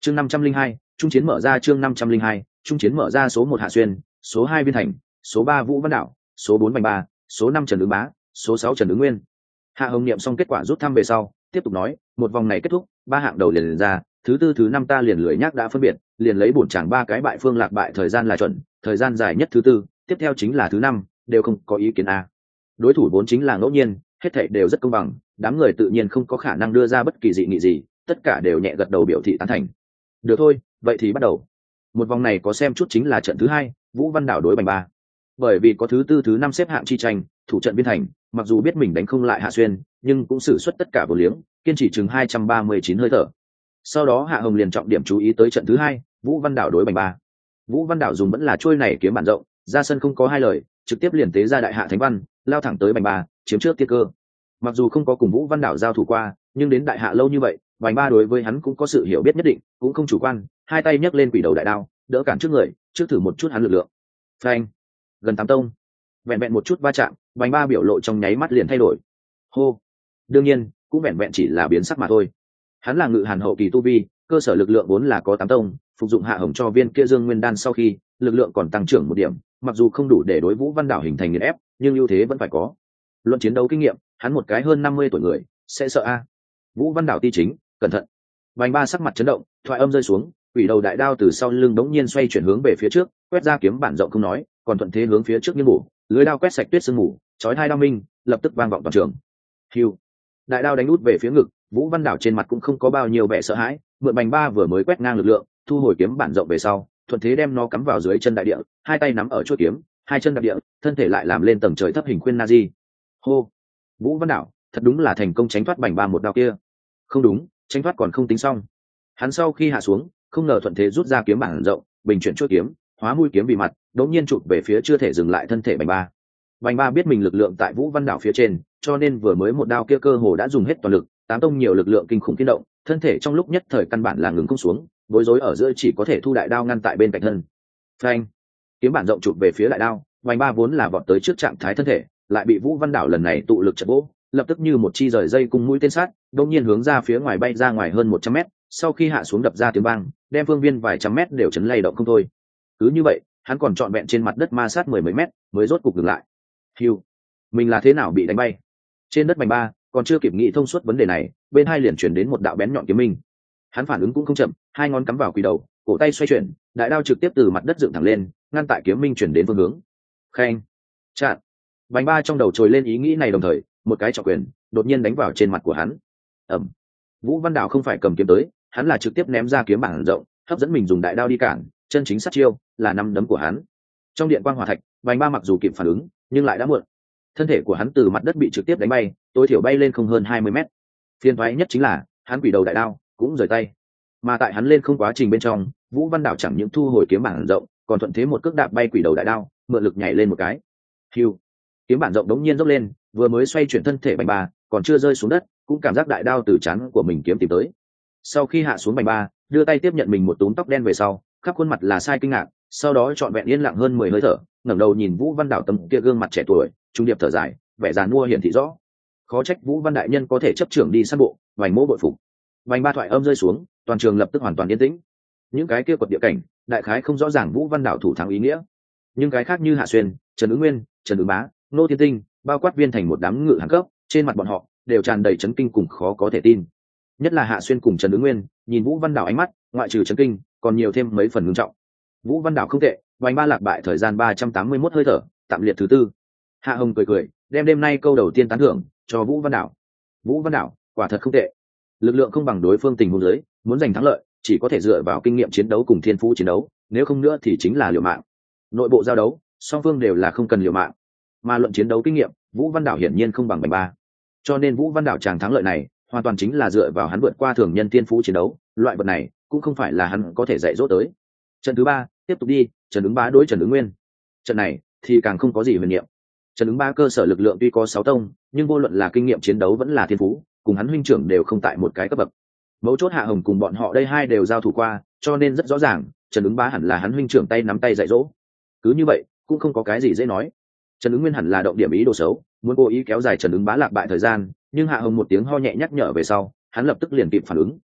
chương 502, trung chiến mở ra. chương 502, trung chiến mở ra. Số 1 Hạ Xuyên, số 2 Viên Thành, số 3 Vũ Văn Đạo, số 4 Bành Ba, số 5 Trần Ứng Bá, số 6 Trần Ứng Nguyên. Hạ Hồng niệm xong kết quả rút thăm về sau tiếp tục nói, một vòng này kết thúc, ba hạng đầu liền ra, thứ tư thứ năm ta liền lười nhác đã phân biệt, liền lấy bổn chàng ba cái bại phương lạc bại thời gian là chuẩn, thời gian dài nhất thứ tư, tiếp theo chính là thứ năm, đều không có ý kiến a. Đối thủ vốn chính là ngẫu nhiên, hết thảy đều rất công bằng, đám người tự nhiên không có khả năng đưa ra bất kỳ dị nghị gì, tất cả đều nhẹ gật đầu biểu thị tán thành. Được thôi, vậy thì bắt đầu. Một vòng này có xem chút chính là trận thứ hai, Vũ Văn Đảo đối Bành Ba. Bởi vì có thứ tư thứ năm xếp hạng chi tranh, thủ trận Viên Thành, mặc dù biết mình đánh không lại Hạ Xuyên, nhưng cũng sử xuất tất cả vô liếng, kiên trì chừng 239 hơi thở. Sau đó Hạ Hồng liền trọng điểm chú ý tới trận thứ hai, Vũ Văn Đảo đối Bành Ba. Vũ Văn Đảo dùng vẫn là trôi này kiếm bản rộng, ra sân không có hai lời, trực tiếp liền tế ra đại hạ thánh văn, lao thẳng tới Bành Ba, chiếm trước tiên cơ. Mặc dù không có cùng Vũ Văn Đảo giao thủ qua, nhưng đến đại hạ lâu như vậy, Bành Ba đối với hắn cũng có sự hiểu biết nhất định, cũng không chủ quan, hai tay nhấc lên quỷ đầu đại đao, đỡ cản trước người, trước thử một chút hắn lực lượng. Phanh, gần 8 tông, vẹn vẹn một chút va chạm, Bành Ba biểu lộ trong nháy mắt liền thay đổi. Hô, đương nhiên, cũng vẹn vẹn chỉ là biến sắc mà thôi. Hắn là ngự hàn hậu kỳ tu vi, cơ sở lực lượng vốn là có 8 tông, phục dụng Hạ Hồng cho viên kia Dương Nguyên đan sau khi, lực lượng còn tăng trưởng một điểm, mặc dù không đủ để đối Vũ Văn Đảo hình thành nghiền ép, nhưng ưu thế vẫn phải có. Luận chiến đấu kinh nghiệm, hắn một cái hơn 50 tuổi người, sẽ sợ a. Vũ Văn Đảo ti chính, cẩn thận. Bành Ba sắc mặt chấn động, thoại âm rơi xuống, quỷ đầu đại đao từ sau lưng đống nhiên xoay chuyển hướng về phía trước, quét ra kiếm bản rộng không nói, còn thuận thế hướng phía trước nghiêng bổ, lưới đao quét sạch tuyết sương mù, chói hai đao minh, lập tức vang vọng toàn trường. Hưu, đại đao đánh út về phía ngực, Vũ Văn Đảo trên mặt cũng không có bao nhiêu vẻ sợ hãi, mượn Bành Ba vừa mới quét ngang lực lượng, thu hồi kiếm bản rộng về sau, thuận thế đem nó cắm vào dưới chân đại địa, hai tay nắm ở chuôi kiếm, hai chân đạp địa, thân thể lại làm lên tầng trời thấp hình khuyên Nazi. Hô, Vũ Văn Đảo, thật đúng là thành công tránh thoát Bành Ba một đao kia. Không đúng, tránh thoát còn không tính xong. Hắn sau khi hạ xuống, không ngờ thuận thế rút ra kiếm bản rộng, bình chuyển chuôi kiếm, hóa mũi kiếm bị mặt, đột nhiên chụp về phía chưa thể dừng lại thân thể Bành Ba. Bành Ba biết mình lực lượng tại Vũ Văn Đảo phía trên, cho nên vừa mới một đao kia cơ hồ đã dùng hết toàn lực, 8 tông nhiều lực lượng kinh khủng phiên động, thân thể trong lúc nhất thời căn bản là ngừng không xuống, bối rối ở giữa chỉ có thể thu đại đao ngăn tại bên cạnh thân. Phanh, kiếm bản rộng chụp về phía đại đao, Bành Ba vốn là vọt tới trước trạng thái thân thể, lại bị Vũ Văn Đảo lần này tụ lực chặt vỗ, lập tức như một chi rời dây cùng mũi tên sát, đột nhiên hướng ra phía ngoài bay ra ngoài hơn 100 mét, sau khi hạ xuống đập ra tiếng vang, đem phương viên vài trăm mét đều chấn lay động không thôi. Cứ như vậy, hắn còn trọn vẹn trên mặt đất ma sát mười mấy mét, mới rốt cục dừng lại. Hưu, mình là thế nào bị đánh bay? Trên đất Bành Ba còn chưa kịp nghĩ thông suốt vấn đề này, bên hai liền chuyển đến một đạo bén nhọn kiếm minh. Hắn phản ứng cũng không chậm, hai ngón cắm vào quỷ đầu, cổ tay xoay chuyển, đại đao trực tiếp từ mặt đất dựng thẳng lên, ngăn tại kiếm minh chuyển đến phương hướng. Khen, chặn. Bành Ba trong đầu trồi lên ý nghĩ này, đồng thời một cái trọng quyền đột nhiên đánh vào trên mặt của hắn. Ẩm. Vũ Văn Đảo không phải cầm kiếm tới, hắn là trực tiếp ném ra kiếm bản rộng, hấp dẫn mình dùng đại đao đi cản, chân chính sát chiêu là năm đấm của hắn. Trong điện quang hỏa thạch, Bành Ba mặc dù kịp phản ứng, nhưng lại đã muộn. Thân thể của hắn từ mặt đất bị trực tiếp đánh bay, tối thiểu bay lên không hơn 20 mét. Phiền toái nhất chính là hắn quỷ đầu đại đao cũng rời tay, mà tại hắn lên không quá trình bên trong, Vũ Văn Đảo chẳng những thu hồi kiếm bản rộng, còn thuận thế một cước đạp bay quỷ đầu đại đao, mượn lực nhảy lên một cái. Hiu, kiếm bản rộng đống nhiên dốc lên, vừa mới xoay chuyển thân thể Bành Ba, còn chưa rơi xuống đất, cũng cảm giác đại đao từ trán của mình kiếm tìm tới. Sau khi hạ xuống Bành Ba, đưa tay tiếp nhận mình một túm tóc đen về sau, khắp khuôn mặt là sai kinh ngạc, sau đó trọn vẹn yên lặng hơn 10 hơi thở, ngẩng đầu nhìn Vũ Văn Đảo tấm kia gương mặt trẻ tuổi, trung điệp thở dài, vẻ già nua hiển thị rõ. Khó trách Vũ Văn đại nhân có thể chấp trưởng đi săn bộ, Bành mỗ bội phục. Bành Ba thoại âm rơi xuống, toàn trường lập tức hoàn toàn yên tĩnh. Những cái kia quật địa cảnh, đại khái không rõ ràng Vũ Văn Đảo thủ thắng ý nghĩa, nhưng cái khác như Hạ Xuyên, Trần Ứng Nguyên, Trần Ứng Bá, Nô Thiên Tinh, bao quát Viên Thành một đám ngự hàng cấp, trên mặt bọn họ đều tràn đầy chấn kinh cùng khó có thể tin. Nhất là Hạ Xuyên cùng Trần Ứng Nguyên, nhìn Vũ Văn Đảo ánh mắt, ngoại trừ chấn kinh, còn nhiều thêm mấy phần ngưng trọng. Vũ Văn Đảo không tệ, Bành Ba lạc bại thời gian 381 hơi thở, tạm liệt thứ tư. Hạ Hồng cười cười, đem đêm nay câu đầu tiên tán thưởng cho Vũ Văn Đảo. Vũ Văn Đảo, quả thật không tệ. Lực lượng không bằng đối phương tình huống dưới, muốn giành thắng lợi, chỉ có thể dựa vào kinh nghiệm chiến đấu cùng thiên phú chiến đấu, nếu không nữa thì chính là liều mạng. Nội bộ giao đấu, song phương đều là không cần liều mạng. Mà luận chiến đấu kinh nghiệm, Vũ Văn Đảo hiển nhiên không bằng Bành Ba. Cho nên Vũ Văn Đảo chàng thắng lợi này, hoàn toàn chính là dựa vào hắn vượt qua thường nhân thiên phú chiến đấu, loại vật này cũng không phải là hắn có thể dạy dỗ tới. Trận thứ ba, tiếp tục đi, Trần Ứng Bá đối Trần Ứng Nguyên. Trận này thì càng không có gì huyền niệm. Trần Ứng Bá cơ sở lực lượng tuy có 6 tông, nhưng vô luận là kinh nghiệm chiến đấu vẫn là thiên phú, cùng hắn huynh trưởng đều không tại một cái cấp bậc. Mấu chốt Hạ Hồng cùng bọn họ đây hai đều giao thủ qua, cho nên rất rõ ràng, Trần Ứng Bá hẳn là hắn huynh trưởng tay nắm tay dạy dỗ. Cứ như vậy, cũng không có cái gì dễ nói. Trần Ứng Nguyên hẳn là động điểm ý đồ xấu, muốn cố ý kéo dài Trần Ứng Bá lạc bại thời gian, nhưng Hạ Hồng một tiếng ho nhẹ nhắc nhở về sau, hắn lập tức liền kịp phản ứng,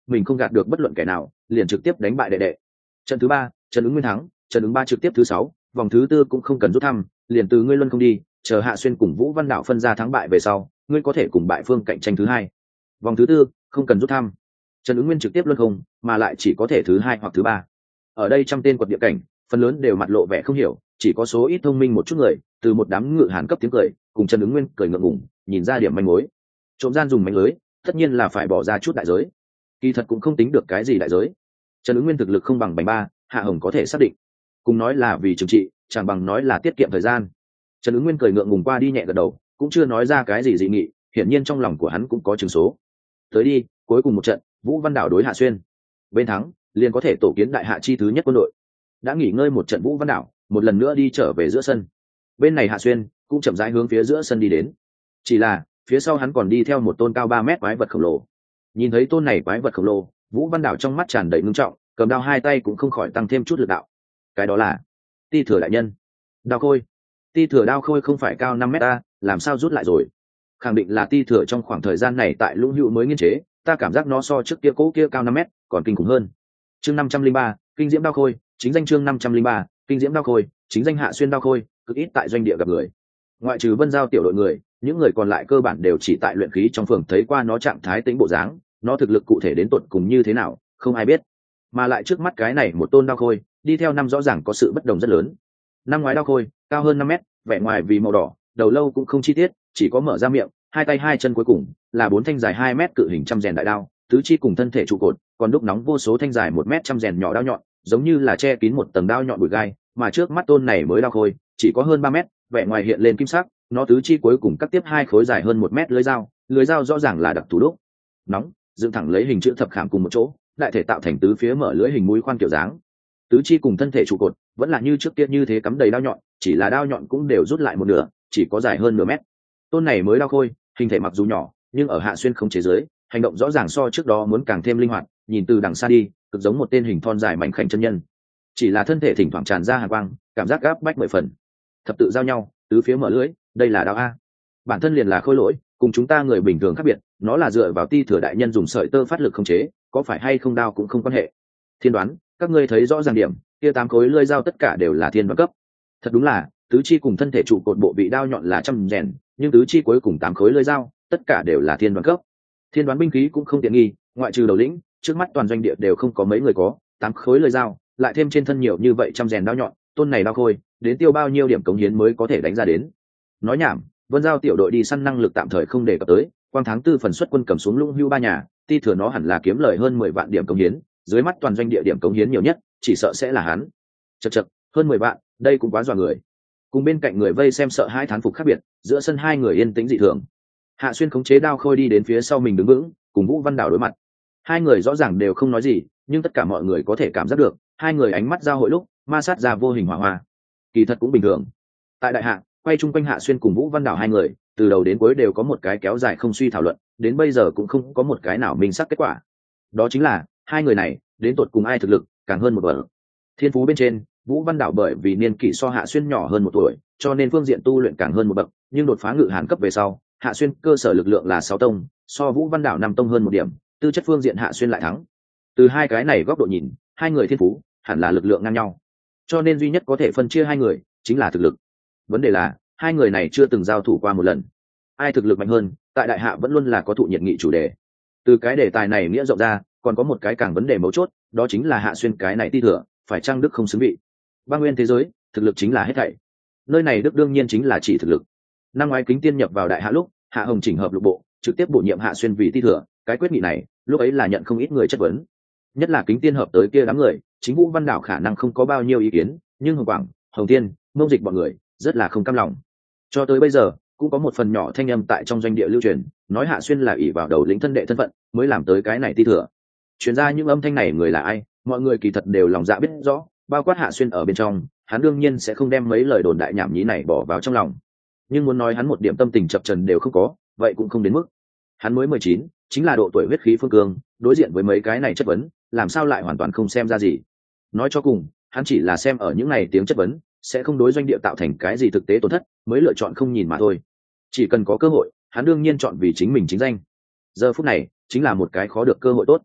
mình không gạt được bất luận kẻ nào, liền trực tiếp đánh bại đệ đệ. Trận thứ ba, Trần Ứng Nguyên thắng, Trần Ứng ba trực tiếp thứ 6, vòng thứ tư cũng không cần rút thăm, liền từ ngươi luân không đi, chờ Hạ Xuyên cùng Vũ Văn Đạo phân ra thắng bại về sau, ngươi có thể cùng bại phương cạnh tranh thứ hai. Vòng thứ tư không cần rút thăm, Trần Ứng Nguyên trực tiếp luân không, mà lại chỉ có thể thứ hai hoặc thứ ba. Ở đây trăm tên quật địa cảnh, phần lớn đều mặt lộ vẻ không hiểu, chỉ có số ít thông minh một chút người, từ một đám ngự hàn cấp tiếng cười, cùng Trần Ứng Nguyên cười ngượng ngùng, nhìn ra điểm manh mối. Trộm gian dùng mánh lưới, tất nhiên là phải bỏ ra chút đại giới. Kỳ thật cũng không tính được cái gì đại giới. Trần Ứng Nguyên thực lực không bằng Bành Ba, Hạ Hồng có thể xác định. Cùng nói là vì trừng trị, chẳng bằng nói là tiết kiệm thời gian. Trần Ứng Nguyên cười ngượng ngùng qua đi nhẹ gật đầu, cũng chưa nói ra cái gì dị nghị, hiển nhiên trong lòng của hắn cũng có chừng số. Tới đi, cuối cùng một trận, Vũ Văn Đảo đối Hạ Xuyên. Bên thắng, liền có thể tổ kiến đại hạ chi thứ nhất quân đội. Đã nghỉ ngơi một trận, Vũ Văn Đảo một lần nữa đi trở về giữa sân. Bên này Hạ Xuyên cũng chậm rãi hướng phía giữa sân đi đến. Chỉ là, phía sau hắn còn đi theo một tôn cao 3 mét quái vật khổng lồ. Nhìn thấy tôn này quái vật khổng lồ, Vũ Văn Đảo trong mắt tràn đầy ngưng trọng, cầm đao hai tay cũng không khỏi tăng thêm chút lực đạo. Cái đó là Ti Thừa đại nhân. Đao khôi. Ti Thừa đao khôi không phải cao 5 mét ta, làm sao rút lại rồi? Khẳng định là Ti Thừa trong khoảng thời gian này tại Lũng Hữu mới nghiên chế, ta cảm giác nó so trước kia cố kia cao 5 mét, còn kinh khủng hơn. Chương 503, kinh diễm đao khôi, chính danh chương 503, kinh diễm đao khôi, chính danh Hạ Xuyên đao khôi, cực ít tại doanh địa gặp người. Ngoại trừ Vân Giao tiểu đội người, những người còn lại cơ bản đều chỉ tại luyện khí trong phường thấy qua nó trạng thái tĩnh bộ dáng, nó thực lực cụ thể đến tột cùng như thế nào, không ai biết. Mà lại trước mắt cái này một tôn đao khôi, đi theo năm rõ ràng có sự bất đồng rất lớn. Năm ngoái đao khôi, cao hơn 5 mét, vẻ ngoài vì màu đỏ, đầu lâu cũng không chi tiết, chỉ có mở ra miệng, hai tay hai chân cuối cùng là 4 thanh dài 2 mét cự hình trăm rèn đại đao, tứ chi cùng thân thể trụ cột, còn đúc nóng vô số thanh dài 1 mét trăm rèn nhỏ đao nhọn, giống như là che kín một tầng đao nhọn bụi gai, mà trước mắt tôn này mới đao khôi, chỉ có hơn 3 mét, vẻ ngoài hiện lên kim sắc, nó tứ chi cuối cùng cắt tiếp hai khối dài hơn 1 mét lưới dao rõ ràng là đặc thủ đúc nóng, dựng thẳng lấy hình chữ thập khảm cùng một chỗ, đại thể tạo thành tứ phía mở lưỡi hình mũi khoan kiểu dáng. Tứ chi cùng thân thể trụ cột vẫn là như trước kia như thế cắm đầy đao nhọn, chỉ là đao nhọn cũng đều rút lại một nửa, chỉ có dài hơn nửa mét. Tôn này mới đao khôi, hình thể mặc dù nhỏ, nhưng ở Hạ Xuyên không chế giới, hành động rõ ràng so trước đó muốn càng thêm linh hoạt, nhìn từ đằng xa đi, cực giống một tên hình thon dài mảnh khảnh chân nhân. Chỉ là thân thể thỉnh thoảng tràn ra hàn quang, cảm giác gáp bách 10 phần. Thập tự giao nhau, tứ phía mở lưỡi, đây là đao a. Bản thân liền là khôi lỗi, cùng chúng ta người bình thường khác biệt, nó là dựa vào Ti Thừa đại nhân dùng sợi tơ phát lực không chế, có phải hay không đao cũng không quan hệ. Thiên đoán, các ngươi thấy rõ ràng điểm, kia 8 khối lưỡi dao tất cả đều là thiên đoán cấp. Thật đúng là, tứ chi cùng thân thể trụ cột bộ bị đao nhọn là trăm rèn, nhưng tứ chi cuối cùng 8 khối lưỡi dao, tất cả đều là thiên đoán cấp. Thiên đoán binh khí cũng không tiện nghi, ngoại trừ đầu lĩnh, trước mắt toàn doanh địa đều không có mấy người có 8 khối lưỡi dao, lại thêm trên thân nhiều như vậy trăm rèn đao nhọn, tôn này đao khôi, đến tiêu bao nhiêu điểm cống hiến mới có thể đánh ra đến. Nói nhảm, Vân Giao tiểu đội đi săn năng lực tạm thời không đề cập tới, quang tháng 4 phần xuất quân cầm xuống Lũng Hưu 3 nhà, Ti Thừa nó hẳn là kiếm lời hơn 10 vạn điểm cống hiến, dưới mắt toàn doanh địa điểm cống hiến nhiều nhất, chỉ sợ sẽ là hắn. Chậc, hơn 10 vạn, đây cũng quá dọa người. Cùng bên cạnh người vây xem sợ hai thán phục khác biệt, giữa sân hai người yên tĩnh dị thường. Hạ Xuyên khống chế đao khôi đi đến phía sau mình đứng vững, cùng Vũ Văn Đảo đối mặt. Hai người rõ ràng đều không nói gì, nhưng tất cả mọi người có thể cảm giác được, hai người ánh mắt giao hội lúc, ma sát ra vô hình hỏa hoa. Kỳ thật cũng bình thường. Tại đại hạ, quay chung quanh Hạ Xuyên cùng Vũ Văn Đảo hai người, từ đầu đến cuối đều có một cái kéo dài không suy thảo luận, đến bây giờ cũng không có một cái nào minh xác kết quả. Đó chính là, hai người này, đến tột cùng ai thực lực càng hơn một bậc. Thiên phú bên trên, Vũ Văn Đảo bởi vì niên kỷ so Hạ Xuyên nhỏ hơn 1 tuổi, cho nên phương diện tu luyện càng hơn một bậc, nhưng đột phá ngự hàn cấp về sau, Hạ Xuyên cơ sở lực lượng là 6 tông, so Vũ Văn Đảo 5 tông hơn 1 điểm, tư chất phương diện Hạ Xuyên lại thắng. Từ hai cái này góc độ nhìn, hai người thiên phú hẳn là lực lượng ngang nhau, cho nên duy nhất có thể phân chia hai người chính là thực lực. Vấn đề là hai người này chưa từng giao thủ qua một lần, ai thực lực mạnh hơn, tại đại hạ vẫn luôn là có thụ nhiệt nghị chủ đề. Từ cái đề tài này nghĩa rộng ra, còn có một cái càng vấn đề mấu chốt, đó chính là Hạ Xuyên cái này Ti Thừa, phải chăng đức không xứng vị. Băng nguyên thế giới, thực lực chính là hết thảy. Nơi này đức đương nhiên chính là chỉ thực lực. Năm ngoái Kính Tiên nhập vào đại hạ lúc, Hạ Hồng chỉnh hợp lục bộ, trực tiếp bổ nhiệm Hạ Xuyên vì Ti Thừa, cái quyết nghị này, lúc ấy là nhận không ít người chất vấn. Nhất là Kính Tiên hợp tới kia đám người, chính Vũ Văn Đảo khả năng không có bao nhiêu ý kiến, nhưng Hồng Quảng, Hồng Tiên, Mông Dịch bọn người, rất là không cam lòng. Cho tới bây giờ, cũng có một phần nhỏ thanh âm tại trong doanh địa lưu truyền, nói Hạ Xuyên là ỷ vào đầu lĩnh thân đệ thân phận, mới làm tới cái này Ti Thừa. Truyền ra những âm thanh này người là ai, mọi người kỳ thật đều lòng dạ biết rõ, bao quát Hạ Xuyên ở bên trong, hắn đương nhiên sẽ không đem mấy lời đồn đại nhảm nhí này bỏ vào trong lòng. Nhưng muốn nói hắn một điểm tâm tình chập trần đều không có, vậy cũng không đến mức. Hắn mới 19, chính là độ tuổi huyết khí phương cương, đối diện với mấy cái này chất vấn, làm sao lại hoàn toàn không xem ra gì. Nói cho cùng, hắn chỉ là xem ở những này tiếng chất vấn, sẽ không đối doanh địa tạo thành cái gì thực tế tổn thất, mới lựa chọn không nhìn mà thôi. Chỉ cần có cơ hội, hắn đương nhiên chọn vì chính mình chính danh. Giờ phút này, chính là một cái khó được cơ hội tốt.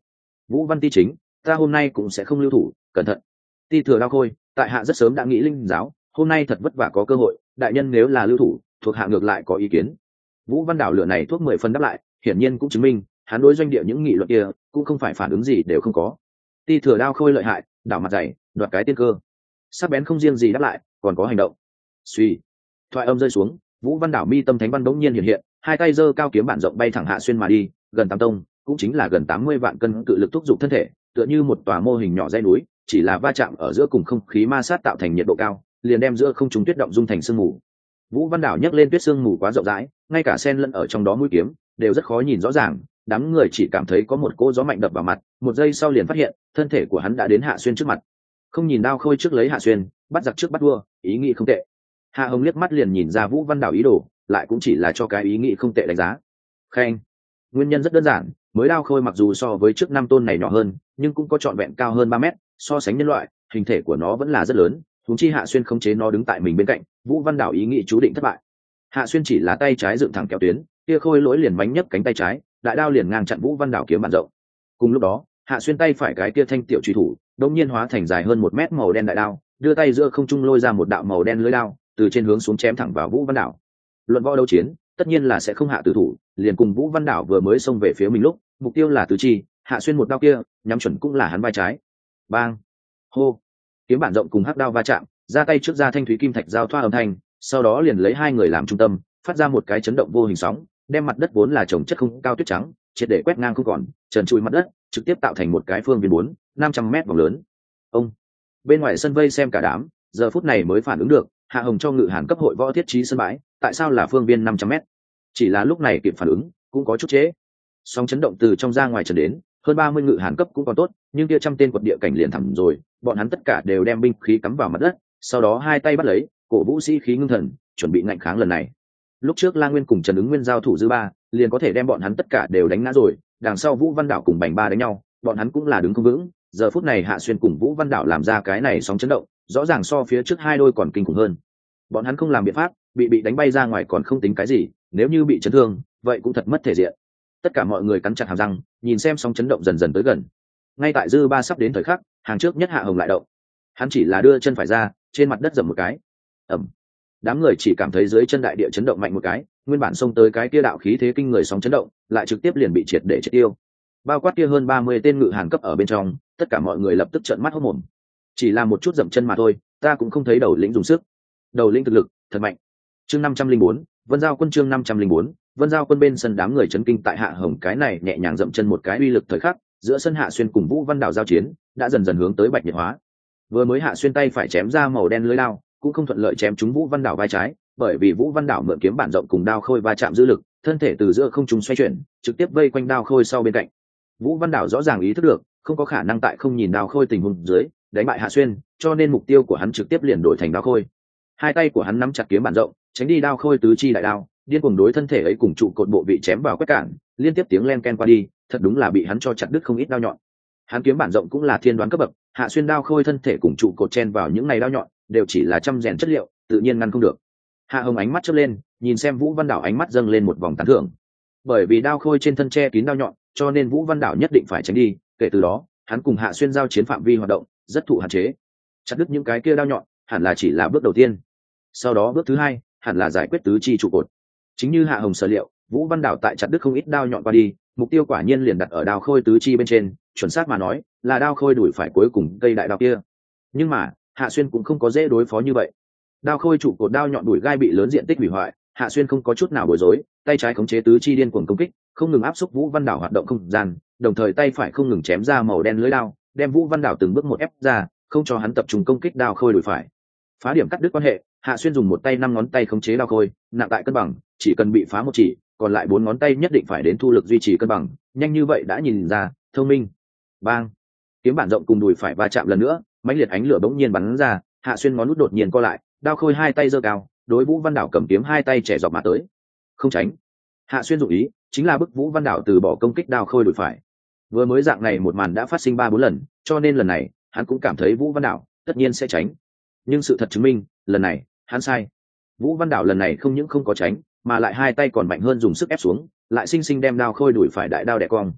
Vũ Văn Ti chính, ta hôm nay cũng sẽ không lưu thủ, cẩn thận. Ti thừa đao khôi, tại hạ rất sớm đã nghĩ linh giáo, hôm nay thật vất vả có cơ hội, đại nhân nếu là lưu thủ, thuộc hạ ngược lại có ý kiến. Vũ Văn Đảo lựa này thuốc 10 phần đáp lại, hiển nhiên cũng chứng minh hắn đối doanh địa những nghị luận kia cũng không phải phản ứng gì đều không có. Ti thừa đao khôi lợi hại, đảo mặt dày, đoạt cái tiên cơ. Sắc bén không riêng gì đáp lại, còn có hành động. Suy, thoại âm rơi xuống, Vũ Văn Đảo mi tâm thánh văn bỗng nhiên hiện hiện, hai tay giơ cao kiếm bản rộng bay thẳng hạ xuyên mà đi, gần 8 tông, cũng chính là gần 80 vạn cân cự lực thúc giục thân thể, tựa như một tòa mô hình nhỏ dãy núi, chỉ là va chạm ở giữa cùng không khí ma sát tạo thành nhiệt độ cao, liền đem giữa không trung tuyết động dung thành sương mù. Vũ Văn Đảo nhấc lên tuyết sương mù quá rộng rãi, ngay cả sen lẫn ở trong đó mũi kiếm đều rất khó nhìn rõ ràng, đám người chỉ cảm thấy có một cỗ gió mạnh đập vào mặt, một giây sau liền phát hiện thân thể của hắn đã đến Hạ Xuyên trước mặt. Không nhìn đao khôi trước lấy Hạ Xuyên, bắt giặc trước bắt vua, ý nghĩ không tệ. Hạ Hồng liếc mắt liền nhìn ra Vũ Văn Đảo ý đồ, lại cũng chỉ là cho cái ý nghĩ không tệ đánh giá. Khen. Nguyên nhân rất đơn giản, mới đao khôi mặc dù so với trước 5 tôn này nhỏ hơn, nhưng cũng có trọn vẹn cao hơn 3 mét, so sánh nhân loại, hình thể của nó vẫn là rất lớn, huống chi Hạ Xuyên khống chế nó đứng tại mình bên cạnh, Vũ Văn Đảo ý nghĩ chú định thất bại. Hạ Xuyên chỉ là tay trái dựng thẳng kéo tuyến, kia khôi lỗi liền bánh nhấp cánh tay trái, đại đao liền ngang chặn Vũ Văn Đảo kiếm bản rộng. Cùng lúc đó, Hạ Xuyên tay phải cái kia thanh tiểu truy thủ, đột nhiên hóa thành dài hơn 1 mét màu đen đại đao, đưa tay giữa không trung lôi ra một đạo màu đen lưỡi đao, từ trên hướng xuống chém thẳng vào Vũ Văn Đảo. Luận võ đấu chiến, tất nhiên là sẽ không hạ tử thủ, liền cùng Vũ Văn Đảo vừa mới xông về phía mình lúc, mục tiêu là tứ chi, Hạ Xuyên một đao kia, nhắm chuẩn cũng là hắn vai trái. Bang! Hô! Kiếm bản rộng cùng hắc đao va chạm, ra tay trước ra thanh thúy kim thạch giao thoa âm thanh, sau đó liền lấy hai người làm trung tâm, phát ra một cái chấn động vô hình sóng, đem mặt đất vốn là trồng chất không cao tuyết trắng, triệt để quét ngang không còn, trần trụi mặt đất, trực tiếp tạo thành một cái phương viên 400-500 mét vòng lớn. Ông! Bên ngoài sân vây xem cả đám, giờ phút này mới phản ứng được, Hạ Hồng cho Ngự Hàn cấp hội võ thiết trí sân bãi, tại sao là phương viên 500 mét? Chỉ là lúc này kịp phản ứng, cũng có chút trễ. Sóng chấn động từ trong ra ngoài trần đến, hơn 30 Ngự Hàn cấp cũng còn tốt, nhưng kia trăm tên quật địa cảnh liền thẳng rồi, bọn hắn tất cả đều đem binh khí cắm vào mặt đất, sau đó hai tay bắt lấy, cổ vũ sĩ khí ngưng thần, chuẩn bị ngạnh kháng lần này. Lúc trước La Nguyên cùng Trần Ứng Nguyên giao thủ dư ba, liền có thể đem bọn hắn tất cả đều đánh ngã rồi, đằng sau Vũ Văn Đảo cùng Bành Ba đánh nhau, bọn hắn cũng là đứng không vững, giờ phút này Hạ Xuyên cùng Vũ Văn Đảo làm ra cái này sóng chấn động, rõ ràng so phía trước hai đôi còn kinh khủng hơn. Bọn hắn không làm biện pháp, bị đánh bay ra ngoài còn không tính cái gì, nếu như bị chấn thương, vậy cũng thật mất thể diện. Tất cả mọi người cắn chặt hàm răng, nhìn xem sóng chấn động dần dần tới gần. Ngay tại dư ba sắp đến thời khắc, hàng trước nhất Hạ Hồng lại động. Hắn chỉ là đưa chân phải ra, trên mặt đất dầm một cái. Ầm. Đám người chỉ cảm thấy dưới chân đại địa chấn động mạnh một cái, nguyên bản xông tới cái kia đạo khí thế kinh người sóng chấn động, lại trực tiếp liền bị triệt để triệt tiêu. Bao quát kia hơn 30 tên Ngự Hàn cấp ở bên trong, tất cả mọi người lập tức trợn mắt hốt mồm. Chỉ là một chút dậm chân mà thôi, ta cũng không thấy đầu lĩnh dùng sức. Đầu lĩnh thực lực thật mạnh. Chương 504, Vân Giao quân chương 504, Vân Giao quân bên sân đám người chấn kinh tại Hạ Hồng cái này nhẹ nhàng dậm chân một cái uy lực thời khắc, giữa sân Hạ Xuyên cùng Vũ Văn Đảo giao chiến, đã dần dần hướng tới bạch nhiệt hóa. Vừa mới Hạ Xuyên tay phải chém ra màu đen lưỡi đao, cũng không thuận lợi chém trúng Vũ Văn Đảo vai trái, bởi vì Vũ Văn Đảo mượn kiếm bản rộng cùng đao khôi va chạm dư lực, thân thể từ giữa không trung xoay chuyển, trực tiếp vây quanh đao khôi sau bên cạnh. Vũ Văn Đảo rõ ràng ý thức được, không có khả năng tại không nhìn đao khôi tình huống dưới đánh bại Hạ Xuyên, cho nên mục tiêu của hắn trực tiếp liền đổi thành đao khôi. Hai tay của hắn nắm chặt kiếm bản rộng, tránh đi đao khôi tứ chi đại đao, điên cuồng đối thân thể ấy cùng trụ cột bộ vị chém vào quét cản, liên tiếp tiếng len ken qua đi, thật đúng là bị hắn cho chặt đứt không ít đao nhọn. Hắn kiếm bản rộng cũng là thiên đoán cấp bậc, Hạ Xuyên đao khôi thân thể cùng trụ cột chen vào những này đao nhọn, đều chỉ là trăm rèn chất liệu, tự nhiên ngăn không được. Hạ Hồng ánh mắt chớp lên, nhìn xem Vũ Văn Đảo ánh mắt dâng lên một vòng tán thưởng. Bởi vì đao khôi trên thân che kín đao nhọn, cho nên Vũ Văn Đảo nhất định phải tránh đi, kể từ đó, hắn cùng Hạ Xuyên giao chiến phạm vi hoạt động rất thụ hạn chế. Chặt đứt những cái kia đao nhọn, hẳn là chỉ là bước đầu tiên. Sau đó bước thứ hai, hẳn là giải quyết tứ chi trụ cột. Chính như Hạ Hồng sở liệu, Vũ Văn Đảo tại chặt đứt không ít đao nhọn qua đi, mục tiêu quả nhiên liền đặt ở đao khôi tứ chi bên trên, chuẩn xác mà nói, là đao khôi đuổi phải cuối cùng cây đại đao kia. Nhưng mà, Hạ Xuyên cũng không có dễ đối phó như vậy. Đao khôi trụ cột đao nhọn đuổi gai bị lớn diện tích hủy hoại, Hạ Xuyên không có chút nào bối rối, tay trái khống chế tứ chi điên cuồng công kích, không ngừng áp xúc Vũ Văn Đảo hoạt động không gian, đồng thời tay phải không ngừng chém ra màu đen lưỡi đao, đem Vũ Văn Đảo từng bước một ép ra, không cho hắn tập trung công kích đao khôi đuổi phải. Phá điểm cắt đứt quan hệ, Hạ Xuyên dùng một tay 5 ngón tay khống chế đao khôi, nặng tại cân bằng, chỉ cần bị phá một chỉ, còn lại 4 ngón tay nhất định phải đến thu lực duy trì cân bằng, nhanh như vậy đã nhìn ra, thông minh. Bang! Kiếm bản rộng cùng đùi phải va chạm lần nữa, mãnh liệt ánh lửa bỗng nhiên bắn ra, Hạ Xuyên ngón út đột nhiên co lại, đao khôi hai tay giơ cao, đối Vũ Văn Đảo cầm kiếm hai tay trẻ dọc mà tới. Không tránh. Hạ Xuyên dụng ý chính là bức Vũ Văn Đảo từ bỏ công kích đao khôi đùi phải. Vừa mới dạng này một màn đã phát sinh 3-4 lần, cho nên lần này hắn cũng cảm thấy Vũ Văn Đảo tất nhiên sẽ tránh. Nhưng sự thật chứng minh, lần này hắn sai. Vũ Văn Đảo lần này không những không có tránh, mà lại hai tay còn mạnh hơn dùng sức ép xuống, lại sinh sinh đem đao khôi đuổi phải đại đao đè cong.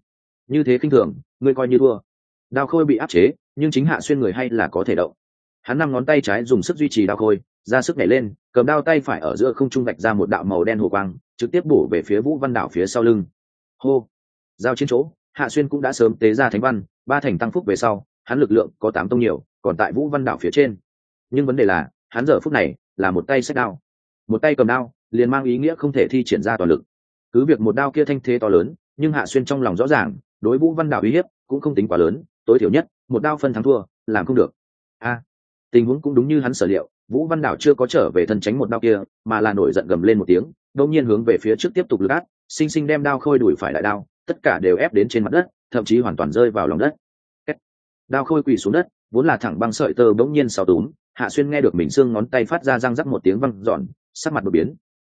như thế khinh thường, ngươi coi như thua. Đao khôi bị áp chế, nhưng chính Hạ Xuyên người hay là có thể động. Hắn 5 ngón tay trái dùng sức duy trì đao khôi, ra sức nhảy lên, cầm đao tay phải ở giữa không trung vạch ra một đạo màu đen hồ quang, trực tiếp bổ về phía Vũ Văn Đảo phía sau lưng. Hô, giao chiến chỗ, Hạ Xuyên cũng đã sớm tế ra thánh văn, 3 thành tăng phúc về sau, hắn lực lượng có 8 tông nhiều, còn tại Vũ Văn Đảo phía trên. Nhưng vấn đề là, hắn giờ phút này là một tay xách đao, một tay cầm đao, liền mang ý nghĩa không thể thi triển ra toàn lực. Cứ việc một đao kia thanh thế to lớn, nhưng Hạ Xuyên trong lòng rõ ràng, đối Vũ Văn Đảo uy hiếp cũng không tính quá lớn, tối thiểu nhất, một đao phân thắng thua, làm không được. Tình huống cũng đúng như hắn sở liệu, Vũ Văn Đảo chưa có trở về thân tránh một đao kia, mà là nổi giận gầm lên một tiếng, đột nhiên hướng về phía trước tiếp tục lực áp, sinh sinh đem đao khôi đuổi phải đại đao, tất cả đều ép đến trên mặt đất, thậm chí hoàn toàn rơi vào lòng đất. Đao khôi quỳ xuống đất, vốn là thẳng băng sợi tơ bỗng nhiên xào túm, Hạ Xuyên nghe được mình xương ngón tay phát ra răng rắc một tiếng vang dọn, sắc mặt đột biến.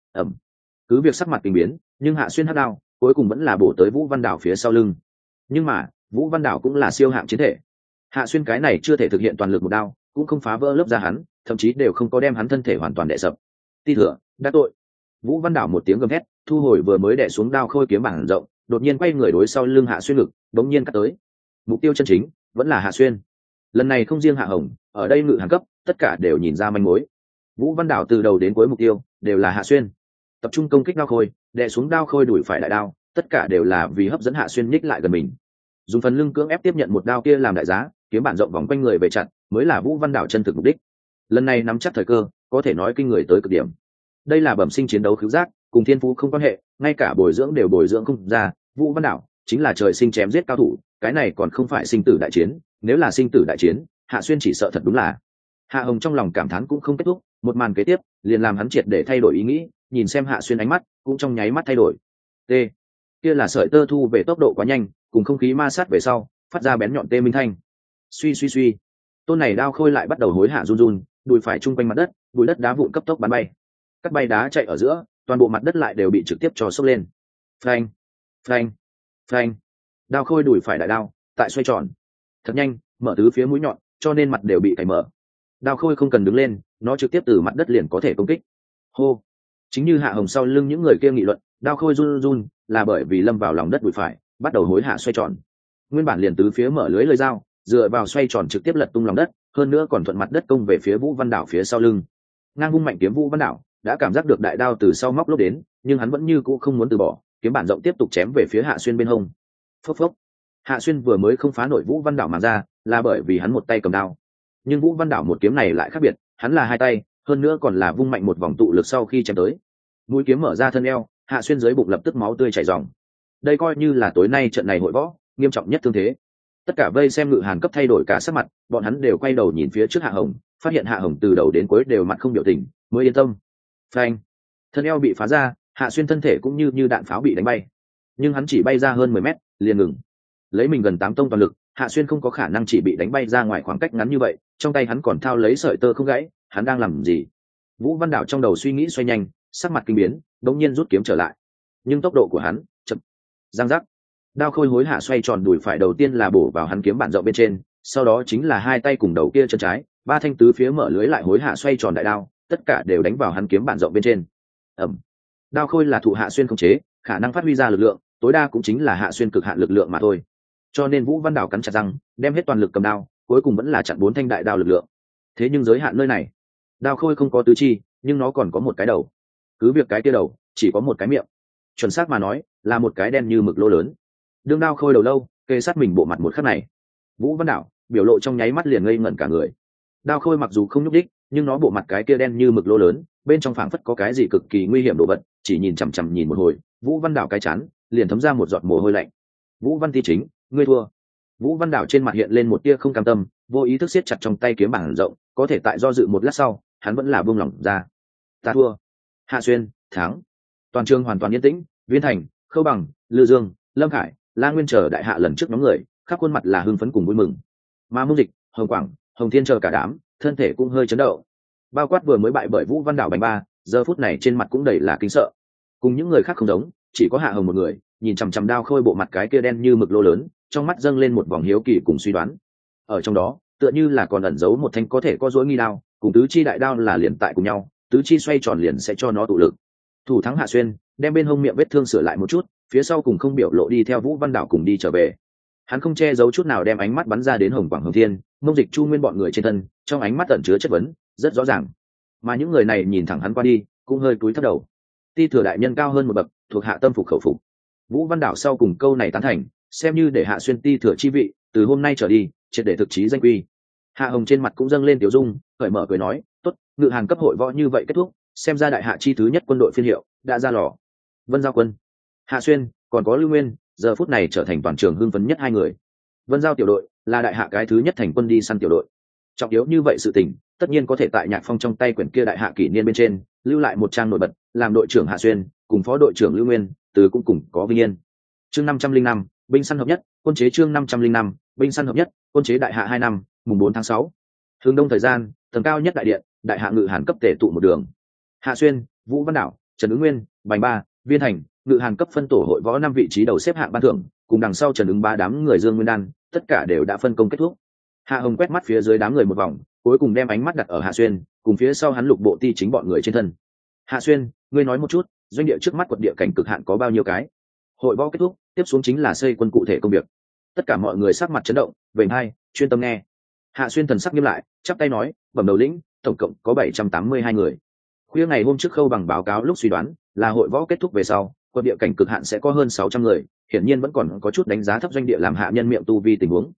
Cứ việc sắc mặt kinh biến, nhưng Hạ Xuyên hất đao, cuối cùng vẫn là bổ tới Vũ Văn Đảo phía sau lưng. Nhưng mà, Vũ Văn Đảo cũng là siêu hạng chiến thể. Hạ Xuyên cái này chưa thể thực hiện toàn lực một đao, cũng không phá vỡ lớp da hắn, thậm chí đều không có đem hắn thân thể hoàn toàn đè sập. Ti thừa, đã tội. Vũ Văn Đảo một tiếng gầm thét, thu hồi vừa mới đè xuống đao khôi kiếm bản rộng, đột nhiên quay người đối sau lưng Hạ Xuyên ngực, bỗng nhiên cắt tới. Mục tiêu chân chính vẫn là Hạ Xuyên. Lần này không riêng Hạ Hồng, ở đây ngự hàng cấp, tất cả đều nhìn ra manh mối. Vũ Văn Đảo từ đầu đến cuối mục tiêu đều là Hạ Xuyên. Tập trung công kích đao khôi, đè xuống đao khôi đuổi phải đại đao, tất cả đều là vì hấp dẫn Hạ Xuyên nhích lại gần mình. Dùng phần lưng cưỡng ép tiếp nhận một đao kia làm đại giá, kiếm bản rộng vòng quanh người về chặn, mới là Vũ Văn Đảo chân thực mục đích. Lần này nắm chắc thời cơ, có thể nói kinh người tới cực điểm. Đây là bẩm sinh chiến đấu khiếu giác, cùng thiên phú không quan hệ, ngay cả bồi dưỡng đều bồi dưỡng không ra. Vũ Văn Đảo chính là trời sinh chém giết cao thủ, cái này còn không phải sinh tử đại chiến, nếu là sinh tử đại chiến, Hạ Xuyên chỉ sợ thật đúng là. Hạ Hồng trong lòng cảm thán cũng không kết thúc, một màn kế tiếp liền làm hắn triệt để thay đổi ý nghĩ, nhìn xem Hạ Xuyên ánh mắt cũng trong nháy mắt thay đổi. T, kia là sợi tơ thu về tốc độ quá nhanh, cùng không khí ma sát về sau, phát ra bén nhọn tê minh thanh. Suy, tôn này đao khôi lại bắt đầu hối hả run run, đùi phải chung quanh mặt đất, bụi đất đá vụn cấp tốc bắn bay, các bay đá chạy ở giữa, toàn bộ mặt đất lại đều bị trực tiếp cho sốc lên. Phanh, đao khôi đùi phải đại đao tại xoay tròn thật nhanh, mở tứ phía mũi nhọn, cho nên mặt đều bị cày mở. Đao khôi không cần đứng lên, nó trực tiếp từ mặt đất liền có thể công kích. Hô, chính như Hạ Hồng sau lưng những người kia nghị luận, đao khôi run run là bởi vì lâm vào lòng đất đùi phải, bắt đầu hối hả xoay tròn. Nguyên bản liền tứ phía mở lưới lơi dao, dựa vào xoay tròn trực tiếp lật tung lòng đất, hơn nữa còn thuận mặt đất công về phía Vũ Văn Đảo phía sau lưng. Ngang vung mạnh kiếm Vũ Văn Đảo đã cảm giác được đại đao từ sau móc lốp đến, nhưng hắn vẫn như cũ không muốn từ bỏ, kiếm bản rộng tiếp tục chém về phía Hạ Xuyên bên hông. Phốc. Hạ Xuyên vừa mới không phá nổi Vũ Văn Đảo mà ra, là bởi vì hắn một tay cầm đao. Nhưng Vũ Văn Đảo một kiếm này lại khác biệt, hắn là hai tay, hơn nữa còn là vung mạnh một vòng tụ lực sau khi chém tới. Mũi kiếm mở ra thân eo, Hạ Xuyên dưới bụng lập tức máu tươi chảy ròng. Đây coi như là tối nay trận này hội võ nghiêm trọng nhất thương thế. Tất cả vây xem ngự hàn cấp thay đổi cả sắc mặt, bọn hắn đều quay đầu nhìn phía trước Hạ Hồng, phát hiện Hạ Hồng từ đầu đến cuối đều mặt không biểu tình, mới yên tâm. Phanh, thân eo bị phá ra, Hạ Xuyên thân thể cũng như đạn pháo bị đánh bay, nhưng hắn chỉ bay ra hơn 10 mét liền ngừng. Lấy mình gần 8 tông toàn lực, Hạ Xuyên không có khả năng chỉ bị đánh bay ra ngoài khoảng cách ngắn như vậy, trong tay hắn còn thao lấy sợi tơ không gãy, hắn đang làm gì? Vũ Văn Đảo trong đầu suy nghĩ xoay nhanh, sắc mặt kinh biến, đống nhiên rút kiếm trở lại, nhưng tốc độ của hắn chậm. Giang giác, đao khôi hối hạ xoay tròn đùi phải đầu tiên là bổ vào hắn kiếm bản rộng bên trên, sau đó chính là hai tay cùng đầu kia chân trái, ba thanh tứ phía mở lưới lại hối hạ xoay tròn đại đao, tất cả đều đánh vào hắn kiếm bản rộng bên trên. Đao khôi là thụ Hạ Xuyên khống chế, khả năng phát huy ra lực lượng tối đa cũng chính là Hạ Xuyên cực hạn lực lượng mà thôi, cho nên Vũ Văn Đảo cắn chặt răng, đem hết toàn lực cầm đao, cuối cùng vẫn là chặn 4 thanh đại đao lực lượng. Thế nhưng giới hạn nơi này, đao khôi không có tứ chi, nhưng nó còn có một cái đầu. Cứ việc cái kia đầu chỉ có một cái miệng, chuẩn xác mà nói là một cái đen như mực lỗ lớn. Đương đao khôi đầu lâu kê sát mình bộ mặt một khắc này, Vũ Văn Đảo biểu lộ trong nháy mắt liền ngây ngẩn cả người. Đao khôi mặc dù không nhúc đích, nhưng nó bộ mặt cái kia đen như mực lỗ lớn, bên trong phảng phất có cái gì cực kỳ nguy hiểm đồ vật, chỉ nhìn chằm chằm nhìn một hồi, Vũ Văn Đảo cái chán liền thấm ra một giọt mồ hôi lạnh. Vũ Văn Ti Chính, ngươi thua. Vũ Văn Đảo trên mặt hiện lên một tia không cam tâm, vô ý thức siết chặt trong tay kiếm bản rộng, có thể tại do dự một lát sau, hắn vẫn là buông lỏng ra. Ta thua. Hạ Xuyên thắng. Toàn trường hoàn toàn yên tĩnh, Viên Thành, Khâu Bằng, Lư Dương, Lâm Khải, La Nguyên chờ đại hạ lần trước nhóm người, khắp khuôn mặt là hưng phấn cùng vui mừng. Mà Mông Dịch, Hồng Quảng, Hồng Thiên chờ cả đám, thân thể cũng hơi chấn động. Bao quát vừa mới bại bởi Vũ Văn Đảo bành ba, giờ phút này trên mặt cũng đầy là kinh sợ. Cùng những người khác không giống, chỉ có Hạ Hồng một người, nhìn chằm chằm đao khôi bộ mặt cái kia đen như mực lô lớn, trong mắt dâng lên một vòng hiếu kỳ cùng suy đoán. Ở trong đó, tựa như là còn ẩn giấu một thanh có thể có dối nghi đao, cùng tứ chi đại đao là liền tại cùng nhau, tứ chi xoay tròn liền sẽ cho nó tụ lực. Thủ thắng Hạ Xuyên đem bên hông miệng vết thương sửa lại một chút, phía sau cùng không biểu lộ đi theo Vũ Văn Đảo cùng đi trở về, Hắn không che giấu chút nào đem ánh mắt bắn ra đến Hồng Quảng Hồng Thiên, Mông Dịch Chu Nguyên bọn người trên thân, trong ánh mắt ẩn chứa chất vấn rất rõ ràng. Mà những người này nhìn thẳng hắn qua đi, cũng hơi cúi thấp đầu. Ti thừa đại nhân cao hơn một bậc, thuộc hạ tâm phục khẩu phục. Vũ Văn Đảo sau cùng câu này tán thành, xem như để Hạ Xuyên ti thừa chi vị, từ hôm nay trở đi, triệt để thực chí danh quy. Hạ Hồng trên mặt cũng dâng lên tiểu dung, cởi mở cười nói, tốt, ngự hàng cấp hội võ như vậy kết thúc, xem ra đại hạ chi thứ nhất quân đội phiên hiệu đã ra lò. Vân Giao quân, Hạ Xuyên, còn có Lưu Nguyên, giờ phút này trở thành toàn trường hưng phấn nhất hai người. Vân Giao tiểu đội là đại hạ cái thứ nhất thành quân đi săn tiểu đội. Trọng yếu như vậy sự tình, tất nhiên có thể tại Nhạc Phong trong tay quyển kia đại hạ kỷ niên bên trên, lưu lại một trang nổi bật, làm đội trưởng Hạ Xuyên, cùng phó đội trưởng Lưu Nguyên, từ cũng cùng có vinh yên. Chương 505, binh săn hợp nhất, quân chế chương 505, binh săn hợp nhất, quân chế đại hạ 2 năm, mùng 4 tháng 6. Hướng đông thời gian, tầng cao nhất đại điện, đại hạ ngự hàn cấp tề tụ một đường. Hạ Xuyên, Vũ Văn Đảo, Trần Ứng Nguyên, Bành Ba, Viên Thành, ngự hàn cấp phân tổ hội võ 5 vị trí đầu xếp hạng ban thưởng, cùng đằng sau Trần Ứng Ba đám người Dương Nguyên Đan, tất cả đều đã phân công kết thúc. Hạ Hồng quét mắt phía dưới đám người một vòng, cuối cùng đem ánh mắt đặt ở Hạ Xuyên, cùng phía sau hắn Lục Bộ Ti chính bọn người trên thân. Hạ Xuyên, ngươi nói một chút, doanh địa trước mắt quật địa cảnh cực hạn có bao nhiêu cái? Hội võ kết thúc, tiếp xuống chính là xây quân cụ thể công việc. Tất cả mọi người sắc mặt chấn động, vểnh hai, chuyên tâm nghe. Hạ Xuyên thần sắc nghiêm lại, chắp tay nói, bẩm đầu lĩnh, tổng cộng có 782 người. Khuya ngày hôm trước Khâu Bằng báo cáo lúc suy đoán là hội võ kết thúc về sau, quật địa cảnh cực hạn sẽ có hơn 600 người, hiển nhiên vẫn còn có chút đánh giá thấp doanh địa làm hạ nhân miệng tu vi tình huống.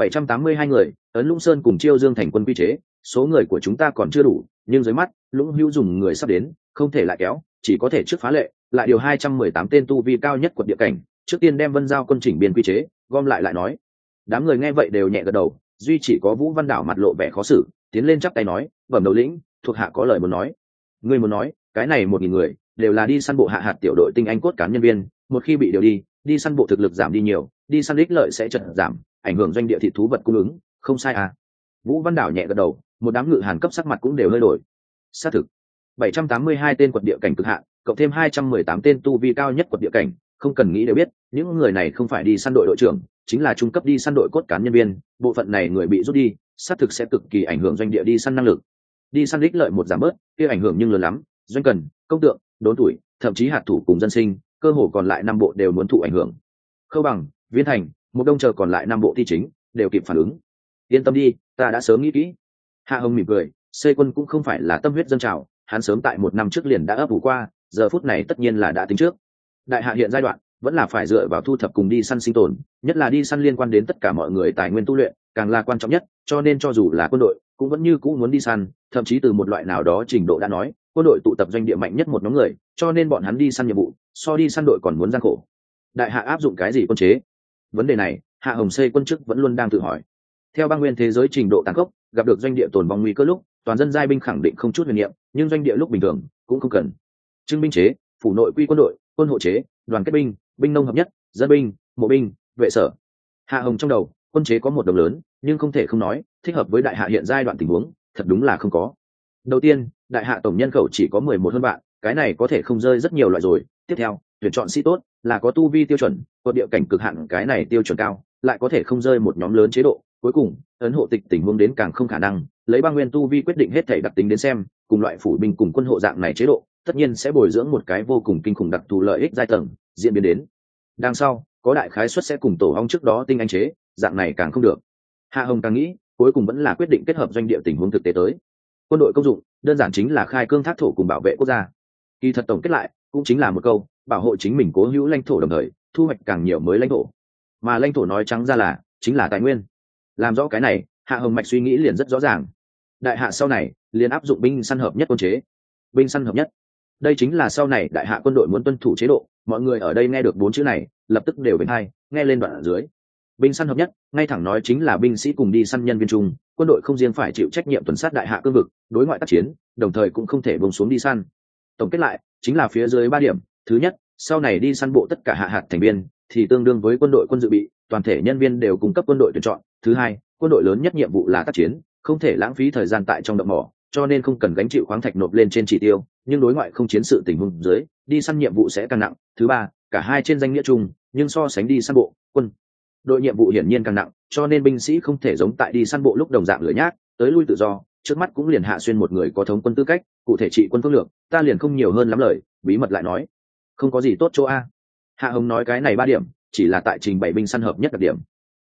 782 người, ấn Lũng Sơn cùng Chiêu Dương thành quân quy chế, số người của chúng ta còn chưa đủ, nhưng dưới mắt, Lũng Hữu dùng người sắp đến, không thể lại kéo, chỉ có thể trước phá lệ, lại điều 218 tên tu vi cao nhất quật địa cảnh, trước tiên đem Vân Giao quân chỉnh biên quy chế, gom lại nói. Đám người nghe vậy đều nhẹ gật đầu, duy chỉ có Vũ Văn Đảo mặt lộ vẻ khó xử, tiến lên chắp tay nói, bẩm đầu lĩnh, thuộc hạ có lời muốn nói. Ngươi muốn nói, cái này 1000 người đều là đi săn bộ hạ hạt tiểu đội tinh anh cốt cán nhân viên, một khi bị điều đi săn bộ thực lực giảm đi nhiều, đi săn ích lợi sẽ chật giảm, ảnh hưởng doanh địa thị thú vật cung ứng, không sai à? Vũ Văn Đảo nhẹ gật đầu, một đám ngự hàn cấp sắc mặt cũng đều hơi đổi. Xác thực, 782 tên quật địa cảnh cực hạn, cộng thêm 218 tên tu vi cao nhất quật địa cảnh, không cần nghĩ đều biết, những người này không phải đi săn đội đội trưởng, chính là trung cấp đi săn đội cốt cán nhân viên, bộ phận này người bị rút đi, xác thực sẽ cực kỳ ảnh hưởng doanh địa đi săn năng lực. Đi săn ích lợi một giảm bớt, kia ảnh hưởng nhưng lớn lắm, doanh cần, công tượng, đốn tuổi, thậm chí hạt thủ cùng dân sinh, cơ hồ còn lại 5 bộ đều muốn thụ ảnh hưởng. Khâu Bằng, Viên Thành, một đông chờ còn lại 5 bộ ti chính đều kịp phản ứng. Yên tâm đi, ta đã sớm nghĩ kỹ. Hạ Hồng mỉm cười, xây quân cũng không phải là tâm huyết dân trào, hắn sớm tại 1 năm trước liền đã ấp ủ qua, giờ phút này tất nhiên là đã tính trước. Đại hạ hiện giai đoạn vẫn là phải dựa vào thu thập cùng đi săn sinh tồn, nhất là đi săn liên quan đến tất cả mọi người tài nguyên tu luyện, càng là quan trọng nhất, cho nên cho dù là quân đội cũng vẫn như cũ muốn đi săn, thậm chí từ một loại nào đó trình độ đã nói, quân đội tụ tập doanh địa mạnh nhất một nhóm người, cho nên bọn hắn đi săn nhiệm vụ, so đi săn đội còn muốn gian khổ. Đại hạ áp dụng cái gì quân chế? Vấn đề này, Hạ Hồng xây quân chức vẫn luôn đang tự hỏi. Theo băng nguyên thế giới trình độ tàn khốc, gặp được doanh địa tồn vong nguy cơ lúc, toàn dân giai binh khẳng định không chút huyền niệm, nhưng doanh địa lúc bình thường cũng không cần. Trưng binh chế, phủ nội quy quân đội, quân hộ chế, đoàn kết binh, binh nông hợp nhất, dân binh, mộ binh, vệ sở. Hạ Hồng trong đầu, quân chế có một đồng lớn, nhưng không thể không nói, thích hợp với đại hạ hiện giai đoạn tình huống, thật đúng là không có. Đầu tiên, đại hạ tổng nhân khẩu chỉ có 11 hơn vạn, cái này có thể không rơi rất nhiều loại rồi. Tiếp theo, tuyển chọn sĩ tốt là có tu vi tiêu chuẩn, có địa cảnh cực hạn cái này tiêu chuẩn cao, lại có thể không rơi một nhóm lớn chế độ. Cuối cùng, ấn hộ tịch tình huống đến càng không khả năng, lấy băng nguyên tu vi quyết định hết thảy đặc tính đến xem, cùng loại phủ binh cùng quân hộ dạng này chế độ, tất nhiên sẽ bồi dưỡng một cái vô cùng kinh khủng đặc thù lợi ích giai tầng, diễn biến đến. Đằng sau, có đại khái suất sẽ cùng tổ ong trước đó tinh anh chế, dạng này càng không được. Hạ Hồng càng nghĩ, cuối cùng vẫn là quyết định kết hợp doanh địa tình huống thực tế tới. Quân đội công dụng, đơn giản chính là khai cương thác thổ cùng bảo vệ quốc gia. Kỳ thật tổng kết lại, cũng chính là một câu, bảo hộ chính mình cố hữu lãnh thổ đồng thời, thu hoạch càng nhiều mới lãnh thổ. Mà lãnh thổ nói trắng ra là, chính là tài nguyên. Làm rõ cái này, Hạ Hồng mạch suy nghĩ liền rất rõ ràng. Đại hạ sau này, liền áp dụng binh săn hợp nhất quân chế. Binh săn hợp nhất. Đây chính là sau này đại hạ quân đội muốn tuân thủ chế độ, mọi người ở đây nghe được 4 chữ này, lập tức đều bên hai, nghe lên đoạn ở dưới. Binh săn hợp nhất, ngay thẳng nói chính là binh sĩ cùng đi săn nhân viên chung, quân đội không riêng phải chịu trách nhiệm tuần sát đại hạ cương vực, đối ngoại tác chiến, đồng thời cũng không thể buông xuống đi săn. Tổng kết lại, chính là phía dưới 3 điểm. Thứ nhất, sau này đi săn bộ tất cả hạ hạt thành viên thì tương đương với quân đội quân dự bị, toàn thể nhân viên đều cung cấp quân đội tuyển chọn. Thứ hai, quân đội lớn nhất nhiệm vụ là tác chiến, không thể lãng phí thời gian tại trong động mỏ, cho nên không cần gánh chịu khoáng thạch nộp lên trên chỉ tiêu, nhưng đối ngoại không chiến sự tình huống dưới, đi săn nhiệm vụ sẽ càng nặng. Thứ ba, cả hai trên danh nghĩa chung, nhưng so sánh đi săn bộ, quân đội nhiệm vụ hiển nhiên càng nặng, cho nên binh sĩ không thể giống tại đi săn bộ lúc đồng dạng lười nhác, tới lui tự do. Trước mắt cũng liền Hạ Xuyên một người có thống quân tư cách, cụ thể trị quân phương lược, ta liền không nhiều hơn lắm lời, bí mật lại nói, không có gì tốt chỗ a. Hạ Hồng nói cái này 3 điểm, chỉ là tại trình bày binh săn hợp nhất đặc điểm.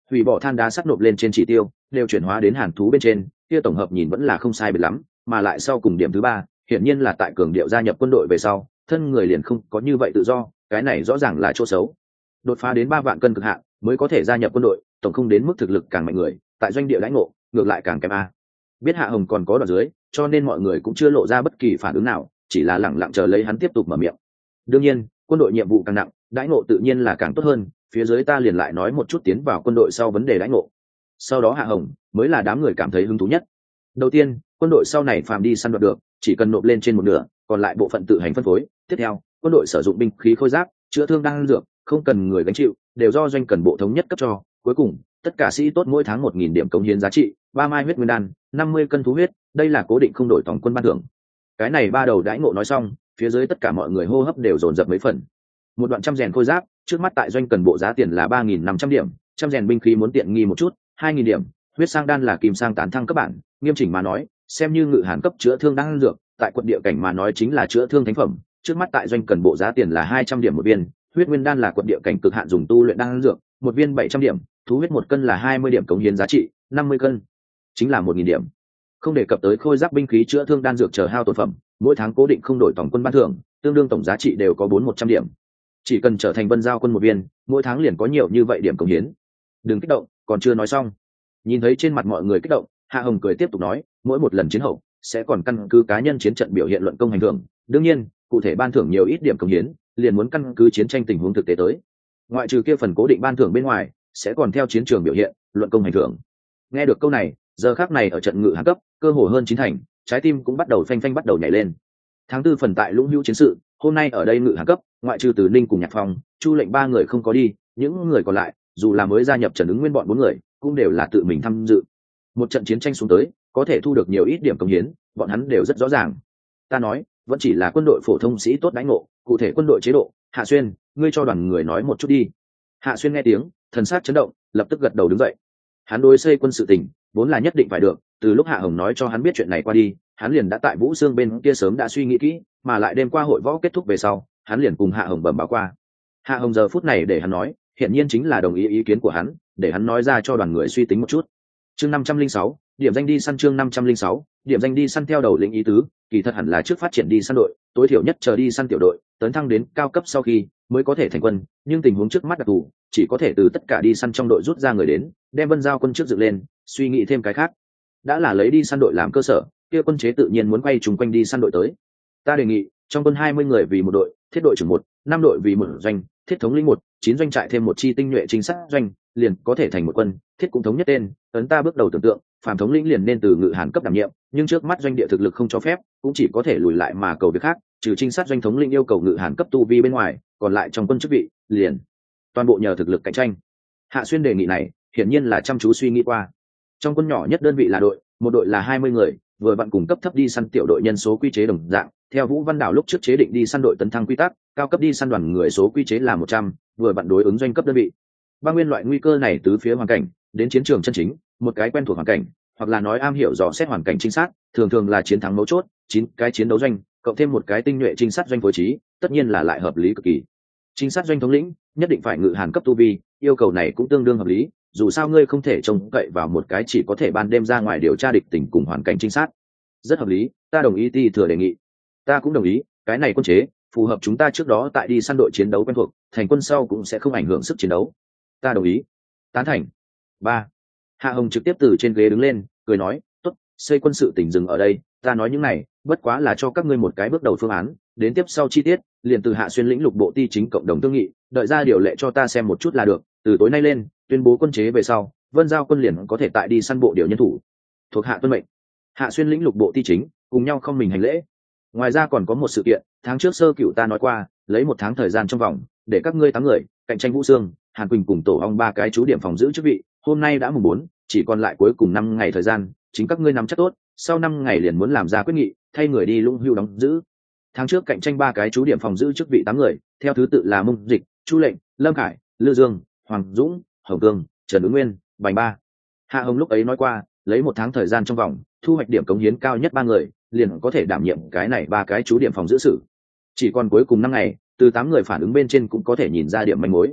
hủy bỏ than đá sắt nộp lên trên chỉ tiêu đều chuyển hóa đến hàn thú bên trên, kia tổng hợp nhìn vẫn là không sai biệt lắm, mà lại sau cùng điểm thứ ba hiển nhiên là tại cường điệu gia nhập quân đội về sau thân người liền không có như vậy tự do, cái này rõ ràng là chỗ xấu. Đột phá đến 3 vạn cân cực hạn mới có thể gia nhập quân đội, tổng không đến mức thực lực càng mạnh người tại doanh địa đãi ngộ ngược lại càng kém a. Biết Hạ Hồng còn có đoạn dưới, cho nên mọi người cũng chưa lộ ra bất kỳ phản ứng nào, chỉ là lẳng lặng chờ lấy hắn tiếp tục mở miệng. Đương nhiên quân đội nhiệm vụ càng nặng đãi ngộ tự nhiên là càng tốt hơn, phía dưới ta liền lại nói một chút tiến vào quân đội sau vấn đề đãi ngộ. Sau đó Hạ Hồng mới là đám người cảm thấy hứng thú nhất. Đầu tiên, quân đội sau này phàm đi săn đoạt được chỉ cần nộp lên trên một nửa, còn lại bộ phận tự hành phân phối. Tiếp theo, quân đội sử dụng binh khí khôi giáp, chữa thương đan dược, không cần người gánh chịu, đều do doanh cần bộ thống nhất cấp cho. Cuối cùng, tất cả sĩ tốt mỗi tháng 1.000 điểm cống hiến giá trị, 3 mai huyết nguyên đan, 50 cân thú huyết, đây là cố định không đổi tổng quân ban thưởng. Cái này ba đầu đãi ngộ nói xong, phía dưới tất cả mọi người hô hấp đều dồn dập mấy phần. Một đoạn trăm rèn khôi giáp, trước mắt tại doanh cần bộ giá tiền là 3.500 điểm, trăm rèn binh khí muốn tiện nghi một chút, 2.000 điểm, huyết sang đan là kim sang tán thăng cấp bản, nghiêm chỉnh mà nói, xem như ngự hàn cấp chữa thương đan dược, tại quận địa cảnh mà nói chính là chữa thương thánh phẩm, trước mắt tại doanh cần bộ giá tiền là 200 điểm một viên, huyết nguyên đan là quận địa cảnh cực hạn dùng tu luyện đan dược, một viên 700 điểm, thú huyết một cân là 20 điểm cống hiến giá trị, 50 cân chính là 1.000 điểm. Không đề cập tới khôi giáp binh khí chữa thương đan dược chờ hao tổn phẩm, mỗi tháng cố định không đổi tổng quân ban thưởng, tương đương tổng giá trị đều có 400 điểm. Chỉ cần trở thành Vân Giao quân một viên, mỗi tháng liền có nhiều như vậy điểm cống hiến. Đừng kích động, còn chưa nói xong. Nhìn thấy trên mặt mọi người kích động, Hạ Hồng cười tiếp tục nói, mỗi một lần chiến hậu sẽ còn căn cứ cá nhân chiến trận biểu hiện luận công hành thưởng, đương nhiên cụ thể ban thưởng nhiều ít điểm cống hiến liền muốn căn cứ chiến tranh tình huống thực tế tới. Ngoại trừ kia phần cố định ban thưởng bên ngoài, sẽ còn theo chiến trường biểu hiện luận công hành thưởng. Nghe được câu này, giờ khắc này ở trận ngự hạ cấp cơ hồ hơn 9 thành, trái tim cũng bắt đầu phanh phanh bắt đầu nhảy lên. Tháng 4 phần tại Lũng Hữu chiến sự, hôm nay ở đây ngự hạ cấp, ngoại trừ Từ Ninh cùng Nhạc Phong, Chu Lệnh 3 người không có đi, những người còn lại dù là mới gia nhập Trần Ứng Nguyên bọn 4 người cũng đều là tự mình tham dự. Một trận chiến tranh xuống tới có thể thu được nhiều ít điểm công hiến, bọn hắn đều rất rõ ràng. Ta nói vẫn chỉ là quân đội phổ thông sĩ tốt đãi ngộ, cụ thể quân đội chế độ, Hạ Xuyên ngươi cho đoàn người nói một chút đi. Hạ Xuyên nghe tiếng thần sắc chấn động, lập tức gật đầu đứng dậy. Hắn đối xây quân sự tình vốn là nhất định phải được, từ lúc Hạ Hồng nói cho hắn biết chuyện này qua đi, hắn liền đã tại Vũ Xương bên kia sớm đã suy nghĩ kỹ, mà lại đêm qua hội võ kết thúc về sau hắn liền cùng Hạ Hồng bẩm báo qua. Hạ Hồng giờ phút này để hắn nói hiện nhiên chính là đồng ý ý kiến của hắn, để hắn nói ra cho đoàn người suy tính một chút. Chương 506, điểm danh đi săn. Chương 506, điểm danh đi săn. Theo đầu lĩnh ý tứ, kỳ thật hẳn là trước phát triển đi săn đội, tối thiểu nhất chờ đi săn tiểu đội tấn thăng đến cao cấp sau khi mới có thể thành quân, nhưng tình huống trước mắt đặc thù, chỉ có thể từ tất cả đi săn trong đội rút ra người đến, đem Vân Giao quân trước dựng lên, suy nghĩ thêm cái khác. Đã là lấy đi săn đội làm cơ sở, kia quân chế tự nhiên muốn quay trùng quanh đi săn đội tới. Ta đề nghị trong quân 20 người vì một đội, thiết đội trưởng 1, 5 đội vì một doanh, thiết thống lĩnh 1, 9 doanh trại thêm một chi tinh nhuệ trinh sát doanh, liền có thể thành một quân. Thiết cũng thống nhất tên, ấn ta bước đầu tưởng tượng, phàm thống lĩnh liền nên từ ngự hàn cấp đảm nhiệm, nhưng trước mắt doanh địa thực lực không cho phép, cũng chỉ có thể lùi lại mà cầu việc khác, trừ trinh sát doanh thống lĩnh yêu cầu ngự hàn cấp tu vi bên ngoài, còn lại trong quân chức vị liền toàn bộ nhờ thực lực cạnh tranh. Hạ Xuyên đề nghị này hiển nhiên là chăm chú suy nghĩ qua. Trong quân nhỏ nhất đơn vị là đội, một đội là 20 người, vừa vặn cùng cấp thấp đi săn tiểu đội nhân số quy chế đồng dạng, theo Vũ Văn Đảo lúc trước chế định đi săn đội tấn thăng quy tắc, cao cấp đi săn đoàn người số quy chế là 100, vừa vặn đối ứng doanh cấp đơn vị. Băng nguyên loại nguy cơ này tứ phía hoàn cảnh, đến chiến trường chân chính, một cái quen thuộc hoàn cảnh, hoặc là nói am hiểu dò xét hoàn cảnh trinh sát, thường thường là chiến thắng mấu chốt, 9 cái chiến đấu doanh, cộng thêm một cái tinh nhuệ trinh sát doanh phối trí, tất nhiên là lại hợp lý cực kỳ. Trinh sát doanh thống lĩnh nhất định phải ngự hàn cấp tu vi, yêu cầu này cũng tương đương hợp lý, dù sao ngươi không thể trông cậy vào một cái chỉ có thể ban đêm ra ngoài điều tra địch tình cùng hoàn cảnh trinh sát. Rất hợp lý, ta đồng ý Ti Thừa đề nghị. Ta cũng đồng ý, cái này quân chế phù hợp chúng ta trước đó tại đi săn đội chiến đấu quen thuộc, thành quân sau cũng sẽ không ảnh hưởng sức chiến đấu. Ta đồng ý. Tán thành. 3. Hạ Hồng trực tiếp từ trên ghế đứng lên, cười nói, tốt, xây quân sự tỉnh dừng ở đây, ta nói những này bất quá là cho các ngươi một cái bước đầu phương án, đến tiếp sau chi tiết liền từ Hạ Xuyên lĩnh lục bộ ti chính cộng đồng thương nghị, đợi ra điều lệ cho ta xem một chút là được. Từ tối nay lên tuyên bố quân chế về sau, Vân Giao quân liền có thể tại đi săn bộ điều nhân thủ. Thuộc hạ tuân mệnh. Hạ Xuyên lĩnh lục bộ ti chính cùng nhau không mình hành lễ. Ngoài ra còn có một sự kiện, tháng trước Sơ Cửu ta nói qua, lấy 1 tháng thời gian trong vòng để các ngươi 8 người cạnh tranh Vũ Xương, Hàn Quỳnh cùng Tổ Ong 3 cái chú điểm phòng giữ chức vị. Hôm nay đã mùng 4, chỉ còn lại cuối cùng 5 ngày thời gian, chính các ngươi nắm chắc tốt, sau 5 ngày liền muốn làm ra quyết nghị, thay người đi Lũng Hưu đóng giữ. Tháng trước cạnh tranh 3 cái chú điểm phòng giữ chức vị 8 người, theo thứ tự là Mông Dịch, Chu Lệnh, Lâm Khải, Lư Dương, Hoàng Dũng, Hồng Cương, Trần Ứng Nguyên, Bành Ba. Hạ Hồng lúc ấy nói qua, lấy 1 tháng thời gian trong vòng, thu hoạch điểm cống hiến cao nhất 3 người, liền có thể đảm nhiệm cái này 3 cái chú điểm phòng giữ sử. Chỉ còn cuối cùng 5 ngày, từ 8 người phản ứng bên trên cũng có thể nhìn ra điểm manh mối.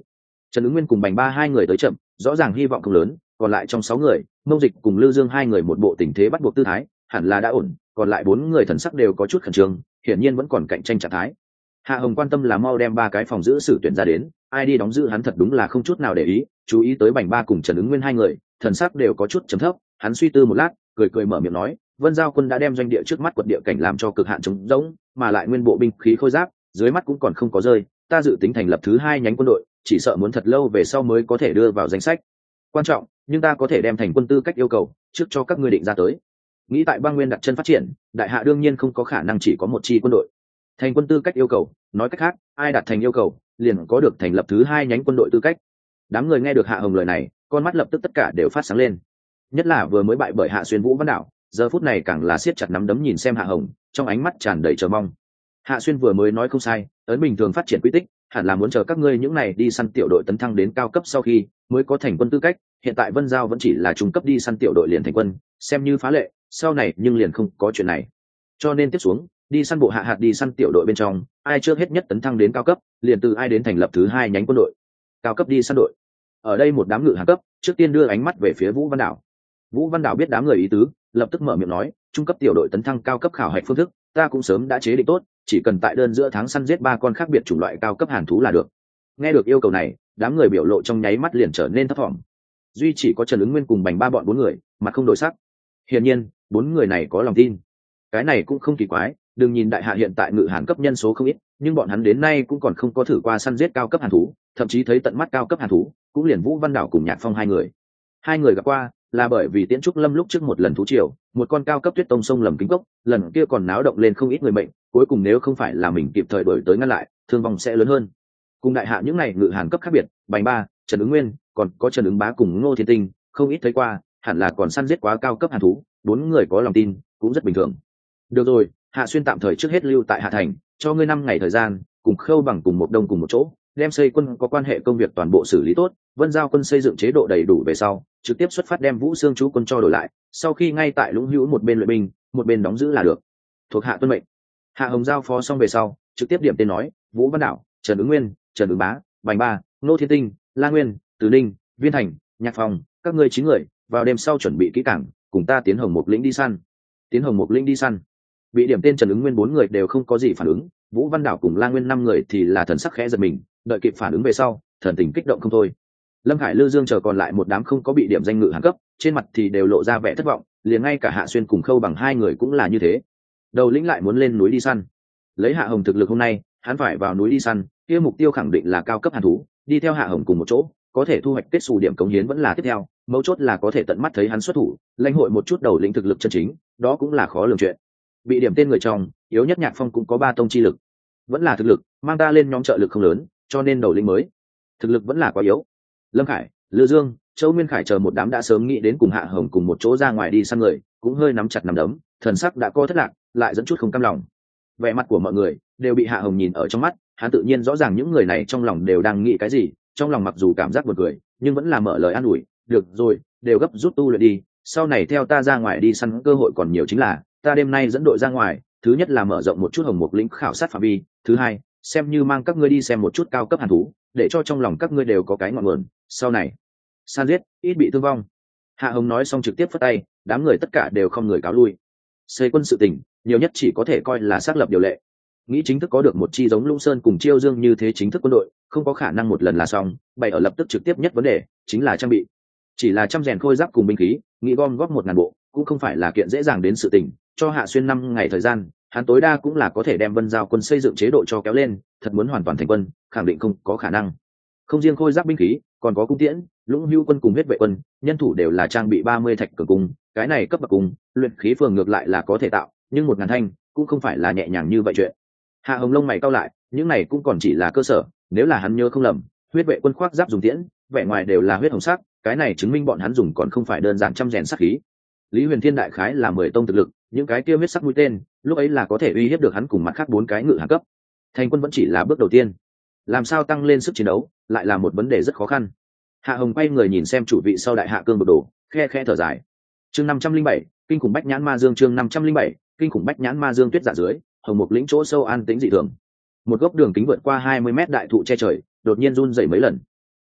Trần Ứng Nguyên cùng Bành Ba hai người tới chậm, rõ ràng hy vọng không lớn, còn lại trong 6 người, Mông Dịch cùng Lư Dương hai người một bộ tình thế bắt buộc tư thái, hẳn là đã ổn, còn lại 4 người thần sắc đều có chút khẩn trương, hiển nhiên vẫn còn cạnh tranh trạng thái. Hạ Hồng quan tâm là mau đem 3 cái phòng giữ xử tuyển ra đến, ai đi đóng giữ hắn thật đúng là không chút nào để ý, chú ý tới Bành Ba cùng Trần Ứng Nguyên hai người, thần sắc đều có chút trầm thấp, hắn suy tư một lát, cười mở miệng nói, Vân Giao quân đã đem doanh địa trước mắt quật địa cảnh làm cho cực hạn trống rỗng, mà lại nguyên bộ binh khí khôi giáp, dưới mắt cũng còn không có rơi, ta dự tính thành lập thứ 2 nhánh quân đội, chỉ sợ muốn thật lâu về sau mới có thể đưa vào danh sách. Quan trọng, nhưng ta có thể đem thành quân tư cách yêu cầu trước cho các ngươi định ra tới. Nghĩ tại bang nguyên đặt chân phát triển, đại hạ đương nhiên không có khả năng chỉ có một chi quân đội. Thành quân tư cách yêu cầu, nói cách khác, ai đạt thành yêu cầu, liền có được thành lập thứ 2 nhánh quân đội tư cách. Đám người nghe được Hạ Hồng lời này, con mắt lập tức tất cả đều phát sáng lên. Nhất là vừa mới bại bởi Hạ Xuyên Vũ Văn Đảo, giờ phút này càng là siết chặt nắm đấm nhìn xem Hạ Hồng, trong ánh mắt tràn đầy chờ mong. Hạ Xuyên vừa mới nói không sai, ấn bình thường phát triển quy tích, hẳn là muốn chờ các ngươi những này đi săn tiểu đội tấn thăng đến cao cấp sau khi mới có thành quân tư cách. Hiện tại Vân Giao vẫn chỉ là trung cấp đi săn tiểu đội liền thành quân, xem như phá lệ, sau này nhưng liền không có chuyện này. Cho nên tiếp xuống, đi săn bộ hạ hạt đi săn tiểu đội bên trong, ai trước hết nhất tấn thăng đến cao cấp, liền từ ai đến thành lập thứ 2 nhánh quân đội. Cao cấp đi săn đội. Ở đây một đám ngự hạ cấp, trước tiên đưa ánh mắt về phía Vũ Văn Đảo. Vũ Văn Đảo biết đám người ý tứ, lập tức mở miệng nói, trung cấp tiểu đội tấn thăng cao cấp khảo hạch phương thức, ta cũng sớm đã chế định tốt, chỉ cần tại đơn giữa tháng săn giết 3 con khác biệt chủng loại cao cấp hàn thú là được. Nghe được yêu cầu này, đám người biểu lộ trong nháy mắt liền trở nên thấp thỏm. Duy chỉ có Trần Ứng Nguyên cùng Bành Ba bọn 4 người, mặt không đổi sắc. Hiển nhiên, 4 người này có lòng tin. Cái này cũng không kỳ quái, đừng nhìn đại hạ hiện tại ngự hàn cấp nhân số không ít, nhưng bọn hắn đến nay cũng còn không có thử qua săn giết cao cấp hàn thú, thậm chí thấy tận mắt cao cấp hàn thú, cũng liền Vũ Văn Đảo cùng Nhạc Phong hai người. Hai người gặp qua, là bởi vì Tiễn Trúc Lâm lúc trước một lần thú triều, một con cao cấp tuyết tông sông lầm kính cốc, lần kia còn náo động lên không ít người mệnh, cuối cùng nếu không phải là mình kịp thời đuổi tới ngăn lại, thương vong sẽ lớn hơn. Cùng đại hạ những này ngự hàn cấp khác biệt, Bành Ba, Trần Ứng Nguyên, còn có Trần Ứng Bá cùng Ngô Thiên Tinh, không ít thấy qua, hẳn là còn săn giết quá cao cấp hàn thú, 4 người có lòng tin, cũng rất bình thường. Được rồi, Hạ Xuyên tạm thời trước hết lưu tại Hạ Thành, cho ngươi 5 ngày thời gian, cùng Khâu Bằng cùng một đông cùng một chỗ, đem xây quân có quan hệ công việc toàn bộ xử lý tốt, Vân Giao quân xây dựng chế độ đầy đủ về sau, trực tiếp xuất phát đem Vũ Xương chú quân cho đổi lại, sau khi ngay tại Lũng Hữu một bên luyện binh, một bên đóng giữ là được. Thuộc hạ tuân mệnh. Hạ Hồng giao phó xong về sau, trực tiếp điểm tên nói, Vũ Văn Đảo, Trần Ứng Nguyên, Trần Ứng Bá, Bành Ba, Ngô Thiên Tinh, La Nguyên, Từ Ninh, Viên Thành, Nhạc Phong, các ngươi 9 người, vào đêm sau chuẩn bị kỹ càng, cùng ta tiến Hồng Mục lĩnh đi săn. Tiến Hồng Mục lĩnh đi săn. Bị điểm tên Trần Ứng Nguyên 4 người đều không có gì phản ứng, Vũ Văn Đảo cùng La Nguyên 5 người thì là thần sắc khẽ giật mình, đợi kịp phản ứng về sau, thần tình kích động không thôi. Lâm Khải Lư Dương chờ còn lại một đám không có bị điểm danh ngự hạng cấp, trên mặt thì đều lộ ra vẻ thất vọng, liền ngay cả Hạ Xuyên cùng Khâu Bằng 2 người cũng là như thế. Đầu lĩnh lại muốn lên núi đi săn. Lấy Hạ Hồng thực lực hôm nay, hắn phải vào núi đi săn, kia mục tiêu khẳng định là cao cấp hàn thú, đi theo Hạ Hồng cùng một chỗ, có thể thu hoạch kết xù điểm cống hiến vẫn là tiếp theo, mấu chốt là có thể tận mắt thấy hắn xuất thủ, lãnh hội một chút đầu lĩnh thực lực chân chính, đó cũng là khó lường chuyện. Bị điểm tên người trong, yếu nhất Nhạc Phong cũng có 3 tông chi lực, vẫn là thực lực, mang ta lên nhóm trợ lực không lớn, cho nên đầu lĩnh mới thực lực vẫn là quá yếu. Lâm Khải, Lư Dương, Châu Nguyên Khải chờ một đám đã sớm nghĩ đến cùng Hạ Hồng cùng một chỗ ra ngoài đi săn người, cũng hơi nắm chặt nắm đấm, thần sắc đã co thất lạc, lại dẫn chút không cam lòng. Vẻ mặt của mọi người đều bị Hạ Hồng nhìn ở trong mắt, hắn tự nhiên rõ ràng những người này trong lòng đều đang nghĩ cái gì, trong lòng mặc dù cảm giác buồn cười, nhưng vẫn là mở lời an ủi, "Được rồi, đều gấp rút tu luyện đi, sau này theo ta ra ngoài đi săn cơ hội còn nhiều chính là, ta đêm nay dẫn đội ra ngoài, thứ nhất là mở rộng một chút Hồng Mục lĩnh khảo sát phạm vi, thứ hai, xem như mang các ngươi đi xem một chút cao cấp hàn thú, để cho trong lòng các ngươi đều có cái ngọn nguồn, sau này san giết ít bị thương vong." Hạ Hồng nói xong trực tiếp phất tay, đám người tất cả đều không người cáo lui. Xây quân sự tình, nhiều nhất chỉ có thể coi là xác lập điều lệ. Nghĩ chính thức có được một chi giống Lũng Sơn cùng Chiêu Dương như thế chính thức quân đội, không có khả năng một lần là xong, bày ở lập tức trực tiếp nhất vấn đề chính là trang bị. Chỉ là trăm rèn khôi giáp cùng binh khí, nghĩ gom góp 1000 bộ, cũng không phải là kiện dễ dàng đến sự tình, cho Hạ Xuyên 5 ngày thời gian, hắn tối đa cũng là có thể đem Vân Giao quân xây dựng chế độ cho kéo lên, thật muốn hoàn toàn thành quân, khẳng định không có khả năng. Không riêng khôi giáp binh khí, còn có cung tiễn, Lũng Hữu quân cùng huyết vệ quân, nhân thủ đều là trang bị 30 thạch cường cung, cái này cấp bậc cung, luyện khí phường ngược lại là có thể tạo, nhưng 1000 thanh cũng không phải là nhẹ nhàng như vậy chuyện. Hạ Hồng lông mày cau lại, những này cũng còn chỉ là cơ sở, nếu là hắn nhớ không lầm, huyết vệ quân khoác giáp dùng tiễn, vẻ ngoài đều là huyết hồng sắc, cái này chứng minh bọn hắn dùng còn không phải đơn giản trăm rèn sắc khí. Lý Huyền Thiên đại khái là 10 tông thực lực, những cái kia huyết sắc mũi tên, lúc ấy là có thể uy hiếp được hắn cùng mặt khác 4 cái ngự hạng cấp. Thành quân vẫn chỉ là bước đầu tiên, làm sao tăng lên sức chiến đấu, lại là một vấn đề rất khó khăn. Hạ Hồng quay người nhìn xem chủ vị sau đại hạ cương bực đồ, khe khẽ thở dài. Chương 507, kinh khủng bách nhãn ma dương. Chương 507, kinh khủng bách nhãn ma dương. Tuyết dạ dưới, Hồng Mục lĩnh chỗ sâu an tĩnh dị thường. Một gốc đường kính vượt qua 20 mét đại thụ che trời, đột nhiên run rẩy mấy lần.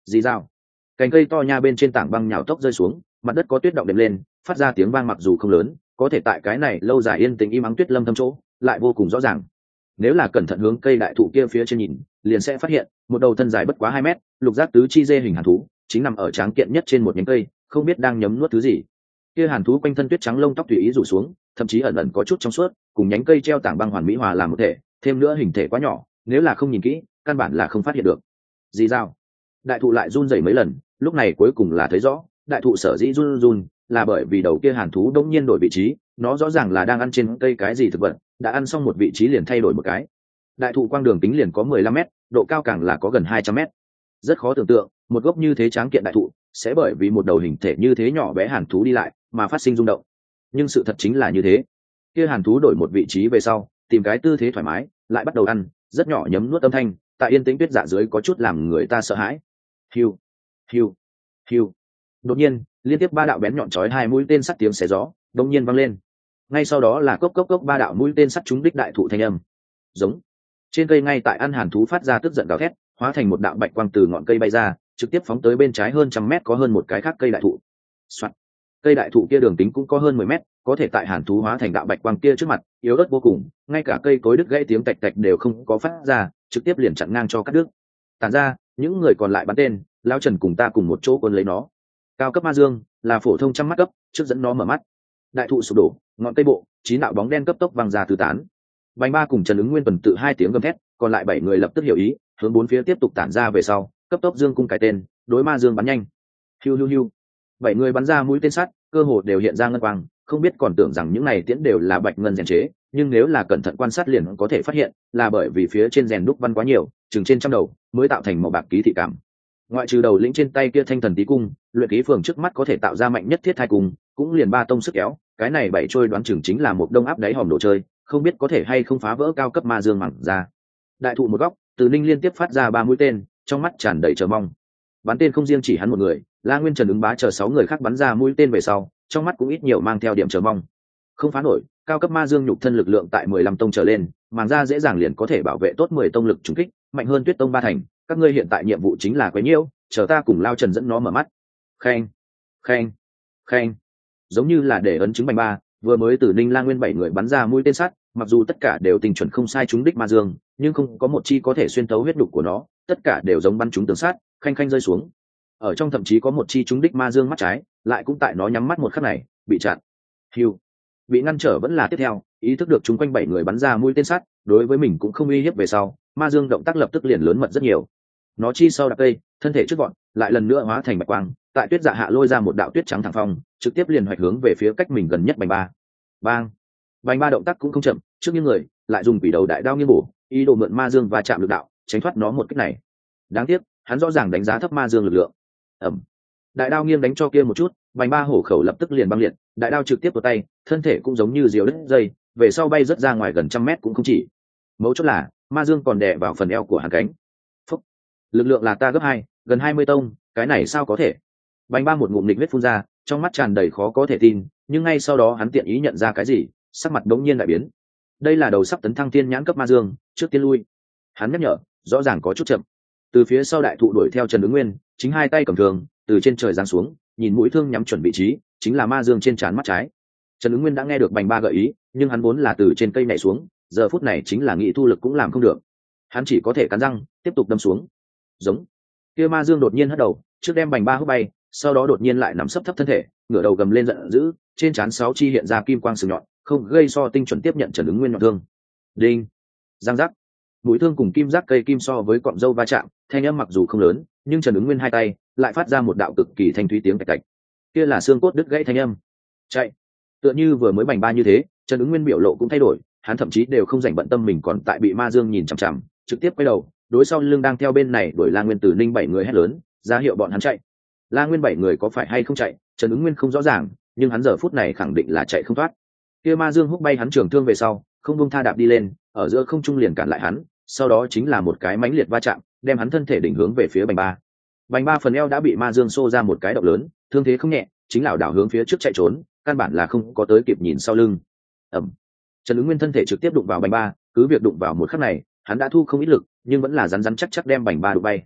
Dì dao, cành cây to nha bên trên tảng băng nhào tốc rơi xuống, mặt đất có tuyết động đệm lên, phát ra tiếng vang mặc dù không lớn, có thể tại cái này lâu dài yên tĩnh im ắng tuyết lâm thâm chỗ lại vô cùng rõ ràng. Nếu là cẩn thận hướng cây đại thụ kia phía trên nhìn, liền sẽ phát hiện một đầu thân dài bất quá 2 mét, lục giác tứ chi dê hình hàn thú chính nằm ở tráng kiện nhất trên một nhánh cây, không biết đang nhấm nuốt thứ gì. Kia hàn thú quanh thân tuyết trắng lông tóc tùy ý rủ xuống, thậm chí ẩn ẩn có chút trong suốt, cùng nhánh cây treo tảng băng hoàn mỹ hòa làm một thể, thêm nữa hình thể quá nhỏ, nếu là không nhìn kỹ căn bản là không phát hiện được. Dì dao, đại thụ lại run rẩy mấy lần, lúc này cuối cùng là thấy rõ, đại thụ sở dĩ run run là bởi vì đầu kia hàn thú đống nhiên đổi vị trí, nó rõ ràng là đang ăn trên cây cái gì thực vật, đã ăn xong một vị trí liền thay đổi một cái. Đại thụ quang đường tính liền có 15 mét, độ cao càng là có gần 200 mét. Rất khó tưởng tượng, một gốc như thế tráng kiện đại thụ sẽ bởi vì một đầu hình thể như thế nhỏ bé hàn thú đi lại mà phát sinh rung động. Nhưng sự thật chính là như thế. Kia hàn thú đổi một vị trí về sau, tìm cái tư thế thoải mái, lại bắt đầu ăn, rất nhỏ nhấm nuốt âm thanh, tại yên tĩnh tuyết dạ dưới có chút làm người ta sợ hãi. Hiu, hiu, hiu. Đột nhiên, liên tiếp 3 đạo bén nhọn chói 2 mũi tên sắt tiếng xé gió, đột nhiên vang lên. Ngay sau đó là cốc cốc cốc 3 đạo mũi tên sắt trúng đích đại thụ thanh âm. Giống. Trên cây ngay tại ăn hàn thú phát ra tức giận gào thét, hóa thành một đạo bạch quang từ ngọn cây bay ra, trực tiếp phóng tới bên trái hơn 100 mét có hơn một cái khác cây đại thụ. Soạt. Cây đại thụ kia đường tính cũng có hơn 10 mét, có thể tại hàn thú hóa thành đạo bạch quang kia trước mặt, yếu ớt vô cùng, ngay cả cây cối đứt gãy tiếng tạch tạch đều không có phát ra, trực tiếp liền chặn ngang cho cắt đứt. Tản ra, những người còn lại bắn tên, lão Trần cùng ta cùng một chỗ quân lấy nó. Cao cấp ma dương là phổ thông trăm mắt cấp, trước dẫn nó mở mắt. Đại thụ sụp đổ, ngọn cây bộ, 9 đạo bóng đen cấp tốc văng ra tứ tán. Bành Ba cùng Trần Ứng Nguyên tuần tự 2 tiếng gầm thét, còn lại 7 người lập tức hiểu ý, hướng 4 phía tiếp tục tản ra về sau, cấp tốc dương cung cái tên, đối ma dương bắn nhanh. Hiu hiu hiu. 7 người bắn ra mũi tên sắt, cơ hồ đều hiện ra ngân quang, không biết còn tưởng rằng những này tiễn đều là bạch ngân rèn chế, nhưng nếu là cẩn thận quan sát liền có thể phát hiện, là bởi vì phía trên rèn đúc văn quá nhiều, chừng trên trăm đầu, mới tạo thành màu bạc ký thị cảm. Ngoại trừ đầu lĩnh trên tay kia thanh thần tí cung, luyện khí phường trước mắt có thể tạo ra mạnh nhất thiết thai cung, cũng liền 3 tông sức kéo, cái này 7 trôi đoán chừng chính là một đông áp đáy hòm đồ chơi, không biết có thể hay không phá vỡ cao cấp ma dương mẳng ra. Đại thụ một góc, Từ Ninh liên tiếp phát ra 3 mũi tên, trong mắt tràn đầy chờ mong. Bắn tên không riêng chỉ hắn một người, La Nguyên, Trần Ứng Bá chờ 6 người khác bắn ra mũi tên về sau, trong mắt cũng ít nhiều mang theo điểm chờ mong. Không phá nổi, cao cấp ma dương nhục thân lực lượng tại 15 tông trở lên, màng ra dễ dàng liền có thể bảo vệ tốt 10 tông lực trùng kích, mạnh hơn Tuyết tông 3 thành, các ngươi hiện tại nhiệm vụ chính là quấy nhiễu, chờ ta cùng Lao Trần dẫn nó mở mắt. Khen, khen, khen. Giống như là để ấn chứng Bành Ba, vừa mới từ Ninh La Nguyên 7 người bắn ra mũi tên sắt, mặc dù tất cả đều tinh chuẩn không sai trúng đích ma dương, nhưng không có một chi có thể xuyên thấu huyết đục của nó, tất cả đều giống bắn trúng tường sắt, khanh khanh rơi xuống. Ở trong thậm chí có một chi trúng đích ma dương mắt trái, lại cũng tại nó nhắm mắt một khắc này, bị chặn. Hiu. Bị ngăn trở vẫn là tiếp theo, ý thức được chúng quanh 7 người bắn ra mũi tên sắt, đối với mình cũng không uy hiếp về sau, ma dương động tác lập tức liền lớn mật rất nhiều. Nó chi sau đạp cây, thân thể trước vọt, lại lần nữa hóa thành bạch quang, tại tuyết dạ hạ lôi ra một đạo tuyết trắng thẳng phong, trực tiếp liền hoạch hướng về phía cách mình gần nhất Bành Ba. Bang. Bành Ba động tác cũng không chậm, trước những người, lại dùng quỷ đầu đại đao nghiêng bổ, ý đồ mượn ma dương và chạm lực đạo, tránh thoát nó một kích này. Đáng tiếc, hắn rõ ràng đánh giá thấp ma dương lực lượng. Ầm. Đại đao nghiêng đánh cho kia một chút, Bành Ba hổ khẩu lập tức liền băng liệt, đại đao trực tiếp vào tay, thân thể cũng giống như diều đứt dây, về sau bay rất ra ngoài gần 100 mét cũng không chỉ. Mấu chốt là, ma dương còn đè vào phần eo của hắn cánh. Phúc. Lực lượng là ta gấp 2, gần 20 tông, cái này sao có thể? Bành Ba một ngụm nịch huyết phun ra, trong mắt tràn đầy khó có thể tin, nhưng ngay sau đó hắn tiện ý nhận ra cái gì, sắc mặt đống nhiên đại biến. Đây là đầu sắp tấn thăng thiên nhãn cấp ma dương, trước tiên lui. Hắn nhắc nhở, rõ ràng có chút chậm. Từ phía sau đại thụ đuổi theo Trần Ứng Nguyên, chính 2 tay cầm thương, từ trên trời giáng xuống, nhìn mũi thương nhắm chuẩn vị trí, chính là ma dương trên trán mắt trái. Trần Ứng Nguyên đã nghe được Bành Ba gợi ý, nhưng hắn vốn là từ trên cây nhảy xuống, giờ phút này chính là nghị thu lực cũng làm không được. Hắn chỉ có thể cắn răng, tiếp tục đâm xuống. Giống. Kia ma dương đột nhiên hất đầu, trước đem Bành Ba hút bay, sau đó đột nhiên lại nằm sấp thấp thân thể, ngửa đầu gầm lên giận dữ, trên trán 6 chi hiện ra kim quang sừng nhọn, không gây so tinh chuẩn tiếp nhận Trần Ứng Nguyên nhọn thương. Đinh. Giang giác. Mũi thương cùng kim giác cây kim so với cọng râu va chạm, thanh âm mặc dù không lớn, nhưng Trần Ứng Nguyên 2 tay lại phát ra một đạo cực kỳ thanh thúy tiếng tạch tạch. Kia là xương cốt đứt gãy thanh âm. Chạy. Tựa như vừa mới Bành Ba như thế, Trần Ứng Nguyên biểu lộ cũng thay đổi, hắn thậm chí đều không dành bận tâm mình còn tại bị ma dương nhìn chằm chằm, trực tiếp quay đầu, đối sau lưng đang theo bên này đuổi La Nguyên Tử Ninh 7 người hét lớn, ra hiệu bọn hắn chạy. La Nguyên 7 người có phải hay không chạy, Trần Ứng Nguyên không rõ ràng, nhưng hắn giờ phút này khẳng định là chạy không thoát. Kia ma dương húc bay hắn trường thương về sau, không buông tha đạp đi lên, ở giữa không trung liền cản lại hắn, sau đó chính là một cái mãnh liệt va chạm, đem hắn thân thể đỉnh hướng về phía Bành Ba. Bành Ba phần eo đã bị ma dương xô ra một cái động lớn, thương thế không nhẹ, chính lảo đảo hướng phía trước chạy trốn, căn bản là không có tới kịp nhìn sau lưng. Ầm. Trần Ứng Nguyên thân thể trực tiếp đụng vào Bành Ba, cứ việc đụng vào một khắc này, hắn đã thu không ít lực, nhưng vẫn là rắn rắn chắc chắc đem Bành Ba đụng bay.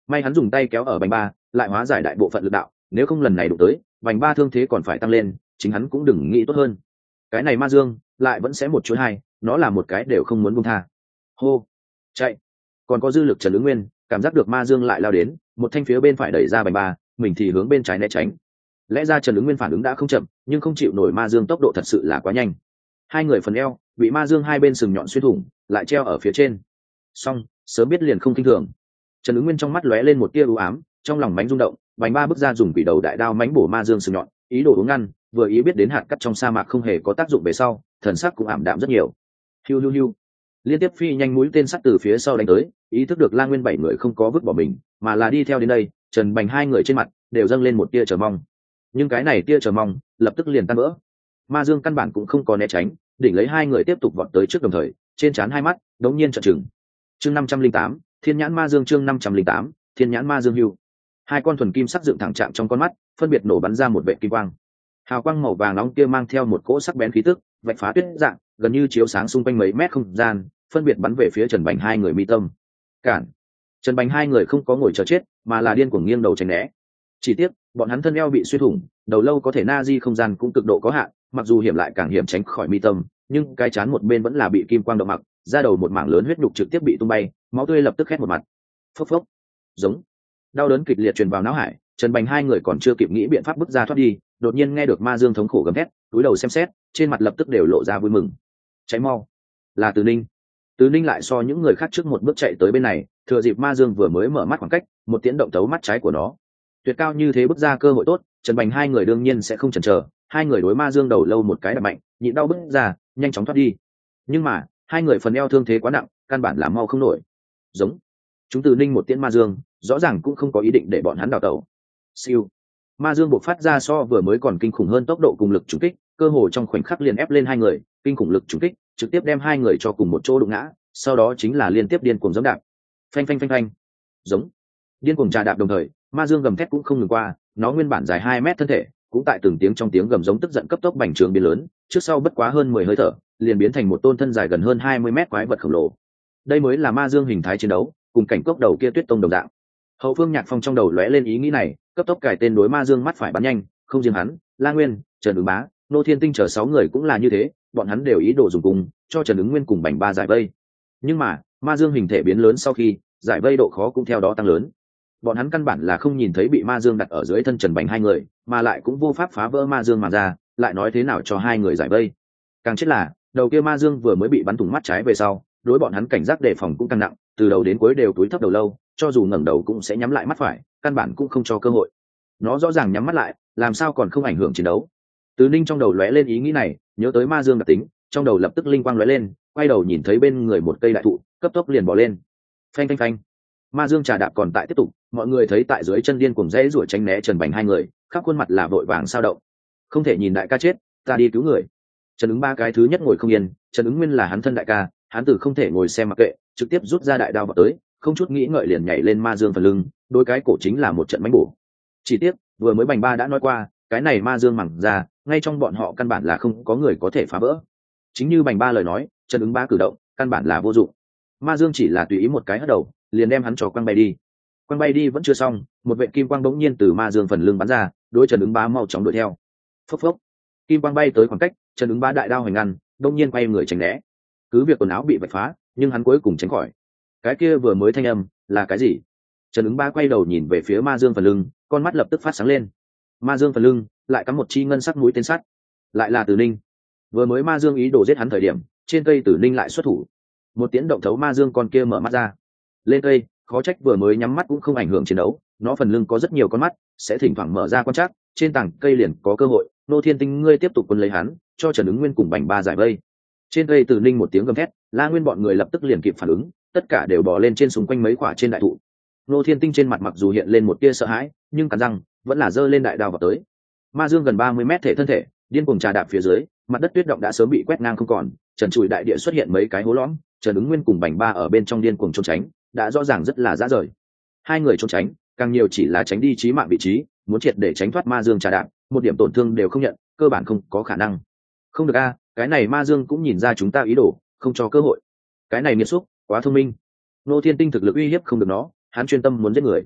may hắn dùng tay kéo ở bành ba lại hóa giải đại bộ phận lực đạo, nếu không lần này đụng tới bành ba thương thế còn phải tăng lên, chính hắn cũng đừng nghĩ tốt hơn. Cái này ma dương lại vẫn sẽ một chuỗi hai, nó là một cái đều không muốn buông tha. Hô, chạy. Còn có dư lực Trần Ứng Nguyên cảm giác được ma dương lại lao đến, một thanh phía bên phải đẩy ra bành ba, mình thì hướng bên trái né tránh. Lẽ ra Trần Ứng Nguyên phản ứng đã không chậm, nhưng không chịu nổi ma dương tốc độ thật sự là quá nhanh. Hai người phần eo bị ma dương hai bên sừng nhọn xuyên thủng, lại treo ở phía trên. Xong, sớm biết liền không kinh thường. Trần Ứng Nguyên trong mắt lóe lên một tia u ám, trong lòng mánh rung động, bành ba bước ra dùng quỷ đầu đại đao mánh bổ ma dương sừng nhọn, ý đồ uống ngăn, vừa ý biết đến hạt cắt trong sa mạc không hề có tác dụng về sau, thần sắc cũng ảm đạm rất nhiều. Hiu hiu hiu, liên tiếp phi nhanh mũi tên sắt từ phía sau đánh tới, ý thức được La Nguyên bảy người không có vứt bỏ mình, mà là đi theo đến đây. Trần Bành hai người trên mặt đều dâng lên một tia chờ mong, nhưng cái này tia chờ mong lập tức liền tan vỡ. Ma dương căn bản cũng không có né tránh, đỉnh lấy hai người tiếp tục vọt tới trước, đồng thời trên trán hai mắt đống nhiên trợn trừng. Chương 508, Thiên nhãn ma dương. Chương 508, Thiên nhãn ma dương hưu. Hai con thuần kim sắc dựng thẳng chạm trong con mắt, phân biệt nổ bắn ra một vệ kim quang. Hào quang màu vàng nóng kia mang theo một cỗ sắc bén khí tức, vạch phá tuyết dạng, gần như chiếu sáng xung quanh mấy mét không gian, phân biệt bắn về phía Trần Bành hai người mi tâm. Cản. Trần Bành hai người không có ngồi chờ chết, mà là điên cuồng nghiêng đầu tránh né. Chỉ tiếc, bọn hắn thân eo bị xuyên thủng, đầu lâu có thể na di không gian cũng cực độ có hạn, mặc dù hiểm lại càng hiểm tránh khỏi mi tâm, nhưng cái chán một bên vẫn là bị kim quang động mặc, ra đầu một mảng lớn huyết nhục trực tiếp bị tung bay, máu tươi lập tức khét một mặt. Phốc phốc. Giống. Đau đớn kịch liệt truyền vào não hải, Trần Bành hai người còn chưa kịp nghĩ biện pháp bước ra thoát đi, đột nhiên nghe được ma dương thống khổ gầm thét, cúi đầu xem xét, trên mặt lập tức đều lộ ra vui mừng. Cháy mau. Là Từ Ninh. Từ Ninh lại so những người khác trước một bước chạy tới bên này, thừa dịp ma dương vừa mới mở mắt khoảng cách, một tiến động tấu mắt trái của nó. Tuyệt cao như thế bước ra cơ hội tốt, Trần Bành hai người đương nhiên sẽ không chần chờ, hai người đối ma dương đầu lâu một cái đập mạnh, nhịn đau bước ra, nhanh chóng thoát đi. Nhưng mà hai người phần eo thương thế quá nặng, căn bản là mau không nổi. Giống. Chúng Từ Ninh một tiễn ma dương, rõ ràng cũng không có ý định để bọn hắn đào tẩu. Siêu. Ma dương buộc phát ra so vừa mới còn kinh khủng hơn tốc độ cùng lực trúng kích, cơ hồ trong khoảnh khắc liền ép lên hai người, kinh khủng lực trúng kích trực tiếp đem hai người cho cùng một chỗ đụng ngã, sau đó chính là liên tiếp điên cuồng giẫm đạp. Phanh phanh phanh phanh. Giống. Điên cuồng trà đạp đồng thời, ma dương gầm thét cũng không ngừng qua, nó nguyên bản dài 2 mét thân thể, cũng tại từng tiếng trong tiếng gầm giống tức giận cấp tốc bành trướng biến lớn, trước sau bất quá hơn 10 hơi thở, liền biến thành một tôn thân dài gần hơn 20 mét quái vật khổng lồ. Đây mới là ma dương hình thái chiến đấu, cùng cảnh cốc đầu kia Tuyết Tông đồng dạng. Hậu Phương Nhạc Phong trong đầu lóe lên ý nghĩ này, cấp tốc cải tên đối ma dương mắt phải bắn nhanh, không riêng hắn, La Nguyên, Trần Ứng Bá, Nô Thiên Tinh chờ 6 người cũng là như thế, bọn hắn đều ý đồ dùng cùng cho Trần Ứng Nguyên cùng Bành Ba giải vây. Nhưng mà, ma dương hình thể biến lớn sau khi, giải vây độ khó cũng theo đó tăng lớn. Bọn hắn căn bản là không nhìn thấy bị ma dương đặt ở dưới thân Trần Bành hai người, mà lại cũng vô pháp phá vỡ ma dương mà ra, lại nói thế nào cho hai người giải vây. Càng chết là, đầu kia ma dương vừa mới bị bắn thủng mắt trái về sau, đối bọn hắn cảnh giác đề phòng cũng càng nặng, từ đầu đến cuối đều túi thấp đầu lâu, cho dù ngẩng đầu cũng sẽ nhắm lại mắt phải, căn bản cũng không cho cơ hội. Nó rõ ràng nhắm mắt lại, làm sao còn không ảnh hưởng chiến đấu. Từ Ninh trong đầu lóe lên ý nghĩ này, nhớ tới ma dương đặc tính, trong đầu lập tức linh quang lóe lên, quay đầu nhìn thấy bên người một cây đại thụ, cấp tốc liền bò lên. Phanh phanh phanh. Ma dương trà đạp còn tại tiếp tục, mọi người thấy tại dưới chân điên cuồng rẽ rủa tránh né Trần Bành hai người, khắp khuôn mặt là vội vàng sao động. Không thể nhìn đại ca chết, ta đi cứu người. Trần Ứng Ba cái thứ nhất ngồi không yên, Trần Ứng Nguyên là hắn thân đại ca, hắn từ không thể ngồi xem mặc kệ, trực tiếp rút ra đại đao vào tới, không chút nghĩ ngợi liền nhảy lên ma dương phần lưng, đôi cái cổ chính là một trận mánh bổ. Chỉ tiếc, vừa mới Bành Ba đã nói qua, cái này ma dương mẳng ra, ngay trong bọn họ căn bản là không có người có thể phá vỡ. Chính như Bành Ba lời nói, Trần Ứng Ba cử động, căn bản là vô dụng. Ma dương chỉ là tùy ý một cái hất đầu, liền đem hắn cho quăng bay đi. Quăng bay đi vẫn chưa xong, một vệt kim quang bỗng nhiên từ ma dương phần lưng bắn ra, đối Trần Ứng Bá mau chóng đuổi theo. Phốc phốc. Kim quang bay tới khoảng cách, Trần Ứng Bá đại đao hoành ngăn, bỗng nhiên quay người tránh né. Cứ việc quần áo bị vạch phá, nhưng hắn cuối cùng tránh khỏi. Cái kia vừa mới thanh âm, là cái gì? Trần Ứng Bá quay đầu nhìn về phía ma dương phần lưng, con mắt lập tức phát sáng lên. Ma dương phần lưng lại cắm một chi ngân sắc mũi tên sắt, lại là Từ Ninh. Vừa mới ma dương ý đồ giết hắn thời điểm, trên cây Từ Ninh lại xuất thủ. Một tiếng động thấu ma dương con kia mở mắt ra. Lên cây, khó trách vừa mới nhắm mắt cũng không ảnh hưởng chiến đấu, nó phần lưng có rất nhiều con mắt, sẽ thỉnh thoảng mở ra quan trắc, trên tảng cây liền có cơ hội. Nô Thiên Tinh ngươi tiếp tục quân lấy hắn, cho Trần Ứng Nguyên cùng Bành Ba giải vây. Trên cây Từ Ninh một tiếng gầm thét, La Nguyên bọn người lập tức liền kịp phản ứng, tất cả đều bò lên trên xung quanh mấy quả trên đại thụ. Nô Thiên Tinh trên mặt mặc dù hiện lên một tia sợ hãi, nhưng cắn răng vẫn là giơ lên đại đao vào tới. Ma dương gần 30 mét thể thân thể, điên cuồng trà đạp phía dưới, mặt đất tuyết động đã sớm bị quét ngang không còn, trần trụi đại địa xuất hiện mấy cái hố lõm, Trần Ứng Nguyên cùng Bành Ba ở bên trong điên cuồng trốn tránh, đã rõ ràng rất là dã rời. Hai người trốn tránh, càng nhiều chỉ là tránh đi chí mạng vị trí, muốn triệt để tránh thoát ma dương trà đạp, một điểm tổn thương đều không nhận, cơ bản không có khả năng. Không được a, cái này ma dương cũng nhìn ra chúng ta ý đồ, không cho cơ hội. Cái này nghiệt xúc, quá thông minh. Nô Thiên Tinh thực lực uy hiếp không được nó, hắn chuyên tâm muốn giết người.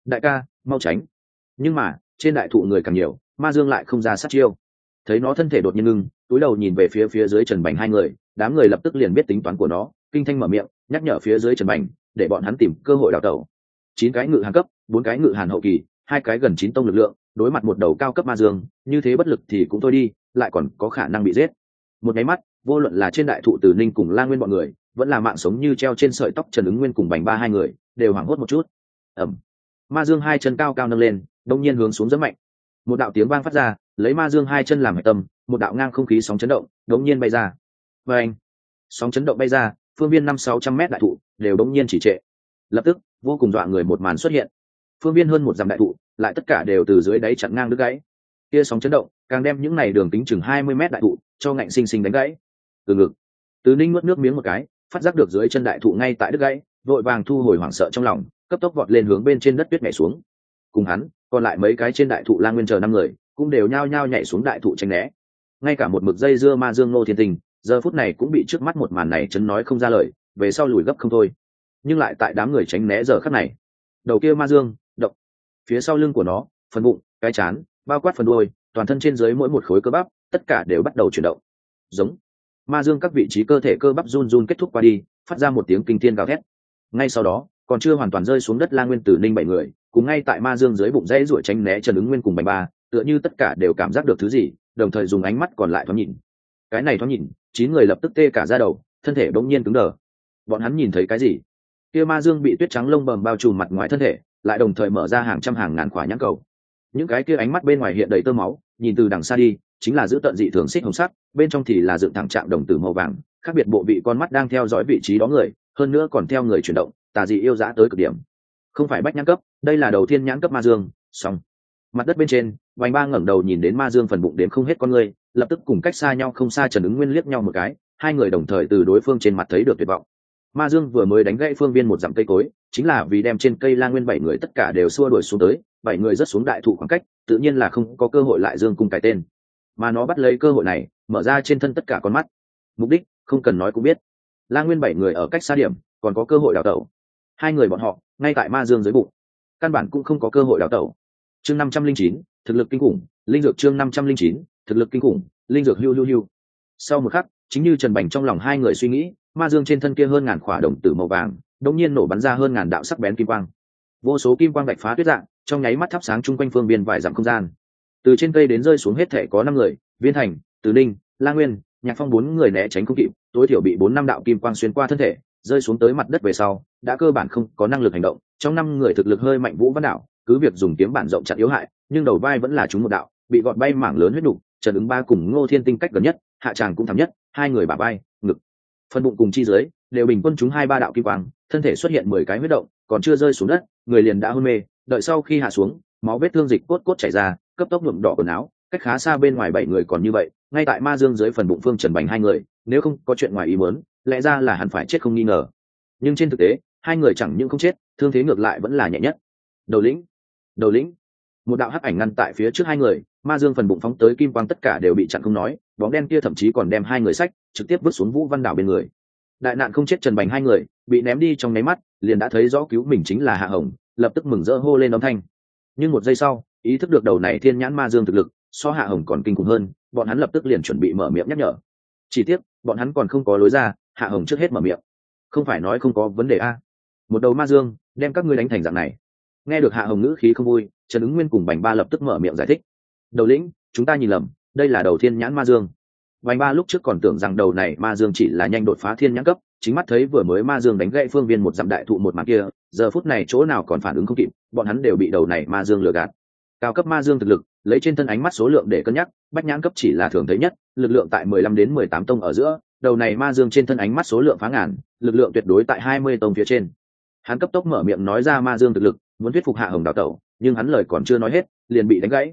đại ca mau tránh. Nhưng mà trên đại thụ người càng nhiều, ma dương lại không ra sát chiêu. Thấy nó thân thể đột nhiên ngưng, túi đầu nhìn về phía dưới Trần Bành hai người, đám người lập tức liền biết tính toán của nó, kinh thanh mở miệng nhắc nhở phía dưới Trần Bành để bọn hắn tìm cơ hội đào tẩu. 9 cái ngự hàn cấp, 4 cái ngự hàn hậu kỳ, 2 cái gần 9 tông lực lượng, đối mặt một đầu cao cấp ma dương, như thế bất lực thì cũng thôi đi, lại còn có khả năng bị giết. Một nháy mắt, vô luận là trên đại thụ Từ Ninh cùng La Nguyên bọn người, vẫn là mạng sống như treo trên sợi tóc Trần Ứng Nguyên cùng Bành Ba hai người, đều hoảng hốt một chút. Ầm. Ma dương hai chân cao cao nâng lên, đột nhiên hướng xuống rất mạnh. Một đạo tiếng vang phát ra, lấy ma dương hai chân làm hệ tâm, một đạo ngang không khí sóng chấn động, đột nhiên bay ra. Oeng. Sóng chấn động bay ra, phương viên 500-600 mét đại thụ đều đột nhiên chỉ trệ. Lập tức, vô cùng dọa người một màn xuất hiện. Phương viên hơn một dặm đại thụ, lại tất cả đều từ dưới đáy chặn ngang đứt gãy. Kia sóng chấn động, càng đem những này đường kính chừng 20 mét đại thụ cho ngạnh sinh sinh đánh gãy. Từ ngực, Từ Ninh nuốt nước miếng một cái, phát giác được dưới chân đại thụ ngay tại đứt gãy, vội vàng thu hồi hoảng sợ trong lòng, cấp tốc vọt lên hướng bên trên đất tuyết nhảy xuống. Cùng hắn, còn lại mấy cái trên đại thụ La Nguyên chờ 5 người, cũng đều nhao nhao nhảy xuống đại thụ tránh né. Ngay cả một mực dây dưa ma dương Ngô Thiên Tình, giờ phút này cũng bị trước mắt một màn này chấn nói không ra lời, về sau lùi gấp không thôi. Nhưng lại tại đám người tránh né giờ khắc này, đầu kia ma dương động, phía sau lưng của nó, phần bụng, cái trán, bao quát phần đuôi, toàn thân trên dưới mỗi một khối cơ bắp, tất cả đều bắt đầu chuyển động. Giống ma dương các vị trí cơ thể cơ bắp run run kết thúc qua đi, phát ra một tiếng kinh thiên gào thét. Ngay sau đó, còn chưa hoàn toàn rơi xuống đất La Nguyên Tử Ninh 7 người, cùng ngay tại ma dương dưới bụng dãy ruổi tránh né Trần Ứng Nguyên cùng Bành Ba, tựa như tất cả đều cảm giác được thứ gì, đồng thời dùng ánh mắt còn lại thoáng nhìn. Cái này thoáng nhìn, 9 người lập tức tê cả da đầu, thân thể bỗng nhiên cứng đờ. Bọn hắn nhìn thấy cái gì? Kia ma dương bị tuyết trắng lông bầm bao trùm mặt ngoài thân thể, lại đồng thời mở ra hàng trăm hàng ngàn quả nhãn cầu. Những cái kia ánh mắt bên ngoài hiện đầy tơ máu, nhìn từ đằng xa đi, chính là giữ tận dị thường xích hồng sắc, bên trong thì là dựng thẳng trạng đồng tử màu vàng, khác biệt bộ vị con mắt đang theo dõi vị trí đó người, hơn nữa còn theo người chuyển động, tà dị yêu dã tới cực điểm. Không phải bách nhãn cấp, đây là đầu tiên nhãn cấp ma dương. Xong. Mặt đất bên trên, Bành Ba ngẩng đầu nhìn đến ma dương phần bụng đến không hết con người, lập tức cùng cách xa nhau không xa Trần Ứng Nguyên liếc nhau một cái, hai người đồng thời từ đối phương trên mặt thấy được tuyệt vọng. Ma dương vừa mới đánh gãy phương viên một dặm cây cối, chính là vì đem trên cây La Nguyên 7 người tất cả đều xua đuổi xuống tới, 7 người rất xuống đại thụ khoảng cách, tự nhiên là không có cơ hội lại dương cung cái tên. Mà nó bắt lấy cơ hội này, mở ra trên thân tất cả con mắt. Mục đích, không cần nói cũng biết. La Nguyên 7 người ở cách xa điểm, còn có cơ hội đào tẩu. Hai người bọn họ, ngay tại ma dương dưới bụng, căn bản cũng không có cơ hội đào tẩu. Chương 509, thực lực kinh khủng, linh dược chương 509, thực lực kinh khủng, linh dược hưu. Sau một khắc, chính như Trần Bành trong lòng hai người suy nghĩ, ma dương trên thân kia hơn ngàn khỏa đồng tử màu vàng, đột nhiên nổ bắn ra hơn ngàn đạo sắc bén kim quang. Vô số kim quang vạch phá tuyết dạng, trong nháy mắt thắp sáng chung quanh phương biên vài dặm không gian. Từ trên cây đến rơi xuống hết thể có 5 người, Viên Thành, Từ Ninh, La Nguyên, Nhạc Phong 4 người né tránh không kịp, tối thiểu bị 4-5 đạo kim quang xuyên qua thân thể, rơi xuống tới mặt đất về sau, đã cơ bản không có năng lực hành động. Trong 5 người thực lực hơi mạnh Vũ Văn Đạo, cứ việc dùng kiếm bản rộng chặn yếu hại, nhưng đầu vai vẫn là trúng một đạo, bị gọt bay mảng lớn huyết nục. Trần Ứng Ba cùng Ngô Thiên Tinh cách gần nhất, hạ tràng cũng thảm nhất, hai người bả vai, ngực, phần bụng cùng chi dưới đều bình quân trúng 2-3 đạo kim quang, thân thể xuất hiện 10 cái huyết động, còn chưa rơi xuống đất, người liền đã hôn mê. Đợi sau khi hạ xuống, máu vết thương dịch cốt chảy ra, cấp tốc nhuộm đỏ quần áo, cách khá xa bên ngoài 7 người còn như vậy, ngay tại ma dương dưới phần bụng Phương Trần Bành hai người, nếu không có chuyện ngoài ý muốn, lẽ ra là hẳn phải chết không nghi ngờ. Nhưng trên thực tế, hai người chẳng những không chết, thương thế ngược lại vẫn là nhẹ nhất. Đầu lĩnh, một đạo hắc ảnh ngăn tại phía trước hai người, ma dương phần bụng phóng tới kim quang tất cả đều bị chặn không nói, bóng đen kia thậm chí còn đem hai người xách trực tiếp vứt xuống Vũ Văn Đảo bên người. Đại nạn không chết Trần Bành hai người bị ném đi trong nháy mắt, liền đã thấy rõ cứu mình chính là Hạ Hồng, lập tức mừng rỡ hô lên âm thanh. Nhưng một giây sau, ý thức được đầu này thiên nhãn ma dương thực lực so Hạ Hồng còn kinh khủng hơn, bọn hắn lập tức liền chuẩn bị mở miệng nhắc nhở. Chỉ tiếc, bọn hắn còn không có lối ra, Hạ Hồng trước hết mở miệng. Không phải nói không có vấn đề a? Một đầu ma dương, đem các ngươi đánh thành dạng này. Nghe được Hạ Hồng ngữ khí không vui, Trần Ứng Nguyên cùng Bành Ba lập tức mở miệng giải thích. Đầu lĩnh, chúng ta nhìn lầm, đây là đầu thiên nhãn ma dương. Bành Ba lúc trước còn tưởng rằng đầu này ma dương chỉ là nhanh đột phá thiên nhãn cấp, chính mắt thấy vừa mới ma dương đánh gãy phương viên một dặm đại thụ một màn kia, giờ phút này chỗ nào còn phản ứng không kịp, bọn hắn đều bị đầu này ma dương lừa gạt. Cao cấp ma dương thực lực, lấy trên thân ánh mắt số lượng để cân nhắc, bách nhãn cấp chỉ là thường thấy nhất, lực lượng tại 15 đến 18 tông ở giữa, đầu này ma dương trên thân ánh mắt số lượng phá ngàn, lực lượng tuyệt đối tại 20 tông phía trên. Hắn cấp tốc mở miệng nói ra ma dương thực lực, muốn thuyết phục Hạ Hồng đào tẩu, nhưng hắn lời còn chưa nói hết, liền bị đánh gãy.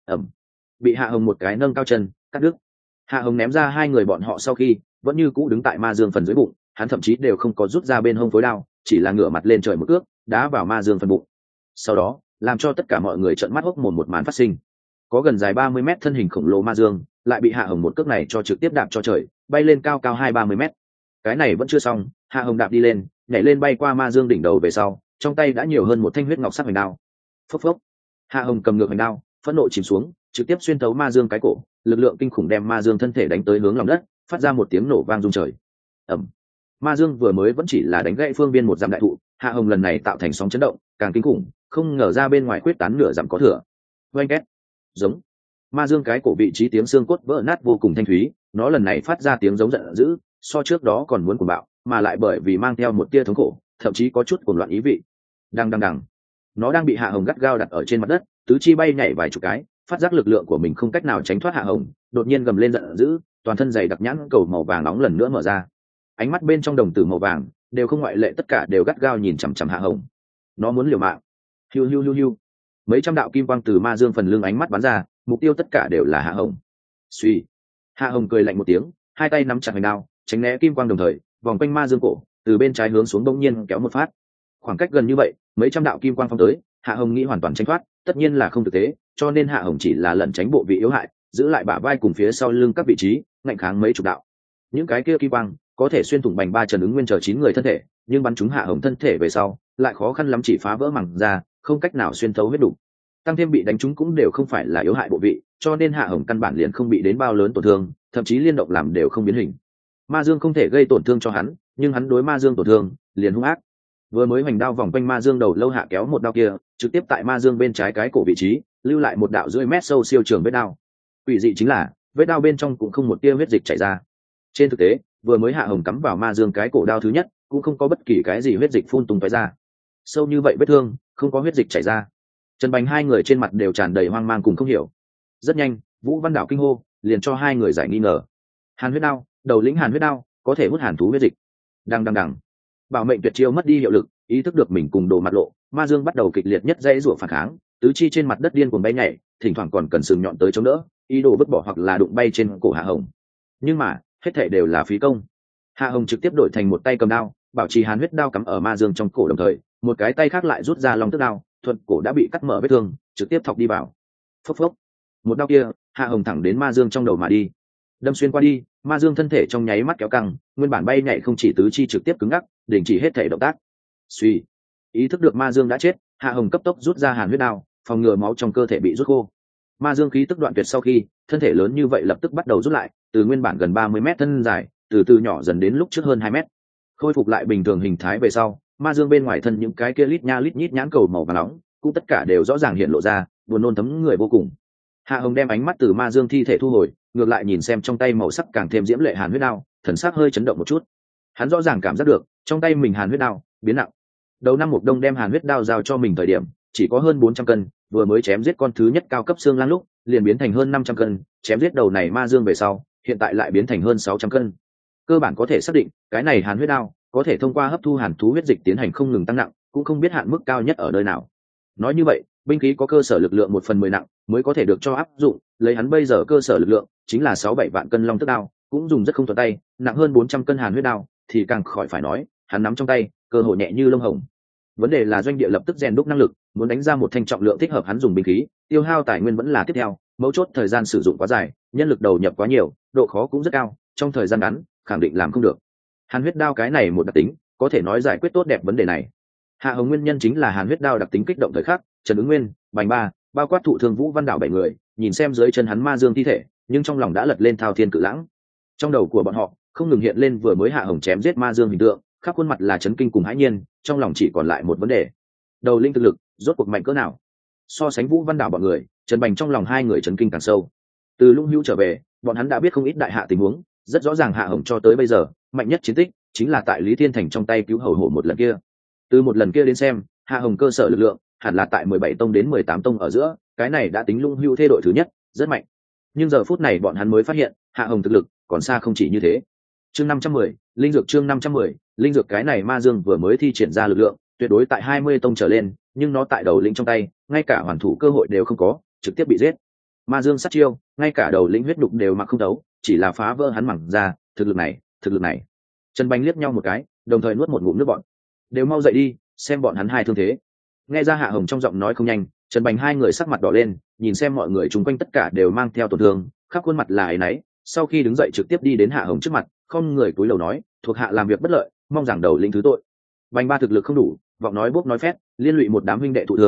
Bị Hạ Hồng một cái nâng cao chân, cắt đứt. Hạ Hồng ném ra hai người bọn họ sau khi, vẫn như cũ đứng tại ma dương phần dưới bụng, hắn thậm chí đều không có rút ra bên hông phối đao, chỉ là ngửa mặt lên trời một cước, đá vào ma dương phần bụng. Sau đó, làm cho tất cả mọi người trợn mắt hốc mồm một màn phát sinh. Có gần dài 30 mét thân hình khổng lồ ma dương, lại bị Hạ Hồng một cước này cho trực tiếp đạp cho trời, bay lên cao cao 20-30 mét. Cái này vẫn chưa xong, Hạ Hồng đạp đi lên, nhảy lên bay qua ma dương đỉnh đầu về sau, trong tay đã nhiều hơn một thanh huyết ngọc sắc hoành đao. Phốc phốc. Hạ Hồng cầm ngược hành đao, phẫn nộ chìm xuống, trực tiếp xuyên thấu ma dương cái cổ, lực lượng kinh khủng đem ma dương thân thể đánh tới hướng lòng đất, phát ra một tiếng nổ vang rung trời. Ầm. Ma dương vừa mới vẫn chỉ là đánh gãy phương viên một dặm đại thụ, Hạ Hồng lần này tạo thành sóng chấn động càng kinh khủng, không ngờ ra bên ngoài quyết tán nửa dặm có thừa. Oanh két. Giống. Ma dương cái cổ vị trí tiếng xương cốt vỡ nát vô cùng thanh thúy, nó lần này phát ra tiếng giống giận dữ, so trước đó còn muốn cuồng bạo, mà lại bởi vì mang theo một tia thống khổ, thậm chí có chút cuồng loạn ý vị. Đằng đằng đằng. Nó đang bị Hạ Hồng gắt gao đặt ở trên mặt đất, tứ chi bay nhảy vài chục cái, phát giác lực lượng của mình không cách nào tránh thoát Hạ Hồng, đột nhiên gầm lên giận dữ, toàn thân dày đặc nhãn cầu màu vàng nóng lần nữa mở ra. Ánh mắt bên trong đồng tử màu vàng đều không ngoại lệ, tất cả đều gắt gao nhìn chằm chằm Hạ Hồng. Nó muốn liều mạng. Hiu hiu hiu hiu. Mấy trăm đạo kim quang từ ma dương phần lưng ánh mắt bắn ra, mục tiêu tất cả đều là Hạ Hồng. Suy. Hạ Hồng cười lạnh một tiếng, hai tay nắm chặt hành đao, tránh né kim quang đồng thời, vòng quanh ma dương cổ, từ bên trái hướng xuống bỗng nhiên kéo một phát. Khoảng cách gần như vậy, mấy trăm đạo kim quang phong tới, Hạ Hồng nghĩ hoàn toàn tránh thoát, tất nhiên là không thực tế, cho nên Hạ Hồng chỉ là lẩn tránh bộ vị yếu hại, giữ lại bả vai cùng phía sau lưng các vị trí, ngạnh kháng mấy chục đạo. Những cái kia kim quang có thể xuyên thủng bành ba Trần Ứng Nguyên chờ 9 người thân thể, nhưng bắn trúng Hạ Hồng thân thể về sau, lại khó khăn lắm chỉ phá vỡ màng ra, không cách nào xuyên thấu huyết đủ. Tăng thêm bị đánh trúng cũng đều không phải là yếu hại bộ vị, cho nên Hạ Hồng căn bản liền không bị đến bao lớn tổn thương, thậm chí liên động làm đều không biến hình. Ma Dương không thể gây tổn thương cho hắn, nhưng hắn đối Ma Dương tổn thương liền hung ác. Vừa mới hoành đao vòng quanh Ma Dương đầu lâu hạ kéo một đao kia, trực tiếp tại Ma Dương bên trái cái cổ vị trí, lưu lại một đạo rưỡi mét sâu siêu trường vết đao. Quỷ dị chính là, vết đao bên trong cũng không một tia huyết dịch chảy ra. Trên thực tế, vừa mới Hạ Hồng cắm vào Ma Dương cái cổ đao thứ nhất, cũng không có bất kỳ cái gì huyết dịch phun tung tóe ra. Sâu như vậy vết thương, không có huyết dịch chảy ra. Trần Bành hai người trên mặt đều tràn đầy hoang mang cùng không hiểu. Rất nhanh, Vũ Văn Đảo kinh hô, liền cho hai người giải nghi ngờ. Hàn huyết đao, đầu lĩnh Hàn huyết đao, có thể hút hàn thú huyết dịch. Đằng đằng đằng. Bảo mệnh tuyệt chiêu mất đi hiệu lực, ý thức được mình cùng đồ mặt lộ, Ma Dương bắt đầu kịch liệt nhất dãy rủa phản kháng, tứ chi trên mặt đất điên cuồng bay nhảy, thỉnh thoảng còn cần sừng nhọn tới chống đỡ, ý đồ vứt bỏ hoặc là đụng bay trên cổ Hạ Hồng. Nhưng mà, hết thảy đều là phí công. Hạ Hồng trực tiếp đổi thành một tay cầm đao, bảo trì hàn huyết đao cắm ở Ma Dương trong cổ, đồng thời, một cái tay khác lại rút ra long tước đao, thuận cổ đã bị cắt mở vết thương, trực tiếp thọc đi vào. Phốc phốc. Một đao kia, Hạ Hồng thẳng đến Ma Dương trong đầu mà đi. Đâm xuyên qua đi, Ma Dương thân thể trong nháy mắt kéo căng, nguyên bản bay nhảy không chỉ tứ chi trực tiếp cứng ngắc, đình chỉ hết thể động tác. Suy, ý thức được Ma Dương đã chết, Hạ Hồng cấp tốc rút ra hàn huyết đao, phòng ngừa máu trong cơ thể bị rút khô. Ma Dương khí tức đoạn tuyệt sau khi, thân thể lớn như vậy lập tức bắt đầu rút lại, từ nguyên bản gần 30 mét thân dài, từ từ nhỏ dần đến lúc trước hơn 2 mét. Khôi phục lại bình thường hình thái về sau, Ma Dương bên ngoài thân những cái kia lít nha lít nhít nhãn cầu màu vàng nóng, cũng tất cả đều rõ ràng hiện lộ ra, buồn nôn thấm người vô cùng. Hạ Hồng đem ánh mắt từ Ma Dương thi thể thu hồi, ngược lại nhìn xem trong tay màu sắc càng thêm diễm lệ hàn huyết đao, thần sắc hơi chấn động một chút. Hắn rõ ràng cảm giác được, trong tay mình hàn huyết đao biến nặng. Đầu năm Mục Đông đem hàn huyết đao giao cho mình thời điểm, chỉ có hơn 400 cân, vừa mới chém giết con thứ nhất cao cấp xương lang lúc, liền biến thành hơn 500 cân, chém giết đầu này Ma Dương về sau, hiện tại lại biến thành hơn 600 cân. Cơ bản có thể xác định, cái này hàn huyết đao có thể thông qua hấp thu hàn thú huyết dịch tiến hành không ngừng tăng nặng, cũng không biết hạn mức cao nhất ở nơi nào. Nói như vậy, binh khí có cơ sở lực lượng 1/10 nặng mới có thể được cho áp dụng, lấy hắn bây giờ cơ sở lực lượng chính là 6-7 vạn cân long tước đao, cũng dùng rất không thuận tay, nặng hơn 400 cân hàn huyết đao thì càng khỏi phải nói, hắn nắm trong tay, cơ hội nhẹ như lông hồng. Vấn đề là doanh địa lập tức rèn đúc năng lực, muốn đánh ra một thanh trọng lượng thích hợp hắn dùng binh khí, tiêu hao tài nguyên vẫn là tiếp theo, mấu chốt thời gian sử dụng quá dài, nhân lực đầu nhập quá nhiều, độ khó cũng rất cao, trong thời gian ngắn khẳng định làm không được. Hàn huyết đao cái này một đặc tính, có thể nói giải quyết tốt đẹp vấn đề này. Hạ Hồng nguyên nhân chính là hàn huyết đao đặc tính kích động thời khắc, Trần Ứng Nguyên, Bành Ba, bao quát thụ thương Vũ Văn Đảo 7 người, nhìn xem dưới chân hắn Ma Dương thi thể, nhưng trong lòng đã lật lên thao thiên cự lãng. Trong đầu của bọn họ không ngừng hiện lên vừa mới Hạ Hồng chém giết Ma Dương hình tượng, khắp khuôn mặt là chấn kinh cùng hãi nhiên, trong lòng chỉ còn lại một vấn đề: đầu linh thực lực rốt cuộc mạnh cỡ nào? So sánh Vũ Văn Đảo bọn người, Trần Bành trong lòng hai người chấn kinh càng sâu. Từ Lũng Hữu trở về, bọn hắn đã biết không ít đại hạ tình huống, rất rõ ràng Hạ Hồng cho tới bây giờ mạnh nhất chiến tích chính là tại Lý Thiên Thành trong tay cứu hầu hổ một lần kia. Từ một lần kia đến xem, Hạ Hồng cơ sở lực lượng hẳn là tại 17 tông đến 18 tông ở giữa, cái này đã tính Lũng Hữu thê đội thứ nhất, rất mạnh. Nhưng giờ phút này bọn hắn mới phát hiện, Hạ Hồng thực lực còn xa không chỉ như thế. Chương 510, linh dược chương 510, linh dược cái này Ma Dương vừa mới thi triển ra lực lượng, tuyệt đối tại 20 tông trở lên, nhưng nó tại đầu lĩnh trong tay, ngay cả hoàn thủ cơ hội đều không có, trực tiếp bị giết. Ma Dương sát chiêu, ngay cả đầu lĩnh huyết đục đều mặc không đấu, chỉ là phá vỡ hắn mẳng ra, thực lực này. Trần Bành liếc nhau một cái, đồng thời nuốt một ngụm nước bọt. Đều mau dậy đi, xem bọn hắn hai thương thế. Nghe ra Hạ Hồng trong giọng nói không nhanh, Trần Bành hai người sắc mặt đỏ lên, nhìn xem mọi người chung quanh tất cả đều mang theo tổn thương, khắp khuôn mặt là áy náy, sau khi đứng dậy trực tiếp đi đến Hạ Hồng trước mặt, không người cúi đầu nói, thuộc hạ làm việc bất lợi, mong rằng đầu lĩnh thứ tội. Bành Ba thực lực không đủ, vọng nói bốc nói phét, liên lụy một đám huynh đệ thụ thương,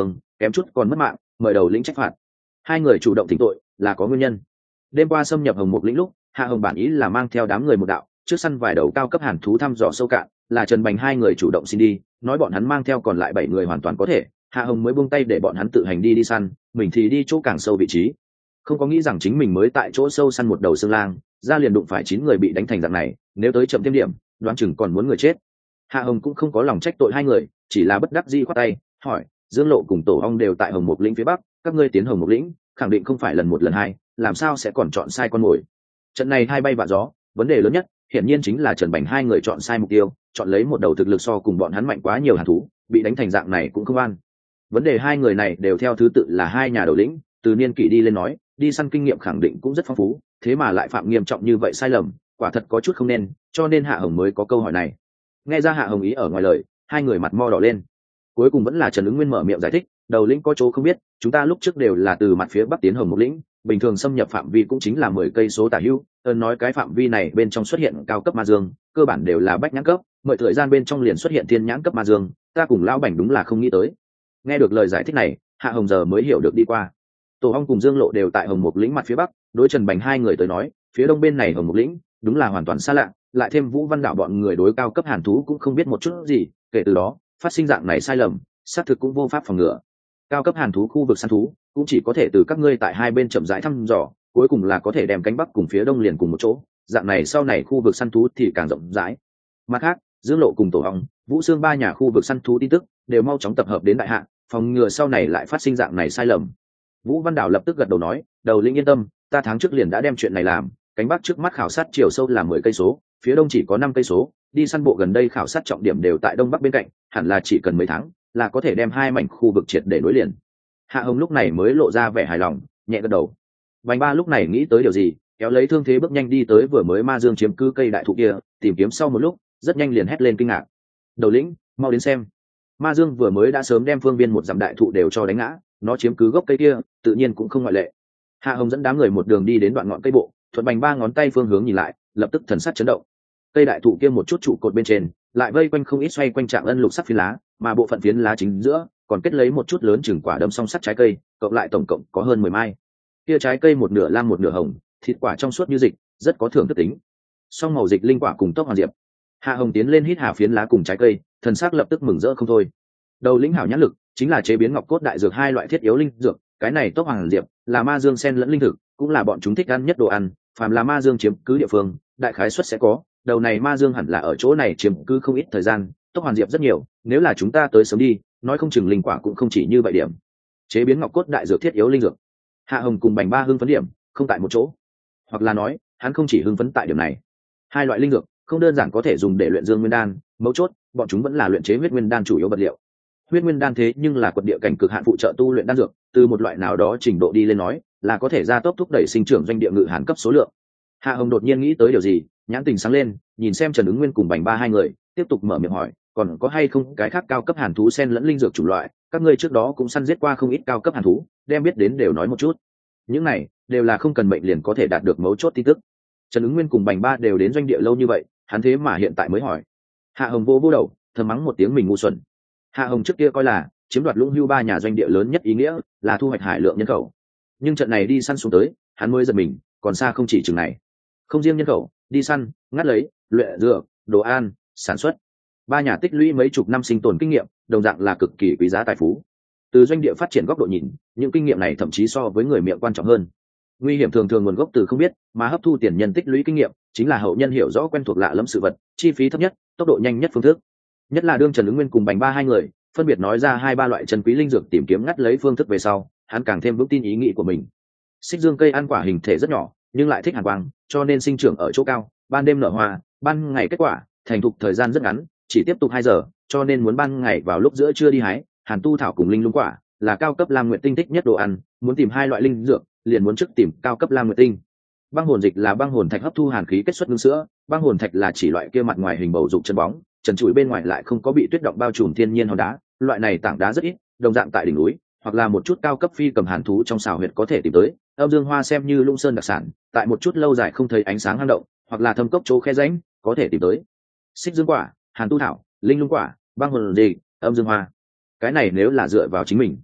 kém chút còn mất mạng, mời đầu lĩnh trách phạt. Hai người chủ động thỉnh tội là có nguyên nhân. Đêm qua xâm nhập hồng mục lĩnh lúc, Hạ Hồng bản ý là mang theo đám người một đạo trước săn vài đầu cao cấp hàn thú thăm dò sâu cạn, là Trần Bành hai người chủ động xin đi, nói bọn hắn mang theo còn lại 7 người hoàn toàn có thể. Hạ Hồng mới buông tay để bọn hắn tự hành đi săn, mình thì đi chỗ càng sâu vị trí. Không có nghĩ rằng chính mình mới tại chỗ sâu săn một đầu xương lang, ra liền đụng phải 9 người bị đánh thành dạng này, nếu tới chậm thêm điểm, đoán chừng còn muốn người chết. Hạ Hồng cũng không có lòng trách tội hai người, chỉ là bất đắc dĩ khoát tay, hỏi: Dương Lộ cùng Tổ Ong đều tại Hồng Mục lĩnh phía bắc, các ngươi tiến Hồng Mục lĩnh, khẳng định không phải lần một lần hai, làm sao sẽ còn chọn sai con mồi? Trận này hai bay vạ gió, vấn đề lớn nhất hiển nhiên chính là Trần Bành hai người chọn sai mục tiêu, chọn lấy một đầu thực lực so cùng bọn hắn mạnh quá nhiều hàn thú, bị đánh thành dạng này cũng không an. Vấn đề hai người này đều theo thứ tự là hai nhà đầu lĩnh, từ niên kỷ đi lên nói, đi săn kinh nghiệm khẳng định cũng rất phong phú, thế mà lại phạm nghiêm trọng như vậy sai lầm, quả thật có chút không nên, cho nên Hạ Hồng mới có câu hỏi này. Nghe ra Hạ Hồng ý ở ngoài lời, hai người mặt mo đỏ lên. Cuối cùng vẫn là Trần Ứng Nguyên mở miệng giải thích, đầu lĩnh có chỗ không biết, chúng ta lúc trước đều là từ mặt phía bắc tiến Hồng Mục lĩnh, bình thường xâm nhập phạm vi cũng chính là 10 cây số tả hữu, nói cái phạm vi này bên trong xuất hiện cao cấp ma dương, cơ bản đều là bách nhãn cấp, mọi thời gian bên trong liền xuất hiện thiên nhãn cấp ma dương, ta cùng lão Bành đúng là không nghĩ tới. Nghe được lời giải thích này, Hạ Hồng giờ mới hiểu được đi qua. Tổ Ong cùng Dương Lộ đều tại Hồng Mục lĩnh mặt phía bắc, đối Trần Bành hai người tới nói, phía đông bên này Hồng Mục lĩnh đúng là hoàn toàn xa lạ, lại thêm Vũ Văn Đạo bọn người đối cao cấp hàn thú cũng không biết một chút gì, kể từ đó, phát sinh dạng này sai lầm, xác thực cũng vô pháp phòng ngừa. Cao cấp hàn thú khu vực săn thú cũng chỉ có thể từ các ngươi tại hai bên chậm rãi thăm dò, cuối cùng là có thể đem cánh bắc cùng phía đông liền cùng một chỗ, dạng này sau này khu vực săn thú thì càng rộng rãi. Mặt khác, Dương Lộ cùng Tổ Ong, Vũ Xương ba nhà khu vực săn thú tin tức đều mau chóng tập hợp đến đại hạ, phòng ngừa sau này lại phát sinh dạng này sai lầm. Vũ Văn Đảo lập tức gật đầu nói, đầu lĩnh yên tâm, ta tháng trước liền đã đem chuyện này làm, cánh bắc trước mắt khảo sát chiều sâu là 10 cây số, phía đông chỉ có 5 cây số, đi săn bộ gần đây khảo sát trọng điểm đều tại đông bắc bên cạnh, hẳn là chỉ cần mấy tháng là có thể đem hai mảnh khu vực triệt để nối liền. Hạ Hồng lúc này mới lộ ra vẻ hài lòng, nhẹ gật đầu. Vành Ba lúc này nghĩ tới điều gì, kéo lấy thương thế bước nhanh đi tới vừa mới ma dương chiếm cứ cây đại thụ kia, tìm kiếm sau một lúc, rất nhanh liền hét lên kinh ngạc. Đầu lĩnh, mau đến xem. Ma dương vừa mới đã sớm đem phương viên một dặm đại thụ đều cho đánh ngã, nó chiếm cứ gốc cây kia, tự nhiên cũng không ngoại lệ. Hạ Hồng dẫn đám người một đường đi đến đoạn ngọn cây bộ, thuận Bành Ba ngón tay phương hướng nhìn lại, lập tức thần sắc chấn động. Cây đại thụ kia một chút trụ cột bên trên, lại vây quanh không ít xoay quanh trạng ân lục sắc phiến lá, mà bộ phận phiến lá chính giữa còn kết lấy một chút lớn chừng quả đấm song sắt trái cây, cộng lại tổng cộng có hơn 10 mai. Kia trái cây một nửa lam một nửa hồng, thịt quả trong suốt như dịch, rất có thưởng thức tính. Song màu dịch linh quả cùng tốc hoàn diệp. Hạ Hồng tiến lên hít hà phiến lá cùng trái cây, thần sắc lập tức mừng rỡ không thôi. Đầu lĩnh hảo nhãn lực, chính là chế biến ngọc cốt đại dược hai loại thiết yếu linh dược, cái này tốc hoàng diệp là ma dương sen lẫn linh thực, cũng là bọn chúng thích ăn nhất đồ ăn, phàm là ma dương chiếm cứ địa phương, đại khái suất sẽ có, đầu này ma dương hẳn là ở chỗ này chiếm cứ không ít thời gian, tốc hoàn diệp rất nhiều, nếu là chúng ta tới sớm đi, nói không chừng linh quả cũng không chỉ như vậy điểm. Chế biến ngọc cốt đại dược thiết yếu linh dược. Hạ Hồng cùng Bành Ba hưng phấn điểm, không tại một chỗ. Hoặc là nói, hắn không chỉ hưng phấn tại điểm này. Hai loại linh dược không đơn giản có thể dùng để luyện dương nguyên đan, mấu chốt, bọn chúng vẫn là luyện chế huyết nguyên đan chủ yếu vật liệu. Huyết nguyên đan thế nhưng là quật địa cảnh cực hạn phụ trợ tu luyện đan dược, từ một loại nào đó trình độ đi lên nói, là có thể gia tốc thúc đẩy sinh trưởng doanh địa ngự hàn cấp số lượng. Hạ Hồng đột nhiên nghĩ tới điều gì, nhãn tình sáng lên, nhìn xem Trần Ứng Nguyên cùng Bành Ba hai người, tiếp tục mở miệng hỏi, còn có hay không cái khác cao cấp hàn thú sen lẫn linh dược chủng loại, các ngươi trước đó cũng săn giết qua không ít cao cấp hàn thú, đem biết đến đều nói một chút. Những này đều là không cần mệnh liền có thể đạt được mấu chốt tin tức. Trần Ứng Nguyên cùng Bành Ba đều đến doanh địa lâu như vậy, hắn thế mà hiện tại mới hỏi. Hạ Hồng vô đầu, thầm mắng một tiếng mình ngu xuẩn. Hạ Hồng trước kia coi là chiếm đoạt Lũng Hưu ba nhà doanh địa lớn nhất ý nghĩa là thu hoạch hải lượng nhân khẩu, nhưng trận này đi săn xuống tới, hắn mới giật mình, còn xa không chỉ chừng này. Không riêng nhân khẩu, đi săn, ngắt lấy, luyện dược, đồ ăn, sản xuất, ba nhà tích lũy mấy chục năm sinh tồn kinh nghiệm, đồng dạng là cực kỳ quý giá tài phú. Từ doanh địa phát triển góc độ nhìn, những kinh nghiệm này thậm chí so với người miệng quan trọng hơn. Nguy hiểm thường thường nguồn gốc từ không biết, mà hấp thu tiền nhân tích lũy kinh nghiệm chính là hậu nhân hiểu rõ quen thuộc lạ lẫm sự vật, chi phí thấp nhất, tốc độ nhanh nhất phương thức. Nhất là đương Trần Ứng Nguyên cùng Bành Ba hai người phân biệt nói ra 2-3 loại chân quý linh dược tìm kiếm ngắt lấy phương thức về sau, hắn càng thêm vững tin ý nghĩ của mình. Xích dương cây ăn quả hình thể rất nhỏ, nhưng lại thích hàn quang, cho nên sinh trưởng ở chỗ cao, ban đêm nở hoa, ban ngày kết quả, thành thục thời gian rất ngắn, chỉ tiếp tục 2 giờ, cho nên muốn ban ngày vào lúc giữa trưa đi hái. Hàn tu thảo cùng linh lung quả là cao cấp lam nguyệt tinh thích nhất đồ ăn, muốn tìm 2 loại linh dược, liền muốn trước tìm cao cấp lam nguyệt tinh. Băng hồn dịch là băng hồn thạch hấp thu hàn khí kết xuất ngưng sữa, băng hồn thạch là chỉ loại kia mặt ngoài hình bầu dục chân bóng, trần trụi bên ngoài lại không có bị tuyết động bao trùm thiên nhiên hòn đá, loại này tảng đá rất ít, đồng dạng tại đỉnh núi hoặc là một chút cao cấp phi cầm hàn thú trong xào huyệt có thể tìm tới. Âm dương hoa xem như lũng sơn đặc sản, tại một chút lâu dài không thấy ánh sáng hang động hoặc là thâm cốc chỗ khe rãnh có thể tìm tới. Xích dương quả, hàn tu thảo, linh lung quả, băng hồn dịch, âm dương hoa, cái này nếu là dựa vào chính mình,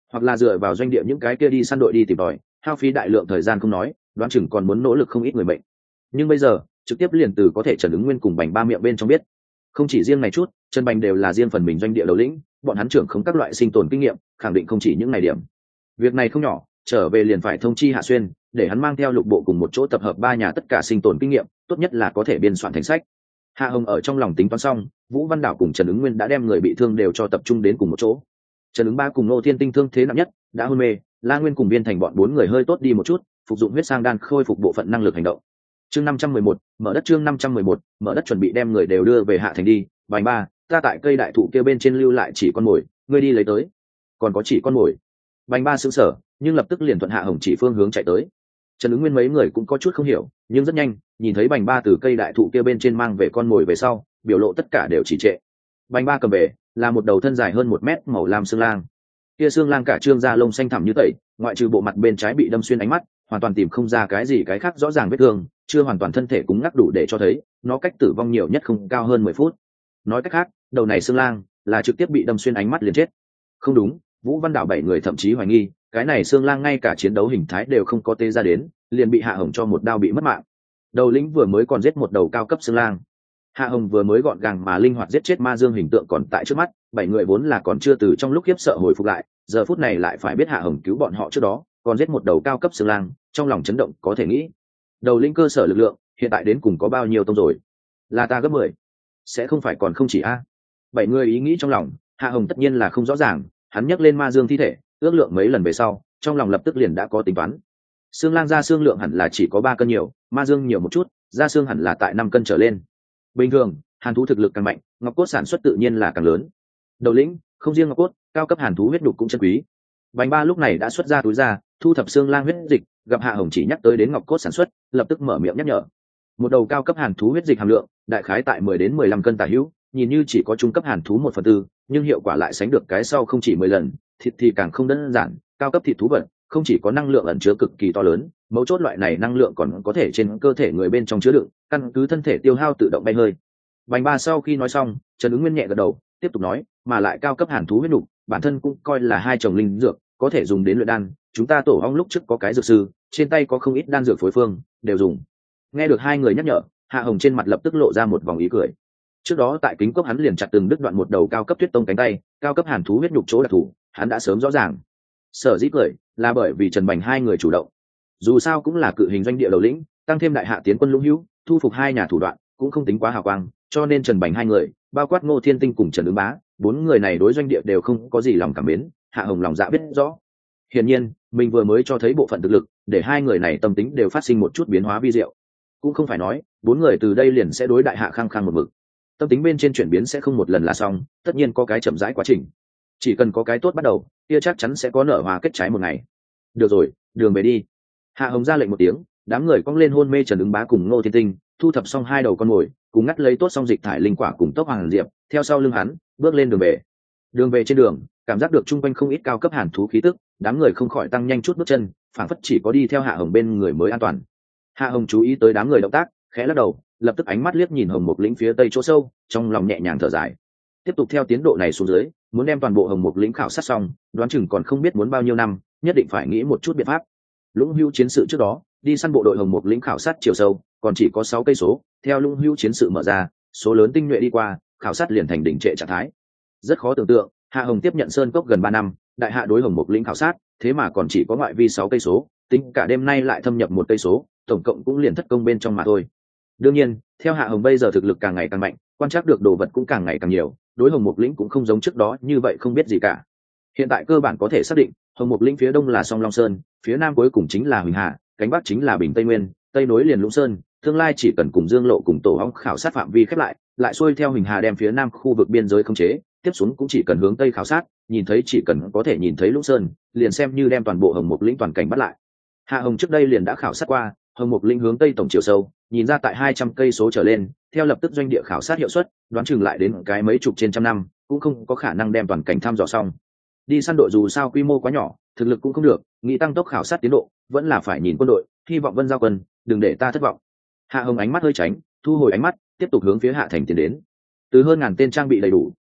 hoặc là dựa vào doanh địa những cái kia đi săn đội đi tìm tòi, hao phí đại lượng thời gian không nói, đoán chừng còn muốn nỗ lực không ít người bệnh. Nhưng bây giờ trực tiếp liền từ có thể Trần Ứng Nguyên cùng Bành Ba miệng bên trong biết, không chỉ riêng này chút, Trần Bành đều là riêng phần mình doanh địa đầu lĩnh, bọn hắn trưởng không các loại sinh tồn kinh nghiệm, khẳng định không chỉ những này điểm. Việc này không nhỏ, trở về liền phải thông chi Hạ Xuyên, để hắn mang theo lục bộ cùng một chỗ tập hợp 3 nhà tất cả sinh tồn kinh nghiệm, tốt nhất là có thể biên soạn thành sách. Hạ Hồng ở trong lòng tính toán xong, Vũ Văn Đảo cùng Trần Ứng Nguyên đã đem người bị thương đều cho tập trung đến cùng một chỗ. Trần Ứng Ba cùng Ngô Thiên Tinh thương thế nặng nhất, đã hôn mê, La Nguyên cùng Biên Thành bọn 4 người hơi tốt đi một chút, phục dụng huyết sang đan khôi phục bộ phận năng lực hành động. Chương 511, mở đất chương 511, mở đất chuẩn bị đem người đều đưa về Hạ Thành đi. Bành Ba, ta tại cây đại thụ kia bên trên lưu lại chỉ con mồi, ngươi đi lấy tới. Còn có chỉ con mồi. Bành Ba sững sờ, nhưng lập tức liền thuận Hạ Hồng chỉ phương hướng chạy tới. Trần Ứng Nguyên mấy người cũng có chút không hiểu, nhưng rất nhanh nhìn thấy Bành Ba từ cây đại thụ kia bên trên mang về con mồi về sau, biểu lộ tất cả đều chỉ trệ. Bành Ba cầm về là một đầu thân dài hơn 1 mét màu lam xương lang. Kia xương lang cả trương da lông xanh thẳm như tẩy, ngoại trừ bộ mặt bên trái bị đâm xuyên ánh mắt, hoàn toàn tìm không ra cái gì cái khác rõ ràng vết thương, chưa hoàn toàn thân thể cứng ngắc đủ để cho thấy nó cách tử vong nhiều nhất không cao hơn 10 phút. Nói cách khác, đầu này xương lang là trực tiếp bị đâm xuyên ánh mắt liền chết. Không đúng, Vũ Văn Đảo 7 người thậm chí hoài nghi, cái này xương lang ngay cả chiến đấu hình thái đều không có tê ra đến, liền bị Hạ Hồng cho một đao bị mất mạng. Đầu lĩnh vừa mới còn giết một đầu cao cấp xương lang. Hạ Hồng vừa mới gọn gàng mà linh hoạt giết chết Ma Dương hình tượng còn tại trước mắt, 7 người vốn là còn chưa từ trong lúc khiếp sợ hồi phục lại, giờ phút này lại phải biết Hạ Hồng cứu bọn họ trước đó, còn giết một đầu cao cấp xương lang, trong lòng chấn động có thể nghĩ. Đầu lĩnh cơ sở lực lượng, hiện tại đến cùng có bao nhiêu tông rồi? Là ta gấp 10. Sẽ không phải còn không chỉ a. 7 người ý nghĩ trong lòng, Hạ Hồng tất nhiên là không rõ ràng, hắn nhấc lên Ma Dương thi thể, ước lượng mấy lần về sau, trong lòng lập tức liền đã có tính toán. Xương lang da xương lượng hẳn là chỉ có 3 cân nhiều, Ma Dương nhiều một chút, da xương hẳn là tại 5 cân trở lên. Bình thường, hàn thú thực lực càng mạnh, ngọc cốt sản xuất tự nhiên là càng lớn. Đầu lĩnh, không riêng ngọc cốt, cao cấp hàn thú huyết đục cũng chân quý. Bành Ba lúc này đã xuất ra túi ra, thu thập xương lang huyết dịch, gặp Hạ Hồng chỉ nhắc tới đến ngọc cốt sản xuất, lập tức mở miệng nhắc nhở. Một đầu cao cấp hàn thú huyết dịch hàm lượng, đại khái tại 10 đến 15 cân tả hữu, nhìn như chỉ có trung cấp hàn thú 1/4, nhưng hiệu quả lại sánh được cái sau không chỉ 10 lần, thịt thì càng không đơn giản, cao cấp thịt thú vật, không chỉ có năng lượng ẩn chứa cực kỳ to lớn, mấu chốt loại này năng lượng còn có thể trên cơ thể người bên trong chứa đựng, căn cứ thân thể tiêu hao tự động bay hơi. Bành Ba sau khi nói xong, Trần Ứng Nguyên nhẹ gật đầu, tiếp tục nói, mà lại cao cấp hàn thú huyết nục, bản thân cũng coi là hai chồng linh dược, có thể dùng đến luyện đan, chúng ta tổ ong lúc trước có cái dược sư, trên tay có không ít đan dược phối phương, đều dùng. Nghe được hai người nhắc nhở, Hạ Hồng trên mặt lập tức lộ ra một vòng ý cười. Trước đó tại Kính Cốc hắn liền chặt từng đứt đoạn một đầu cao cấp tuyết tông cánh tay, cao cấp hàn thú huyết nhục chỗ đặc thù, hắn đã sớm rõ ràng. Sở dĩ cười là bởi vì Trần Bành hai người chủ động. Dù sao cũng là cự hình doanh địa đầu lĩnh, tăng thêm đại hạ tiến quân lũng hữu, thu phục hai nhà thủ đoạn, cũng không tính quá hào quang, cho nên Trần Bành hai người, bao quát Ngô Thiên Tinh cùng Trần Ứng Bá, 4 người này đối doanh địa đều không có gì lòng cảm mến, Hạ Hồng lòng dạ biết rõ. Hiển nhiên, mình vừa mới cho thấy bộ phận thực lực, để hai người này tâm tính đều phát sinh một chút biến hóa vi diệu. Cũng không phải nói, 4 người từ đây liền sẽ đối đại hạ khăng khăng một mực. Tâm tính bên trên chuyển biến sẽ không một lần là xong, tất nhiên có cái chậm rãi quá trình. Chỉ cần có cái tốt bắt đầu, kia chắc chắn sẽ có nở hoa kết trái một ngày. Được rồi, đường về đi. Hạ Hồng ra lệnh một tiếng, đám người cong lên hôn mê Trần Ứng Bá cùng Ngô Thiên Tinh, thu thập xong hai đầu con mồi, cùng ngắt lấy tốt xong dịch thải linh quả cùng tốc hoàng diệp, theo sau lưng hắn, bước lên đường về. Đường về trên đường, cảm giác được chung quanh không ít cao cấp hàn thú khí tức, đám người không khỏi tăng nhanh chút bước chân, phảng phất chỉ có đi theo Hạ Hồng bên người mới an toàn. Hạ Hồng chú ý tới đám người động tác, khẽ lắc đầu, lập tức ánh mắt liếc nhìn Hồng Mục lĩnh phía tây chỗ sâu, trong lòng nhẹ nhàng thở dài. Tiếp tục theo tiến độ này xuống dưới, muốn đem toàn bộ Hồng Mục lĩnh khảo sát xong, đoán chừng còn không biết muốn bao nhiêu năm, nhất định phải nghĩ một chút biện pháp. Lũng Hưu chiến sự trước đó, đi săn bộ đội Hồng Mục lĩnh khảo sát chiều sâu, còn chỉ có 6 cây số, theo Lũng Hưu chiến sự mở ra, số lớn tinh nhuệ đi qua, khảo sát liền thành đỉnh trệ trạng thái. Rất khó tưởng tượng, Hạ Hồng tiếp nhận Sơn Cốc gần 3 năm, đại hạ đối Hồng Mục lĩnh khảo sát, thế mà còn chỉ có ngoại vi 6 cây số, tính cả đêm nay lại thâm nhập 1 cây số, tổng cộng cũng liền thất công bên trong mà thôi. Đương nhiên, theo Hạ Hồng bây giờ thực lực càng ngày càng mạnh, quan trắc được đồ vật cũng càng ngày càng nhiều, đối Hồng Mục lĩnh cũng không giống trước đó như vậy không biết gì cả. Hiện tại cơ bản có thể xác định, Hồng Mục lĩnh phía đông là Song Long Sơn, phía nam cuối cùng chính là Huỳnh Hà, cánh bắc chính là Bình Tây Nguyên, tây nối liền Lũng Sơn, tương lai chỉ cần cùng Dương Lộ cùng Tổ Ong khảo sát phạm vi khép lại, lại xuôi theo Huỳnh Hà đem phía nam khu vực biên giới khống chế, tiếp xuống cũng chỉ cần hướng tây khảo sát, nhìn thấy chỉ cần có thể nhìn thấy Lũng Sơn, liền xem như đem toàn bộ Hồng Mục lĩnh toàn cảnh bắt lại. Hạ Hồng trước đây liền đã khảo sát qua, Hồng Mục lĩnh hướng tây tổng chiều sâu, nhìn ra tại 200 cây số trở lên, theo lập tức doanh địa khảo sát hiệu suất, đoán chừng lại đến cái mấy chục trên trăm năm, cũng không có khả năng đem toàn cảnh thăm dò xong. Đi săn đội dù sao quy mô quá nhỏ, thực lực cũng không được, nghĩ tăng tốc khảo sát tiến độ, vẫn là phải nhìn quân đội, hy vọng Vân Giao quân, đừng để ta thất vọng. Hạ Hồng ánh mắt hơi tránh, thu hồi ánh mắt, tiếp tục hướng phía Hạ Thành tiến đến. Từ hơn ngàn tên trang bị đầy đủ,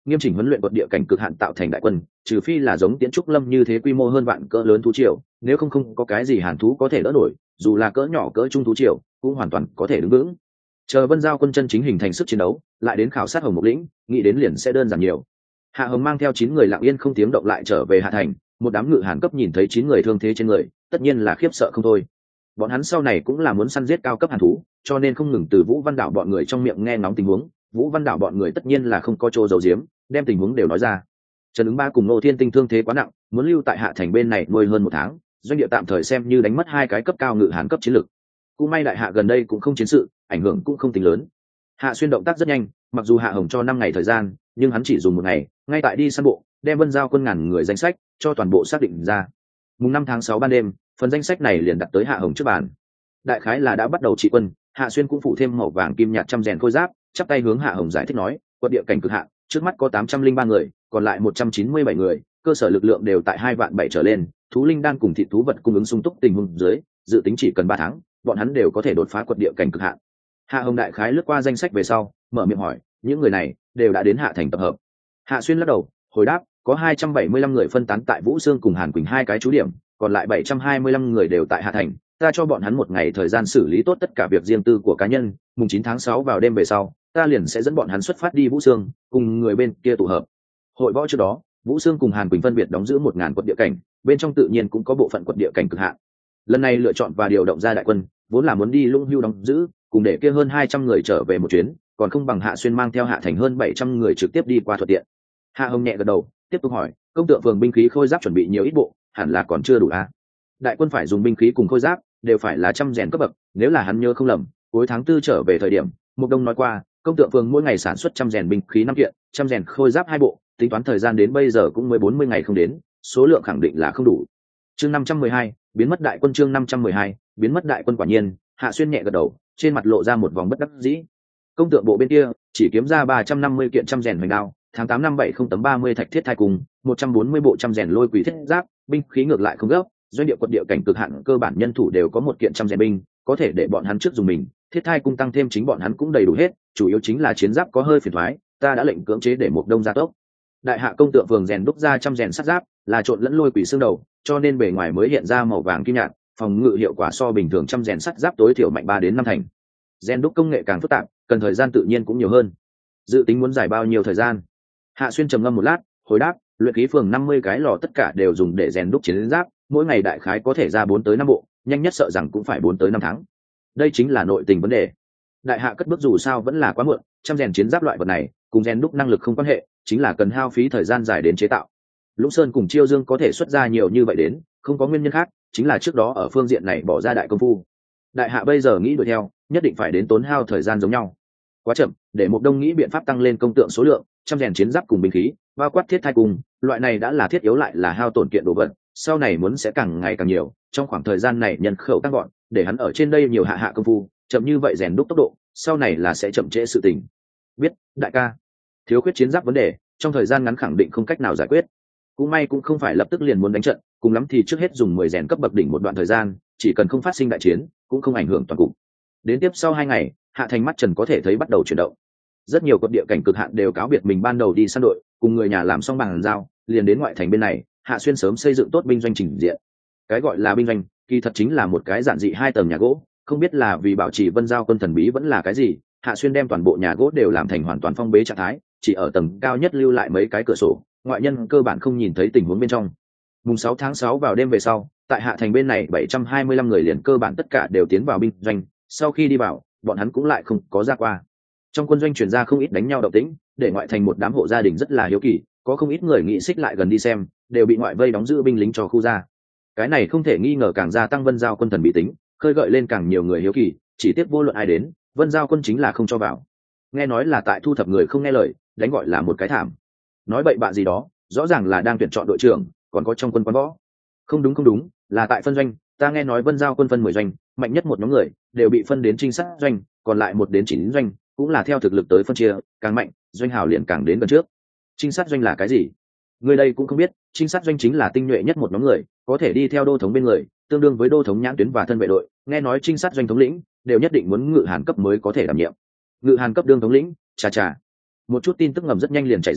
nghiêm chỉnh huấn luyện quật địa cảnh cực hạn tạo thành đại quân, trừ phi là giống Tiễn Trúc Lâm như thế quy mô hơn vạn cỡ lớn thú triều, nếu không có cái gì hàn thú có thể đỡ nổi, dù là cỡ nhỏ cỡ trung thú triều cũng hoàn toàn có thể đứng vững. Chờ Vân Giao quân chân chính hình thành sức chiến đấu, lại đến khảo sát Hồng Mục lĩnh, nghĩ đến liền sẽ đơn giản nhiều. Hạ Hồng mang theo 9 người lặng yên không tiếng động lại trở về Hạ Thành, một đám ngự hàn cấp nhìn thấy 9 người thương thế trên người, tất nhiên là khiếp sợ không thôi. Bọn hắn sau này cũng là muốn săn giết cao cấp hàn thú, cho nên không ngừng từ Vũ Văn Đảo bọn người trong miệng nghe ngóng tình huống. Vũ Văn Đảo bọn người tất nhiên là không có chỗ giấu giếm, đem tình huống đều nói ra. Trần Ứng Ba cùng Ngô Thiên Tinh thương thế quá nặng, muốn lưu tại Hạ Thành bên này nuôi hơn 1 tháng, doanh địa tạm thời xem như đánh mất 2 cái cấp cao ngự hàn cấp chiến lực. Cũng may đại hạ gần đây cũng không chiến sự, ảnh hưởng cũng không tính lớn. Hạ Xuyên động tác rất nhanh, mặc dù Hạ Hồng cho 5 ngày thời gian, nhưng hắn chỉ dùng 1 ngày, ngay tại đi săn bộ, đem Vân Giao quân ngàn người danh sách cho toàn bộ xác định ra. Mùng 5 tháng 6 ban đêm, phần danh sách này liền đặt tới Hạ Hồng trước bàn. Đại khái là đã bắt đầu trị quân, Hạ Xuyên cũng phụ thêm màu vàng kim nhạt trăm rèn khôi giáp, chắp tay hướng Hạ Hồng giải thích nói, quật địa cảnh cực hạn, trước mắt có 803 người, còn lại 197 người, cơ sở lực lượng đều tại 2 vạn 7 trở lên, thú linh đan cùng thịt thú vật cung ứng sung túc tình huống dưới, dự tính chỉ cần 3 tháng, bọn hắn đều có thể đột phá quật địa cảnh cực hạn. Hạ Hồng đại khái lướt qua danh sách về sau, mở miệng hỏi, những người này đều đã đến Hạ Thành tập hợp. Hạ Xuyên lắc đầu, hồi đáp, có 275 người phân tán tại Vũ Xương cùng Hàn Quỳnh 2 cái trú điểm, còn lại 725 người đều tại Hạ Thành. Ta cho bọn hắn 1 ngày thời gian xử lý tốt tất cả việc riêng tư của cá nhân, mùng 9 tháng 6 vào đêm về sau, ta liền sẽ dẫn bọn hắn xuất phát đi Vũ Xương, cùng người bên kia tụ hợp. Hội võ trước đó, Vũ Xương cùng Hàn Quỳnh phân biệt đóng giữ 1000 quật địa cảnh, bên trong tự nhiên cũng có bộ phận quật địa cảnh cực hạn. Lần này lựa chọn và điều động ra đại quân, vốn là muốn đi Lũng Hưu đóng giữ, cùng để kia hơn 200 người trở về một chuyến, còn không bằng Hạ Xuyên mang theo Hạ Thành hơn 700 người trực tiếp đi qua thuận tiện. Hạ Hồng nhẹ gật đầu, tiếp tục hỏi, công tượng phường binh khí khôi giáp chuẩn bị nhiều ít bộ, hẳn là còn chưa đủ à? Đại quân phải dùng binh khí cùng khôi giáp, đều phải là trăm rèn cấp bậc, nếu là hắn nhớ không lầm, cuối tháng 4 trở về thời điểm, Mục Đông nói qua, công tượng phường mỗi ngày sản xuất trăm rèn binh khí 5 kiện, trăm rèn khôi giáp 2 bộ, tính toán thời gian đến bây giờ cũng mới 40 ngày không đến, số lượng khẳng định là không đủ. Chương 512, biến mất đại quân. Chương 512, biến mất đại quân. Quả nhiên, Hạ Xuyên nhẹ gật đầu, trên mặt lộ ra một vòng bất đắc dĩ. Công tượng bộ bên kia chỉ kiếm ra 350 kiện trăm rèn hoành đao, tháng 8 năm 70 tấm 30 thạch thiết thai cùng 140 bộ trăm rèn lôi quỷ thiết giáp, binh khí ngược lại không gấp, doanh địa quật địa cảnh cực hạn cơ bản nhân thủ đều có 1 kiện trăm rèn binh, có thể để bọn hắn trước dùng mình, thiết thai cung tăng thêm chính bọn hắn cũng đầy đủ hết, chủ yếu chính là chiến giáp có hơi phiền toái, ta đã lệnh cưỡng chế để Mục Đông gia tốc. Đại hạ công tượng phường rèn đúc ra trăm rèn sắt giáp, là trộn lẫn lôi quỷ xương đầu, cho nên bề ngoài mới hiện ra màu vàng kim nhạt, phòng ngự hiệu quả so bình thường trăm rèn sắt giáp tối thiểu mạnh 3 đến 5 thành. Rèn đúc công nghệ càng phức tạp, cần thời gian tự nhiên cũng nhiều hơn. Dự tính muốn giải bao nhiêu thời gian? Hạ Xuyên trầm ngâm một lát, hồi đáp, luyện khí phường 50 cái lò tất cả đều dùng để rèn đúc chiến giáp, mỗi ngày đại khái có thể ra 4 tới 5 bộ, nhanh nhất sợ rằng cũng phải 4 tới 5 tháng. Đây chính là nội tình vấn đề. Đại hạ cất bước dù sao vẫn là quá muộn, trăm rèn chiến giáp loại vật này, cùng rèn đúc năng lực không quan hệ, chính là cần hao phí thời gian dài đến chế tạo. Lũng Sơn cùng Chiêu Dương có thể xuất ra nhiều như vậy đến, không có nguyên nhân khác, chính là trước đó ở phương diện này bỏ ra đại công phu. Đại hạ bây giờ nghĩ đuổi theo, nhất định phải đến tốn hao thời gian giống nhau. Quá chậm, để Mục Đông nghĩ biện pháp tăng lên công tượng số lượng, trăm rèn chiến giáp cùng binh khí, bao quát thiết thai cùng, loại này đã là thiết yếu lại là hao tổn kiện đồ vật, sau này muốn sẽ càng ngày càng nhiều, trong khoảng thời gian này nhân khẩu tăng gọn, để hắn ở trên đây nhiều hạ công phu, chậm như vậy rèn đúc tốc độ, sau này là sẽ chậm trễ sự tình. Biết, đại ca. Thiếu khuyết chiến giáp vấn đề, trong thời gian ngắn khẳng định không cách nào giải quyết. Cũng may cũng không phải lập tức liền muốn đánh trận, cùng lắm thì trước hết dùng 10 rèn cấp bậc đỉnh một đoạn thời gian, chỉ cần không phát sinh đại chiến, cũng không ảnh hưởng toàn cục. Đến tiếp sau 2 ngày, Hạ Thành mắt trần có thể thấy bắt đầu chuyển động. Rất nhiều quật địa cảnh cực hạn đều cáo biệt mình ban đầu đi săn đội, cùng người nhà làm xong bàn giao, liền đến ngoại thành bên này. Hạ Xuyên sớm xây dựng tốt binh doanh trình diện. Cái gọi là binh doanh, kỳ thật chính là một cái giản dị 2 tầng nhà gỗ, không biết là vì bảo trì Vân Giao quân thần bí vẫn là cái gì, Hạ Xuyên đem toàn bộ nhà gỗ đều làm thành hoàn toàn phong bế trạng thái, chỉ ở tầng cao nhất lưu lại mấy cái cửa sổ, ngoại nhân cơ bản không nhìn thấy tình huống bên trong. Mùng 6 tháng 6 vào đêm về sau, tại Hạ Thành bên này 725 người liền cơ bản tất cả đều tiến vào binh doanh, sau khi đi vào, bọn hắn cũng lại không có ra qua. Trong quân doanh truyền ra không ít đánh nhau động tĩnh, để ngoại thành một đám hộ gia đình rất là hiếu kỳ, có không ít người nghĩ xích lại gần đi xem, đều bị ngoại vây đóng giữ binh lính cho khu ra. Cái này không thể nghi ngờ càng gia tăng Vân Giao quân thần bí tính, khơi gợi lên càng nhiều người hiếu kỳ, chỉ tiếc vô luận ai đến, Vân Giao quân chính là không cho vào. Nghe nói là tại thu thập người không nghe lời, đánh gọi là một cái thảm. Nói bậy bạ gì đó, rõ ràng là đang tuyển chọn đội trưởng, còn có trong quân quán võ. Không đúng, là tại phân doanh, ta nghe nói Vân Giao quân phân 10 doanh, mạnh nhất một nhóm người đều bị phân đến trinh sát doanh, còn lại 1 đến 9 doanh, cũng là theo thực lực tới phân chia, càng mạnh, doanh hào liền càng đến gần trước. Trinh sát doanh là cái gì? Người đây cũng không biết, trinh sát doanh chính là tinh nhuệ nhất một nhóm người, có thể đi theo đô thống bên người, tương đương với đô thống nhãn tuyến và thân vệ đội. Nghe nói trinh sát doanh thống lĩnh đều nhất định muốn ngự hàn cấp mới có thể đảm nhiệm. Ngự hàn cấp đương thống lĩnh, chà. Một chút tin tức ngầm rất nhanh liền chạy ra,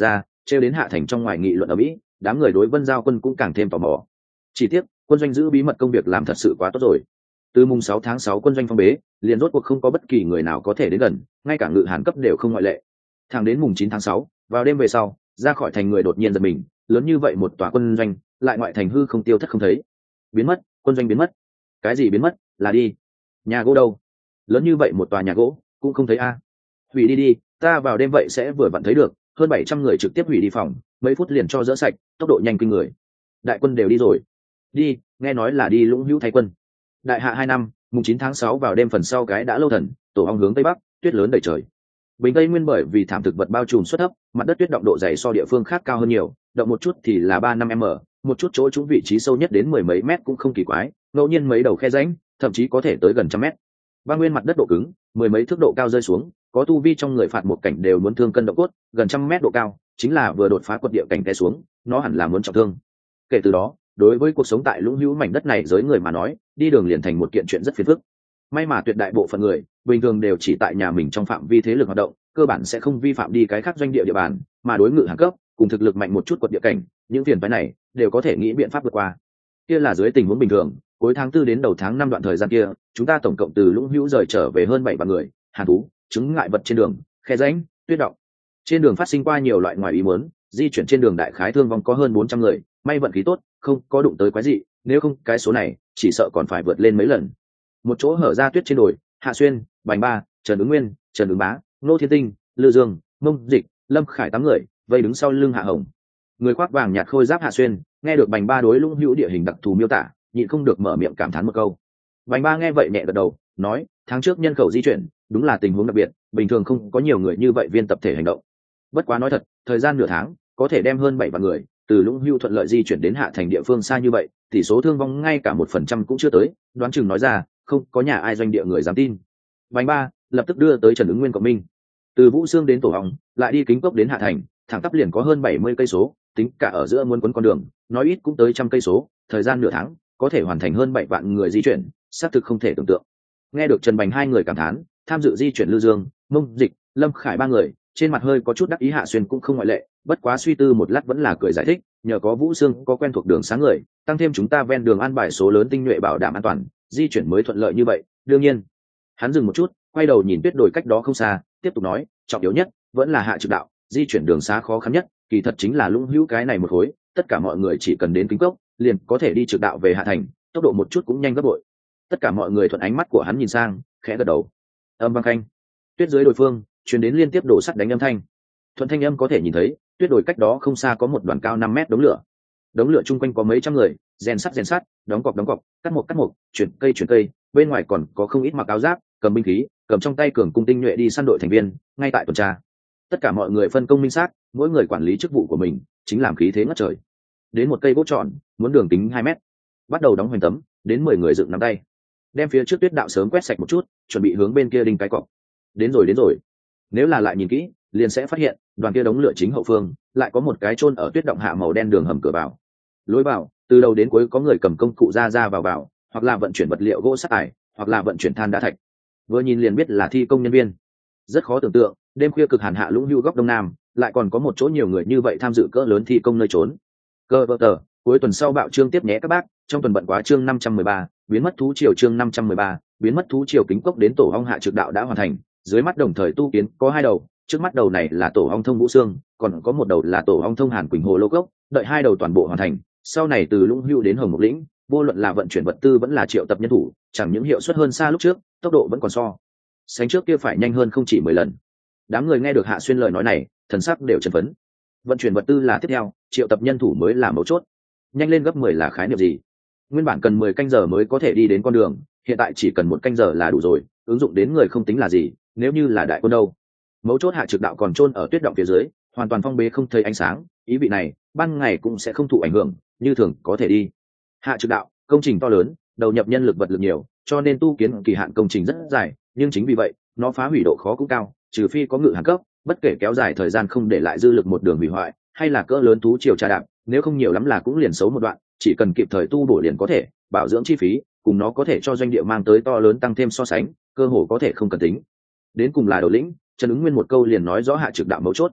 trêu đến hạ thành trong ngoài nghị luận ở mỹ, đám người đối Vân Giao quân cũng càng thêm tò mò. Chỉ tiếc quân doanh giữ bí mật công việc làm thật sự quá tốt rồi. Từ mùng 6 tháng 6 quân doanh phong bế, liền rốt cuộc không có bất kỳ người nào có thể đến gần, ngay cả ngự hàn cấp đều không ngoại lệ. Thẳng đến mùng 9 tháng 6, vào đêm về sau, ra khỏi thành người đột nhiên giật mình, lớn như vậy một tòa quân doanh, lại ngoại thành hư không tiêu thất không thấy. Biến mất, quân doanh biến mất. Cái gì biến mất? Là đi. Nhà gỗ đâu? Lớn như vậy một tòa nhà gỗ, cũng không thấy a. Hủy đi đi, ta vào đêm vậy sẽ vừa vặn thấy được, hơn 700 người trực tiếp hủy đi phòng, mấy phút liền cho dỡ sạch, tốc độ nhanh kinh người. Đại quân đều đi rồi. Đi, nghe nói là đi Lũng Hữu thay quân. Đại hạ 2 năm, mùng 9 tháng 6 vào đêm phần sau cái đã lâu thần, tổ ong hướng tây bắc, tuyết lớn đầy trời. Bình Tây Nguyên bởi vì thảm thực vật bao trùm suất thấp, mặt đất tuyết động độ dày so địa phương khác cao hơn nhiều, động một chút thì là 3-5 m, một chút chỗ trũng vị trí sâu nhất đến mười mấy mét cũng không kỳ quái, ngẫu nhiên mấy đầu khe rãnh, thậm chí có thể tới gần trăm mét. Băng nguyên mặt đất độ cứng, mười mấy thước độ cao rơi xuống, có tu vi trong người phạt một cảnh đều muốn thương cân động cốt, gần trăm mét độ cao, chính là vừa đột phá quật địa cảnh té xuống, nó hẳn là muốn trọng thương. Kể từ đó, đối với cuộc sống tại Lũng Hữu mảnh đất này giới người mà nói, đi đường liền thành một kiện chuyện rất phiền phức. May mà tuyệt đại bộ phận người bình thường đều chỉ tại nhà mình trong phạm vi thế lực hoạt động, cơ bản sẽ không vi phạm đi cái khác doanh địa địa bàn, mà đối ngự hàng cấp cùng thực lực mạnh một chút quật địa cảnh, những phiền phức này đều có thể nghĩ biện pháp vượt qua. Kia là dưới tình huống bình thường, cuối tháng 4 đến đầu tháng 5 đoạn thời gian kia, chúng ta tổng cộng từ Lũng Hữu rời trở về hơn 7 vạn người, hàn thú, chứng ngại vật trên đường, khe rãnh, tuyết động. Trên đường phát sinh qua nhiều loại ngoài ý muốn, di chuyển trên đường đại khái thương vong có hơn 400 người, may vận khí tốt, không có đụng tới quái dị, nếu không cái số này chỉ sợ còn phải vượt lên mấy lần. Một chỗ hở ra tuyết trên đồi, Hạ Xuyên, Bành Ba, Trần Ứng Nguyên, Trần Ứng Bá, Nô Thiên Tinh, Lư Dương, Mông Dịch, Lâm Khải 8 người vây đứng sau lưng Hạ Hồng. Người khoác vàng nhạt khôi giáp Hạ Xuyên nghe được Bành Ba đối Lũng Hữu địa hình đặc thù miêu tả, nhịn không được mở miệng cảm thán một câu. Bành Ba nghe vậy nhẹ gật đầu, nói: tháng trước nhân khẩu di chuyển đúng là tình huống đặc biệt, bình thường không có nhiều người như vậy viên tập thể hành động. Bất quá nói thật, thời gian nửa tháng có thể đem hơn 7 vạn người từ Lũng Hữu thuận lợi di chuyển đến Hạ thành địa phương xa như vậy, tỷ số thương vong ngay cả 1% cũng chưa tới, đoán chừng nói ra không có nhà ai doanh địa người dám tin. Bành Ba lập tức đưa tới Trần Ứng Nguyên cộng minh. Từ Vũ Xương đến Tổ Hồng, lại đi Kính Cốc đến Hạ thành, thẳng tắp liền có hơn 70 cây số, tính cả ở giữa muôn quấn con đường, nói ít cũng tới trăm cây số, thời gian nửa tháng có thể hoàn thành hơn 7 vạn người di chuyển, xác thực không thể tưởng tượng. Nghe được Trần Bành hai người cảm thán, tham dự di chuyển Lư Dương, Mông Dịch, Lâm Khải 3 người, trên mặt hơi có chút đắc ý. Hạ Xuyên cũng không ngoại lệ, bất quá suy tư một lát vẫn là cười giải thích, nhờ có Vũ Xương có quen thuộc đường sáng người, tăng thêm chúng ta ven đường an bài số lớn tinh nhuệ bảo đảm an toàn, di chuyển mới thuận lợi như vậy. Đương nhiên, hắn dừng một chút, quay đầu nhìn tuyết đồi cách đó không xa, tiếp tục nói, trọng yếu nhất vẫn là Hạ trực đạo, di chuyển đường xá khó khăn nhất kỳ thật chính là Lũng Hữu cái này một khối, tất cả mọi người chỉ cần đến Kính Cốc liền có thể đi trực đạo về Hạ thành, tốc độ một chút cũng nhanh gấp bội. Tất cả mọi người thuận ánh mắt của hắn nhìn sang, khẽ gật đầu. Âm vang khanh, tuyết dưới đồi phương truyền đến liên tiếp đổ sắt đánh âm thanh. Thuận thanh âm có thể nhìn thấy, tuyết đồi cách đó không xa có một đoàn cao 5 mét đống lửa. Đống lửa chung quanh có mấy trăm người, rèn sắt, đóng cọc, cắt một, chuyển cây, bên ngoài còn có không ít mặc áo giáp, cầm binh khí, cầm trong tay cường cung tinh nhuệ đi săn đội thành viên, ngay tại tuần tra. Tất cả mọi người phân công minh xác, mỗi người quản lý chức vụ của mình, chính làm khí thế ngất trời. Đến một cây gỗ tròn, muốn đường kính 2 mét, bắt đầu đóng hoành tấm, đến 10 người dựng nắm tay, đem phía trước tuyết đạo sớm quét sạch một chút, chuẩn bị hướng bên kia đinh cái cọc. Đến rồi. Nếu là lại nhìn kỹ, liền sẽ phát hiện đoàn kia đống lửa chính hậu phương lại có một cái chôn ở tuyết động hạ màu đen đường hầm cửa vào. Lối vào từ đầu đến cuối có người cầm công cụ ra vào, hoặc là vận chuyển vật liệu gỗ sắt ải, hoặc là vận chuyển than đá thạch. Vừa nhìn liền biết là thi công nhân viên. Rất khó tưởng tượng, đêm khuya cực hàn hạ Lũng Hữu góc đông nam lại còn có một chỗ nhiều người như vậy tham dự cỡ lớn thi công nơi trốn. Cơ vợ tờ, cuối tuần sau bạo chương tiếp nhé các bác, trong tuần bận quá chương 513, biến mất thú triều chương 513, biến mất thú triều Kính Cốc đến Tổ Hong hạ trực đạo đã hoàn thành, dưới mắt đồng thời tu kiến có 2 đầu, trước mắt đầu này là Tổ Hong thông Vũ Xương, còn có một đầu là Tổ Hong thông Hàn Quỳnh Hồ Lô Cốc, đợi 2 đầu toàn bộ hoàn thành, sau này từ Lũng Hữu đến Hồng Mục Lĩnh, vô luận là vận chuyển vật tư vẫn là triệu tập nhân thủ, chẳng những hiệu suất hơn xa lúc trước, tốc độ vẫn còn so sánh trước kia phải nhanh hơn không chỉ 10 lần. Đám người nghe được Hạ Xuyên lời nói này, thần sắc đều chấn phấn. Vận chuyển vật tư là tiếp theo, triệu tập nhân thủ mới là mấu chốt. Nhanh lên gấp 10 là khái niệm gì? Nguyên bản cần 10 canh giờ mới có thể đi đến con đường, hiện tại chỉ cần 1 canh giờ là đủ rồi, ứng dụng đến người không tính là gì, nếu như là đại quân đâu. Mấu chốt hạ trực đạo còn chôn ở tuyết động phía dưới, hoàn toàn phong bế không thấy ánh sáng, ý vị này, ban ngày cũng sẽ không thụ ảnh hưởng, như thường có thể đi. Hạ trực đạo, công trình to lớn, đầu nhập nhân lực vật lực nhiều, cho nên tu kiến kỳ hạn công trình rất dài, nhưng chính vì vậy, nó phá hủy độ khó cũng cao, trừ phi có ngự hàng cấp, bất kể kéo dài thời gian không để lại dư lực một đường hủy hoại, hay là cỡ lớn thú triều trà đạp, nếu không nhiều lắm là cũng liền xấu một đoạn, chỉ cần kịp thời tu bổ liền có thể, bảo dưỡng chi phí, cùng nó có thể cho doanh địa mang tới to lớn tăng thêm so sánh, cơ hồ có thể không cần tính. Đến cùng là đầu lĩnh, Trần Ứng Nguyên một câu liền nói rõ hạ trực đạo mấu chốt.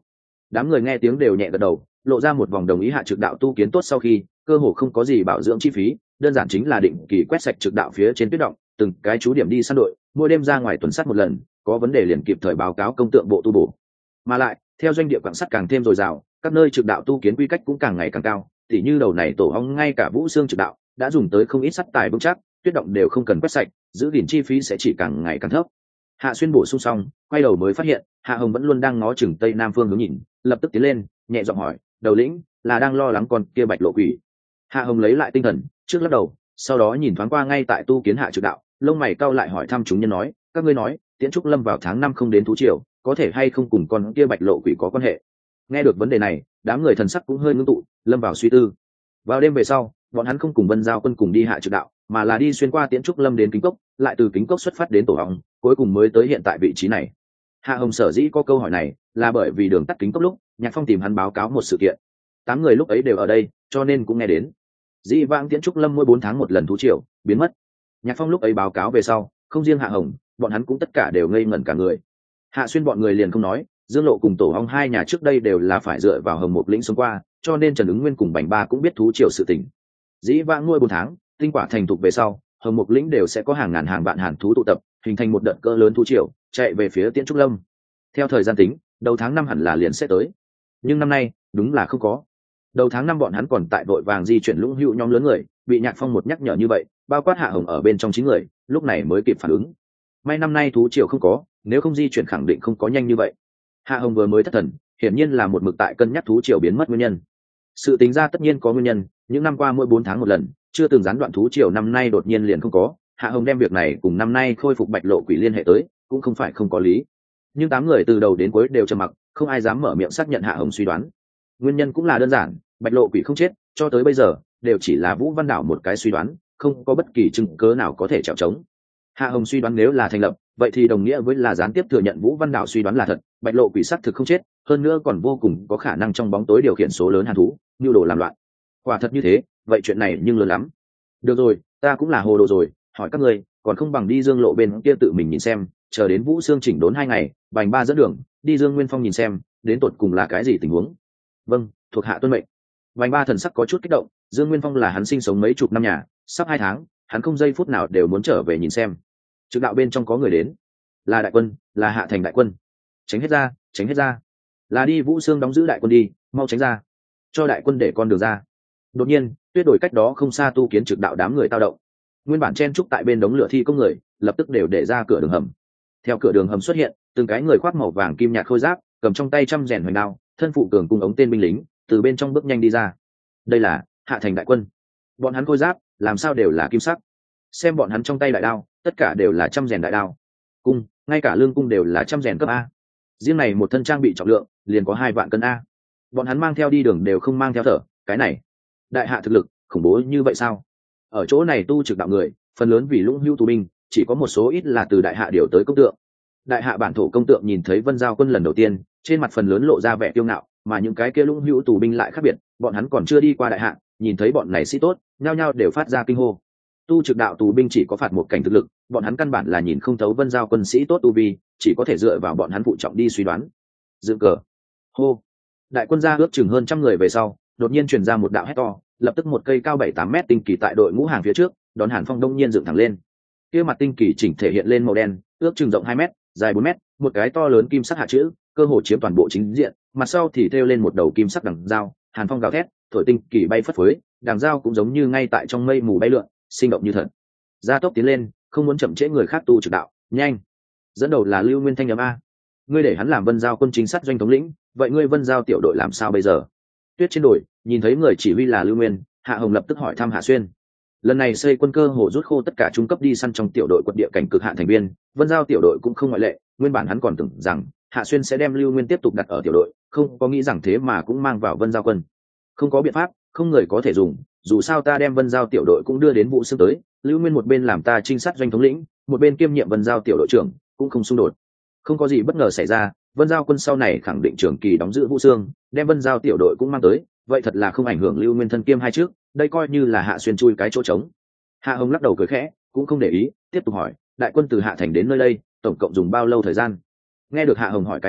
Đám người nghe tiếng đều nhẹ gật đầu, lộ ra một vòng đồng ý. Hạ trực đạo tu kiến tốt sau khi cơ hồ không có gì bảo dưỡng chi phí, đơn giản chính là định kỳ quét sạch trực đạo phía trên tuyết động, từng cái chú điểm đi săn đội, mỗi đêm ra ngoài tuần sát một lần, có vấn đề liền kịp thời báo cáo công tượng bộ tu bổ. Mà lại theo doanh địa quảng sắt càng thêm dồi dào, các nơi trực đạo tu kiến quy cách cũng càng ngày càng cao, tỉ như đầu này tổ ong ngay cả Vũ Xương trực đạo đã dùng tới không ít sắt tài vững chắc, tuyết động đều không cần quét sạch, giữ gìn chi phí sẽ chỉ càng ngày càng thấp. Hạ Xuyên bổ sung xong, quay đầu mới phát hiện Hạ Hồng vẫn luôn đang ngó chừng tây nam phương hướng nhìn, lập tức tiến lên nhẹ giọng hỏi, đầu lĩnh là đang lo lắng con kia bạch lộ quỷ? Hạ Hồng lấy lại tinh thần, trước lắc đầu, sau đó nhìn thoáng qua ngay tại tu kiến hạ trực đạo, lông mày cau lại hỏi thăm chúng nhân nói, các ngươi nói Tiễn Trúc Lâm vào tháng 5 không đến thú triều, có thể hay không cùng con kia bạch lộ quỷ có quan hệ? Nghe được vấn đề này, đám người thần sắc cũng hơi ngưng tụ, lâm vào suy tư. Vào đêm về sau, bọn hắn không cùng Vân Giao quân cùng đi hạ trực đạo, mà là đi xuyên qua Tiễn Trúc Lâm đến Kính Cốc, lại từ Kính Cốc xuất phát đến Tổ Hồng, cuối cùng mới tới hiện tại vị trí này. Hạ Hồng sở dĩ có câu hỏi này là bởi vì đường tắt Kính Cốc lúc Nhạc Phong tìm hắn báo cáo một sự kiện, 8 người lúc ấy đều ở đây, cho nên cũng nghe đến. Dĩ vãng Tiễn Trúc Lâm mỗi 4 tháng một lần thú triều biến mất. Nhạc Phong lúc ấy báo cáo về sau, không riêng Hạ Hồng, bọn hắn cũng tất cả đều ngây ngẩn cả người. Hạ Xuyên bọn người liền không nói, Dương Lộ cùng Tổ Hong hai nhà trước đây đều là phải dựa vào Hồng Mục lĩnh sống qua, cho nên Trần Ứng Nguyên cùng Bành Ba cũng biết thú triều sự tình. Dĩ vãng nuôi 4 tháng, tinh quả thành thục về sau, Hồng Mục lĩnh đều sẽ có hàng ngàn hàng vạn hàn thú tụ tập, hình thành một đợt cỡ lớn thú triều, chạy về phía Tiễn Trúc Lâm. Theo thời gian tính, đầu tháng 5 hẳn là liền sẽ tới. Nhưng năm nay, đúng là không có. Đầu tháng 5 bọn hắn còn tại vội vàng di chuyển lũng hữu nhóm lớn người, bị Nhạc Phong một nhắc nhở như vậy, bao quát Hạ Hồng ở bên trong 9 người, lúc này mới kịp phản ứng. May năm nay thú triều không có, nếu không di chuyển khẳng định không có nhanh như vậy. Hạ Hồng vừa mới thất thần, hiển nhiên là một mực tại cân nhắc thú triều biến mất nguyên nhân. Sự tính ra tất nhiên có nguyên nhân, những năm qua mỗi 4 tháng một lần, chưa từng gián đoạn thú triều, năm nay đột nhiên liền không có. Hạ Hồng đem việc này cùng năm nay khôi phục bạch lộ quỷ liên hệ tới, cũng không phải không có lý. Nhưng 8 người từ đầu đến cuối đều trầm mặc, không ai dám mở miệng xác nhận Hạ Hồng suy đoán. Nguyên nhân cũng là đơn giản, bạch lộ quỷ không chết, cho tới bây giờ đều chỉ là Vũ Văn Đảo một cái suy đoán, không có bất kỳ chứng cớ nào có thể chèo chống. Hạ Hồng suy đoán nếu là thành lập, vậy thì đồng nghĩa với là gián tiếp thừa nhận Vũ Văn Đảo suy đoán là thật, bạch lộ quỷ xác thực không chết, hơn nữa còn vô cùng có khả năng trong bóng tối điều khiển số lớn hàn thú, nhu đồ làm loạn. Quả thật như thế, vậy chuyện này nhưng lớn lắm. Được rồi, ta cũng là hồ đồ rồi, hỏi các ngươi, còn không bằng đi Dương Lộ bên kia tự mình nhìn xem, chờ đến Vũ Xương chỉnh đốn 2 ngày, Bành Ba dẫn đường, đi Dương Nguyên Phong nhìn xem, đến tột cùng là cái gì tình huống. Vâng, thuộc hạ tuân mệnh. Bành Ba thần sắc có chút kích động, Dương Nguyên Phong là hắn sinh sống mấy chục năm nhà, sắp 2 tháng, hắn không giây phút nào đều muốn trở về nhìn xem. Trực đạo bên trong có người đến, là đại quân, là Hạ Thành đại quân. Tránh hết ra, tránh hết ra. Là đi Vũ Xương đóng giữ đại quân đi, mau tránh ra, cho đại quân để con đường ra. Đột nhiên, tuyết đổi cách đó không xa tu kiến trực đạo đám người tao động. Nguyên bản chen trúc tại bên đống lửa thi công người, lập tức đều để ra cửa đường hầm. Theo cửa đường hầm xuất hiện, từng cái người khoác màu vàng kim nhạt khôi giáp, cầm trong tay trăm rèn hoành đao, thân phụ cường cung ống tên binh lính, từ bên trong bước nhanh đi ra. Đây là Hạ Thành đại quân. Bọn hắn khôi giáp làm sao đều là kim sắc, xem bọn hắn trong tay đại đao, tất cả đều là trăm rèn đại đao, cung ngay cả lương cung đều là trăm rèn cấp A. Riêng này một thân trang bị trọng lượng liền có 2 vạn cân A. Bọn hắn mang theo đi đường đều không mang theo thở, cái này đại hạ thực lực khủng bố như vậy sao? Ở chỗ này tu trực đạo người phần lớn vì lũng hưu tù binh, chỉ có một số ít là từ đại hạ điều tới công tượng. Đại hạ bản thổ công tượng nhìn thấy Vân Giao quân lần đầu tiên, trên mặt phần lớn lộ ra vẻ kiêu ngạo, mà những cái kia lũng hưu tù binh lại khác biệt, bọn hắn còn chưa đi qua đại hạ, nhìn thấy bọn này sĩ tốt, nhao nhao đều phát ra kinh hô. Tu trực đạo tù binh chỉ có phạt một cảnh thực lực, bọn hắn căn bản là nhìn không thấu Vân Giao quân sĩ tốt tu vi, chỉ có thể dựa vào bọn hắn phụ trọng đi suy đoán. Dựng cờ, hô. Đại quân ra ước chừng hơn 100 người về sau, đột nhiên truyền ra một đạo hét to, lập tức một cây cao 7-8 mét tinh kỳ tại đội ngũ hàng phía trước, đón Hàn Phong đông nhiên dựng thẳng lên. Kia mặt tinh kỳ chỉnh thể hiện lên màu đen, ước chừng rộng 2 mét, dài 4 mét, một cái to lớn kim sắc hạ chữ, cơ hồ chiếm toàn bộ chính diện, mặt sau thì thêu lên một đầu kim sắc đằng dao. Hàn Phong gào thét, thổi tinh kỳ bay phất phới, đằng dao cũng giống như ngay tại trong mây mù bay lượn, sinh động như thật. Gia tốc tiến lên, không muốn chậm trễ người khác tu trực đạo, nhanh. Dẫn đầu là Lưu Nguyên Thanh nhóm A. Ngươi để hắn làm Vân Giao quân chính sát doanh thống lĩnh, vậy ngươi Vân Giao tiểu đội làm sao bây giờ? Tuyết trên đồi, nhìn thấy người chỉ huy là Lưu Nguyên, Hạ Hồng lập tức hỏi thăm Hạ Xuyên. Lần này xây quân cơ hồ rút khô tất cả trung cấp đi săn trong tiểu đội quật địa cảnh cực hạn thành viên, Vân Giao tiểu đội cũng không ngoại lệ. Nguyên bản hắn còn tưởng rằng Hạ Xuyên sẽ đem Lưu Nguyên tiếp tục đặt ở tiểu đội, không có nghĩ rằng thế mà cũng mang vào Vân Giao quân. Không có biện pháp, không người có thể dùng, dù sao ta đem Vân Giao tiểu đội cũng đưa đến Vũ Xương tới, Lưu Nguyên một bên làm ta trinh sát doanh thống lĩnh, một bên kiêm nhiệm Vân Giao tiểu đội trưởng, cũng không xung đột. Không có gì bất ngờ xảy ra, Vân Giao quân sau này khẳng định trưởng kỳ đóng giữ Vũ Xương, đem Vân Giao tiểu đội cũng mang tới, vậy thật là không ảnh hưởng Lưu Nguyên thân kiêm hai trước, đây coi như là Hạ Xuyên chui cái chỗ trống. Hạ Hồng lắc đầu cười khẽ, cũng không để ý, tiếp tục hỏi, đại quân từ Hạ Thành đến nơi đây, tổng cộng dùng bao lâu thời gian? Nghe được Hạ Hồng hỏi cái này,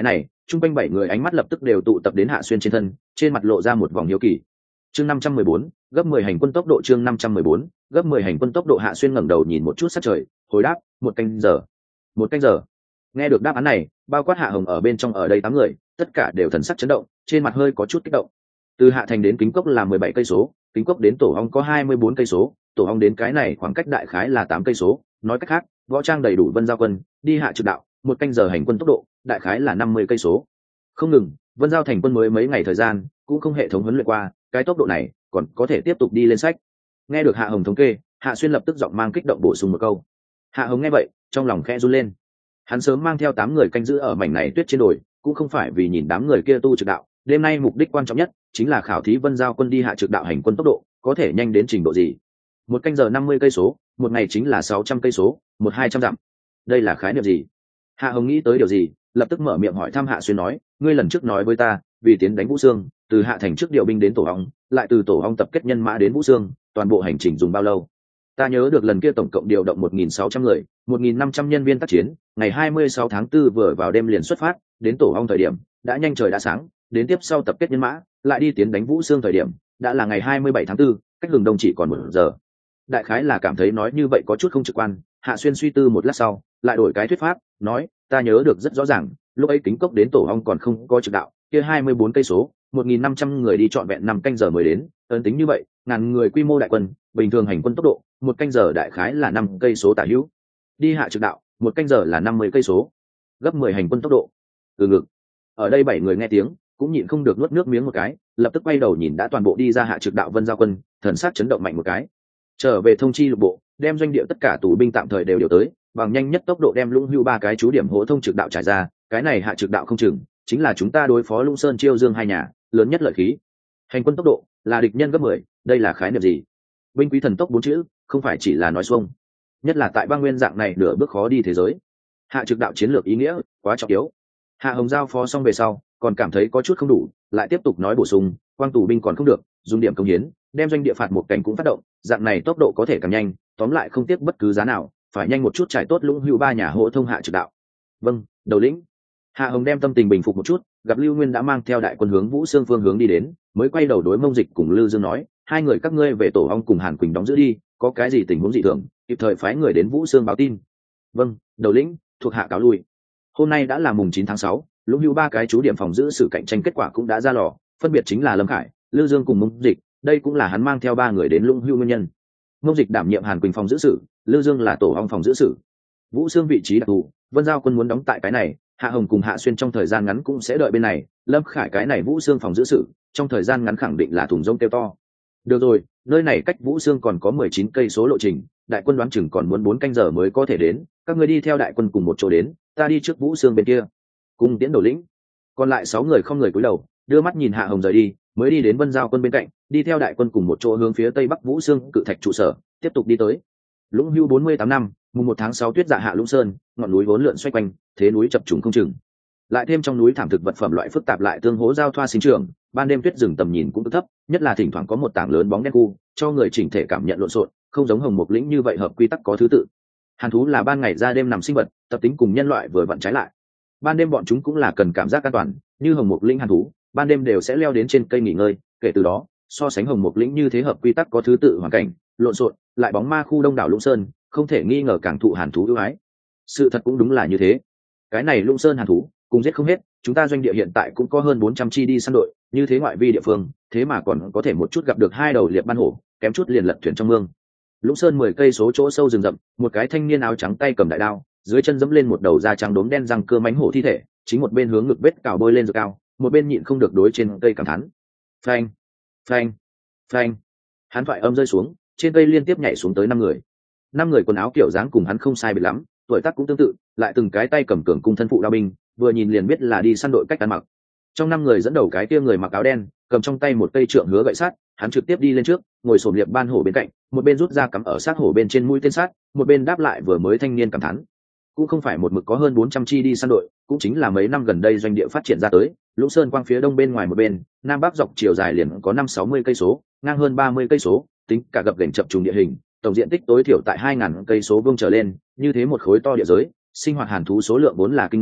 Trung quanh 7 người ánh mắt lập tức đều tụ tập đến Hạ Xuyên trên thân, trên mặt lộ ra một vòng hiếu kỳ. Chương 514, gấp 10 hành quân tốc độ. Chương 514, gấp 10 hành quân tốc độ. Hạ Xuyên ngẩng đầu nhìn một chút sát trời, hồi đáp, 1 canh giờ. 1 canh giờ. Nghe được đáp án này, bao quát Hạ Hồng ở bên trong ở đây 8 người, tất cả đều thần sắc chấn động, trên mặt hơi có chút kích động. Từ Hạ Thành đến Kính Cốc là 17 cây số, Kính Cốc đến Tổ Ong có 24 cây số, Tổ Ong đến cái này khoảng cách đại khái là 8 cây số, nói cách khác, võ trang đầy đủ Vân Giao quân, đi hạ trực đạo, 1 canh giờ hành quân tốc độ, đại khái là 50 cây số. Không ngừng, Vân Giao thành quân mới mấy ngày thời gian, cũng không hệ thống huấn luyện qua, cái tốc độ này còn có thể tiếp tục đi lên sách. Nghe được Hạ Hồng thống kê, Hạ Xuyên lập tức giọng mang kích động bổ sung một câu. Hạ Hồng nghe vậy, trong lòng khẽ run lên. Hắn sớm mang theo 8 người canh giữ ở mảnh này tuyết trên đồi, cũng không phải vì nhìn đám người kia tu trực đạo, đêm nay mục đích quan trọng nhất chính là khảo thí Vân Giao quân đi hạ trực đạo hành quân tốc độ, có thể nhanh đến trình độ gì. 1 canh giờ 50 cây số, một ngày chính là 600 cây số, 200 dặm. Đây là khái niệm gì? Hạ Hồng nghĩ tới điều gì, lập tức mở miệng hỏi thăm Hạ Xuyên nói, ngươi lần trước nói với ta, vì tiến đánh Vũ Xương, từ Hạ Thành trước điều binh đến Tổ Ong, lại từ Tổ Ong tập kết nhân mã đến Vũ Xương, toàn bộ hành trình dùng bao lâu? Ta nhớ được lần kia tổng cộng điều động 1.600 người, 1.500 nhân viên tác chiến, ngày 26 tháng 4 vừa vào đêm liền xuất phát, đến Tổ Ong thời điểm đã nhanh trời đã sáng, đến tiếp sau tập kết nhân mã, lại đi tiến đánh Vũ Xương thời điểm đã là ngày 27 tháng 4, cách Lừng Đông chỉ còn 1 giờ. Đại khái là cảm thấy nói như vậy có chút không trực quan, Hạ Xuyên suy tư một lát sau, lại đổi cái thuyết pháp, nói, ta nhớ được rất rõ ràng, lúc ấy Kính Cốc đến Tổ Ong còn không có trực đạo, kia 24 cây số, 1.500 người đi trọn vẹn 5 canh giờ mới đến, ấn tính như vậy, ngàn người quy mô đại quân, bình thường hành quân tốc độ, 1 canh giờ đại khái là 5 cây số tả hữu. Đi hạ trực đạo, 1 canh giờ là 50 cây số. Gấp 10 hành quân tốc độ. Từ ngực. Ở đây 7 người nghe tiếng, cũng nhịn không được nuốt nước miếng một cái, lập tức quay đầu nhìn đã toàn bộ đi ra hạ trực đạo Vân Giao quân, thần sắc chấn động mạnh một cái. Trở về thông chi lục bộ, đem doanh địa tất cả tù binh tạm thời đều điều tới, bằng nhanh nhất tốc độ đem Lũng Hưu 3 cái chú điểm hỗ thông trực đạo trải ra, cái này hạ trực đạo không chừng chính là chúng ta đối phó Lũng Sơn Chiêu Dương hai nhà lớn nhất lợi khí. Hành quân tốc độ là địch nhân gấp 10, đây là khái niệm gì? Binh quý thần tốc 4 chữ, không phải chỉ là nói xuông. Nhất là tại băng nguyên dạng này nửa bước khó đi thế giới. Hạ trực đạo chiến lược ý nghĩa quá trọng yếu. Hạ Hồng giao phó xong về sau, còn cảm thấy có chút không đủ, lại tiếp tục nói bổ sung, quang tù binh còn không được, dùng điểm công hiến, đem doanh địa phạt một cảnh cũng phát động, dạng này tốc độ có thể càng nhanh, tóm lại không tiếc bất cứ giá nào, phải nhanh một chút trải tốt Lũng Hưu 3 nhà hộ thông hạ trực đạo. Vâng, đầu lĩnh. Hạ Hồng đem tâm tình bình phục một chút, gặp Lưu Nguyên đã mang theo đại quân hướng Vũ Xương phương hướng đi đến, mới quay đầu đối Mông Dịch cùng Lư Dương nói, hai người các ngươi về Tổ Ong cùng Hàn Quỳnh đóng giữ đi, có cái gì tình huống dị thường, kịp thời phái người đến Vũ Xương báo tin. Vâng, đầu lĩnh, thuộc hạ cáo lui. Hôm nay đã là mùng 9 tháng 6, Lũng Hưu 3 cái chú điểm phòng giữ sự cạnh tranh kết quả cũng đã ra lò, phân biệt chính là Lâm Khải, Lư Dương cùng Mông Dịch, đây cũng là hắn mang theo 3 người đến Lũng Hưu nguyên nhân. Mông Dịch đảm nhiệm Hàn Quỳnh phòng giữ sự, Lư Dương là Tổ Ong phòng giữ sự. Vũ Xương vị trí đặc thù, Vân Giao quân muốn đóng tại cái này, Hạ Hồng cùng Hạ Xuyên trong thời gian ngắn cũng sẽ đợi bên này, Lâm Khải cái này Vũ Xương phòng giữ sự, trong thời gian ngắn khẳng định là thùng rông kêu to. Được rồi, nơi này cách Vũ Xương còn có 19 cây số lộ trình, đại quân đoán chừng còn muốn 4 canh giờ mới có thể đến, các ngươi đi theo đại quân cùng một chỗ đến, ta đi trước Vũ Xương bên kia. Cùng tiến đầu lĩnh. Còn lại 6 người không người cúi đầu, đưa mắt nhìn Hạ Hồng rời đi, mới đi đến Vân Giao quân bên cạnh, đi theo đại quân cùng một chỗ hướng phía tây bắc Vũ Xương cự thạch trụ sở, tiếp tục đi tới. Lũng Hưu 48 năm, mùng 1 tháng 6 tuyết dạ hạ Lũng Sơn, ngọn núi vốn lượn xoay quanh, thế núi chập trùng không chừng. Lại thêm trong núi thảm thực vật phẩm loại phức tạp lại tương hỗ giao thoa sinh trưởng, ban đêm tuyết rừng tầm nhìn cũng thấp, nhất là thỉnh thoảng có một tảng lớn bóng đen khu, cho người chỉnh thể cảm nhận lộn xộn, không giống Hồng Mục Lĩnh như vậy hợp quy tắc có thứ tự. Hàn thú là ban ngày ra đêm nằm sinh vật, tập tính cùng nhân loại vừa vặn trái lại. Ban đêm bọn chúng cũng là cần cảm giác an toàn, như Hồng Mục Lĩnh hàn thú, ban đêm đều sẽ leo đến trên cây nghỉ ngơi, kể từ đó, so sánh Hồng Mục Lĩnh như thế hợp quy tắc có thứ tự hoàn cảnh, lộn xộn, lại bóng ma khu đông đảo Lũng Sơn, không thể nghi ngờ càng thụ hàn thú ưu ái. Sự thật cũng đúng là như thế. Cái này Lũng Sơn hàn thú, cùng giết không hết, chúng ta doanh địa hiện tại cũng có hơn 400 chi đi săn đội, như thế ngoại vi địa phương, thế mà còn có thể một chút gặp được 2 đầu liệp ban hổ, kém chút liền lật thuyền trong mương. Lũng Sơn 10 cây số chỗ sâu rừng rậm, một cái thanh niên áo trắng tay cầm đại đao, dưới chân dẫm lên một đầu da trắng đốm đen răng cưa mánh hổ thi thể, chính một bên hướng ngực vết cào bôi lên rồi cao, một bên nhịn không được đối trên cây cảm thán. Phanh, phanh, phanh. Hắn thoại âm rơi xuống, trên cây liên tiếp nhảy xuống tới 5 người. 5 người quần áo kiểu dáng cùng hắn không sai biệt lắm, tuổi tác cũng tương tự, lại từng cái tay cầm cường cung thân phụ đao binh, vừa nhìn liền biết là đi săn đội cách ăn mặc. Trong 5 người dẫn đầu cái kia người mặc áo đen, cầm trong tay một cây trượng hứa gậy sắt, hắn trực tiếp đi lên trước, ngồi xổm liệp ban hổ bên cạnh, một bên rút ra cắm ở sát hổ bên trên mũi tên sắt, một bên đáp lại vừa mới thanh niên cảm thán. Cũng không phải một mực có hơn 400 chi đi săn đội, cũng chính là mấy năm gần đây doanh địa phát triển ra tới, Lũng Sơn quang phía đông bên ngoài một bên, nam bắc dọc chiều dài liền có 560 cây số, ngang hơn 30 cây số, tính cả gập ghềnh chập trùng địa hình, tổng diện tích tối thiểu tại 2000 cây số vuông trở lên, như thế một khối to địa giới, sinh hoạt hàn thú số lượng vốn là kinh người,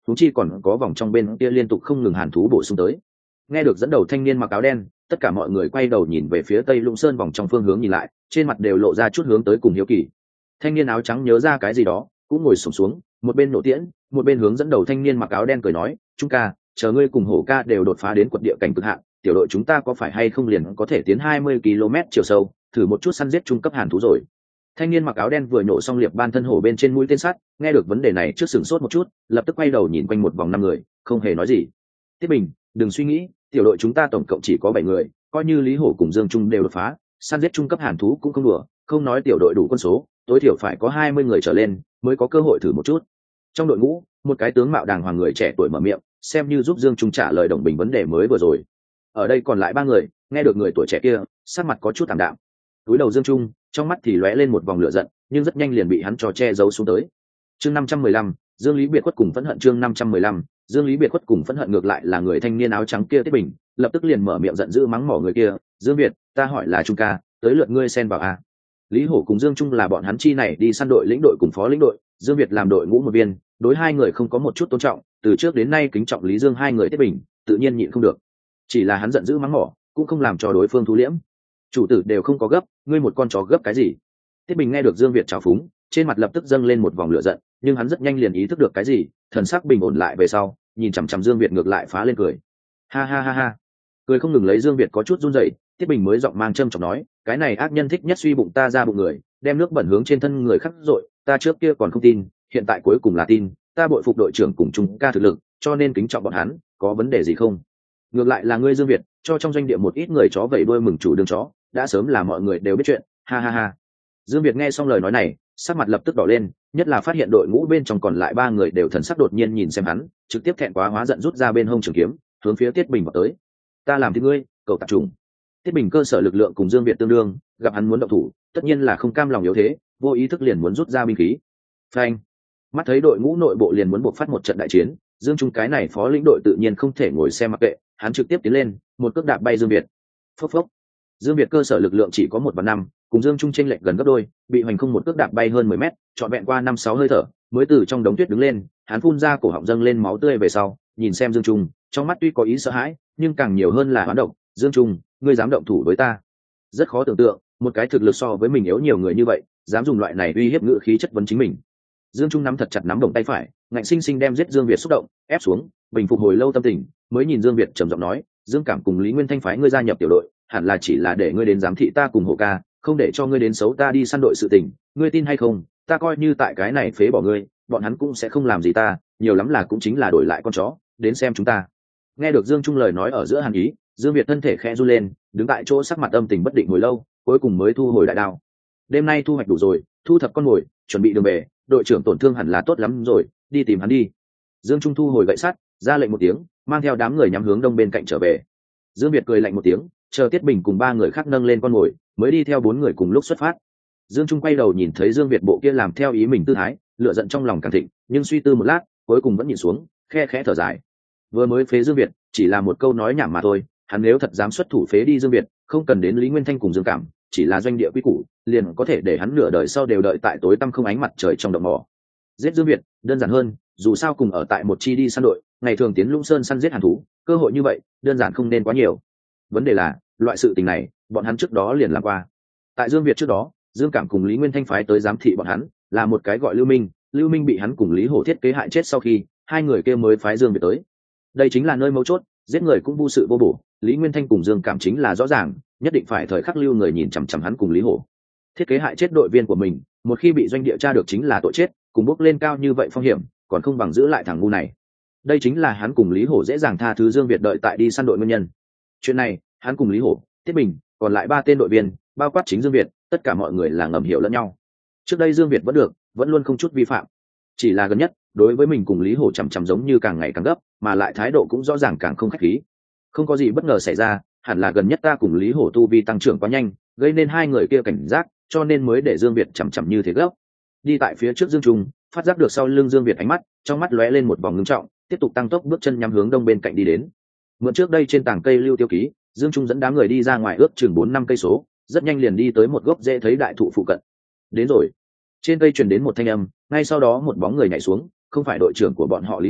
thú chi còn có vòng trong bên kia liên tục không ngừng hàn thú bổ sung tới. Nghe được dẫn đầu thanh niên mặc áo đen, tất cả mọi người quay đầu nhìn về phía Tây Lũng Sơn vòng trong phương hướng nhìn lại, trên mặt đều lộ ra chút hướng tới cùng hiếu kỳ. Thanh niên áo trắng nhớ ra cái gì đó, cũng ngồi xổm xuống, một bên nổ tiễn, một bên hướng dẫn đầu thanh niên mặc áo đen cười nói, "Trung ca, chờ ngươi cùng Hổ ca đều đột phá đến quật địa cảnh cực hạn, tiểu đội chúng ta có phải hay không liền có thể tiến 20 km chiều sâu, thử một chút săn giết trung cấp hàn thú rồi." Thanh niên mặc áo đen vừa nhổ xong liệp ban thân hổ bên trên mũi tên sắt, nghe được vấn đề này trước sửng sốt một chút, lập tức quay đầu nhìn quanh một vòng 5 người, không hề nói gì. "Tiết Bình, đừng suy nghĩ, tiểu đội chúng ta tổng cộng chỉ có 7 người, coi như Lý Hổ cùng Dương Trung đều đột phá, săn giết trung cấp hàn thú cũng không đùa, không nói tiểu đội đủ quân số, tối thiểu phải có 20 người trở lên mới có cơ hội thử một chút." Trong đội ngũ, một cái tướng mạo đàng hoàng người trẻ tuổi mở miệng, xem như giúp Dương Trung trả lời đồng bình vấn đề mới vừa rồi. Ở đây còn lại 3 người, nghe được người tuổi trẻ kia, sắc mặt có chút tạm đạm. Túi đầu Dương Trung, trong mắt thì lóe lên một vòng lửa giận, nhưng rất nhanh liền bị hắn cho che giấu xuống tới. Chương 515, Dương Lý biệt khuất cùng phẫn hận. Chương 515, Dương Lý biệt khuất cùng phẫn hận. Ngược lại là người thanh niên áo trắng kia Tiết Bình, lập tức liền mở miệng giận dữ mắng mỏ người kia, "Dương Việt, ta hỏi là Trung ca, tới lượt ngươi xen vào a." Lý Hổ cùng Dương Trung là bọn hắn chi này đi săn đội lĩnh đội cùng phó lĩnh đội, Dương Việt làm đội ngũ một viên, đối hai người không có một chút tôn trọng, từ trước đến nay kính trọng Lý Dương hai người Tiết Bình, tự nhiên nhịn không được. Chỉ là hắn giận dữ mắng mỏ, cũng không làm cho đối phương thu liễm. "Chủ tử đều không có gấp, ngươi một con chó gấp cái gì?" Tiết Bình nghe được Dương Việt trào phúng, trên mặt lập tức dâng lên một vòng lửa giận, nhưng hắn rất nhanh liền ý thức được cái gì, thần sắc bình ổn lại về sau, nhìn chằm chằm Dương Việt ngược lại phá lên cười. "Ha ha ha ha." Cười không ngừng lấy Dương Việt có chút run rẩy, Tiết Bình mới giọng mang châm chọc nói, "Cái này ác nhân thích nhất suy bụng ta ra bụng người, đem nước bẩn hướng trên thân người khác dội, ta trước kia còn không tin, hiện tại cuối cùng là tin, ta bội phục đội trưởng cùng Trung ca thực lực, cho nên kính trọng bọn hắn, có vấn đề gì không? Ngược lại là ngươi Dương Việt, cho trong doanh địa một ít người chó vẫy đuôi mừng chủ đường chó, đã sớm là mọi người đều biết chuyện, ha ha ha." Dương Việt nghe xong lời nói này, sắc mặt lập tức đỏ lên, nhất là phát hiện đội ngũ bên trong còn lại 3 người đều thần sắc đột nhiên nhìn xem hắn, trực tiếp thẹn quá hóa giận rút ra bên hông trường kiếm, hướng phía Tiết Bình vào tới. "Ta làm thì ngươi, cậu tạp trùng." Tiết Bình cơ sở lực lượng cùng Dương Việt tương đương, gặp hắn muốn động thủ, tất nhiên là không cam lòng yếu thế, vô ý thức liền muốn rút ra binh khí. Phanh! Mắt thấy đội ngũ nội bộ liền muốn buộc phát một trận đại chiến, Dương Trung cái này phó lĩnh đội tự nhiên không thể ngồi xem mặc kệ, hắn trực tiếp tiến lên, một cước đạp bay Dương Việt. Phốc phốc! Dương Việt cơ sở lực lượng chỉ có 1/5, cùng Dương Trung chênh lệch gần gấp đôi, bị hoành không một cước đạp bay hơn 10 mét, trọn vẹn qua 5-6 hơi thở, mới từ trong đống tuyết đứng lên, hắn phun ra cổ họng dâng lên máu tươi về sau, nhìn xem Dương Trung, trong mắt tuy có ý sợ hãi, nhưng càng nhiều hơn là hoán độc. "Dương Trung, ngươi dám động thủ với ta?" Rất khó tưởng tượng, một cái thực lực so với mình yếu nhiều người như vậy, dám dùng loại này uy hiếp ngữ khí chất vấn chính mình. Dương Trung nắm thật chặt nắm đồng tay phải, ngạnh sinh sinh đem giết Dương Việt xúc động ép xuống, bình phục hồi lâu tâm tình, mới nhìn Dương Việt trầm giọng nói, "Dương Cảm cùng Lý Nguyên Thanh phái ngươi gia nhập tiểu đội, hẳn là chỉ là để ngươi đến giám thị ta cùng Hổ ca, không để cho ngươi đến xấu ta đi săn đội sự tình, ngươi tin hay không, ta coi như tại cái này phế bỏ ngươi, bọn hắn cũng sẽ không làm gì ta, nhiều lắm là cũng chính là đổi lại con chó, đến xem chúng ta." Nghe được Dương Trung lời nói ở giữa hàn ý, Dương Việt thân thể khẽ run lên, đứng tại chỗ sắc mặt âm tình bất định hồi lâu, cuối cùng mới thu hồi đại đao. "Đêm nay thu hoạch đủ rồi, thu thập con mồi, chuẩn bị đường về, đội trưởng tổn thương hẳn là tốt lắm rồi, đi tìm hắn đi." Dương Trung thu hồi gậy sắt, ra lệnh một tiếng, mang theo đám người nhắm hướng đông bên cạnh trở về. Dương Việt cười lạnh một tiếng, chờ Tiết Bình cùng 3 người khác nâng lên con mồi, mới đi theo 4 người cùng lúc xuất phát. Dương Trung quay đầu nhìn thấy Dương Việt bộ kia làm theo ý mình tư thái, lửa giận trong lòng càng thịnh, nhưng suy tư một lát, cuối cùng vẫn nhìn xuống, khe khẽ thở dài. Vừa mới phế Dương Việt, chỉ là một câu nói nhảm mà thôi, hắn nếu thật dám xuất thủ phế đi Dương Việt, không cần đến Lý Nguyên Thanh cùng Dương Cảm, chỉ là doanh địa quy củ, liền có thể để hắn nửa đời sau đều đợi tại tối tăm không ánh mặt trời trong động mỏ. Giết Dương Việt, đơn giản hơn, dù sao cùng ở tại một chi đi săn đội, ngày thường tiến Lũng Sơn săn giết hàn thú, cơ hội như vậy, đơn giản không nên quá nhiều. Vấn đề là, loại sự tình này, bọn hắn trước đó liền làm qua. Tại Dương Việt trước đó, Dương Cảm cùng Lý Nguyên Thanh phái tới giám thị bọn hắn, là một cái gọi Lưu Minh bị hắn cùng Lý Hổ thiết kế hại chết sau khi, 2 người kia mới phái Dương Việt tới. Đây chính là nơi mấu chốt, giết người cũng vô sự vô bổ, Lý Nguyên Thanh cùng Dương Cảm chính là rõ ràng, nhất định phải thời khắc lưu người nhìn chằm chằm hắn cùng Lý Hổ. Thiết kế hại chết đội viên của mình, một khi bị doanh địa tra được chính là tội chết, cùng bước lên cao như vậy phong hiểm, còn không bằng giữ lại thằng ngu này. Đây chính là hắn cùng Lý Hổ dễ dàng tha thứ Dương Việt đợi tại đi săn đội nguyên nhân. Chuyện này, hắn cùng Lý Hổ, Tiết Bình, còn lại 3 tên đội viên, bao quát chính Dương Việt, tất cả mọi người là ngầm hiểu lẫn nhau. Trước đây Dương Việt vẫn được, vẫn luôn không chút vi phạm. Chỉ là gần nhất, đối với mình cùng Lý Hổ chằm chằm giống như càng ngày càng gấp, mà lại thái độ cũng rõ ràng càng không khách khí. Không có gì bất ngờ xảy ra, hẳn là gần nhất ta cùng Lý Hổ tu vi tăng trưởng quá nhanh, gây nên 2 người kia cảnh giác, cho nên mới để Dương Việt chằm chằm như thế gấp. Đi tại phía trước Dương Trung, phát giác được sau lưng Dương Việt ánh mắt, trong mắt lóe lên một vòng ngưng trọng, tiếp tục tăng tốc bước chân nhắm hướng đông bên cạnh đi đến. Mượn trước đây trên tảng cây lưu tiêu ký, Dương Trung dẫn đám người đi ra ngoài ước chừng 4-5 cây số, rất nhanh liền đi tới một gốc dễ thấy đại thụ phụ cận. Đến rồi. Trên cây truyền đến một thanh âm, ngay sau đó một bóng người nhảy xuống, không phải đội trưởng của bọn họ Lý Hổ,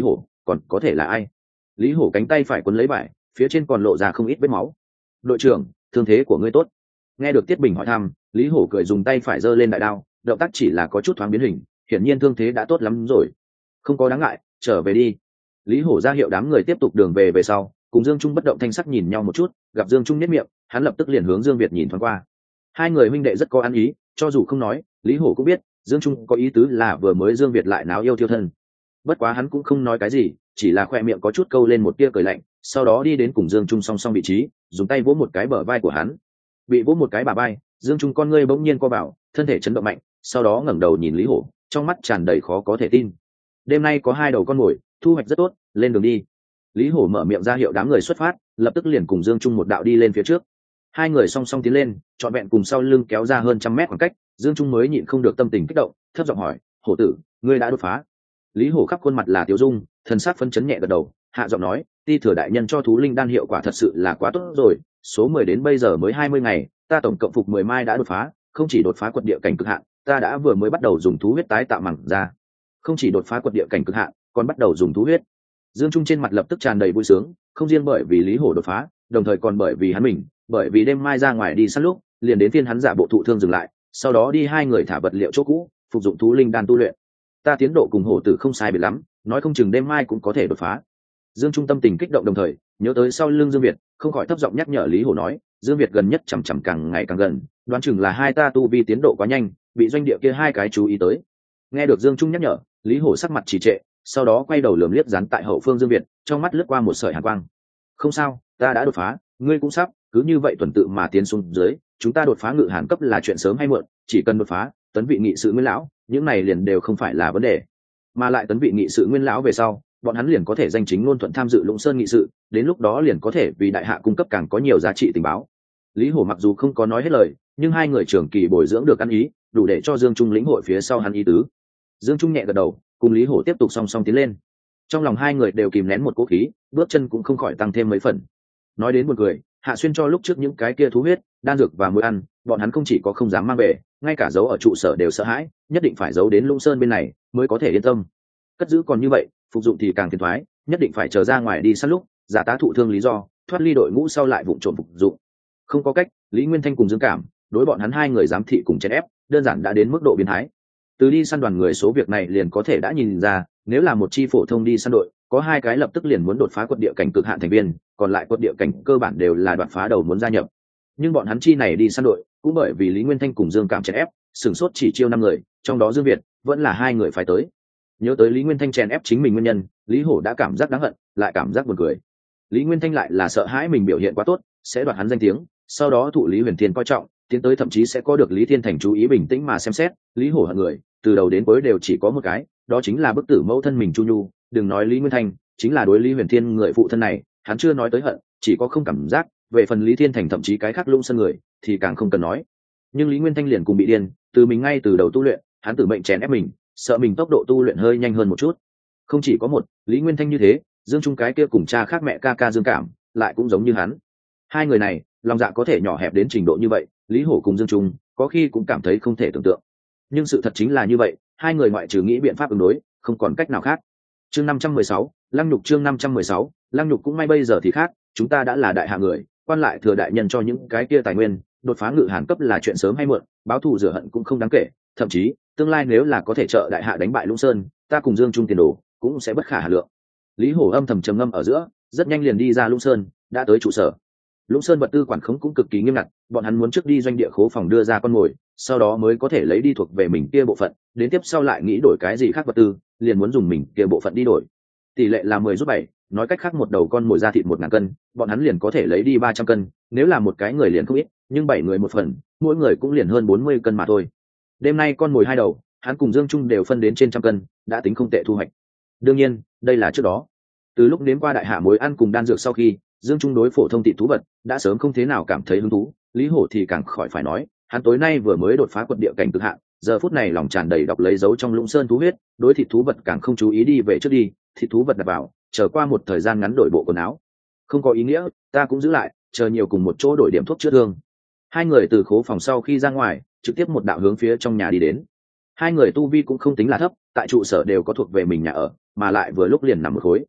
còn có thể là ai? Lý Hổ cánh tay phải quấn lấy vải, phía trên còn lộ ra không ít vết máu. Đội trưởng, thương thế của ngươi tốt? Nghe được Tiết Bình hỏi thăm, Lý Hổ cười dùng tay phải giơ lên đại đao, động tác chỉ là có chút thoáng biến hình, hiển nhiên thương thế đã tốt lắm rồi. Không có đáng ngại, trở về đi. Lý Hổ ra hiệu đám người tiếp tục đường về sau, cùng Dương Trung bất động thanh sắc nhìn nhau một chút, gặp Dương Trung nhếch miệng, hắn lập tức liền hướng Dương Việt nhìn thoáng qua. Hai người huynh đệ rất có ăn ý, cho dù không nói, Lý Hổ cũng biết, Dương Trung có ý tứ là vừa mới Dương Việt lại náo yêu thiêu thân. Bất quá hắn cũng không nói cái gì, chỉ là khoe miệng có chút câu lên một tia cười lạnh, sau đó đi đến cùng Dương Trung song song vị trí, dùng tay vỗ một cái bờ vai của hắn. Bị vỗ một cái bả vai, Dương Trung con ngươi bỗng nhiên co vào, thân thể chấn động mạnh, sau đó ngẩng đầu nhìn Lý Hổ, trong mắt tràn đầy khó có thể tin. Đêm nay có 2 đầu con mồi, thu hoạch rất tốt, lên đường đi. Lý Hổ mở miệng ra hiệu đám người xuất phát, lập tức liền cùng Dương Trung một đạo đi lên phía trước. Hai người song song tiến lên, trọn vẹn cùng sau lưng kéo ra hơn 100 mét khoảng cách, Dương Trung mới nhịn không được tâm tình kích động, thấp giọng hỏi: "Hổ tử, ngươi đã đột phá?" Lý Hổ khắp khuôn mặt là tiêu dung, thần sắc phấn chấn nhẹ gật đầu, hạ giọng nói: "Ti thừa đại nhân cho thú linh đan hiệu quả thật sự là quá tốt rồi, số 10 đến bây giờ mới 20 ngày, ta tổng cộng phục 10 mai đã đột phá, không chỉ đột phá quật địa cảnh cực hạn, ta đã vừa mới bắt đầu dùng thú huyết tái tạo mảng ra. Không chỉ đột phá quật địa cảnh cực hạn, còn bắt đầu dùng thú huyết." Dương Trung trên mặt lập tức tràn đầy vui sướng, không riêng bởi vì Lý Hổ đột phá, đồng thời còn bởi vì hắn mình, bởi vì đêm mai ra ngoài đi săn lúc, liền đến phiên hắn giả bộ thụ thương dừng lại, sau đó đi hai người thả vật liệu chỗ cũ, phục dụng thú linh đan tu luyện. Ta tiến độ cùng Hổ tử không sai biệt lắm, nói không chừng đêm mai cũng có thể đột phá. Dương Trung tâm tình kích động đồng thời, nhớ tới sau lưng Dương Việt, không khỏi thấp giọng nhắc nhở Lý Hổ nói: Dương Việt gần nhất chằm chằm càng ngày càng gần, đoán chừng là hai ta tu vi tiến độ quá nhanh, bị doanh địa kia hai cái chú ý tới. Nghe được Dương Trung nhắc nhở, Lý Hổ sắc mặt trì trệ, sau đó quay đầu lườm liếc dán tại hậu phương Dương Việt, trong mắt lướt qua một sợi hàn quang. Không sao, ta đã đột phá, ngươi cũng sắp, cứ như vậy tuần tự mà tiến xuống dưới, chúng ta đột phá ngự hàn cấp là chuyện sớm hay muộn, chỉ cần đột phá, tấn vị nghị sự nguyên lão, những này liền đều không phải là vấn đề. Mà lại tấn vị nghị sự nguyên lão về sau, bọn hắn liền có thể danh chính ngôn thuận tham dự Lũng Sơn nghị sự, đến lúc đó liền có thể vì đại hạ cung cấp càng có nhiều giá trị tình báo. Lý Hổ mặc dù không có nói hết lời, nhưng hai người trưởng kỳ bồi dưỡng được ăn ý, đủ để cho Dương Trung lĩnh hội phía sau hắn ý tứ. Dương Trung nhẹ gật đầu, cùng Lý Hổ tiếp tục song song tiến lên. Trong lòng hai người đều kìm nén một cỗ khí, bước chân cũng không khỏi tăng thêm mấy phần. Nói đến một người, Hạ Xuyên cho lúc trước những cái kia thú huyết, đan dược và muối ăn, bọn hắn không chỉ có không dám mang về, ngay cả giấu ở trụ sở đều sợ hãi, nhất định phải giấu đến Lũng Sơn bên này mới có thể yên tâm. Cất giữ còn như vậy, phục dụng thì càng phiền toái, nhất định phải chờ ra ngoài đi săn lúc, giả tá thụ thương lý do, thoát ly đội ngũ sau lại vụng trộm phục dụng. Không có cách, Lý Nguyên Thanh cùng Dương Cảm, đối bọn hắn hai người giám thị cùng chèn ép, đơn giản đã đến mức độ biến thái. Từ đi săn đoàn người số việc này liền có thể đã nhìn ra, nếu là một chi phổ thông đi săn đội, có hai cái lập tức liền muốn đột phá quật địa cảnh cực hạn thành viên, còn lại quật địa cảnh cơ bản đều là đoạt phá đầu muốn gia nhập. Nhưng bọn hắn chi này đi săn đội, cũng bởi vì Lý Nguyên Thanh cùng Dương Cảm chèn ép, sửng sốt chỉ chiêu 5 người, trong đó Dương Việt vẫn là 2 người phải tới. Nhớ tới Lý Nguyên Thanh chèn ép chính mình nguyên nhân, Lý Hổ đã cảm giác đáng hận, lại cảm giác buồn cười. Lý Nguyên Thanh lại là sợ hãi mình biểu hiện quá tốt, sẽ đoạt hắn danh tiếng, sau đó thụ Lý Huyền Thiên coi trọng, tiến tới thậm chí sẽ có được Lý Thiên Thành chú ý bình tĩnh mà xem xét. Lý Hổ hận người, từ đầu đến cuối đều chỉ có một cái, đó chính là bức tử mẫu thân mình Chu Nhu. Đừng nói Lý Nguyên Thanh, chính là đối Lý Huyền Thiên người phụ thân này, hắn chưa nói tới hận, chỉ có không cảm giác. Về phần Lý Thiên Thành thậm chí cái khác Lũng Sơn người, thì càng không cần nói. Nhưng Lý Nguyên Thanh liền cùng bị điên, từ mình ngay từ đầu tu luyện, hắn tử mệnh chèn ép mình, sợ mình tốc độ tu luyện hơi nhanh hơn một chút. Không chỉ có một Lý Nguyên Thanh như thế, Dương Trung cái kia cùng cha khác mẹ ca ca Dương Cảm lại cũng giống như hắn. Hai người này lòng dạ có thể nhỏ hẹp đến trình độ như vậy, Lý Hổ cùng Dương Trung có khi cũng cảm thấy không thể tưởng tượng. Nhưng sự thật chính là như vậy, hai người ngoại trừ nghĩ biện pháp ứng đối, không còn cách nào khác. Chương 516, Lăng Nhục. Chương 516, Lăng Nhục. Cũng may bây giờ thì khác, chúng ta đã là đại hạ người, quan lại thừa đại nhân cho những cái kia tài nguyên, đột phá ngự hàn cấp là chuyện sớm hay muộn, báo thù rửa hận cũng không đáng kể, thậm chí tương lai nếu là có thể trợ đại hạ đánh bại Lũng Sơn, ta cùng Dương Trung tiền đồ cũng sẽ bất khả hà lượng. Lý Hổ âm thầm trầm ngâm ở giữa, rất nhanh liền đi ra Lũng Sơn, đã tới trụ sở. Lũng Sơn vật tư quản khống cũng cực kỳ nghiêm ngặt, bọn hắn muốn trước đi doanh địa khố phòng đưa ra con mồi, sau đó mới có thể lấy đi thuộc về mình kia bộ phận, đến tiếp sau lại nghĩ đổi cái gì khác vật tư, liền muốn dùng mình kia bộ phận đi đổi. Tỷ lệ là 10/7, nói cách khác một đầu con mồi ra thịt 1000 cân, bọn hắn liền có thể lấy đi 300 cân, nếu là một cái người liền không ít, nhưng 7 người một phần, mỗi người cũng liền hơn 40 cân mà thôi. Đêm nay con mồi 2 đầu, hắn cùng Dương Trung đều phân đến trên 100 cân, đã tính không tệ thu hoạch. Đương nhiên, đây là trước đó. Từ lúc nếm qua đại hạ mối ăn cùng đan dược sau khi, Dương Trung đối phổ thông thịt thú vật đã sớm không thế nào cảm thấy hứng thú, Lý Hổ thì càng khỏi phải nói, hắn tối nay vừa mới đột phá quật địa cảnh cực hạn, giờ phút này lòng tràn đầy đọc lấy dấu trong Lũng Sơn thú huyết, đối thịt thú vật càng không chú ý đi về trước đi, thịt thú vật đặt vào, chờ qua một thời gian ngắn đổi bộ quần áo. Không có ý nghĩa, ta cũng giữ lại, chờ nhiều cùng một chỗ đổi điểm thuốc chữa thương. Hai người từ khố phòng sau khi ra ngoài, trực tiếp một đạo hướng phía trong nhà đi đến. Hai người tu vi cũng không tính là thấp, tại trụ sở đều có thuộc về mình nhà ở, mà lại vừa lúc liền nằm một khối,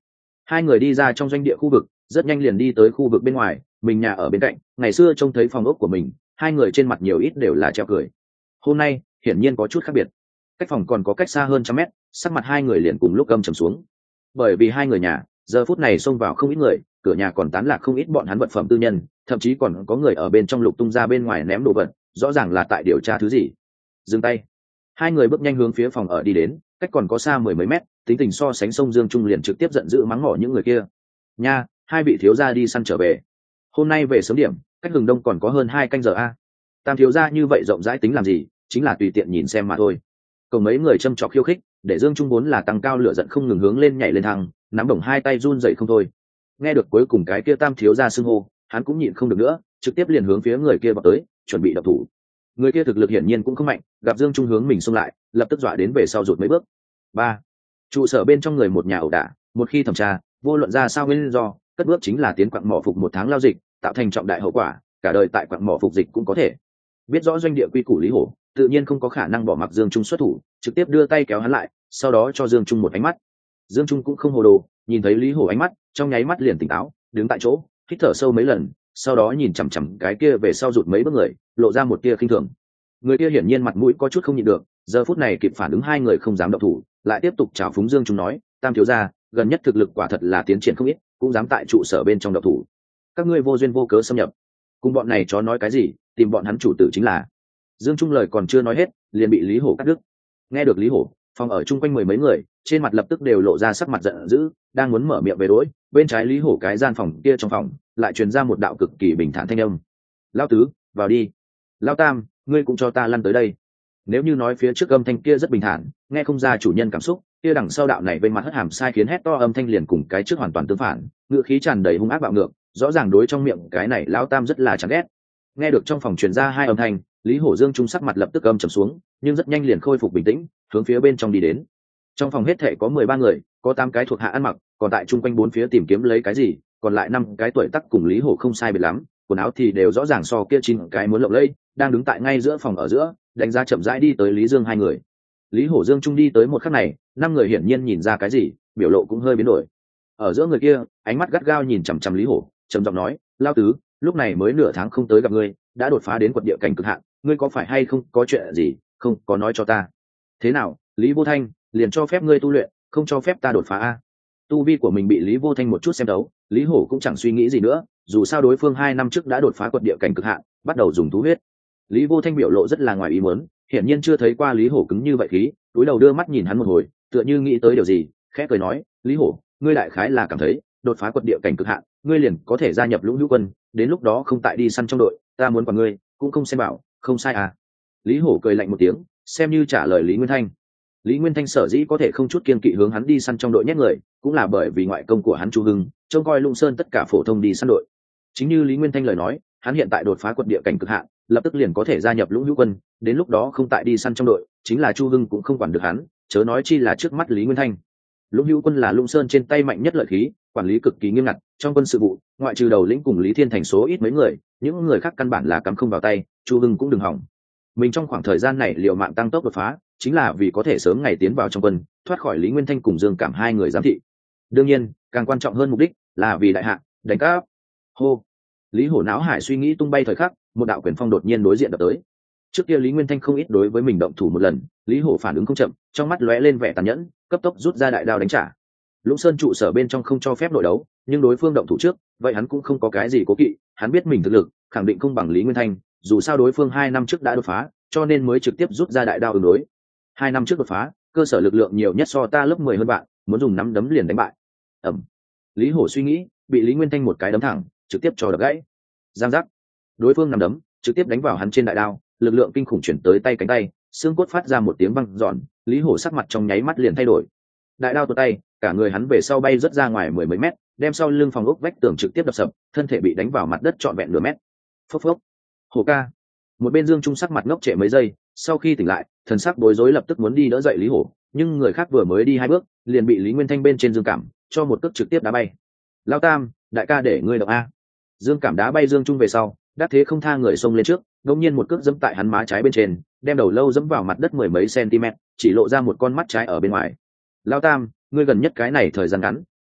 Hai người đi ra trong doanh địa khu vực, rất nhanh liền đi tới khu vực bên ngoài, mình nhà ở bên cạnh. Ngày xưa trông thấy phòng ốc của mình, hai người trên mặt nhiều ít đều là treo cười. Hôm nay hiển nhiên có chút khác biệt. Cách phòng còn có cách xa hơn 100 mét, sắc mặt hai người liền cùng lúc gầm trầm xuống. Bởi vì hai người nhà giờ phút này xông vào không ít người, cửa nhà còn tán lạc không ít bọn hắn vật phẩm tư nhân, thậm chí còn có người ở bên trong lục tung ra bên ngoài ném đồ vật, rõ ràng là tại điều tra thứ gì. Dừng tay. Hai người bước nhanh hướng phía phòng ở đi đến, cách còn có xa mười mấy mét, tính tình so sánh sông Dương Trung liền trực tiếp giận dữ mắng mỏ những người kia. Nha, hai vị thiếu gia đi săn trở về. Hôm nay về sớm điểm, cách Hừng Đông còn có hơn 2 canh giờ a. Tam thiếu gia như vậy rộng rãi tính làm gì, chính là tùy tiện nhìn xem mà thôi. Cùng mấy người châm chọc khiêu khích, để Dương Trung vốn là tăng cao lửa giận không ngừng hướng lên nhảy lên thăng, nắm đồng hai tay run dậy không thôi. Nghe được cuối cùng cái kia Tam thiếu gia xưng hô, hắn cũng nhịn không được nữa, trực tiếp liền hướng phía người kia vào tới, chuẩn bị động thủ. Người kia thực lực hiển nhiên cũng không mạnh, gặp Dương Trung hướng mình xông lại, lập tức dọa đến về sau rụt mấy bước. Ba, trụ sở bên trong người một nhà ẩu đả, một khi thẩm tra, vô luận ra sao nguyên do, cất bước chính là tiến quặng mỏ phục 1 tháng lao dịch, tạo thành trọng đại hậu quả, cả đời tại quặng mỏ phục dịch cũng có thể. Biết rõ doanh địa quy củ Lý Hổ, tự nhiên không có khả năng bỏ mặc Dương Trung xuất thủ, trực tiếp đưa tay kéo hắn lại, sau đó cho Dương Trung một ánh mắt. Dương Trung cũng không hồ đồ, nhìn thấy Lý Hổ ánh mắt, trong nháy mắt liền tỉnh táo, đứng tại chỗ, hít thở sâu mấy lần, sau đó nhìn chằm chằm cái kia về sau rụt mấy bước người, lộ ra một tia khinh thường. Người kia hiển nhiên mặt mũi có chút không nhịn được, giờ phút này kịp phản ứng hai người không dám động thủ, lại tiếp tục chào phúng Dương Trung nói, Tam thiếu gia, gần nhất thực lực quả thật là tiến triển không ít, cũng dám tại trụ sở bên trong động thủ. Các ngươi vô duyên vô cớ xâm nhập, cùng bọn này chó nói cái gì, tìm bọn hắn chủ tử chính là. Dương Trung lời còn chưa nói hết, liền bị Lý Hổ cắt đứt. Nghe được Lý Hổ, phòng ở chung quanh mười mấy người, trên mặt lập tức đều lộ ra sắc mặt giận dữ, đang muốn mở miệng về đối, bên trái Lý Hổ cái gian phòng kia trong phòng, lại truyền ra một đạo cực kỳ bình thản thanh âm. Lão tứ, vào đi. Lão tam, ngươi cũng cho ta lăn tới đây. Nếu như nói phía trước âm thanh kia rất bình thản, nghe không ra chủ nhân cảm xúc, kia đằng sau đạo này bên mặt hất hàm sai khiến hét to âm thanh liền cùng cái trước hoàn toàn tương phản, ngữ khí tràn đầy hung ác bạo ngược, rõ ràng đối trong miệng cái này lão tam rất là chán ghét. Nghe được trong phòng truyền ra hai âm thanh, Lý Hổ Dương Trung sắc mặt lập tức âm trầm xuống, nhưng rất nhanh liền khôi phục bình tĩnh, hướng phía bên trong đi đến. Trong phòng hết thể có 13 người, có 8 cái thuộc hạ ăn mặc, còn tại chung quanh bốn phía tìm kiếm lấy cái gì, còn lại 5 cái tuổi tác cùng Lý Hổ không sai biệt lắm, quần áo thì đều rõ ràng so kia 9 cái muốn lộng lẫy, đang đứng tại ngay giữa phòng ở giữa, đánh giá chậm rãi đi tới Lý Dương hai người. Lý Hổ Dương Trung đi tới một khắc này, 5 người hiển nhiên nhìn ra cái gì, biểu lộ cũng hơi biến đổi. Ở giữa người kia, ánh mắt gắt gao nhìn chằm chằm Lý Hổ, trầm giọng nói, "Lão tứ, lúc này mới nửa tháng không tới gặp ngươi, đã đột phá đến quật địa cảnh cực hạn, ngươi có phải hay không có chuyện gì, không có nói cho ta. Thế nào, Lý Vô Thanh, liền cho phép ngươi tu luyện, không cho phép ta đột phá a?" Tu vi của mình bị Lý Vô Thanh một chút xem đấu, Lý Hổ cũng chẳng suy nghĩ gì nữa, dù sao đối phương 2 năm trước đã đột phá quật địa cảnh cực hạn, bắt đầu dùng thú huyết. Lý Vô Thanh biểu lộ rất là ngoài ý muốn, hiển nhiên chưa thấy qua Lý Hổ cứng như vậy khí, túi đầu đưa mắt nhìn hắn một hồi, tựa như nghĩ tới điều gì, khẽ cười nói, "Lý Hổ, ngươi đại khái là cảm thấy, đột phá quật địa cảnh cực hạn, ngươi liền có thể gia nhập Lũng Hữu Quân, đến lúc đó không tại đi săn trong đội, ta muốn quản ngươi, cũng không xem bảo, không sai à?" Lý Hổ cười lạnh một tiếng, xem như trả lời Lý Nguyên Thanh. Lý Nguyên Thanh sở dĩ có thể không chút kiên kỵ hướng hắn đi săn trong đội nhét người, cũng là bởi vì ngoại công của hắn Chu Hưng, trông coi Lũng Sơn tất cả phổ thông đi săn đội. Chính như Lý Nguyên Thanh lời nói, hắn hiện tại đột phá quật địa cảnh cực hạn, lập tức liền có thể gia nhập Lũng Hữu Quân, đến lúc đó không tại đi săn trong đội, chính là Chu Hưng cũng không quản được hắn, chớ nói chi là trước mắt Lý Nguyên Thanh. Lũng Hữu Quân là Lũng Sơn trên tay mạnh nhất lợi khí, quản lý cực kỳ nghiêm ngặt, trong quân sự vụ, ngoại trừ đầu lĩnh cùng Lý Thiên Thành số ít mấy người, những người khác căn bản là cắm không vào tay, Chu Hưng cũng đừng hỏng. Mình trong khoảng thời gian này liều mạng tăng tốc đột phá, chính là vì có thể sớm ngày tiến vào trong quân, thoát khỏi Lý Nguyên Thanh cùng Dương Cảm hai người giám thị. Đương nhiên, càng quan trọng hơn mục đích là vì đại hạ, đánh cáp. Hô. Lý Hổ não hải suy nghĩ tung bay thời khắc, một đạo quyền phong đột nhiên đối diện đập tới. Trước kia Lý Nguyên Thanh không ít đối với mình động thủ một lần, Lý Hổ phản ứng không chậm, trong mắt lóe lên vẻ tàn nhẫn, cấp tốc rút ra đại đao đánh trả. Lũng Sơn trụ sở bên trong không cho phép nội đấu, nhưng đối phương động thủ trước, vậy hắn cũng không có cái gì cố kỵ, hắn biết mình thực lực khẳng định không bằng Lý Nguyên Thanh, dù sao đối phương 2 năm trước đã đột phá, cho nên mới trực tiếp rút ra đại đao ứng đối. 2 năm trước đột phá, cơ sở lực lượng nhiều nhất so ta lớp 10 hơn bạn, muốn dùng nắm đấm liền đánh bại. Ẩm. Lý Hổ suy nghĩ, bị Lý Nguyên Thanh một cái đấm thẳng, trực tiếp cho đập gãy. Giang giác. Đối phương nắm đấm trực tiếp đánh vào hắn trên đại đao, lực lượng kinh khủng chuyển tới tay cánh tay, xương cốt phát ra một tiếng vang giòn, Lý Hổ sắc mặt trong nháy mắt liền thay đổi. Đại đao tuột tay, cả người hắn về sau bay rất ra ngoài 10 mấy mét, đem sau lưng phòng ốc vách tường trực tiếp đập sập, thân thể bị đánh vào mặt đất trọn vẹn nửa mét. Phốc phốc. Hổ ca. Một bên Dương Trung sắc mặt ngốc trệ mấy giây, sau khi tỉnh lại, thần sắc bối rối lập tức muốn đi đỡ dậy Lý Hổ, nhưng người khác vừa mới đi 2 bước, liền bị Lý Nguyên Thanh bên trên Dương Cảm cho một cước trực tiếp đá bay. "Lao Tam, đại ca để ngươi động a." Dương Cảm đá bay Dương Trung về sau, đắc thế không tha người xông lên trước, đống nhiên một cước giẫm tại hắn má trái bên trên, đem đầu lâu giẫm vào mặt đất 10 mấy cm, chỉ lộ ra một con mắt trái ở bên ngoài. "Lao Tam, ngươi gần nhất cái này thời gian ngắn,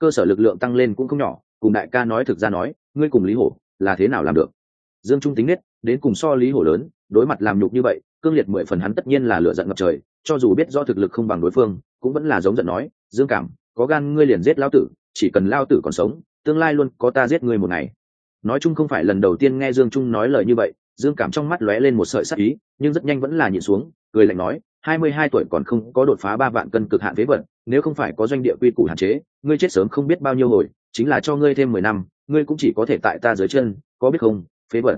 cơ sở lực lượng tăng lên cũng không nhỏ, cùng đại ca nói thực ra nói, ngươi cùng Lý Hổ là thế nào làm được? Dương Trung tính nết đến cùng so Lý Hổ lớn, đối mặt làm nhục như vậy, cương liệt 10 phần hắn tất nhiên là lửa giận ngập trời, cho dù biết rõ thực lực không bằng đối phương, cũng vẫn là giống giận nói, Dương Cảm, có gan ngươi liền giết lão tử, chỉ cần lão tử còn sống, tương lai luôn có ta giết ngươi một ngày. Nói chung không phải lần đầu tiên nghe Dương Trung nói lời như vậy, Dương Cảm trong mắt lóe lên một sợi sắc ý, nhưng rất nhanh vẫn là nhịn xuống, cười lạnh nói, 22 tuổi còn không có đột phá 3 vạn cân cực hạn phế vật, nếu không phải có doanh địa quy củ hạn chế, ngươi chết sớm không biết bao nhiêu hồi, chính là cho ngươi thêm 10 năm, ngươi cũng chỉ có thể tại ta dưới chân, có biết không, phế vật.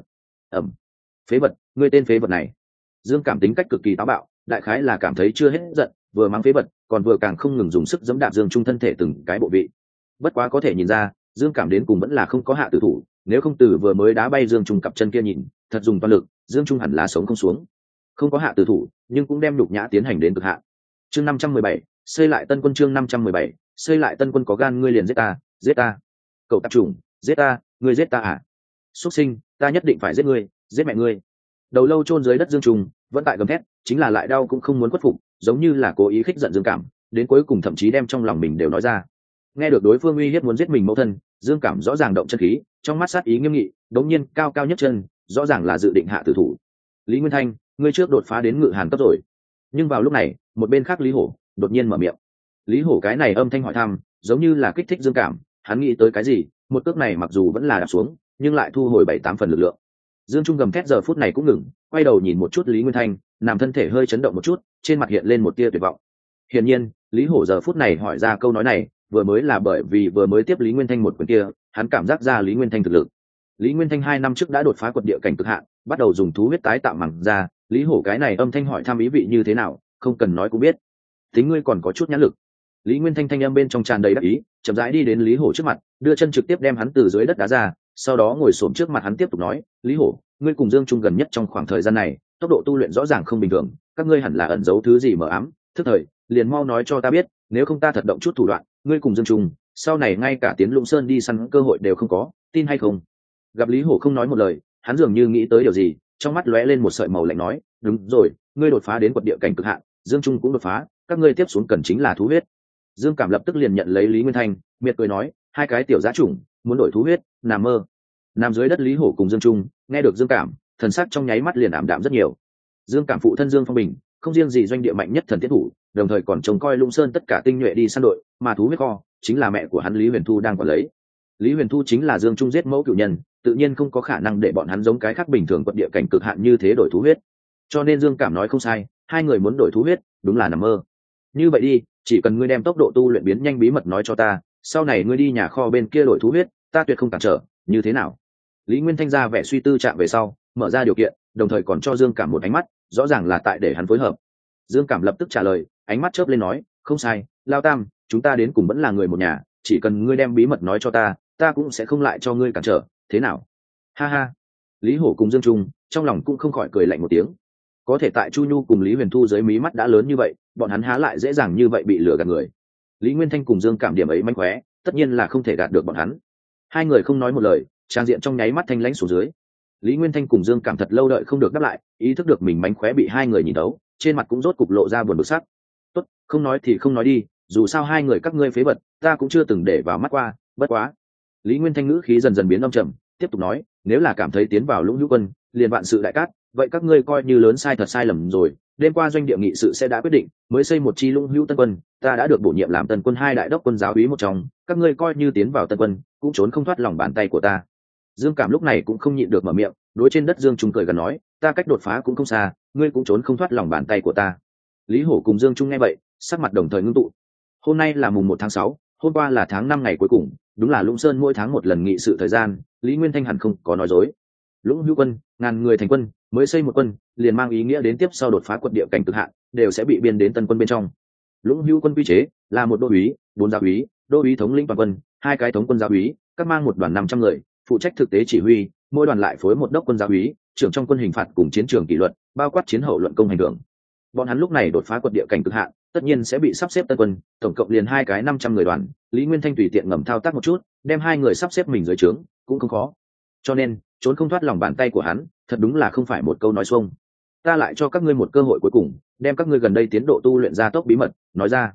Phế vật, ngươi tên phế vật này. Dương Cảm tính cách cực kỳ táo bạo, đại khái là cảm thấy chưa hết giận, vừa mắng phế vật, còn vừa càng không ngừng dùng sức giẫm đạp Dương Trung thân thể từng cái bộ vị. Bất quá có thể nhìn ra, Dương Cảm đến cùng vẫn là không có hạ tử thủ, nếu không từ vừa mới đá bay Dương Trung cặp chân kia nhìn, thật dùng toàn lực, Dương Trung hẳn là sống không xuống. Không có hạ tử thủ, nhưng cũng đem nhục nhã tiến hành đến cực hạn. Chương 517, xây lại Tân Quân. Chương 517, xây lại Tân Quân. Có gan ngươi liền giết ta, giết ta. Cậu tạp chủng, giết ta, ngươi giết ta à? Xuất sinh, ta nhất định phải giết ngươi, giết mẹ ngươi. Đầu lâu chôn dưới đất Dương Trung vẫn tại gầm thét, chính là lại đau cũng không muốn khuất phục, giống như là cố ý khích giận Dương Cảm, đến cuối cùng thậm chí đem trong lòng mình đều nói ra. Nghe được đối phương uy hiếp muốn giết mình mẫu thân, Dương Cảm rõ ràng động chân khí, trong mắt sát ý nghiêm nghị, đống nhiên cao cao nhất chân, rõ ràng là dự định hạ tử thủ. Lý Nguyên Thanh, ngươi trước đột phá đến ngự hàn cấp rồi. Nhưng vào lúc này, một bên khác Lý Hổ đột nhiên mở miệng. Lý Hổ cái này âm thanh hỏi thăm, giống như là kích thích Dương Cảm, hắn nghĩ tới cái gì, một cước này mặc dù vẫn là đạp xuống, nhưng lại thu hồi 7-8 phần lực lượng. Dương Trung gầm thét giờ phút này cũng ngừng, quay đầu nhìn một chút Lý Nguyên Thanh, nằm thân thể hơi chấn động một chút, trên mặt hiện lên một tia tuyệt vọng. Hiển nhiên, Lý Hổ giờ phút này hỏi ra câu nói này, vừa mới là bởi vì vừa mới tiếp Lý Nguyên Thanh một quyền kia, hắn cảm giác ra Lý Nguyên Thanh thực lực. Lý Nguyên Thanh 2 năm trước đã đột phá quật địa cảnh cực hạn, bắt đầu dùng thú huyết tái tạo mẳng ra, Lý Hổ cái này âm thanh hỏi thăm ý vị như thế nào, không cần nói cũng biết. Tính ngươi còn có chút nhãn lực. Lý Nguyên Thanh thanh âm bên trong tràn đầy đắc ý, chậm rãi đi đến Lý Hổ trước mặt, đưa chân trực tiếp đem hắn từ dưới đất đá ra, sau đó ngồi xổm trước mặt hắn tiếp tục nói, Lý Hổ, ngươi cùng Dương Trung gần nhất trong khoảng thời gian này, tốc độ tu luyện rõ ràng không bình thường, các ngươi hẳn là ẩn giấu thứ gì mờ ám, thức thời, liền mau nói cho ta biết, nếu không ta thật động chút thủ đoạn, ngươi cùng Dương Trung, sau này ngay cả tiến Lũng Sơn đi săn cơ hội đều không có, tin hay không? Gặp Lý Hổ không nói một lời, hắn dường như nghĩ tới điều gì, trong mắt lóe lên một sợi màu lạnh nói, đúng rồi, ngươi đột phá đến quật địa cảnh cực hạn, Dương Trung cũng đột phá, các ngươi tiếp xuống cần chính là thú huyết. Dương Cảm lập tức liền nhận lấy Lý Nguyên Thanh, miệt cười nói, hai cái tiểu giá chủng muốn đổi thú huyết, nằm mơ. Nằm dưới đất Lý Hổ cùng Dương Trung nghe được Dương Cảm, thần sắc trong nháy mắt liền ảm đạm rất nhiều. Dương Cảm phụ thân Dương Phong Bình, không riêng gì doanh địa mạnh nhất thần tiết thủ, đồng thời còn trông coi Lũng Sơn tất cả tinh nhuệ đi săn đội, mà thú huyết kho chính là mẹ của hắn Lý Huyền Thu đang quản lấy. Lý Huyền Thu chính là Dương Trung giết mẫu cửu nhân, tự nhiên không có khả năng để bọn hắn giống cái khác bình thường quật địa cảnh cực hạn như thế đổi thú huyết. Cho nên Dương Cảm nói không sai, hai người muốn đổi thú huyết, đúng là nằm mơ. Như vậy đi, chỉ cần ngươi đem tốc độ tu luyện biến nhanh bí mật nói cho ta, sau này ngươi đi nhà kho bên kia đổi thú huyết, ta tuyệt không cản trở, như thế nào? Lý Nguyên Thanh ra vẻ suy tư chạm về sau, mở ra điều kiện, đồng thời còn cho Dương Cảm một ánh mắt, rõ ràng là tại để hắn phối hợp. Dương Cảm lập tức trả lời, ánh mắt chớp lên nói, không sai, Lao Tam, chúng ta đến cùng vẫn là người một nhà, chỉ cần ngươi đem bí mật nói cho ta, ta cũng sẽ không lại cho ngươi cản trở, thế nào? Ha ha. Lý Hổ cùng Dương Trung trong lòng cũng không khỏi cười lạnh một tiếng. Có thể tại Chu Nhu cùng Lý Huyền Thu dưới mí mắt đã lớn như vậy, bọn hắn há lại dễ dàng như vậy bị lừa gạt người. Lý Nguyên Thanh cùng Dương Cảm điểm ấy manh khóe, tất nhiên là không thể gạt được bọn hắn. Hai người không nói một lời, trang diện trong nháy mắt thanh lãnh xuống dưới. Lý Nguyên Thanh cùng Dương Cảm thật lâu đợi không được đáp lại, ý thức được mình mánh khóe bị hai người nhìn đấu, trên mặt cũng rốt cục lộ ra buồn bực sắc. Tốt, không nói thì không nói đi, dù sao hai người các ngươi phế vật, ta cũng chưa từng để vào mắt qua, bất quá. Lý Nguyên Thanh ngữ khí dần dần biến âm trầm, tiếp tục nói, nếu là cảm thấy tiến vào Lũng Hữu Quân, liền vạn sự đại cát, vậy các ngươi coi như lớn sai thật sai lầm rồi. Đêm qua doanh địa nghị sự sẽ đã quyết định, mới xây một chi Lũng Hữu Tân Quân, ta đã được bổ nhiệm làm Tân Quân 2 đại đốc quân giáo úy một trong, các ngươi coi như tiến vào Tân Quân, cũng trốn không thoát lòng bàn tay của ta. Dương Cảm lúc này cũng không nhịn được mở miệng, đối trên đất Dương Trung cười gần nói, ta cách đột phá cũng không xa, ngươi cũng trốn không thoát lòng bàn tay của ta. Lý Hổ cùng Dương Trung nghe vậy, sắc mặt đồng thời ngưng tụ. Hôm nay là mùng 1 tháng 6, hôm qua là tháng 5 ngày cuối cùng, đúng là Lũng Sơn mỗi tháng một lần nghị sự thời gian, Lý Nguyên Thanh hẳn không có nói dối. Lũng Hữu Quân, ngàn người thành quân, mới xây một quân, liền mang ý nghĩa đến tiếp sau đột phá quật địa cảnh cực hạn, đều sẽ bị biên đến Tân Quân bên trong. Lũng Hữu Quân quy chế là một đô úy, 4 giáo úy, đô úy thống lĩnh toàn quân, 2 cái thống quân giáo úy, các mang một đoàn 500 người, phụ trách thực tế chỉ huy, mỗi đoàn lại phối một đốc quân giáo úy, trưởng trong quân hình phạt cùng chiến trường kỷ luật, bao quát chiến hậu luận công hành thưởng. Bọn hắn lúc này đột phá quật địa cảnh cực hạn, tất nhiên sẽ bị sắp xếp Tân Quân, tổng cộng liền 2 cái 500 người đoàn, Lý Nguyên Thanh tùy tiện ngầm thao tác một chút, đem 2 người sắp xếp mình dưới trướng, cũng không khó. Cho nên, trốn không thoát lòng bàn tay của hắn, thật đúng là không phải một câu nói xuông. Ta lại cho các ngươi một cơ hội cuối cùng, đem các ngươi gần đây tiến độ tu luyện ra tốc bí mật nói ra.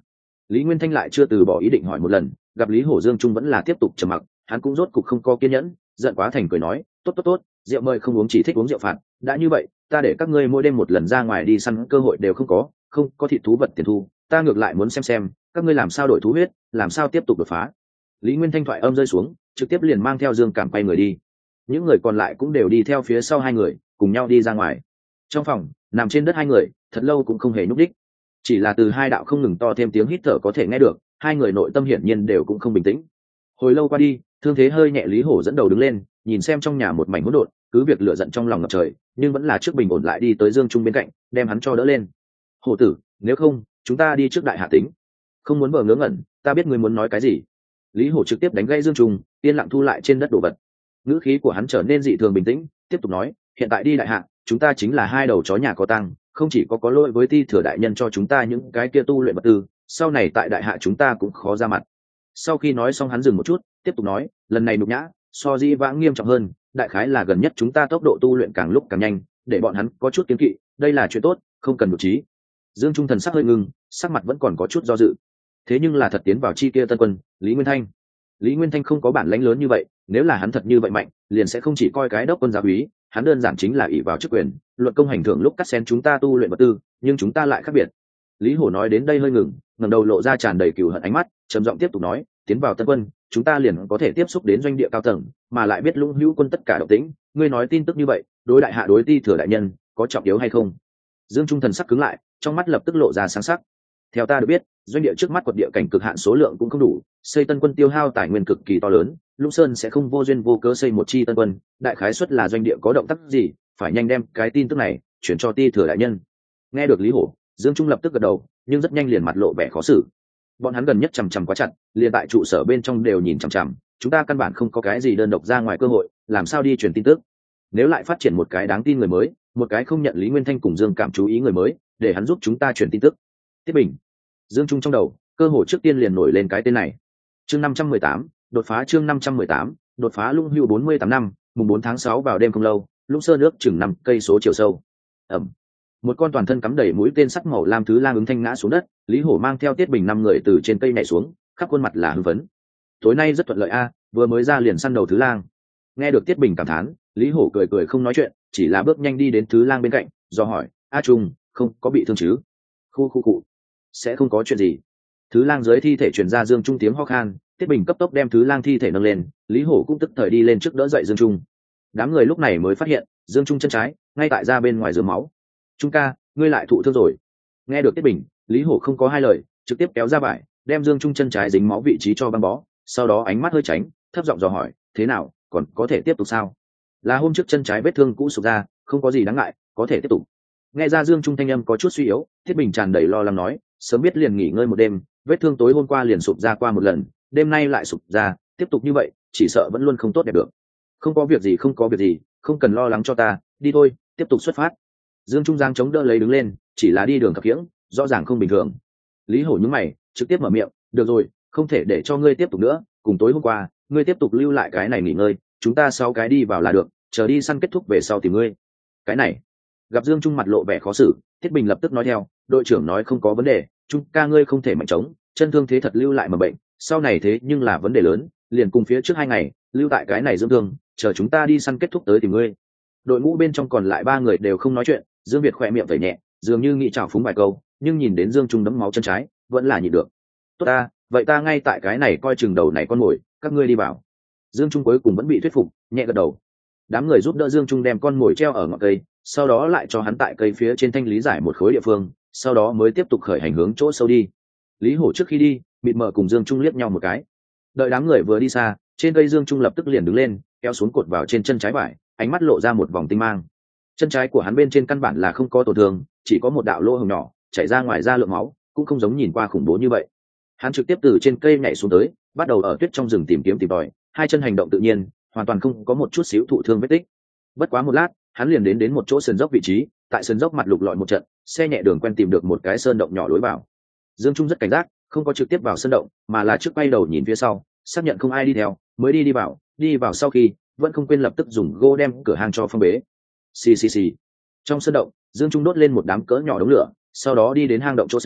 Lý Nguyên Thanh lại chưa từ bỏ ý định hỏi một lần, gặp Lý Hổ Dương Trung vẫn là tiếp tục trầm mặc, hắn cũng rốt cục không có kiên nhẫn, giận quá thành cười nói, tốt, rượu mời không uống chỉ thích uống rượu phạt, đã như vậy, ta để các ngươi mỗi đêm một lần ra ngoài đi săn cơ hội đều không có thịt thú vật tiền thu, ta ngược lại muốn xem các ngươi làm sao đổi thú huyết, làm sao tiếp tục đột phá. Lý Nguyên Thanh thoại âm rơi xuống, trực tiếp liền mang theo Dương Cảm quay người đi. Những người còn lại cũng đều đi theo phía sau hai người, cùng nhau đi ra ngoài. Trong phòng, nằm trên đất hai người, thật lâu cũng không hề nhúc đích. Chỉ là từ hai đạo không ngừng to thêm tiếng hít thở có thể nghe được, hai người nội tâm hiển nhiên đều cũng không bình tĩnh. Hồi lâu qua đi, thương thế hơi nhẹ Lý Hổ dẫn đầu đứng lên, nhìn xem trong nhà một mảnh hỗn độn, cứ việc lửa giận trong lòng ngập trời, nhưng vẫn là trước bình ổn lại đi tới Dương Trung bên cạnh, đem hắn cho đỡ lên. Hổ tử, nếu không, chúng ta đi trước đại hạ tính. Không muốn vờ ngớ ngẩn, ta biết ngươi muốn nói cái gì. Lý Hổ trực tiếp đánh gây Dương Trung, yên lặng thu lại trên đất đồ vật. Ngữ khí của hắn trở nên dị thường bình tĩnh, tiếp tục nói, hiện tại đi đại hạ, chúng ta chính là hai đầu chó nhà có tăng, không chỉ có lỗi với Ti Thừa đại nhân cho chúng ta những cái kia tu luyện vật tư, sau này tại đại hạ chúng ta cũng khó ra mặt. Sau khi nói xong hắn dừng một chút, tiếp tục nói, lần này nhục nhã, so dĩ vãng nghiêm trọng hơn, đại khái là gần nhất chúng ta tốc độ tu luyện càng lúc càng nhanh, để bọn hắn có chút kiêng kỵ, đây là chuyện tốt, không cần nhục trí. Dương Trung thần sắc hơi ngưng, sắc mặt vẫn còn có chút do dự. Thế nhưng là thật tiến vào chi kia tân quân, Lý Nguyên Thanh không có bản lãnh lớn như vậy, nếu là hắn thật như vậy mạnh, liền sẽ không chỉ coi cái đốc quân giáo úy, hắn đơn giản chính là ỷ vào chức quyền, luận công hành thưởng lúc cắt xén chúng ta tu luyện vật tư, nhưng chúng ta lại khác biệt. Lý Hổ nói đến đây hơi ngừng, ngẩng đầu lộ ra tràn đầy cừu hận ánh mắt, trầm giọng tiếp tục nói, tiến vào tân quân, chúng ta liền có thể tiếp xúc đến doanh địa cao tầng, mà lại biết lũng hữu quân tất cả động tĩnh, ngươi nói tin tức như vậy, đối đại hạ đối Ti Thừa đại nhân, có trọng yếu hay không? Dương Trung thần sắc cứng lại, trong mắt lập tức lộ ra sáng sắc. Theo ta được biết, doanh địa trước mắt quật địa cảnh cực hạn số lượng cũng không đủ, xây tân quân tiêu hao tài nguyên cực kỳ to lớn, Lũng Sơn sẽ không vô duyên vô cớ xây một chi tân quân, đại khái suất là doanh địa có động tác gì, phải nhanh đem cái tin tức này chuyển cho Ti Thừa đại nhân. Nghe được Lý Hổ, Dương Trung lập tức gật đầu, nhưng rất nhanh liền mặt lộ vẻ khó xử. Bọn hắn gần nhất chằm quá chặt, liền tại trụ sở bên trong đều nhìn chằm, chúng ta căn bản không có cái gì đơn độc ra ngoài cơ hội, làm sao đi truyền tin tức? Nếu lại phát triển một cái đáng tin người mới, một cái không nhận Lý Nguyên Thanh cùng Dương Cảm chú ý người mới, để hắn giúp chúng ta truyền tin tức. Tiết Bình. Dương Trung trong đầu, cơ hội trước tiên liền nổi lên cái tên này. Chương 518, đột phá chương 518, đột phá Lũng Hữu 48 năm, mùng 4 tháng 6 vào đêm không lâu, Lũng Sơn nước chừng 5 cây số chiều sâu. Một con toàn thân cắm đầy mũi tên sắt màu lam thứ lang ứng thanh ngã xuống đất, Lý Hổ mang theo Tiết Bình 5 người từ trên cây nhảy xuống, khắp khuôn mặt là hưng phấn. Tối nay rất thuận lợi a, vừa mới ra liền săn đầu thứ lang. Nghe được Tiết Bình cảm thán, Lý Hổ cười không nói chuyện, chỉ là bước nhanh đi đến thứ lang bên cạnh, do hỏi, "A Trung, không có bị thương chứ?" Khu cụ. Sẽ không có chuyện gì. Thứ lang dưới thi thể truyền ra Dương Trung tiếng ho khan, Tiết Bình cấp tốc đem thứ lang thi thể nâng lên, Lý Hổ cũng tức thời đi lên trước đỡ dậy Dương Trung. Đám người lúc này mới phát hiện, Dương Trung chân trái ngay tại ra bên ngoài rớm máu. "Trung ca, ngươi lại thụ thương rồi." Nghe được Tiết Bình, Lý Hổ không có hai lời, trực tiếp kéo ra vải, đem Dương Trung chân trái dính máu vị trí cho băng bó, sau đó ánh mắt hơi tránh, thấp giọng dò hỏi, "Thế nào, còn có thể tiếp tục sao?" Là hôm trước chân trái vết thương cũ sụp ra, không có gì đáng ngại, có thể tiếp tục. Nghe ra Dương Trung thanh âm có chút suy yếu, Thiết Bình tràn đầy lo lắng nói, sớm biết liền nghỉ ngơi một đêm, vết thương tối hôm qua liền sụp ra qua một lần, đêm nay lại sụp ra, tiếp tục như vậy, chỉ sợ vẫn luôn không tốt đẹp được. Không có việc gì, không cần lo lắng cho ta, đi thôi, tiếp tục xuất phát. Dương Trung Giang chống đỡ lấy đứng lên, chỉ là đi đường khập khiễng, rõ ràng không bình thường. Lý Hổ nhướng mày, trực tiếp mở miệng, "Được rồi, không thể để cho ngươi tiếp tục nữa, cùng tối hôm qua, ngươi tiếp tục lưu lại cái này nghỉ ngơi, chúng ta 6 cái đi vào là được, chờ đi săn kết thúc về sau tìm ngươi." Cái này, gặp Dương Trung mặt lộ vẻ khó xử, Thiết Bình lập tức nói theo, "Đội trưởng nói không có vấn đề, Trung ca ngươi không thể mạnh trống, chân thương thế thật lưu lại mà bệnh, sau này thế nhưng là vấn đề lớn, liền cùng phía trước 2 ngày, lưu tại cái này dưỡng thương, chờ chúng ta đi săn kết thúc tới tìm ngươi." Đội ngũ bên trong còn lại 3 người đều không nói chuyện, Dương Việt khỏe miệng vẩy nhẹ, dường như nghĩ trào phúng vài câu, nhưng nhìn đến Dương Trung đẫm máu chân trái, vẫn là nhịn được. "Tốt ta, vậy ta ngay tại cái này coi chừng đầu này con mồi, các ngươi đi vào." Dương Trung cuối cùng vẫn bị thuyết phục, nhẹ gật đầu. Đám người giúp đỡ Dương Trung đem con mồi treo ở ngọn cây, sau đó lại cho hắn tại cây phía trên thanh lý giải một khối địa phương, sau đó mới tiếp tục khởi hành hướng chỗ sâu đi. Lý Hổ trước khi đi, mịt mờ cùng Dương Trung liếc nhau một cái. Đợi đám người vừa đi xa, trên cây Dương Trung lập tức liền đứng lên, kéo xuống cột vào trên chân trái vải, ánh mắt lộ ra một vòng tinh mang. Chân trái của hắn bên trên căn bản là không có tổn thương, chỉ có một đạo lỗ hổng nhỏ, chảy ra ngoài ra lượng máu, cũng không giống nhìn qua khủng bố như vậy. Hắn trực tiếp từ trên cây nhảy xuống tới, bắt đầu ở tuyết trong rừng tìm tòi, hai chân hành động tự nhiên, hoàn toàn không có một chút xíu thụ thương vết tích. Bất quá một lát, hắn liền đến một chỗ sườn dốc vị trí, tại sườn dốc mặt lục lọi một trận, xe nhẹ đường quen tìm được một cái sơn động nhỏ lối vào. Dương Trung rất cảnh giác, không có trực tiếp vào sơn động, mà là trước quay đầu nhìn phía sau, xác nhận không ai đi theo, mới đi vào. Đi vào sau khi, vẫn không quên lập tức dùng gô đem cửa hàng cho phong bế. Xì. Trong sơn động, Dương Trung đốt lên một đám cỡ nhỏ đống lửa, sau đó đi đến hang động chỗ sâu,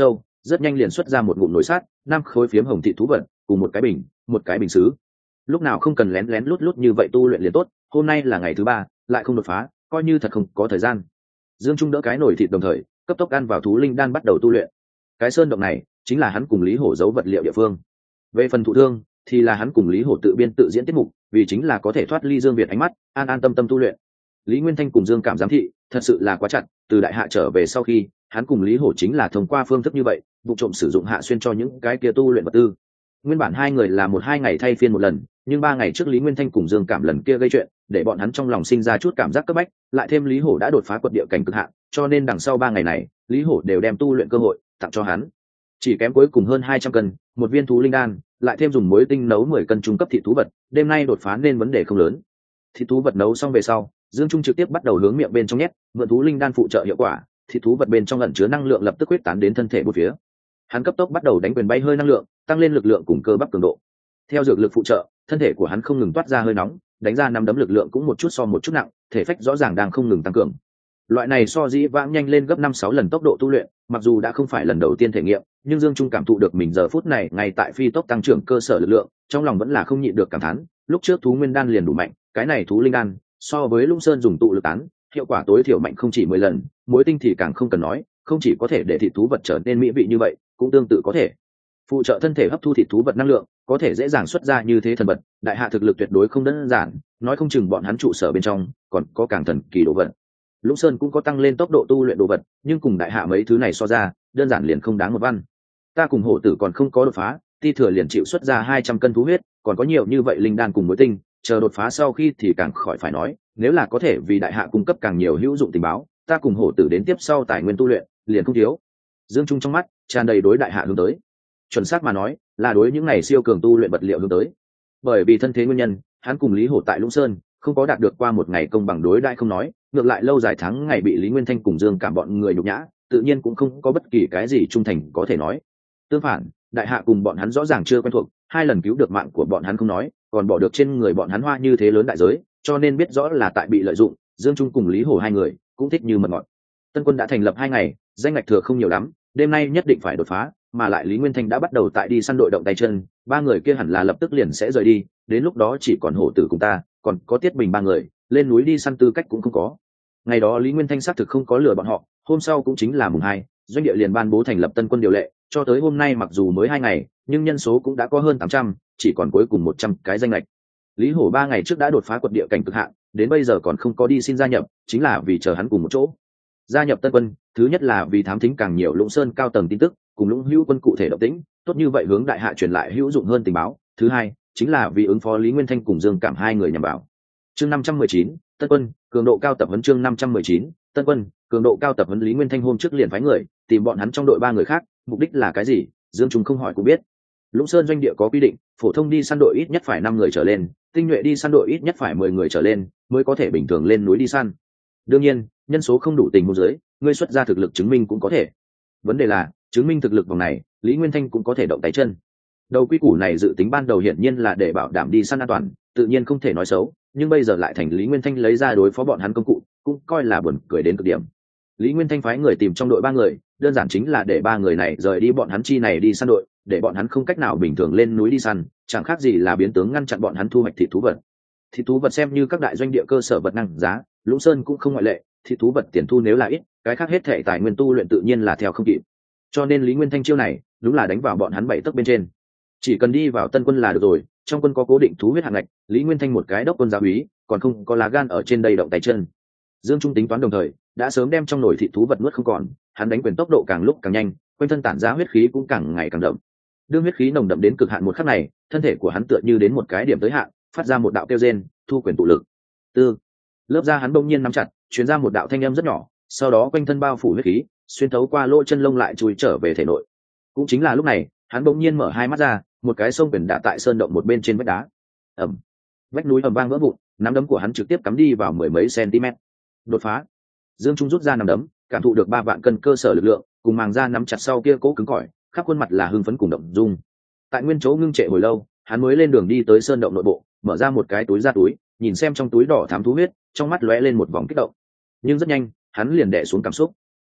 rất nhanh liền xuất ra một ngụm nồi sát, 5 khối phiếm hồng thị thú vật cùng một cái bình sứ. Lúc nào không cần lén lén lút lút như vậy tu luyện liền tốt, hôm nay là ngày thứ 3, lại không đột phá, coi như thật không có thời gian. Dương Trung đỡ cái nồi thịt đồng thời cấp tốc ăn vào thú linh đan bắt đầu tu luyện. Cái sơn động này chính là hắn cùng Lý Hổ giấu vật liệu địa phương. Về phần thụ thương thì là hắn cùng Lý Hổ tự biên tự diễn tiết mục, vì chính là có thể thoát ly Dương Việt ánh mắt, an an tâm tâm tu luyện. Lý Nguyên Thanh cùng Dương Cảm giám thị, thật sự là quá chặt, từ đại hạ trở về sau khi, hắn cùng Lý Hổ chính là thông qua phương thức như vậy, vụ trộm sử dụng hạ xuyên cho những cái kia tu luyện vật tư. Nguyên bản hai người là 1-2 ngày thay phiên một lần, nhưng 3 ngày trước Lý Nguyên Thanh cùng Dương Cảm lần kia gây chuyện, để bọn hắn trong lòng sinh ra chút cảm giác cấp bách, lại thêm Lý Hổ đã đột phá quật địa cảnh cực hạn, cho nên đằng sau 3 ngày này, Lý Hổ đều đem tu luyện cơ hội tặng cho hắn. Chỉ kém cuối cùng hơn 200 cân, một viên thú linh đan, lại thêm dùng muối tinh nấu 10 cân trung cấp thịt thú vật, đêm nay đột phá nên vấn đề không lớn. Thịt thú vật nấu xong về sau, Dương Trung trực tiếp bắt đầu hướng miệng bên trong nhét, mượn thú linh đan phụ trợ hiệu quả, thịt thú vật bên trong ẩn chứa năng lượng lập tức huyết tán đến thân thể bốn phía. Hắn cấp tốc bắt đầu đánh quyền bay hơi năng lượng, tăng lên lực lượng cùng cơ bắp cường độ. Theo dược lực phụ trợ, thân thể của hắn không ngừng toát ra hơi nóng, đánh ra năm đấm lực lượng cũng một chút so một chút nặng, thể phách rõ ràng đang không ngừng tăng cường. Loại này so dĩ vãng nhanh lên gấp 5-6 lần tốc độ tu luyện, mặc dù đã không phải lần đầu tiên thể nghiệm, nhưng Dương Trung cảm thụ được mình giờ phút này ngay tại phi tốc tăng trưởng cơ sở lực lượng, trong lòng vẫn là không nhịn được cảm thán, lúc trước thú nguyên đan liền đủ mạnh, cái này thú linh đan so với Lũng Sơn dùng tụ lực tán, hiệu quả tối thiểu mạnh không chỉ 10 lần, muối tinh thì càng không cần nói, không chỉ có thể để thịt thú vật trở nên mỹ vị như vậy, cũng tương tự có thể phụ trợ thân thể hấp thu thịt thú vật năng lượng, có thể dễ dàng xuất ra như thế thần vật, đại hạ thực lực tuyệt đối không đơn giản, nói không chừng bọn hắn trụ sở bên trong còn có càng thần kỳ đồ vật. Lũng Sơn cũng có tăng lên tốc độ tu luyện đồ vật, nhưng cùng đại hạ mấy thứ này so ra, đơn giản liền không đáng một văn. Ta cùng hổ tử còn không có đột phá, ti thừa liền chịu xuất ra 200 cân thú huyết, còn có nhiều như vậy linh đan cùng muối tinh, chờ đột phá sau khi thì càng khỏi phải nói, nếu là có thể vì đại hạ cung cấp càng nhiều hữu dụng tình báo, ta cùng hổ tử đến tiếp sau tài nguyên tu luyện, liền không thiếu. Dương Trung trong mắt tràn đầy đối đại hạ hướng tới. Chuẩn xác mà nói, là đối những này siêu cường tu luyện vật liệu hướng tới. Bởi vì thân thế nguyên nhân, hắn cùng Lý Hổ tại Lũng Sơn không có đạt được qua một ngày công bằng đối đãi không nói, ngược lại lâu dài tháng ngày bị Lý Nguyên Thanh cùng Dương Cảm bọn người nhục nhã, tự nhiên cũng không có bất kỳ cái gì trung thành có thể nói. Tương phản, đại hạ cùng bọn hắn rõ ràng chưa quen thuộc, 2 lần cứu được mạng của bọn hắn không nói, còn bỏ được trên người bọn hắn hoa như thế lớn đại giới, cho nên biết rõ là tại bị lợi dụng. Dương Trung cùng Lý Hổ hai người cũng thích như mật ngọt. Tân quân đã thành lập 2 ngày, danh ngạch thừa không nhiều lắm, đêm nay nhất định phải đột phá, mà lại Lý Nguyên Thanh đã bắt đầu tại đi săn đội động tay chân, 3 người kia hẳn là lập tức liền sẽ rời đi, đến lúc đó chỉ còn hổ tử cùng ta, còn có Tiết Bình 3 người, lên núi đi săn tư cách cũng không có. Ngày đó Lý Nguyên Thanh xác thực không có lừa bọn họ, hôm sau cũng chính là mùng 2, doanh địa liền ban bố thành lập tân quân điều lệ, cho tới hôm nay mặc dù mới 2 ngày, nhưng nhân số cũng đã có hơn 800, chỉ còn cuối cùng 100 cái danh lệch. Lý Hổ 3 ngày trước đã đột phá quật địa cảnh cực hạn, đến bây giờ còn không có đi xin gia nhập, chính là vì chờ hắn cùng một chỗ. Gia nhập tân quân, thứ nhất là vì thám thính càng nhiều Lũng Sơn cao tầng tin tức, cùng Lũng Hữu quân cụ thể động tĩnh, tốt như vậy hướng đại hạ truyền lại hữu dụng hơn tình báo. Thứ hai, chính là vì ứng phó Lý Nguyên Thanh cùng Dương Cảm 2 người nhằm vào. Chương 519, Tân quân, cường độ cao tập huấn. Chương 519, Tân quân, cường độ cao tập huấn. Lý Nguyên Thanh hôm trước liền phái người tìm bọn hắn trong đội 3 người khác, mục đích là cái gì, Dương Trung không hỏi cũng biết. Lũng Sơn doanh địa có quy định, phổ thông đi săn đội ít nhất phải 5 người trở lên, tinh nhuệ đi săn đội ít nhất phải 10 người trở lên, mới có thể bình thường lên núi đi săn. Đương nhiên, nhân số không đủ tình huống dưới, ngươi xuất ra thực lực chứng minh cũng có thể. Vấn đề là, chứng minh thực lực vòng này, Lý Nguyên Thanh cũng có thể động tay chân. Đầu quy củ này dự tính ban đầu hiển nhiên là để bảo đảm đi săn an toàn, tự nhiên không thể nói xấu, nhưng bây giờ lại thành Lý Nguyên Thanh lấy ra đối phó bọn hắn công cụ, cũng coi là buồn cười đến cực điểm. Lý Nguyên Thanh phái người tìm trong đội 3 người, đơn giản chính là để 3 người này rời đi bọn hắn chi này đi săn đội, để bọn hắn không cách nào bình thường lên núi đi săn, chẳng khác gì là biến tướng ngăn chặn bọn hắn thu hoạch thịt thú vật. Thịt thú vật xem như các đại doanh địa cơ sở vật năng giá, Lũng Sơn cũng không ngoại lệ, thịt thú vật tiền thu nếu là ít, cái khác hết thảy tài nguyên tu luyện tự nhiên là theo không kịp. Cho nên Lý Nguyên Thanh chiêu này, đúng là đánh vào bọn hắn 7 tấc bên trên. Chỉ cần đi vào tân quân là được rồi, trong quân có cố định thú huyết hạng ngạch, Lý Nguyên Thanh một cái đốc quân giáo úy, còn không có lá gan ở trên đây động tay chân. Dương Trung tính toán đồng thời, đã sớm đem trong nồi thịt thú vật nuốt không còn, hắn đánh quyền tốc độ càng lúc càng nhanh, quanh thân tản ra huyết khí cũng càng ngày càng đậm. Đương huyết khí nồng đậm đến cực hạn một khắc này, thân thể của hắn tựa như đến một cái điểm tới hạn, phát ra một đạo kêu rên, thu quyền tụ lực. Tư, lớp da hắn bỗng nhiên nắm chặt, truyền ra một đạo thanh âm rất nhỏ, sau đó quanh thân bao phủ huyết khí, xuyên thấu qua lỗ chân lông lại chui trở về thể nội. Cũng chính là lúc này, hắn bỗng nhiên mở hai mắt ra, một cái sông quyền đả tại sơn động một bên trên vách đá. Ầm, vách núi ầm vang vỡ vụn, nắm đấm của hắn trực tiếp cắm đi vào 10 mấy cm. Đột phá. Dương Trung rút ra nắm đấm, cảm thụ được 3 vạn cân cơ sở lực lượng, cùng màng da nắm chặt sau kia cố cứng cỏi, khắp khuôn mặt là hưng phấn cùng động dung. Tại nguyên chỗ ngưng trệ hồi lâu, hắn mới lên đường đi tới sơn động nội bộ, mở ra một cái túi da túi, nhìn xem trong túi đỏ thắm thú huyết, trong mắt lóe lên một vòng kích động. Nhưng rất nhanh, hắn liền đè xuống cảm xúc.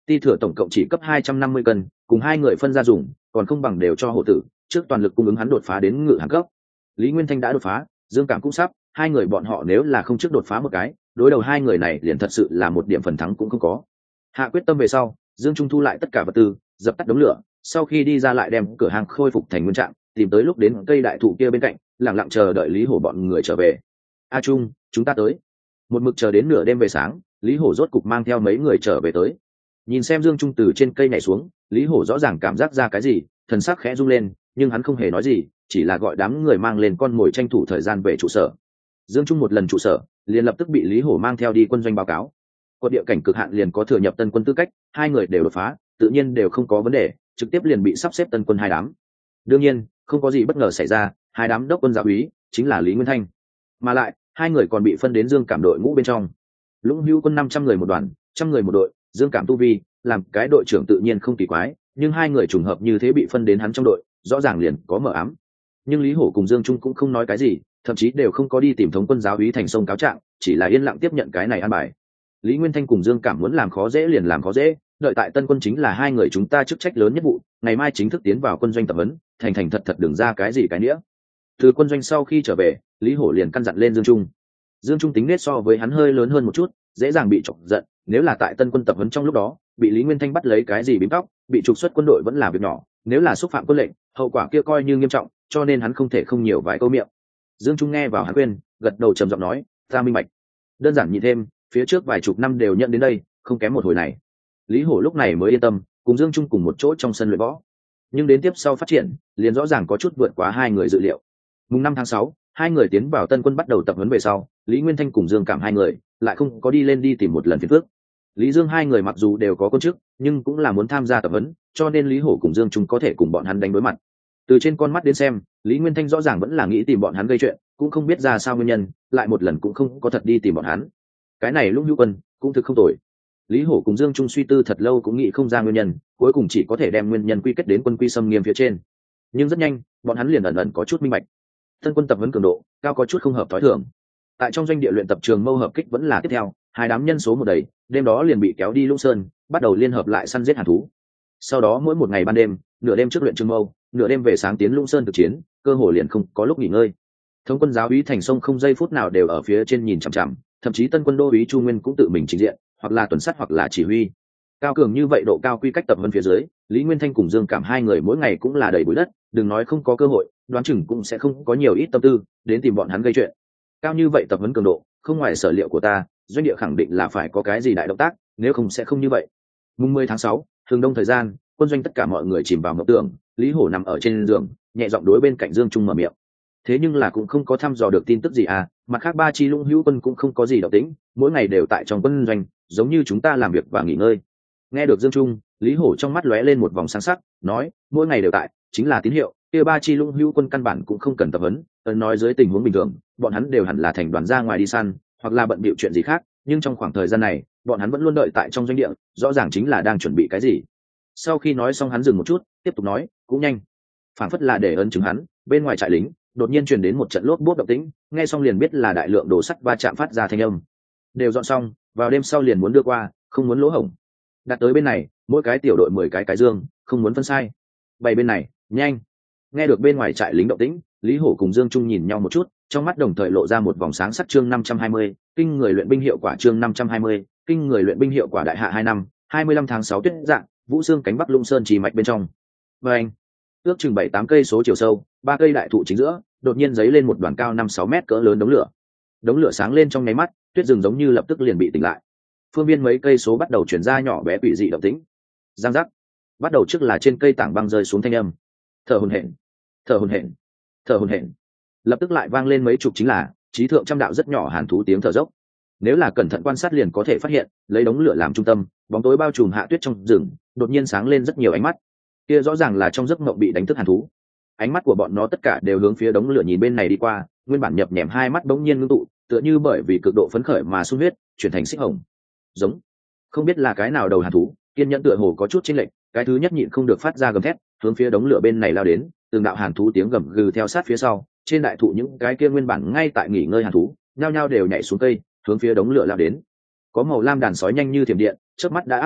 ti thừa tổng cộng chỉ cấp 250 cân, cùng hai người phân ra dùng, còn không bằng đều cho hổ tử, trước toàn lực cung ứng hắn đột phá đến ngự hàn cấp. Lý Nguyên Thanh đã đột phá, Dương Cảm cũng sắp, hai người bọn họ nếu là không trước đột phá một cái, đối đầu hai người này liền thật sự là một điểm phần thắng cũng không có. Hạ quyết tâm về sau, Dương Trung thu lại tất cả vật tư, dập tắt đống lửa, sau khi đi ra lại đem cửa hàng khôi phục thành nguyên trạng, tìm tới lúc đến cây đại thụ kia bên cạnh, lặng lặng chờ đợi Lý Hổ bọn người trở về. A Trung, chúng ta tới. Một mực chờ đến nửa đêm về sáng, Lý Hổ rốt cục mang theo mấy người trở về tới. Nhìn xem Dương Trung từ trên cây nhảy xuống, Lý Hổ rõ ràng cảm giác ra cái gì, thần sắc khẽ rung lên, nhưng hắn không hề nói gì, chỉ là gọi đám người mang lên con mồi tranh thủ thời gian về trụ sở. Dương Trung một lần trụ sở, liền lập tức bị Lý Hổ mang theo đi quân doanh báo cáo. Quận địa cảnh cực hạn liền có thừa nhập tân quân tư cách, hai người đều đột phá, tự nhiên đều không có vấn đề, trực tiếp liền bị sắp xếp tân quân hai đám. Đương nhiên, không có gì bất ngờ xảy ra, hai đám đốc quân giáo úy chính là Lý Nguyên Thanh, mà lại hai người còn bị phân đến Dương Cảm đội ngũ bên trong. Lũng Hữu quân 500 người một đoàn, 100 người một đội, Dương Cảm tu vi, làm cái đội trưởng tự nhiên không kỳ quái, nhưng hai người trùng hợp như thế bị phân đến hắn trong đội, rõ ràng liền có mờ ám. Nhưng Lý Hổ cùng Dương Trung cũng không nói cái gì, thậm chí đều không có đi tìm thống quân giáo úy thành sông cáo trạng, chỉ là yên lặng tiếp nhận cái này an bài. Lý Nguyên Thanh cùng Dương Cảm muốn làm khó dễ liền làm khó dễ, đợi tại tân quân chính là hai người chúng ta chức trách lớn nhất vụ, ngày mai chính thức tiến vào quân doanh tập huấn, thành thật đừng ra cái gì cái nghĩa. Từ quân doanh sau khi trở về, Lý Hổ liền căn dặn lên Dương Trung. Dương Trung tính nết so với hắn hơi lớn hơn một chút, dễ dàng bị chọc giận, nếu là tại tân quân tập huấn trong lúc đó, bị Lý Nguyên Thanh bắt lấy cái gì bím tóc, bị trục xuất quân đội vẫn là việc nhỏ, nếu là xúc phạm quân lệnh, hậu quả kia coi như nghiêm trọng, cho nên hắn không thể không nhiều vài câu miệng. Dương Trung nghe vào hắn khuyên, gật đầu trầm giọng nói, ta minh bạch. Đơn giản nhị thêm, phía trước vài chục năm đều nhận đến đây, không kém một hồi này. Lý Hổ lúc này mới yên tâm, cùng Dương Trung cùng một chỗ trong sân luyện võ. Nhưng đến tiếp sau phát triển, liền rõ ràng có chút vượt quá hai người dự liệu. Mùng 5 tháng 6, hai người tiến vào tân quân bắt đầu tập huấn về sau, Lý Nguyên Thanh cùng Dương Cảm hai người lại không có đi lên đi tìm một lần phiền phức. Lý Dương hai người mặc dù đều có công chức, nhưng cũng là muốn tham gia tập huấn, cho nên Lý Hổ cùng Dương Trung có thể cùng bọn hắn đánh đối mặt. Từ trên con mắt đến xem, Lý Nguyên Thanh rõ ràng vẫn là nghĩ tìm bọn hắn gây chuyện, cũng không biết ra sao nguyên nhân, lại một lần cũng không có thật đi tìm bọn hắn. Cái này Lũng Hữu quân cũng thực không tồi. Lý Hổ cùng Dương Trung suy tư thật lâu cũng nghĩ không ra nguyên nhân, cuối cùng chỉ có thể đem nguyên nhân quy kết đến quân quy xâm nghiêm phía trên. Nhưng rất nhanh, bọn hắn liền ẩn ẩn có chút minh bạch. Tân quân tập huấn cường độ cao có chút không hợp tối thường. Tại trong doanh địa luyện tập trường mâu hợp kích vẫn là tiếp theo, hai đám nhân số một đầy, đêm đó liền bị kéo đi Lũng Sơn, bắt đầu liên hợp lại săn giết hàn thú. Sau đó mỗi một ngày ban đêm, nửa đêm trước luyện trường mâu, nửa đêm về sáng tiến Lũng Sơn thực chiến, cơ hội liền không có lúc nghỉ ngơi. Thống quân giáo úy Thành Sông không giây phút nào đều ở phía trên nhìn chằm chằm, thậm chí tân quân đô úy Chu Nguyên cũng tự mình trình diện, hoặc là tuần sát hoặc là chỉ huy. Cao cường như vậy độ cao quy cách tập huấn phía dưới, Lý Nguyên Thanh cùng Dương Cảm hai người mỗi ngày cũng là đầy bụi đất, đừng nói không có cơ hội, đoán chừng cũng sẽ không có nhiều ít tâm tư đến tìm bọn hắn gây chuyện. Cao như vậy tập huấn cường độ, không ngoài sở liệu của ta, doanh địa khẳng định là phải có cái gì đại động tác, nếu không sẽ không như vậy. Mùng 10 tháng 6, thường đông thời gian, quân doanh tất cả mọi người chìm vào ngộng tưởng, Lý Hổ nằm ở trên giường, nhẹ giọng đối bên cạnh Dương Trung mở miệng. Thế nhưng là cũng không có thăm dò được tin tức gì à, mặt khác ba chi Lũng Hữu quân cũng không có gì động tĩnh, mỗi ngày đều tại trong quân doanh, giống như chúng ta làm việc và nghỉ ngơi. Nghe được Dương Trung, Lý Hổ trong mắt lóe lên một vòng sáng sắc, nói, mỗi ngày đều tại, chính là tín hiệu, kia ba chi Lũng Hữu quân căn bản cũng không cần tập huấn, nói dưới tình huống bình thường, bọn hắn đều hẳn là thành đoàn ra ngoài đi săn, hoặc là bận bịu chuyện gì khác, nhưng trong khoảng thời gian này, bọn hắn vẫn luôn đợi tại trong doanh địa, rõ ràng chính là đang chuẩn bị cái gì. Sau khi nói xong hắn dừng một chút, tiếp tục nói, cũng nhanh. Phản phất là để ấn chứng hắn, bên ngoài trại lính, đột nhiên truyền đến một trận lốp bốp động tĩnh, nghe xong liền biết là đại lượng đồ sắt va chạm phát ra thanh âm. Đều dọn xong, vào đêm sau liền muốn đưa qua, không muốn lỗ hổng. Đặt tới bên này, mỗi cái tiểu đội 10 cái dương, không muốn phân sai. Bày bên này, nhanh. Nghe được bên ngoài trại lính động tĩnh, Lý Hổ cùng Dương Trung nhìn nhau một chút, trong mắt đồng thời lộ ra một vòng sáng sắc. Chương 520, kinh người luyện binh hiệu quả. Chương 520, kinh người luyện binh hiệu quả. Đại hạ 2 năm, 25 tháng 6 tuyết dạng, Vũ Xương cánh Bắc Lũng Sơn trì mạch bên trong. Và anh, ước chừng 7-8 cây số chiều sâu, 3 cây đại thụ chính giữa, đột nhiên giấy lên một đoàn cao 5-6 mét cỡ lớn đống lửa. Đống lửa sáng lên trong nháy mắt, tuyết rừng giống như lập tức liền bị tỉnh lại. Phương viên mấy cây số bắt đầu chuyển ra nhỏ bé quỷ dị động tĩnh. Giang giác. Bắt đầu trước là trên cây tảng băng rơi xuống thanh âm. Thở hổn hển, thở hổn hển, thở hổn hển. Lập tức lại vang lên mấy chục chính là trí thượng trăm đạo rất nhỏ hàn thú tiếng thở dốc. Nếu là cẩn thận quan sát liền có thể phát hiện, lấy đống lửa làm trung tâm, bóng tối bao trùm hạ tuyết trong rừng, đột nhiên sáng lên rất nhiều ánh mắt. Kia rõ ràng là trong giấc mộng bị đánh thức hàn thú. Ánh mắt của bọn nó tất cả đều hướng phía đống lửa nhìn bên này đi qua, nguyên bản nhập nhèm hai mắt bỗng nhiên ngưng tụ, tựa như bởi vì cực độ phấn khởi mà sung huyết, chuyển thành xích hồng. Giống. Không biết là cái nào đầu hàn thú, kiên nhẫn tựa hồ có chút chênh lệch, cái thứ nhất nhịn không được phát ra gầm thét, hướng phía đống lửa bên này lao đến, từng đạo hàn thú tiếng gầm gừ theo sát phía sau, trên đại thụ những cái kia nguyên bản ngay tại nghỉ ngơi hàn thú, nhao nhao đều nhảy xuống cây, hướng phía đống lửa lao đến. Có màu lam đàn sói nhanh như thiểm điện, chớp mắt đã áp sát,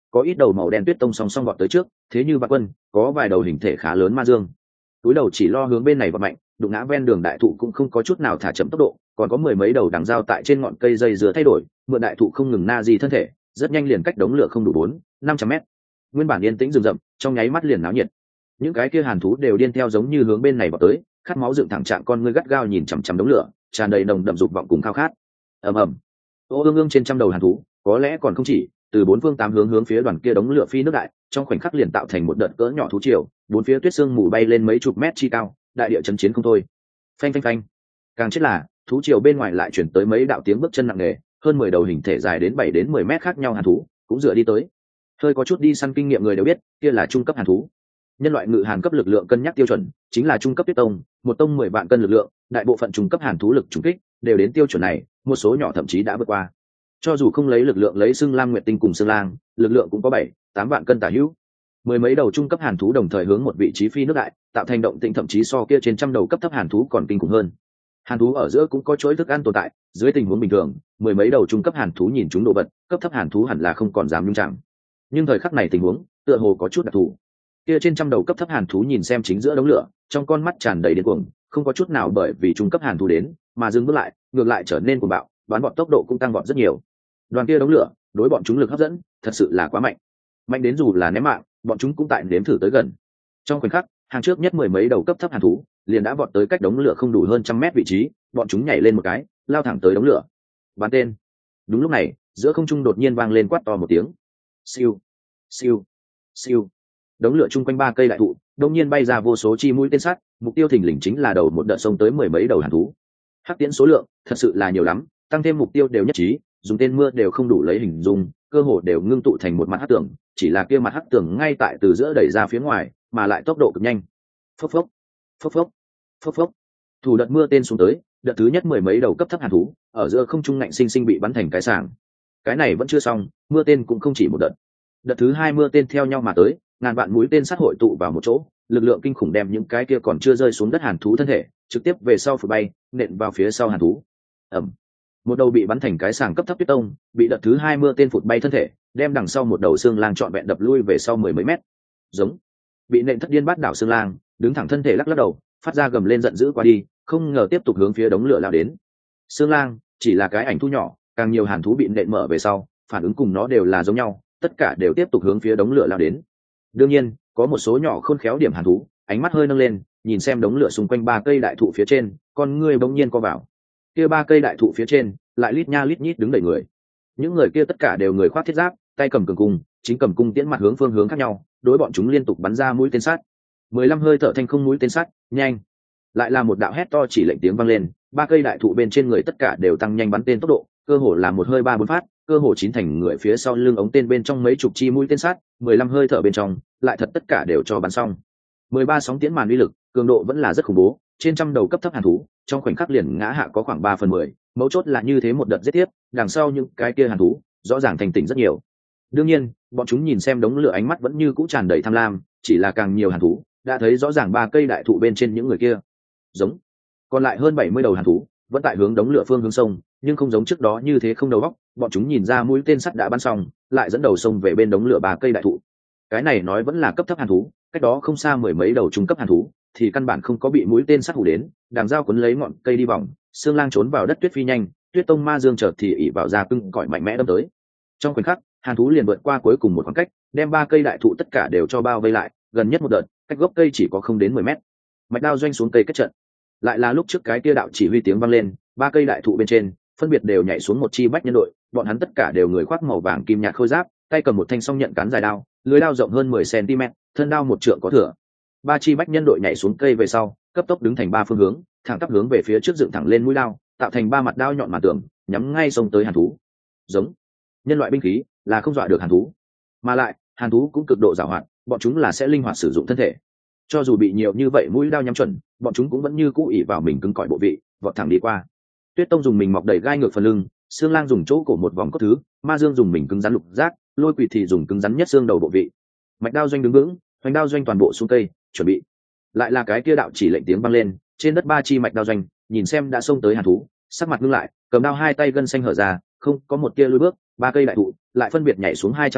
có ít đầu màu đen tuyết tông song song vọt tới trước, thế như vạn quân, có vài đầu hình thể khá lớn ma dương. Túi đầu chỉ lo hướng bên này vọt mạnh, đụng ngã ven đường đại thụ cũng không có chút nào thả chậm tốc độ, còn có mười mấy đầu đằng dao tại trên ngọn cây dây dừa thay đổi, mượn đại thụ không ngừng na di thân thể, rất nhanh liền cách đống lửa không đủ 400-500 mét. Nguyên bản yên tĩnh rừng rậm, trong nháy mắt liền náo nhiệt. Những cái kia hàn thú đều điên theo giống như hướng bên này vào tới, khát máu dựng thẳng trạng con ngươi gắt gao nhìn chằm chằm đống lửa, tràn đầy nồng đậm dục vọng cùng khao khát. Ầm ầm. Ô ương ương trên trăm đầu hàn thú, có lẽ còn không chỉ, từ bốn phương tám hướng hướng phía đoàn kia đống lửa phi nước đại, trong khoảnh khắc liền tạo thành một đợt cỡ nhỏ thú triều, bốn phía tuyết sương mù bay lên mấy chục mét chi cao, đại địa chấn chiến không thôi. Phanh phanh phanh. Càng chết là, thú triều bên ngoài lại chuyển tới mấy đạo tiếng bước chân nặng nề, hơn 10 đầu hình thể dài đến 7 đến 10 mét khác nhau hàn thú, cũng dựa đi tới. Hơi có chút đi săn kinh nghiệm người đều biết, kia là trung cấp hàn thú. Nhân loại ngự hàn cấp lực lượng cân nhắc tiêu chuẩn chính là trung cấp tuyết tông, một tông 10 vạn cân lực lượng, đại bộ phận trung cấp hàn thú lực trùng kích đều đến tiêu chuẩn này, một số nhỏ thậm chí đã vượt qua. Cho dù không lấy lực lượng lấy xương lam nguyệt tinh cùng xương lang, lực lượng cũng có 7-8 vạn cân tả hữu. Mười mấy đầu trung cấp hàn thú đồng thời hướng một vị trí phi nước đại, tạo thành động tĩnh thậm chí so kia trên trăm đầu cấp thấp hàn thú còn kinh khủng hơn. Hàn thú ở giữa cũng có chuỗi thức ăn tồn tại, dưới tình huống bình thường, mười mấy đầu trung cấp hàn thú nhìn chúng đồ vật, cấp thấp hàn thú hẳn là không còn dám nhung chẳng. Nhưng thời khắc này tình huống, tựa hồ có chút đặc thù. Kia trên trăm đầu cấp thấp hàn thú nhìn xem chính giữa đống lửa, trong con mắt tràn đầy điên cuồng, không có chút nào bởi vì trung cấp hàn thú đến mà dừng bước lại, ngược lại trở nên cuồng bạo, bắn vọt tốc độ cũng tăng vọt rất nhiều. Đoàn kia đống lửa, đối bọn chúng lực hấp dẫn, thật sự là quá mạnh. Mạnh đến dù là ném mạng, bọn chúng cũng tại nếm thử tới gần. Trong khoảnh khắc, hàng trước nhất mười mấy đầu cấp thấp hàn thú liền đã vọt tới cách đống lửa không đủ hơn 100 mét vị trí, bọn chúng nhảy lên một cái, lao thẳng tới đống lửa. Bắn tên. Đúng lúc này, giữa không trung đột nhiên vang lên quát to một tiếng. Siêu, siêu, siêu. Đống lửa chung quanh 3 cây đại thụ, đột nhiên bay ra vô số chi mũi tên sắt, mục tiêu thình lình chính là đầu một đợt sông tới mười mấy đầu hàn thú. Hắc tiễn số lượng thật sự là nhiều lắm, tăng thêm mục tiêu đều nhất trí, dùng tên mưa đều không đủ lấy hình dung, cơ hồ đều ngưng tụ thành một mặt hắc tường, chỉ là kia mặt hắc tường ngay tại từ giữa đẩy ra phía ngoài, mà lại tốc độ cực nhanh. Phốc phốc, phốc phốc, phốc phốc. Thủ đợt mưa tên xuống tới, đợt thứ nhất mười mấy đầu cấp thấp hàn thú, ở giữa không trung ngạnh sinh sinh bị bắn thành cái sàng. Cái này vẫn chưa xong, mưa tên cũng không chỉ một đợt. Đợt thứ hai mưa tên theo nhau mà tới, ngàn vạn mũi tên sát hội tụ vào một chỗ, lực lượng kinh khủng đem những cái kia còn chưa rơi xuống đất hàn thú thân thể trực tiếp về sau phụt bay, nện vào phía sau hàn thú. Ầm. Một đầu bị bắn thành cái sàng cấp thấp tuyết tông, bị đợt thứ hai mưa tên phụt bay thân thể, đem đằng sau một đầu xương lang trọn vẹn đập lui về sau mười mấy mét. Giống. Bị nện thất điên bát đảo xương lang, đứng thẳng thân thể lắc lắc đầu, phát ra gầm lên giận dữ qua đi, không ngờ tiếp tục hướng phía đống lửa lao đến. Xương lang chỉ là cái ảnh thu nhỏ, càng nhiều hàn thú bị nện mở về sau, phản ứng cùng nó đều là giống nhau, tất cả đều tiếp tục hướng phía đống lửa lao đến. Đương nhiên, có một số nhỏ khôn khéo điểm hàn thú, ánh mắt hơi nâng lên, nhìn xem đống lửa xung quanh 3 cây đại thụ phía trên, con ngươi bỗng nhiên co vào. Kia 3 cây đại thụ phía trên, lại lít nha lít nhít đứng đầy người. Những người kia tất cả đều người khoác thiết giáp, tay cầm cường cung, chính cầm cung tiễn mặt hướng phương hướng khác nhau, đối bọn chúng liên tục bắn ra mũi tên sắt. 15 hơi thở thanh không mũi tên sắt, nhanh. Lại là một đạo hét to chỉ lệnh tiếng vang lên, 3 cây đại thụ bên trên người tất cả đều tăng nhanh bắn tên tốc độ, cơ hồ là một hơi 3-4 phát, cơ hồ chín thành người phía sau lưng ống tên bên trong mấy chục chi mũi tên sắt, 15 hơi thở bên trong, lại thật tất cả đều cho bắn xong. 13 sóng tiễn màn uy lực, cường độ vẫn là rất khủng bố, trên trăm đầu cấp thấp hàn thú, trong khoảnh khắc liền ngã hạ có khoảng 3/10, mấu chốt là như thế một đợt giết tiếp, đằng sau những cái kia hàn thú, rõ ràng thành tỉnh rất nhiều. Đương nhiên, bọn chúng nhìn xem đống lửa ánh mắt vẫn như cũ tràn đầy tham lam, chỉ là càng nhiều hàn thú, đã thấy rõ ràng 3 cây đại thụ bên trên những người kia. Giống. Còn lại hơn 70 đầu hàn thú, vẫn tại hướng đống lửa phương hướng sông, nhưng không giống trước đó như thế không đầu óc, bọn chúng nhìn ra mũi tên sắt đã bắn xong, lại dẫn đầu sông về bên đống lửa 3 cây đại thụ. Cái này nói vẫn là cấp thấp hàn thú, cách đó không xa mười mấy đầu trung cấp hàn thú, thì căn bản không có bị mũi tên sắt hủ đến, đằng dao cuốn lấy ngọn cây đi vòng, xương lang trốn vào đất tuyết phi nhanh, tuyết tông ma dương chợt thì ỉ vào ra cưng cõi mạnh mẽ đâm tới. Trong khoảnh khắc, hàn thú liền vượt qua cuối cùng một khoảng cách, đem 3 cây đại thụ tất cả đều cho bao vây lại, gần nhất một đợt, cách gốc cây chỉ có không đến 10 mét. Mạch đao doanh xuống cây kết trận. Lại là lúc trước cái kia đạo chỉ huy tiếng vang lên, 3 cây đại thụ bên trên, phân biệt đều nhảy xuống một chi bách nhân đội, bọn hắn tất cả đều người khoác màu vàng kim nhạt khôi giáp, tay cầm một thanh song nhận cán dài đao, lưỡi đao rộng hơn 10 cm, thân đao một trượng có thừa. 3 chi bách nhân đội nhảy xuống cây về sau, cấp tốc đứng thành 3 phương hướng, thẳng tắp hướng về phía trước dựng thẳng lên mũi đao, tạo thành 3 mặt đao nhọn mà tường, nhắm ngay xông tới hàn thú. Giống. Nhân loại binh khí là không dọa được hàn thú, mà lại hàn thú cũng cực độ giàu hoạt, bọn chúng là sẽ linh hoạt sử dụng thân thể. Cho dù bị nhiều như vậy mũi đao nhắm chuẩn, bọn chúng cũng vẫn như cũ ỷ vào mình cứng cỏi bộ vị, vọt thẳng đi qua. Tuyết tông dùng mình mọc đầy gai ngược phần lưng, xương lang dùng chỗ cổ một vòng cốt thứ, ma dương dùng mình cứng rắn lục giác, lôi quỷ thì dùng cứng rắn nhất xương đầu bộ vị. Mạch đao doanh đứng vững, hoành đao doanh toàn bộ xuống cây, chuẩn bị. Lại là cái kia đạo chỉ lệnh tiếng vang lên, trên đất 3 chi mạch đao doanh, nhìn xem đã xông tới hàn thú, sắc mặt ngưng lại, cầm đao hai tay gân xanh hở ra, không có một tia lùi bước, 3 cây đại thụ lại phân biệt nhảy xuống 200 người,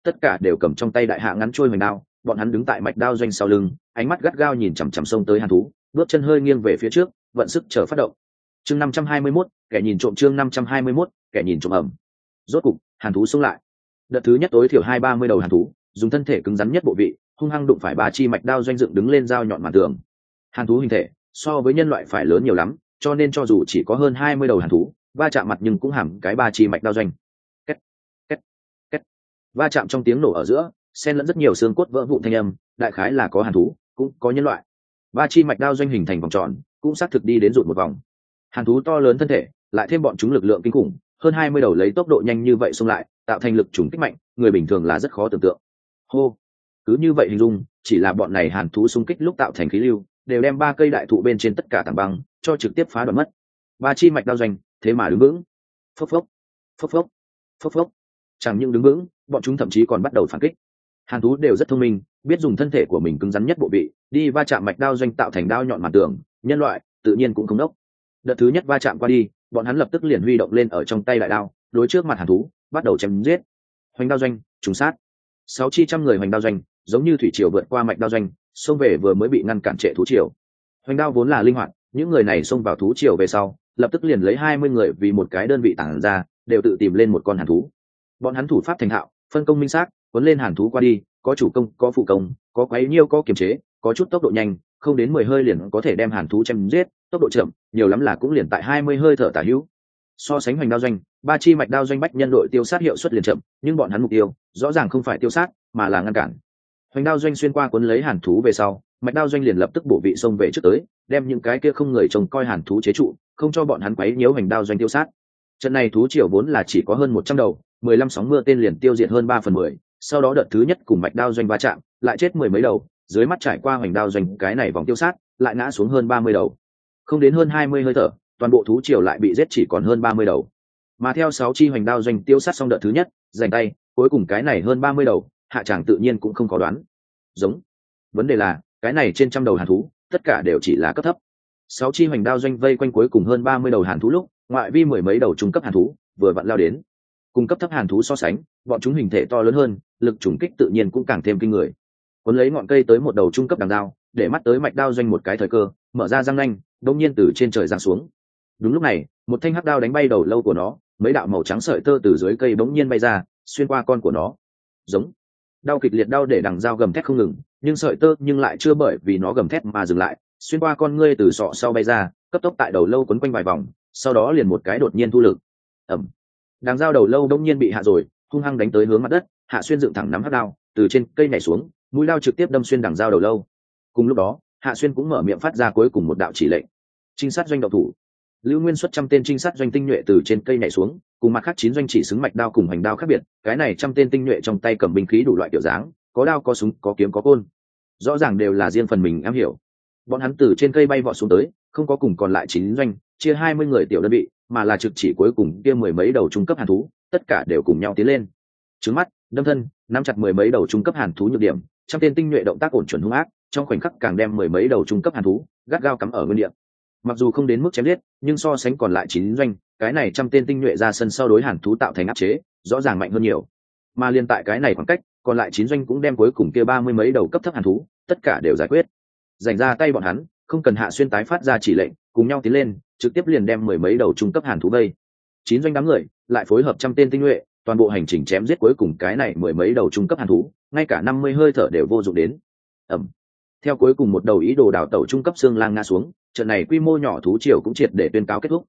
tất cả đều cầm trong tay đại hạ ngắn trôi hoành đao. Bọn hắn đứng tại mạch đao doanh sau lưng, ánh mắt gắt gao nhìn chằm chằm xông tới hàn thú, bước chân hơi nghiêng về phía trước, vận sức chờ phát động. Chương 521, kẻ nhìn trộm. Chương 521, kẻ nhìn trộm ẩm. Rốt cục, hàn thú xông lại. Đợt thứ nhất tối thiểu 20-30 đầu hàn thú, dùng thân thể cứng rắn nhất bộ vị, hung hăng đụng phải 3 chi mạch đao doanh dựng đứng lên dao nhọn màn tường. Hàn thú hình thể so với nhân loại phải lớn nhiều lắm, cho nên cho dù chỉ có hơn 20 đầu hàn thú, va chạm mặt nhưng cũng hàm cái 3 chi mạch đao doanh. Két, két, két. Va chạm trong tiếng nổ ở giữa, xen lẫn rất nhiều xương cốt vỡ vụn thanh âm, đại khái là có hàn thú, cũng có nhân loại. 3 chi mạch đao doanh hình thành vòng tròn, cũng xác thực đi đến rụt một vòng. Hàn thú to lớn thân thể, lại thêm bọn chúng lực lượng kinh khủng, hơn 20 đầu lấy tốc độ nhanh như vậy xông lại, tạo thành lực trùng kích mạnh, người bình thường là rất khó tưởng tượng. Hô, cứ như vậy hình dung, chỉ là bọn này hàn thú xung kích lúc tạo thành khí lưu, đều đem 3 cây đại thụ bên trên tất cả tảng băng cho trực tiếp phá đoạn mất. 3 chi mạch đao doanh, thế mà đứng vững. Phốc phốc, phốc phốc, phốc phốc. Chẳng những đứng vững, bọn chúng thậm chí còn bắt đầu phản kích. Hàn thú đều rất thông minh, biết dùng thân thể của mình cứng rắn nhất bộ vị, đi va chạm mạch đao doanh tạo thành đao nhọn màn tường, nhân loại tự nhiên cũng không đốc. Đợt thứ nhất va chạm qua đi, bọn hắn lập tức liền huy động lên ở trong tay đại đao, đối trước mặt hàn thú, bắt đầu chém giết. Hoành đao doanh, trùng sát. 6 chi trăm người hoành đao doanh, giống như thủy triều vượt qua mạch đao doanh, xông về vừa mới bị ngăn cản trệ thú triều. Hoành đao vốn là linh hoạt, những người này xông vào thú triều về sau, lập tức liền lấy 20 người vì một cái đơn vị tản ra, đều tự tìm lên một con hàn thú. Bọn hắn thủ pháp thành thạo, phân công minh xác, cuốn lên hàn thú qua đi, có chủ công, có phụ công, có quấy nhiêu, có kiềm chế, có chút tốc độ nhanh, không đến 10 hơi liền có thể đem hàn thú chém giết, tốc độ chậm, nhiều lắm là cũng liền tại 20 hơi thở tả hữu. So sánh hoành đao doanh, 3 chi mạch đao doanh bách nhân đội tiêu sát hiệu suất liền chậm, nhưng bọn hắn mục tiêu rõ ràng không phải tiêu sát, mà là ngăn cản. Hoành đao doanh xuyên qua cuốn lấy hàn thú về sau, mạch đao doanh liền lập tức bổ vị xông về trước tới, đem những cái kia không người trông coi hàn thú chế trụ, không cho bọn hắn quấy nhiễu hoành đao doanh tiêu sát. Trận này thú triều vốn là chỉ có hơn 100 đầu, 15 sóng mưa tên liền tiêu diệt hơn 3/10, sau đó đợt thứ nhất cùng mạch đao doanh va chạm, lại chết 10 mấy đầu, dưới mắt trải qua hoành đao doanh cái này vòng tiêu sát, lại ngã xuống hơn 30 đầu. Không đến hơn 20 hơi thở, toàn bộ thú triều lại bị giết chỉ còn hơn 30 đầu. Mà theo 6 chi hoành đao doanh tiêu sát xong đợt thứ nhất, giành tay, cuối cùng cái này hơn 30 đầu, hạ tràng tự nhiên cũng không có đoán. Giống. Vấn đề là, cái này trên trăm đầu hàn thú, tất cả đều chỉ là cấp thấp. 6 chi hoành đao doanh vây quanh cuối cùng hơn 30 đầu hàn thú lúc, ngoại vi 10 mấy đầu trung cấp hàn thú vừa vặn lao đến. Cùng cấp thấp hàn thú so sánh, bọn chúng hình thể to lớn hơn, lực trùng kích tự nhiên cũng càng thêm kinh người. Cuốn lấy ngọn cây tới một đầu trung cấp đằng dao, để mắt tới mạch đao doanh một cái thời cơ, mở ra răng nanh, đột nhiên từ trên trời giáng xuống. Đúng lúc này, một thanh hắc đao đánh bay đầu lâu của nó, mấy đạo màu trắng sợi tơ từ dưới cây bỗng nhiên bay ra, xuyên qua con của nó. Giống. Đau kịch liệt đau để đằng dao gầm thét không ngừng, nhưng sợi tơ nhưng lại chưa bởi vì nó gầm thét mà dừng lại, xuyên qua con ngươi từ sọ sau bay ra, cấp tốc tại đầu lâu quấn quanh vài vòng, sau đó liền một cái đột nhiên thu lực. Ầm. Đằng dao đầu lâu đống nhiên bị hạ rồi, hung hăng đánh tới hướng mặt đất, Hạ Xuyên dựng thẳng nắm hắc đao, từ trên cây nhảy xuống, mũi đao trực tiếp đâm xuyên đằng dao đầu lâu. Cùng lúc đó, Hạ Xuyên cũng mở miệng phát ra cuối cùng một đạo chỉ lệnh. Trinh sát doanh động thủ. Lưu Nguyên xuất 100 tên trinh sát doanh tinh nhuệ từ trên cây nhảy xuống, cùng mặt khác 9 doanh chỉ xứng mạch đao cùng hành đao khác biệt, cái này 100 tên tinh nhuệ trong tay cầm binh khí đủ loại kiểu dáng, có đao có súng, có kiếm có côn. Rõ ràng đều là riêng phần mình am hiểu. Bọn hắn từ trên cây bay vọt xuống tới, không có cùng còn lại 9 doanh, chia 20 người tiểu đơn vị, mà là trực chỉ cuối cùng kia 10 mấy đầu trung cấp hàn thú, tất cả đều cùng nhau tiến lên. Trứng mắt, đâm thân, nắm chặt 10 mấy đầu trung cấp hàn thú nhược điểm, 100 tên tinh nhuệ động tác ổn chuẩn hung ác, trong khoảnh khắc càng đem 10 mấy đầu trung cấp hàn thú gắt gao cắm ở nguyên địa. Mặc dù không đến mức chém giết, nhưng so sánh còn lại 9 doanh, cái này 100 tên tinh nhuệ ra sân sau đối hàn thú tạo thành áp chế, rõ ràng mạnh hơn nhiều. Mà liên tại cái này khoảng cách, còn lại 9 doanh cũng đem cuối cùng kia 30 mấy đầu cấp thấp hàn thú, tất cả đều giải quyết. Rảnh ra tay bọn hắn, không cần Hạ Xuyên tái phát ra chỉ lệnh, cùng nhau tiến lên, trực tiếp liền đem 10 mấy đầu trung cấp hàn thú vây. 9 doanh đám người, lại phối hợp 100 tên tinh nhuệ, toàn bộ hành trình chém giết cuối cùng cái này 10 mấy đầu trung cấp hàn thú, ngay cả 50 hơi thở đều vô dụng đến. Ầm. Theo cuối cùng một đầu ý đồ đào tẩu trung cấp xương lang ngã xuống, trận này quy mô nhỏ thú triều cũng triệt để tuyên cáo kết thúc.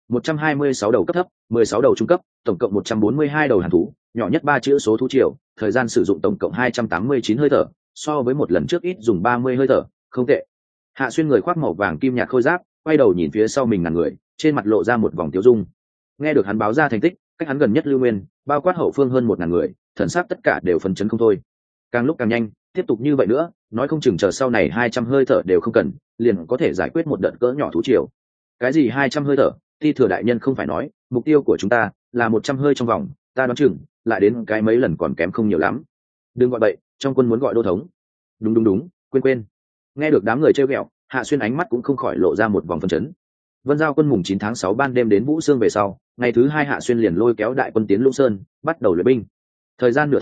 126 đầu cấp thấp, 16 đầu trung cấp, tổng cộng 142 đầu hàn thú, nhỏ nhất 3 chữ số thú triều, thời gian sử dụng tổng cộng 289 hơi thở, so với một lần trước ít dùng 30 hơi thở, không tệ. Hạ Xuyên người khoác màu vàng kim nhạt khôi giáp, quay đầu nhìn phía sau mình ngàn người, trên mặt lộ ra một vòng tiêu dung. Nghe được hắn báo ra thành tích, cách hắn gần nhất Lưu Nguyên, bao quát hậu phương hơn 1000 người, thần sắc tất cả đều phấn chấn không thôi. Càng lúc càng nhanh, tiếp tục như vậy nữa, nói không chừng chờ sau này 200 hơi thở đều không cần, liền có thể giải quyết một đợt cỡ nhỏ thú triều. Cái gì 200 hơi thở, Ti Thừa đại nhân không phải nói, mục tiêu của chúng ta là 100 hơi trong vòng, ta đoán chừng lại đến cái mấy lần còn kém không nhiều lắm. Đừng gọi bậy, trong quân muốn gọi đô thống. Đúng, quên. Nghe được đám người trêu ghẹo, Hạ Xuyên ánh mắt cũng không khỏi lộ ra một vòng phấn chấn. Vân Giao quân mùng 9 tháng 6 ban đêm đến Vũ Xương về sau, ngày thứ 2 Hạ Xuyên liền lôi kéo đại quân tiến Lũng Sơn, bắt đầu luyện binh. Thời gian nửa tháng,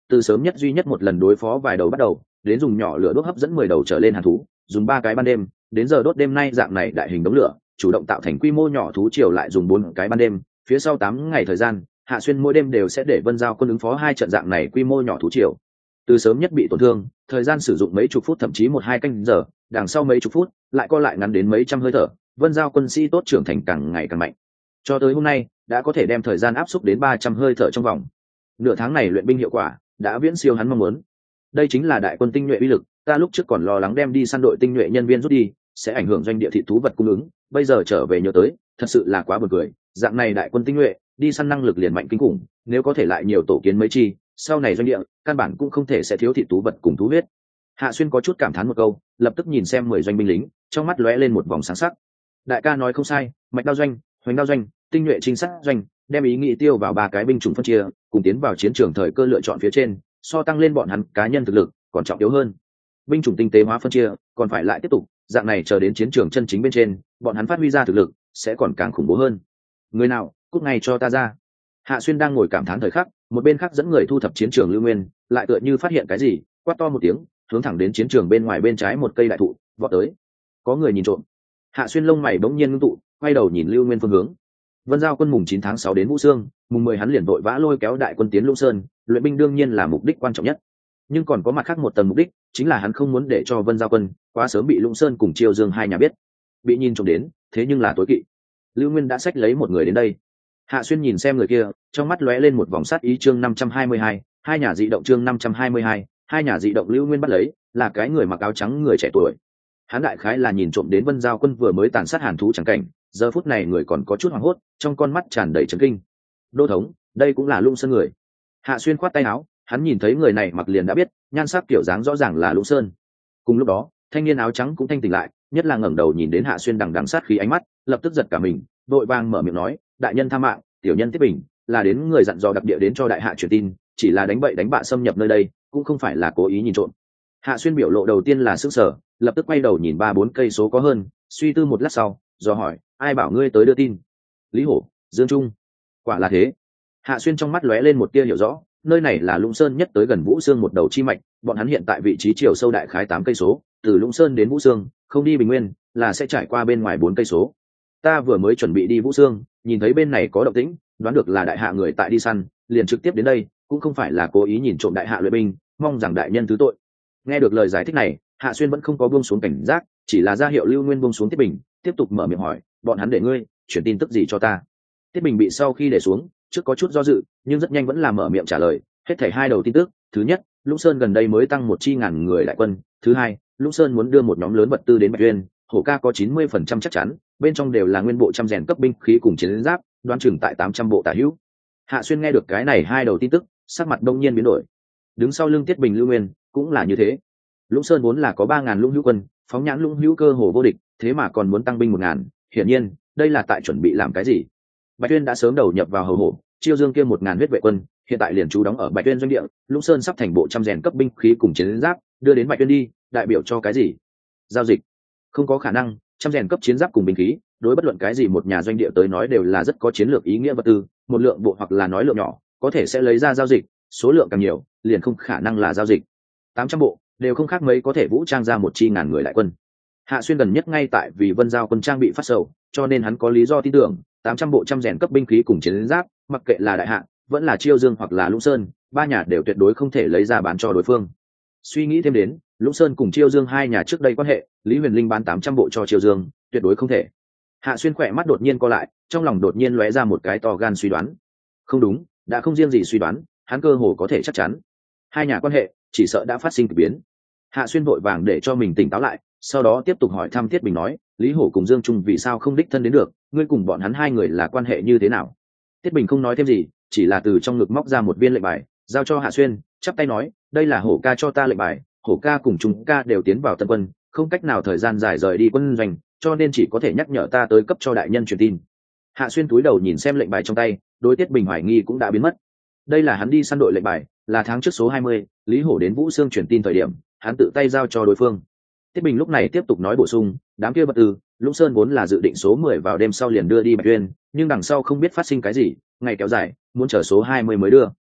từ sớm nhất duy nhất một lần đối phó vài đầu bắt đầu, đến dùng nhỏ lửa đốt hấp dẫn 10 đầu trở lên hàn thú, dùng 3 cái ban đêm, đến giờ đốt đêm nay dạng này đại hình đống lửa, chủ động tạo thành quy mô nhỏ thú triều lại dùng 4 cái ban đêm, phía sau 8 ngày thời gian, Hạ Xuyên mỗi đêm đều sẽ để Vân Giao quân ứng phó 2 trận dạng này quy mô nhỏ thú triều. Từ sớm nhất bị tổn thương, thời gian sử dụng mấy chục phút thậm chí 1-2 canh giờ, đằng sau mấy chục phút, lại co lại ngắn đến mấy trăm hơi thở, Vân Giao quân sĩ tốt trưởng thành càng ngày càng mạnh. Cho tới hôm nay, đã có thể đem thời gian áp xúc đến 300 hơi thở trong vòng. Nửa tháng này luyện binh hiệu quả đã viễn siêu hắn mong muốn. Đây chính là đại quân tinh nhuệ uy lực, ta lúc trước còn lo lắng đem đi săn đội tinh nhuệ nhân viên rút đi, sẽ ảnh hưởng doanh địa thị thú vật cung ứng, bây giờ trở về nhớ tới, thật sự là quá buồn cười, dạng này đại quân tinh nhuệ, đi săn năng lực liền mạnh kinh khủng, nếu có thể lại nhiều tổ kiến mấy chi, sau này doanh địa, căn bản cũng không thể sẽ thiếu thị thú vật cùng thú huyết. Hạ Xuyên có chút cảm thán một câu, lập tức nhìn xem 10 doanh binh lính, trong mắt lóe lên một vòng sáng sắc. Đại ca nói không sai, mạch đao doanh, hoành đao doanh, tinh nhuệ trinh sát doanh, đem ý nghĩ tiêu vào 3 cái binh chủng phân chia, cùng tiến vào chiến trường thời cơ lựa chọn phía trên, so tăng lên bọn hắn cá nhân thực lực, còn trọng yếu hơn. Binh chủng tinh tế hóa phân chia, còn phải lại tiếp tục, dạng này chờ đến chiến trường chân chính bên trên, bọn hắn phát huy ra thực lực, sẽ còn càng khủng bố hơn. Người nào, cút ngay cho ta ra. Hạ Xuyên đang ngồi cảm thán thời khắc, một bên khác dẫn người thu thập chiến trường Lưu Nguyên, lại tựa như phát hiện cái gì, quát to một tiếng, hướng thẳng đến chiến trường bên ngoài bên trái một cây đại thụ, vọt tới. Có người nhìn trộm. Hạ Xuyên lông mày bỗng nhiên ngưng tụ, quay đầu nhìn Lưu Nguyên phương hướng. Vân Giao quân mùng 9 tháng 6 đến Vũ Xương, mùng 10 hắn liền vội vã lôi kéo đại quân tiến Lũng Sơn, luyện binh đương nhiên là mục đích quan trọng nhất. Nhưng còn có mặt khác một tầng mục đích, chính là hắn không muốn để cho Vân Giao quân quá sớm bị Lũng Sơn cùng Triều Dương hai nhà biết. Bị nhìn trộm đến, thế nhưng là tối kỵ. Lưu Nguyên đã xách lấy một người đến đây. Hạ Xuyên nhìn xem người kia, trong mắt lóe lên một vòng sát ý. Chương 522, hai nhà dị động. Chương 522, hai nhà dị động. Lưu Nguyên bắt lấy, là cái người mặc áo trắng người trẻ tuổi. Hắn đại khái là nhìn trộm đến Vân Giao quân vừa mới tàn sát hàn thú chẳng cảnh, giờ phút này người còn có chút hoảng hốt, trong con mắt tràn đầy chấn kinh. Đô thống, đây cũng là Lũng Sơn người. Hạ Xuyên khoát tay áo, hắn nhìn thấy người này mặc liền đã biết, nhan sắc kiểu dáng rõ ràng là Lũng Sơn. Cùng lúc đó, thanh niên áo trắng cũng thanh tỉnh lại, nhất là ngẩng đầu nhìn đến Hạ Xuyên đằng đằng sát khí ánh mắt, lập tức giật cả mình, vội vàng mở miệng nói, đại nhân tha mạng, tiểu nhân Tiếp Bình, là đến người dặn dò đặc địa đến cho đại hạ truyền tin, chỉ là đánh bậy đánh bạ xâm nhập nơi đây, cũng không phải là cố ý nhìn trộm. Hạ Xuyên biểu lộ đầu tiên là sững sờ, lập tức quay đầu nhìn 3-4 cây số có hơn, suy tư một lát sau, do hỏi, ai bảo ngươi tới đưa tin? Lý Hổ, Dương Trung. Quả là thế. Hạ Xuyên trong mắt lóe lên một tia hiểu rõ, nơi này là Lũng Sơn nhất tới gần Vũ Xương một đầu chi mạch, bọn hắn hiện tại vị trí chiều sâu đại khái 8 cây số, từ Lũng Sơn đến Vũ Xương, không đi Bình Nguyên, là sẽ trải qua bên ngoài 4 cây số. Ta vừa mới chuẩn bị đi Vũ Xương, nhìn thấy bên này có động tĩnh, đoán được là đại hạ người tại đi săn, liền trực tiếp đến đây, cũng không phải là cố ý nhìn trộm đại hạ luyện binh, mong rằng đại nhân thứ tội. Nghe được lời giải thích này, Hạ Xuyên vẫn không có buông xuống cảnh giác, chỉ là ra hiệu Lưu Nguyên buông xuống Tiết Bình, tiếp tục mở miệng hỏi, bọn hắn để ngươi chuyển tin tức gì cho ta? Tiết Bình bị sau khi để xuống, trước có chút do dự, nhưng rất nhanh vẫn là mở miệng trả lời, hết thảy 2 đầu tin tức, thứ nhất, Lũng Sơn gần đây mới tăng 1 chi ngàn người đại quân, thứ hai, Lũng Sơn muốn đưa một nhóm lớn vật tư đến Bạch Uyên, Hổ ca có 90% chắc chắn, bên trong đều là nguyên bộ trăm rèn cấp binh khí cùng chiến giáp, đoán chừng tại 800 bộ tả hữu. Hạ Xuyên nghe được cái này 2 đầu tin tức, sắc mặt đông nhiên biến đổi. Đứng sau lưng Tiết Bình Lưu Nguyên cũng là như thế. Lũng Sơn vốn là có 3000 Lũng Hữu quân, phóng nhãn Lũng Hữu cơ hồ vô địch, thế mà còn muốn tăng binh 1000, hiển nhiên, đây là tại chuẩn bị làm cái gì? Bạch Uyên đã sớm đầu nhập vào hầu hổ, Chiêu Dương kia 1000 huyết vệ quân, hiện tại liền trú đóng ở Bạch Uyên doanh địa, Lũng Sơn sắp thành bộ trăm rèn cấp binh khí cùng chiến giáp, đưa đến Bạch Uyên đi, đại biểu cho cái gì? Giao dịch. Không có khả năng, trăm rèn cấp chiến giáp cùng binh khí, đối bất luận cái gì một nhà doanh địa tới nói đều là rất có chiến lược ý nghĩa vật tư, một lượng bộ hoặc là nói lượng nhỏ, có thể sẽ lấy ra giao dịch, số lượng càng nhiều, liền không khả năng là giao dịch. 800 bộ, đều không khác mấy có thể vũ trang ra 1 chi ngàn người đại quân. Hạ Xuyên gần nhất ngay tại vì Vân Giao quân trang bị phát sầu, cho nên hắn có lý do tin tưởng 800 bộ trăm rèn cấp binh khí cùng chiến giáp, mặc kệ là đại hạ, vẫn là Chiêu Dương hoặc là Lũng Sơn, 3 nhà đều tuyệt đối không thể lấy ra bán cho đối phương. Suy nghĩ thêm đến, Lũng Sơn cùng Chiêu Dương 2 nhà trước đây quan hệ, Lý Huyền Linh bán 800 bộ cho Chiêu Dương, tuyệt đối không thể. Hạ Xuyên khỏe mắt đột nhiên co lại, trong lòng đột nhiên lóe ra một cái to gan suy đoán. Không đúng, đã không riêng gì suy đoán, hắn cơ hồ có thể chắc chắn. 2 nhà quan hệ chỉ sợ đã phát sinh kỳ biến. Hạ Xuyên vội vàng để cho mình tỉnh táo lại, sau đó tiếp tục hỏi thăm Tiết Bình nói, Lý Hổ cùng Dương Trung vì sao không đích thân đến được, ngươi cùng bọn hắn 2 người là quan hệ như thế nào? Tiết Bình không nói thêm gì, chỉ là từ trong ngực móc ra một viên lệnh bài, giao cho Hạ Xuyên, chắp tay nói, đây là Hổ ca cho ta lệnh bài, Hổ ca cùng Trung ca đều tiến vào Tân quân, không cách nào thời gian dài rời đi quân doanh, cho nên chỉ có thể nhắc nhở ta tới cấp cho đại nhân truyền tin. Hạ Xuyên túi đầu nhìn xem lệnh bài trong tay, đối Tiết Bình hoài nghi cũng đã biến mất. Đây là hắn đi săn đội lệnh bài, là tháng trước số 20, Lý Hổ đến Vũ Xương truyền tin thời điểm, hắn tự tay giao cho đối phương. Tiết Bình lúc này tiếp tục nói bổ sung, đám kia vật tư, Lũng Sơn vốn là dự định số 10 vào đêm sau liền đưa đi Bạch Uyên, nhưng đằng sau không biết phát sinh cái gì, ngày kéo dài, muốn chờ số 20 mới đưa.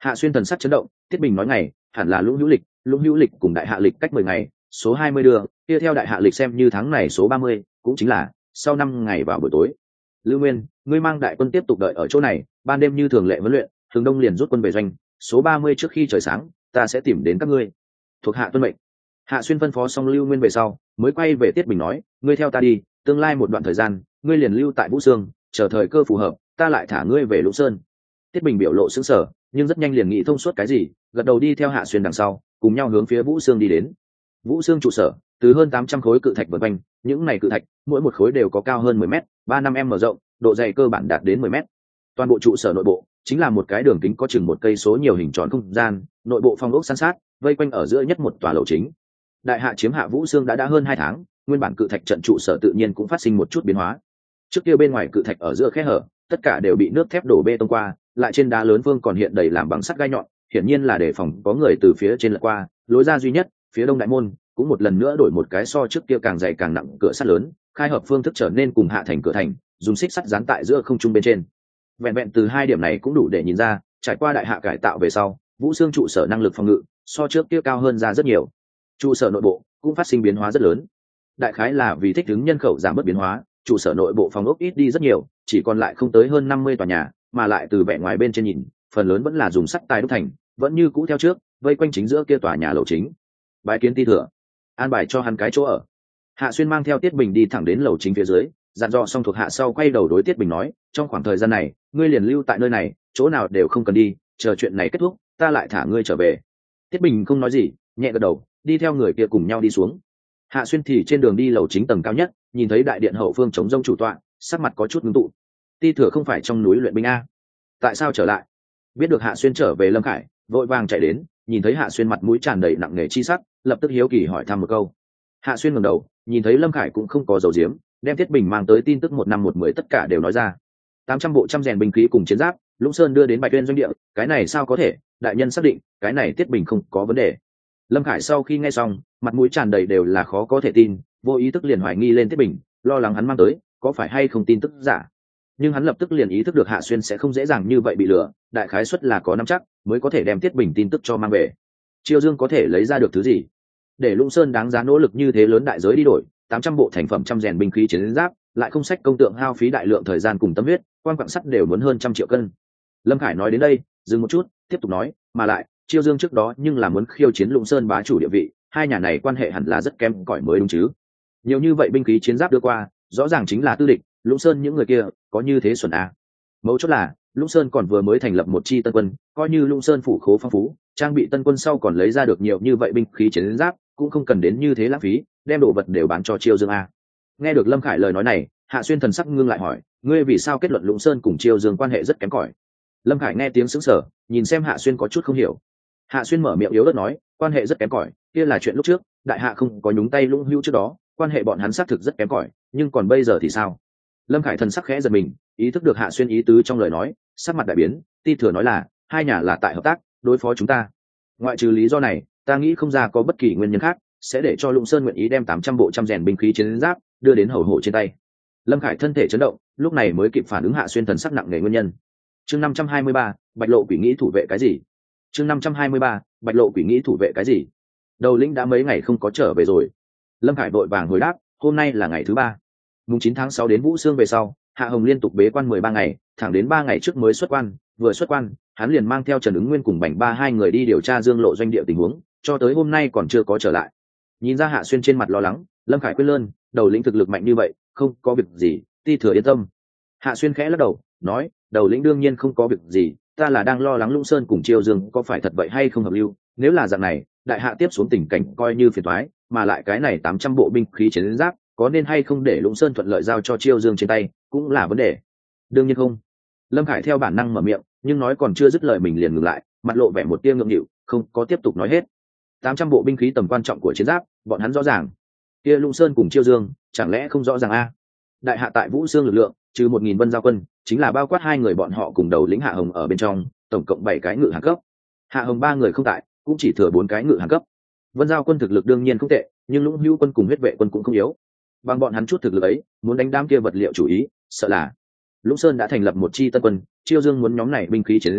Hạ Xuyên thần sắc chấn động, Tiết Bình nói ngày hẳn là lũng hữu lịch cùng đại hạ lịch cách 10 ngày, số 20 đưa, kia theo đại hạ lịch xem như tháng này số 30, cũng chính là sau 5 ngày vào buổi tối. Lưu Nguyên, ngươi mang đại quân tiếp tục đợi ở chỗ này, ban đêm như thường lệ huấn luyện, Hướng Đông liền rút quân về doanh, số 30 trước khi trời sáng, ta sẽ tìm đến các ngươi. Thuộc hạ tuân mệnh. Hạ Xuyên phân phó xong Lưu Nguyên về sau, mới quay về Tiết Bình nói, ngươi theo ta đi, tương lai một đoạn thời gian, ngươi liền lưu tại Vũ Sương, chờ thời cơ phù hợp, ta lại thả ngươi về Lũng Sơn. Tiết Bình biểu lộ sững sờ, nhưng rất nhanh liền nghĩ thông suốt cái gì, gật đầu đi theo Hạ Xuyên đằng sau, cùng nhau hướng phía Vũ Sương đi đến. Vũ Sương trụ sở, từ hơn 800 khối cự thạch vần quanh, những này cự thạch, mỗi một khối đều có cao hơn 10 mét, 3-5 m rộng, độ dày cơ bản đạt đến 10 mét. Toàn bộ trụ sở nội bộ chính là một cái đường kính có chừng 1 cây số nhiều hình tròn không gian, nội bộ phong ốc san sát, vây quanh ở giữa nhất một tòa lầu chính. Đại hạ chiếm hạ Vũ Sương đã hơn 2 tháng, nguyên bản cự thạch trận trụ sở tự nhiên cũng phát sinh một chút biến hóa. Trước kia bên ngoài cự thạch ở giữa khe hở, tất cả đều bị nước thép đổ bê tông qua, lại trên đá lớn vương còn hiện đầy làm bằng sắt gai nhọn, hiển nhiên là để phòng có người từ phía trên lật qua. Lối ra duy nhất, phía đông đại môn, cũng một lần nữa đổi một cái so trước kia càng dày càng nặng cửa sắt lớn, khai hợp phương thức trở nên cùng hạ thành cửa thành, dùng xích sắt dán tại giữa không trung bên trên. Vẹn vẹn từ 2 điểm này cũng đủ để nhìn ra, trải qua đại hạ cải tạo về sau, Vũ Sương trụ sở năng lực phòng ngự so trước kia cao hơn ra rất nhiều. Trụ sở nội bộ cũng phát sinh biến hóa rất lớn. Đại khái là vì thích ứng nhân khẩu giảm bớt biến hóa, trụ sở nội bộ phòng ốc ít đi rất nhiều, chỉ còn lại không tới hơn 50 tòa nhà, mà lại từ vẻ ngoài bên trên nhìn, phần lớn vẫn là dùng sắt tài đúc thành, vẫn như cũ theo trước, vây quanh chính giữa kia tòa nhà lầu chính. Bái kiến ti thừa, an bài cho hắn cái chỗ ở. Hạ Xuyên mang theo Tiết Bình đi thẳng đến lầu chính phía dưới, dặn dò xong thuộc hạ sau quay đầu đối Tiết Bình nói, trong khoảng thời gian này, ngươi liền lưu tại nơi này, chỗ nào đều không cần đi, chờ chuyện này kết thúc, ta lại thả ngươi trở về. Tiết Bình không nói gì, nhẹ gật đầu, đi theo người kia cùng nhau đi xuống. Hạ Xuyên thì trên đường đi lầu chính tầng cao nhất, nhìn thấy đại điện hậu phương chống rông chủ tọa, sắc mặt có chút ngưng tụ. Ti thừa không phải trong núi luyện binh a? Tại sao trở lại? Biết được Hạ Xuyên trở về Lâm Khải, vội vàng chạy đến, nhìn thấy Hạ Xuyên mặt mũi tràn đầy nặng nề chi sắc, lập tức hiếu kỳ hỏi thăm một câu. Hạ Xuyên ngẩng đầu, nhìn thấy Lâm Khải cũng không có dầu diếm, đem Tiết Bình mang tới tin tức 1 năm 1 10 tất cả đều nói ra. 800 bộ trăm rèn binh khí cùng chiến giáp, Lũng Sơn đưa đến Bạch Tuyên doanh địa, cái này sao có thể? Đại nhân xác định, cái này Tiết Bình không có vấn đề. Lâm Khải sau khi nghe xong, mặt mũi tràn đầy đều là khó có thể tin, vô ý thức liền hoài nghi lên Tiết Bình, lo lắng hắn mang tới có phải hay không tin tức giả. Nhưng hắn lập tức liền ý thức được Hạ Xuyên sẽ không dễ dàng như vậy bị lừa, đại khái suất là có nắm chắc mới có thể đem Tiết Bình tin tức cho mang về. Chiêu Dương có thể lấy ra được thứ gì để Lũng Sơn đáng giá nỗ lực như thế lớn đại giới đi đổi 800 bộ thành phẩm trăm rèn binh khí chiến giáp, lại không sách công tượng hao phí đại lượng thời gian cùng tâm huyết, quan quặng sắt đều muốn hơn 100 triệu cân. Lâm Khải nói đến đây, dừng một chút, tiếp tục nói, mà lại Chiêu Dương trước đó nhưng là muốn khiêu chiến Lũng Sơn bá chủ địa vị, hai nhà này quan hệ hẳn là rất kém cỏi mới đúng chứ. Nhiều như vậy binh khí chiến giáp đưa qua, rõ ràng chính là tư địch, Lũng Sơn những người kia có như thế xuẩn à? Mấu chốt là Lũng Sơn còn vừa mới thành lập một chi tân quân, coi như Lũng Sơn phủ khố phong phú, trang bị tân quân sau còn lấy ra được nhiều như vậy binh khí chiến giáp, cũng không cần đến như thế lãng phí, đem đồ vật đều bán cho Chiêu Dương à? Nghe được Lâm Khải lời nói này, Hạ Xuyên thần sắc ngưng lại hỏi, ngươi vì sao kết luận Lũng Sơn cùng Chiêu Dương quan hệ rất kém cỏi? Lâm Khải nghe tiếng sững sờ, nhìn xem Hạ Xuyên có chút không hiểu. Hạ Xuyên mở miệng yếu ớt nói, quan hệ rất kém cỏi, kia là chuyện lúc trước, đại hạ không có nhúng tay Lũng Hữu trước đó, quan hệ bọn hắn xác thực rất kém cỏi, nhưng còn bây giờ thì sao? Lâm Khải thần sắc khẽ giật mình, ý thức được Hạ Xuyên ý tứ trong lời nói, sắc mặt đại biến, ti thừa nói là hai nhà là tại hợp tác đối phó chúng ta. Ngoại trừ lý do này, ta nghĩ không ra có bất kỳ nguyên nhân khác sẽ để cho Lũng Sơn nguyện ý đem 800 bộ trăm rèn binh khí chiến giáp đưa đến hầu hộ trên tay. Lâm Khải thân thể chấn động, lúc này mới kịp phản ứng Hạ Xuyên thần sắc nặng nề nguyên nhân. Chương 523, Bạch Lộ quỷ nghĩ thủ vệ cái gì? Chương 523, Bạch Lộ quỷ nghĩ thủ vệ cái gì? Đầu lĩnh đã mấy ngày không có trở về rồi. Lâm Khải vội vàng hồi đáp, hôm nay là ngày thứ 3. Mùng 9 tháng 6 đến Vũ Sương về sau, Hạ Hồng liên tục bế quan 13 ngày, thẳng đến 3 ngày trước mới xuất quan, vừa xuất quan, hắn liền mang theo Trần Ứng Nguyên cùng Bành Ba hai người đi điều tra Dương Lộ doanh địa tình huống, cho tới hôm nay còn chưa có trở lại. Nhìn ra Hạ Xuyên trên mặt lo lắng, Lâm Khải khuyên lơn, đầu lĩnh thực lực mạnh như vậy, không có việc gì, ti thừa yên tâm. Hạ Xuyên khẽ lắc đầu, nói, đầu lĩnh đương nhiên không có việc gì, ta là đang lo lắng Lũng Sơn cùng Chiêu Dương có phải thật vậy hay không hợp lưu, nếu là dạng này, đại hạ tiếp xuống tình cảnh coi như phiền toái, mà lại cái này 800 bộ binh khí chiến giáp, có nên hay không để Lũng Sơn thuận lợi giao cho Chiêu Dương trên tay, cũng là vấn đề. Đương nhiên không. Lâm Khải theo bản năng mở miệng, nhưng nói còn chưa dứt lời mình liền ngừng lại, mặt lộ vẻ một tia ngượng nghịu, không có tiếp tục nói hết. 800 bộ binh khí tầm quan trọng của chiến giáp, bọn hắn rõ ràng. Kia Lũng Sơn cùng Chiêu Dương, chẳng lẽ không rõ ràng a? Đại hạ tại Vũ Sương lực lượng, trừ 1000 Vân Giao quân, chính là bao quát hai người bọn họ cùng đầu lĩnh Hạ Hồng ở bên trong, tổng cộng 7 cái ngự hàng cấp. Hạ Hồng 3 người không tại, cũng chỉ thừa 4 cái ngự hàng cấp. Vân Giao quân thực lực đương nhiên không tệ, nhưng Lũng Hữu quân cùng huyết vệ quân cũng không yếu. Bằng bọn hắn chút thực lực ấy, muốn đánh đám kia vật liệu chủ ý, sợ là Lũng Sơn đã thành lập một chi tân quân, Chiêu Dương muốn nhóm này binh khí chiến giáp,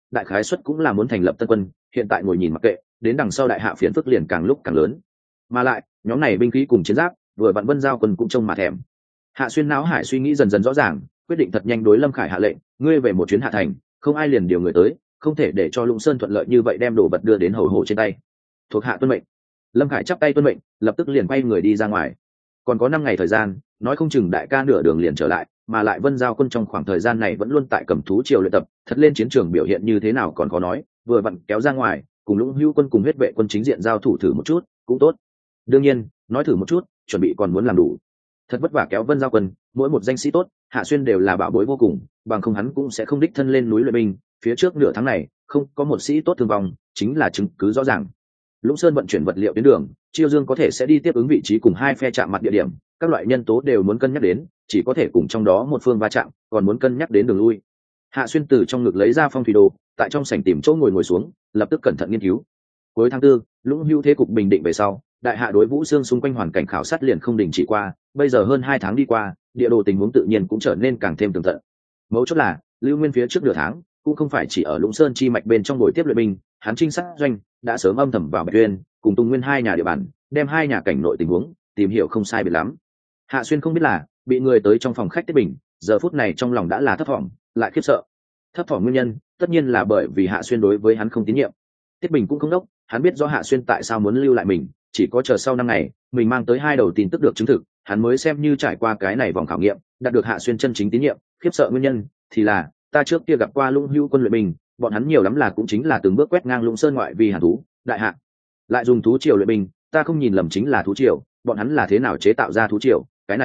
đại khái suất cũng là muốn thành lập tân quân, hiện tại ngồi nhìn mặc kệ, đến đằng sau đại hạ phiền phức liền càng lúc càng lớn. Mà lại nhóm này binh khí cùng chiến giáp vừa vặn Vân Giao quân cũng trông mà thèm. Hạ Xuyên não hải suy nghĩ dần dần rõ ràng, quyết định thật nhanh đối Lâm Khải hạ lệnh, ngươi về một chuyến hạ thành, không ai liền điều người tới, không thể để cho Lũng Sơn thuận lợi như vậy đem đồ vật đưa đến hầu hồ trên tay. Thuộc hạ tuân mệnh. Lâm Khải chắp tay tuân mệnh, lập tức liền quay người đi ra ngoài. Còn có 5 ngày thời gian, nói không chừng đại ca nửa đường liền trở lại, mà lại Vân Giao quân trong khoảng thời gian này vẫn luôn tại Cầm Thú triều luyện tập, thật lên chiến trường biểu hiện như thế nào còn khó nói, vừa vặn kéo ra ngoài, cùng Lũng Hữu quân cùng huyết vệ quân chính diện giao thủ thử một chút, cũng tốt. Đương nhiên, nói thử một chút, chuẩn bị còn muốn làm đủ. Thật vất vả kéo Vân Giao quân, mỗi một danh sĩ tốt, Hạ Xuyên đều là bảo bối vô cùng, bằng không hắn cũng sẽ không đích thân lên núi luyện binh, phía trước nửa tháng này, không có một sĩ tốt thương vong, chính là chứng cứ rõ ràng. Lũng Sơn vận chuyển vật liệu tuyến đường, Chiêu Dương có thể sẽ đi tiếp ứng vị trí cùng hai phe chạm mặt địa điểm, các loại nhân tố đều muốn cân nhắc đến, chỉ có thể cùng trong đó một phương va chạm, còn muốn cân nhắc đến đường lui. Hạ Xuyên từ trong ngực lấy ra phong thủy đồ, tại trong sảnh tìm chỗ ngồi xuống, lập tức cẩn thận nghiên cứu. Cuối tháng 4, Lũng Hữu thế cục bình định về sau, đại hạ đối Vũ Xương xung quanh hoàn cảnh khảo sát liền không đình chỉ qua, bây giờ hơn 2 tháng đi qua, địa đồ tình huống tự nhiên cũng trở nên càng thêm tường tận. Mấu chốt là, Lưu Nguyên phía trước nửa tháng, cũng không phải chỉ ở Lũng Sơn chi mạch bên trong buổi tiếp luyện binh, hắn trinh sát doanh đã sớm âm thầm vào Bạch Uyên, cùng Tùng Nguyên hai nhà địa bàn, đem hai nhà cảnh nội tình huống tìm hiểu không sai biệt lắm. Hạ Xuyên không biết là bị người tới trong phòng khách Tiết Bình, giờ phút này trong lòng đã là thấp thỏm, lại khiếp sợ. Thấp thỏm nguyên nhân, tất nhiên là bởi vì Hạ Xuyên đối với hắn không tín nhiệm. Tiết Bình cũng không đốc, hắn biết rõ Hạ Xuyên tại sao muốn lưu lại mình, chỉ có chờ sau 5 ngày, mình mang tới 2 đầu tin tức được chứng thực, hắn mới xem như trải qua cái này vòng khảo nghiệm, đạt được Hạ Xuyên chân chính tín nhiệm. Khiếp sợ nguyên nhân thì là, ta trước kia gặp qua Lũng Hữu quân luyện binh, bọn hắn nhiều lắm là cũng chính là từng bước quét ngang Lũng Sơn ngoại vì hàn thú, đại hạ lại dùng thú triều luyện binh, ta không nhìn lầm chính là thú triều, bọn hắn là thế nào chế tạo ra thú triều, cái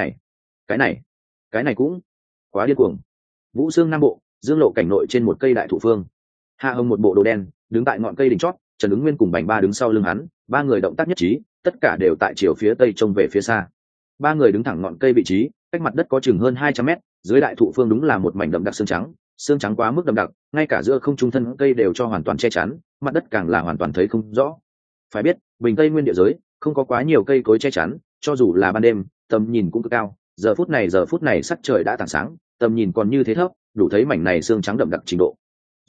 này cũng quá điên cuồng. Vũ Xương Nam Bộ, Dương Lộ cảnh nội trên một cây đại thụ phương, Hạ Hồng một bộ đồ đen đứng tại ngọn cây đỉnh chót, Trần Ứng Nguyên cùng Bành Ba đứng sau lưng hắn, 3 người động tác nhất trí, tất cả đều tại chiều phía tây trông về phía xa. 3 người đứng thẳng ngọn cây vị trí, cách mặt đất có chừng hơn 200 mét, dưới đại thụ phương đúng là một mảnh đậm đặc xương trắng quá mức đậm đặc, ngay cả giữa không trung thân cây đều cho hoàn toàn che chắn, mặt đất càng là hoàn toàn thấy không rõ. Phải biết, Bình Tây Nguyên địa giới không có quá nhiều cây cối che chắn, cho dù là ban đêm, tầm nhìn cũng cực cao. Giờ phút này sắc trời đã tảng sáng, tầm nhìn còn như thế thấp, đủ thấy mảnh này xương trắng đậm đặc trình độ.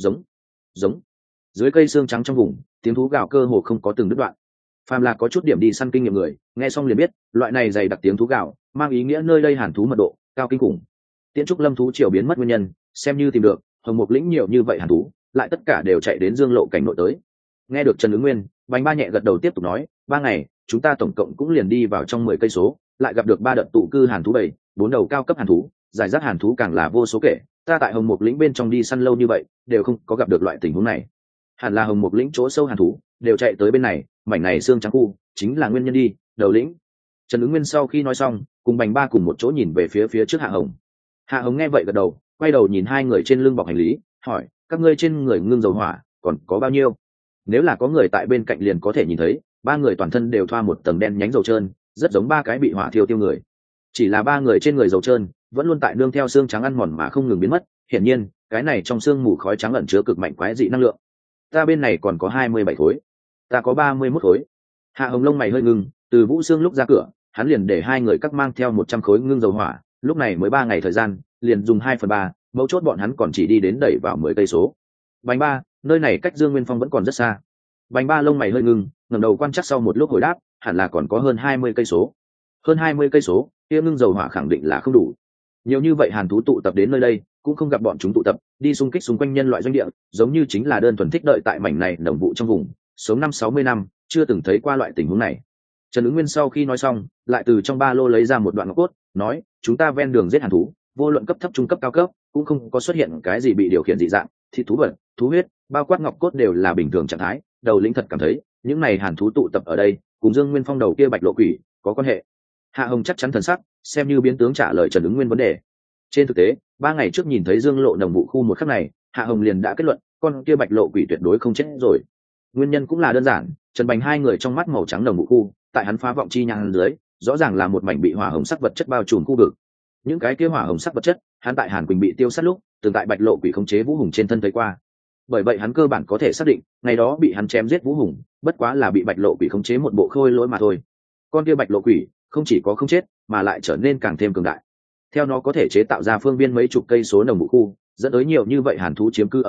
Giống. Dưới cây xương trắng trong vùng, tiếng thú gào cơ hồ không có từng đứt đoạn. Phàm là có chút điểm đi săn kinh nghiệm người, nghe xong liền biết, loại này dày đặc tiếng thú gào, mang ý nghĩa nơi đây hàn thú mật độ cao kinh khủng. Tiễn trúc lâm thú triều biến mất nguyên nhân, xem như tìm được, Hồng Mục lĩnh nhiều như vậy hàn thú, lại tất cả đều chạy đến Dương Lộ cảnh nội tới. Nghe được Trần Ứng Nguyên, Bành Ba nhẹ gật đầu tiếp tục nói, 3 ngày, chúng ta tổng cộng cũng liền đi vào trong 10 cây số, lại gặp được 3 đợt tụ cư hàn thú bầy, 4 đầu cao cấp hàn thú, giải rác hàn thú càng là vô số kể. Ta tại Hồng Mục lĩnh bên trong đi săn lâu như vậy, đều không có gặp được loại tình huống này. Hẳn là Hồng Mục lĩnh chỗ sâu hàn thú đều chạy tới bên này, mảnh này xương trắng khu chính là nguyên nhân đi. Đầu lĩnh. Trần Ứng Nguyên sau khi nói xong, cùng Bành Ba cùng một chỗ nhìn về phía trước Hạ Hồng. Hạ Hồng nghe vậy gật đầu, quay đầu nhìn 2 người trên lưng bọc hành lý, hỏi, các ngươi trên người ngưng dầu hỏa còn có bao nhiêu? Nếu là có người tại bên cạnh liền có thể nhìn thấy, 3 người toàn thân đều thoa một tầng đen nhánh dầu trơn, rất giống 3 cái bị hỏa thiêu tiêu người. Chỉ là 3 người trên người dầu trơn vẫn luôn tại nương theo xương trắng ăn mòn mà không ngừng biến mất, hiển nhiên cái này trong xương mù khói trắng ẩn chứa cực mạnh quái dị năng lượng. Ta bên này còn có 27 khối, ta có 31 khối. Hạ Hồng lông mày hơi ngưng, từ Vũ Xương lúc ra cửa, hắn liền để 2 người các mang theo 100 khối ngưng dầu hỏa, lúc này mới 3 ngày thời gian, liền dùng 2/3, mấu chốt bọn hắn còn chỉ đi đến đẩy vào 10 cây số. Bành Ba, nơi này cách Dương Nguyên Phong vẫn còn rất xa. Bành Ba lông mày hơi ngưng, ngẩng đầu quan chắc sau một lúc hồi đáp, hẳn là còn có hơn 20 cây số. Hơn 20 cây số, kia ngưng dầu hỏa khẳng định là không đủ. Nhiều như vậy hàn thú tụ tập đến nơi đây, cũng không gặp bọn chúng tụ tập, đi xung kích xung quanh nhân loại doanh địa, giống như chính là đơn thuần thích đợi tại mảnh này đồng vụ trong vùng, sống 50-60 năm, chưa từng thấy qua loại tình huống này. Trần Ứng Nguyên sau khi nói xong, lại từ trong ba lô lấy ra một đoạn ngọc cốt, nói, chúng ta ven đường giết hàn thú, vô luận cấp thấp trung cấp cao cấp, cũng không có xuất hiện cái gì bị điều khiển dị dạng, thịt thú vật, thú huyết, bao quát ngọc cốt đều là bình thường trạng thái. Đầu lĩnh thật cảm thấy, những này hàn thú tụ tập ở đây, cùng Dương Nguyên Phong đầu kia bạch lộ quỷ có quan hệ. Hạ Hồng chắc chắn thần sắc, xem như biến tướng trả lời Trần Ứng Nguyên vấn đề. Trên thực tế, 3 ngày trước nhìn thấy Dương Lộ đồng vụ khu một khắc này, Hạ Hồng liền đã kết luận, con kia bạch lộ quỷ tuyệt đối không chết rồi. Nguyên nhân cũng là đơn giản, Trần Bành 2 người trong mắt màu trắng đồng vụ khu, tại hắn phá vọng chi nhang dưới, rõ ràng là một mảnh bị hỏa hồng sắc vật chất bao trùm khu vực. Những cái kia hỏa hồng sắc vật chất, hắn tại Hàn Quỳnh bị tiêu sát lúc, từng tại bạch lộ quỷ khống chế Vũ Hùng trên thân thấy qua. Bởi vậy hắn cơ bản có thể xác định, ngày đó bị hắn chém giết Vũ Hùng, bất quá là bị bạch lộ quỷ khống chế một bộ khôi lỗi mà thôi. Con kia bạch lộ quỷ không chỉ có không chết, mà lại trở nên càng thêm cường đại. Theo nó có thể chế tạo ra phương viên mấy chục cây số đồng vụ khu, dẫn tới nhiều như vậy hàn thú chiếm cư ở đây,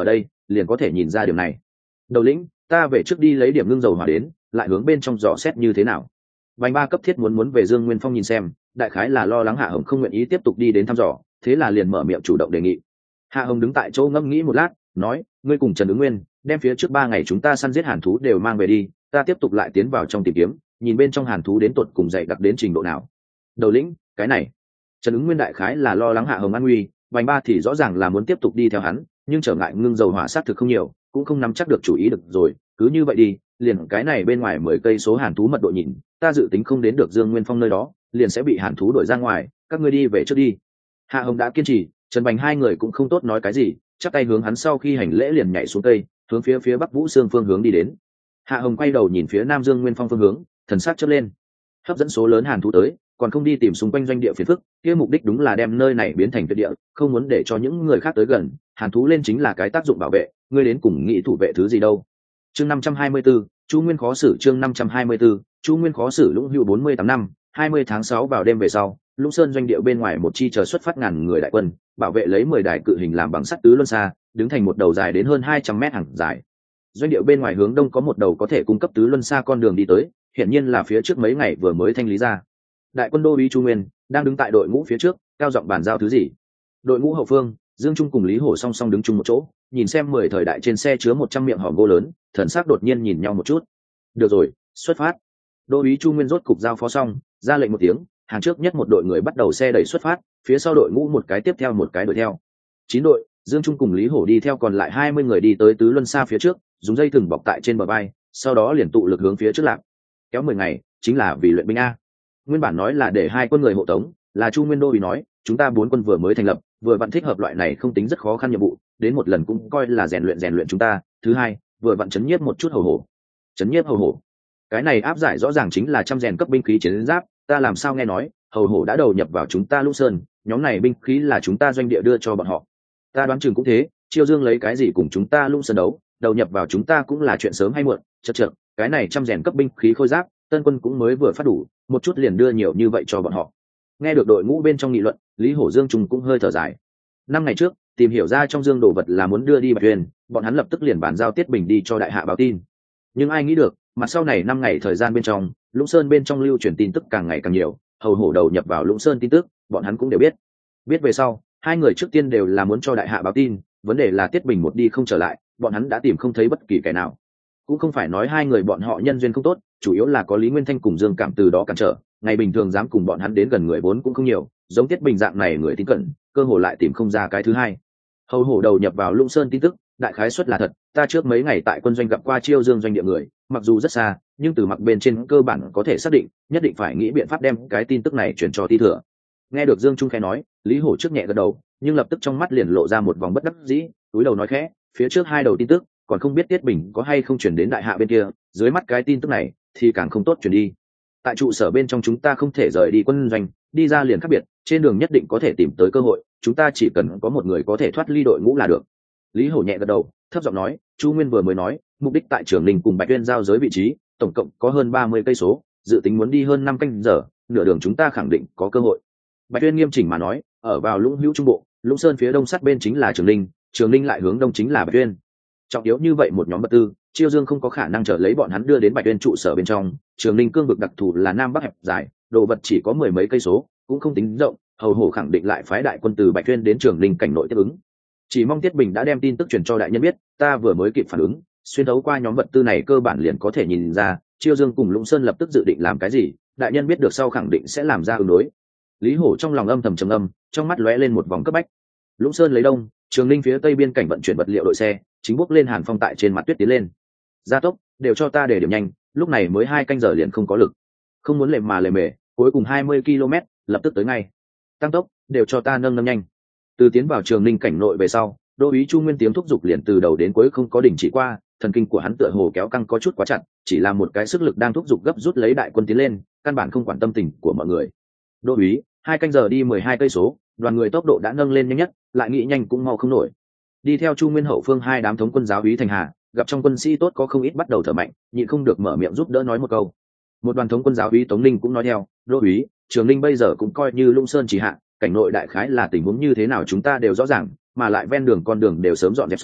liền có thể nhìn ra điều này. Đầu lĩnh, ta về trước đi lấy điểm ngưng dầu hỏa đến, lại hướng bên trong dò xét như thế nào. Bành Ba cấp thiết muốn về Dương Nguyên Phong nhìn xem, đại khái là lo lắng Hạ Hồng không nguyện ý tiếp tục đi đến thăm dò, thế là liền mở miệng chủ động đề nghị. Hạ Hồng đứng tại chỗ ngẫm nghĩ một lát, nói, ngươi cùng Trần Ứng Nguyên đem phía trước 3 ngày chúng ta săn giết hàn thú đều mang về đi, ta tiếp tục lại tiến vào trong tìm kiếm, nhìn bên trong hàn thú đến tột cùng dày đặc đến trình độ nào. Đầu lĩnh, cái này, Trần Ứng Nguyên đại khái là lo lắng Hạ Hồng an nguy, Bành Ba thì rõ ràng là muốn tiếp tục đi theo hắn, nhưng trở ngại ngưng dầu hỏa sát thực không nhiều, cũng không nắm chắc được chủ ý được rồi, cứ như vậy đi, liền cái này bên ngoài 10 cây số hàn thú mật độ nhìn, ta dự tính không đến được Dương Nguyên Phong nơi đó, liền sẽ bị hàn thú đuổi ra ngoài, các ngươi đi về trước đi. Hạ Hồng đã kiên trì, Trần Bành hai người cũng không tốt nói cái gì, chắp tay hướng hắn sau khi hành lễ liền nhảy xuống cây, hướng phía Bắc Vũ Sương phương hướng đi đến. Hạ Hồng quay đầu nhìn phía Nam Dương Nguyên Phong phương hướng, thần sắc chớp lên. Hấp dẫn số lớn hàn thú tới, còn không đi tìm xung quanh doanh địa phiền phức, kia mục đích đúng là đem nơi này biến thành tuyệt địa, không muốn để cho những người khác tới gần, hàn thú lên chính là cái tác dụng bảo vệ, ngươi đến cùng nghĩ thủ vệ thứ gì đâu. Chương 524, Chu Nguyên khó xử. Chương 524, Chu Nguyên khó xử. Lũng Hữu 48 năm, 20 tháng 6 vào đêm về sau, Lũng Sơn doanh địa bên ngoài một chi chờ xuất phát ngàn người đại quân, bảo vệ lấy 10 đài cự hình làm bằng sắt tứ luân xa, đứng thành một đầu dài đến hơn 200 mét hàng dài. Doanh địa bên ngoài hướng đông có một đầu có thể cung cấp tứ luân xa con đường đi tới, hiển nhiên là phía trước mấy ngày vừa mới thanh lý ra. Đại quân đô úy Chu Nguyên đang đứng tại đội ngũ phía trước, cao giọng bàn giao thứ gì. Đội ngũ hậu phương, Dương Trung cùng Lý Hổ song song đứng chung một chỗ, nhìn xem 10 thời đại trên xe chứa 100 miệng hòm gỗ lớn, thần sắc đột nhiên nhìn nhau một chút. Được rồi, xuất phát. Đô úy Chu Nguyên rốt cục giao phó xong, ra lệnh một tiếng, hàng trước nhất một đội người bắt đầu xe đẩy xuất phát, phía sau đội ngũ một cái tiếp theo một cái đuổi theo. 9 đội, Dương Trung cùng Lý Hổ đi theo còn lại 20 người đi tới tứ luân xa phía trước, dùng dây thừng bọc tại trên bờ vai, sau đó liền tụ lực hướng phía trước lạc. Kéo 10 ngày, chính là vì luyện binh a. Nguyên bản nói là để 2 quân người hộ tống, là Chu Nguyên đô úy nói, chúng ta 4 quân vừa mới thành lập, vừa vặn thích hợp loại này không tính rất khó khăn nhiệm vụ, đến một lần cũng coi là rèn luyện chúng ta. Thứ hai, vừa vặn chấn nhiếp một chút hầu hổ. Chấn nhiếp hầu hổ, cái này áp giải rõ ràng chính là trăm rèn cấp binh khí chiến giáp, ta làm sao nghe nói hầu hổ đã đầu nhập vào chúng ta Lũng Sơn, nhóm này binh khí là chúng ta doanh địa đưa cho bọn họ. Ta đoán chừng cũng thế, Chiêu Dương lấy cái gì cùng chúng ta Lũng Sơn đấu, đầu nhập vào chúng ta cũng là chuyện sớm hay muộn. Chậc, cái này trăm rèn cấp binh khí khôi giáp, tân quân cũng mới vừa phát đủ, một chút liền đưa nhiều như vậy cho bọn họ. Nghe được đội ngũ bên trong nghị luận, Lý Hổ Dương Trung cũng hơi thở dài. 5 ngày trước, tìm hiểu ra trong dương đồ vật là muốn đưa đi Bạch Uyên, bọn hắn lập tức liền bàn giao Tiết Bình đi cho đại hạ báo tin. Nhưng ai nghĩ được, mặt sau này 5 ngày thời gian bên trong, Lũng Sơn bên trong lưu truyền tin tức càng ngày càng nhiều, hầu hổ đầu nhập vào Lũng Sơn tin tức, bọn hắn cũng đều biết. Biết về sau, 2 người trước tiên đều là muốn cho đại hạ báo tin, vấn đề là Tiết Bình một đi không trở lại, bọn hắn đã tìm không thấy bất kỳ kẻ nào. Cũng không phải nói 2 người bọn họ nhân duyên không tốt, chủ yếu là có Lý Nguyên Thanh cùng Dương Cảm từ đó cản trở, ngày bình thường dám cùng bọn hắn đến gần người vốn cũng không nhiều, giống Tiết Bình dạng này người tín cẩn, cơ hội lại tìm không ra cái thứ hai. Hầu hổ đầu nhập vào Lũng Sơn tin tức, đại khái suất là thật, ta trước mấy ngày tại quân doanh gặp qua Chiêu Dương doanh địa người, mặc dù rất xa, nhưng từ mặt bên trên cơ bản có thể xác định, nhất định phải nghĩ biện pháp đem cái tin tức này chuyển cho Ti Thừa. Nghe được Dương Trung khẽ nói, Lý Hổ trước nhẹ gật đầu, nhưng lập tức trong mắt liền lộ ra một vòng bất đắc dĩ, cúi đầu nói khẽ, phía trước 2 đầu tin tức, còn không biết Tiết Bình có hay không chuyển đến đại hạ bên kia, dưới mắt cái tin tức này thì càng không tốt chuyển đi. Tại trụ sở bên trong chúng ta không thể rời đi quân doanh, đi ra liền khác biệt, trên đường nhất định có thể tìm tới cơ hội, chúng ta chỉ cần có một người có thể thoát ly đội ngũ là được. Lý Hổ nhẹ gật đầu, thấp giọng nói, Chu Nguyên vừa mới nói, mục đích tại Trường Ninh cùng Bạch Uyên giao giới vị trí, tổng cộng có hơn 30 cây số, dự tính muốn đi hơn 5 canh giờ, nửa đường chúng ta khẳng định có cơ hội. Bạch Uyên nghiêm chỉnh mà nói, ở vào Lũng Hữu trung bộ, Lũng Sơn phía đông sát bên chính là Trường Ninh lại hướng đông chính là Bạch Uyên. Trọng yếu như vậy một nhóm vật tư, Chiêu Dương không có khả năng trở lấy bọn hắn đưa đến Bạch Uyên trụ sở bên trong. Trường Ninh cương vực đặc thù là nam bắc hẹp dài, đồ vật chỉ có 10 mấy cây số, cũng không tính rộng, hầu hổ khẳng định lại phái đại quân từ Bạch Uyên đến Trường Ninh cảnh nội tiếp ứng. Chỉ mong Tiết Bình đã đem tin tức truyền cho đại nhân biết, ta vừa mới kịp phản ứng, xuyên thấu qua nhóm vật tư này cơ bản liền có thể nhìn ra, Chiêu Dương cùng Lũng Sơn lập tức dự định làm cái gì, đại nhân biết được sau khẳng định sẽ làm ra ứng đối. Lý Hổ trong lòng âm thầm trầm âm, trong mắt lóe lên một vòng cấp bách. Lũng Sơn lấy đông, Trường Ninh phía tây biên cảnh vận chuyển vật liệu đội xe, chính bước lên hàn phong tại trên mặt tuyết tiến lên. Gia tốc, đều cho ta để điểm nhanh, lúc này mới 2 canh giờ liền không có lực. Không muốn lề mề, cuối cùng 20 km, lập tức tới ngay. Tăng tốc, đều cho ta nâng nhanh. Từ tiến vào Trường Ninh cảnh nội về sau, đô úy Chu Nguyên tiếng thúc giục liền từ đầu đến cuối không có đình chỉ qua, thần kinh của hắn tựa hồ kéo căng có chút quá chặt, chỉ là một cái sức lực đang thúc giục gấp rút lấy đại quân tiến lên, căn bản không quản tâm tình của mọi người. Đô úy, 2 canh giờ đi 12 cây số, đoàn người tốc độ đã nâng lên nhanh nhất, lại nghĩ nhanh cũng mau không nổi. Đi theo Chu Nguyên hậu phương 2 đám thống quân giáo úy thành hà, gặp trong quân sĩ tốt có không ít bắt đầu thở mạnh, nhịn không được mở miệng giúp đỡ nói một câu. Một đoàn thống quân giáo úy Tống Ninh cũng nói theo, đô úy, Trường Ninh bây giờ cũng coi như Lũng Sơn chỉ hạ, cảnh nội đại khái là tình huống như thế nào chúng ta đều rõ ràng, mà lại ven đường con đường đều sớm dọn dẹp xong,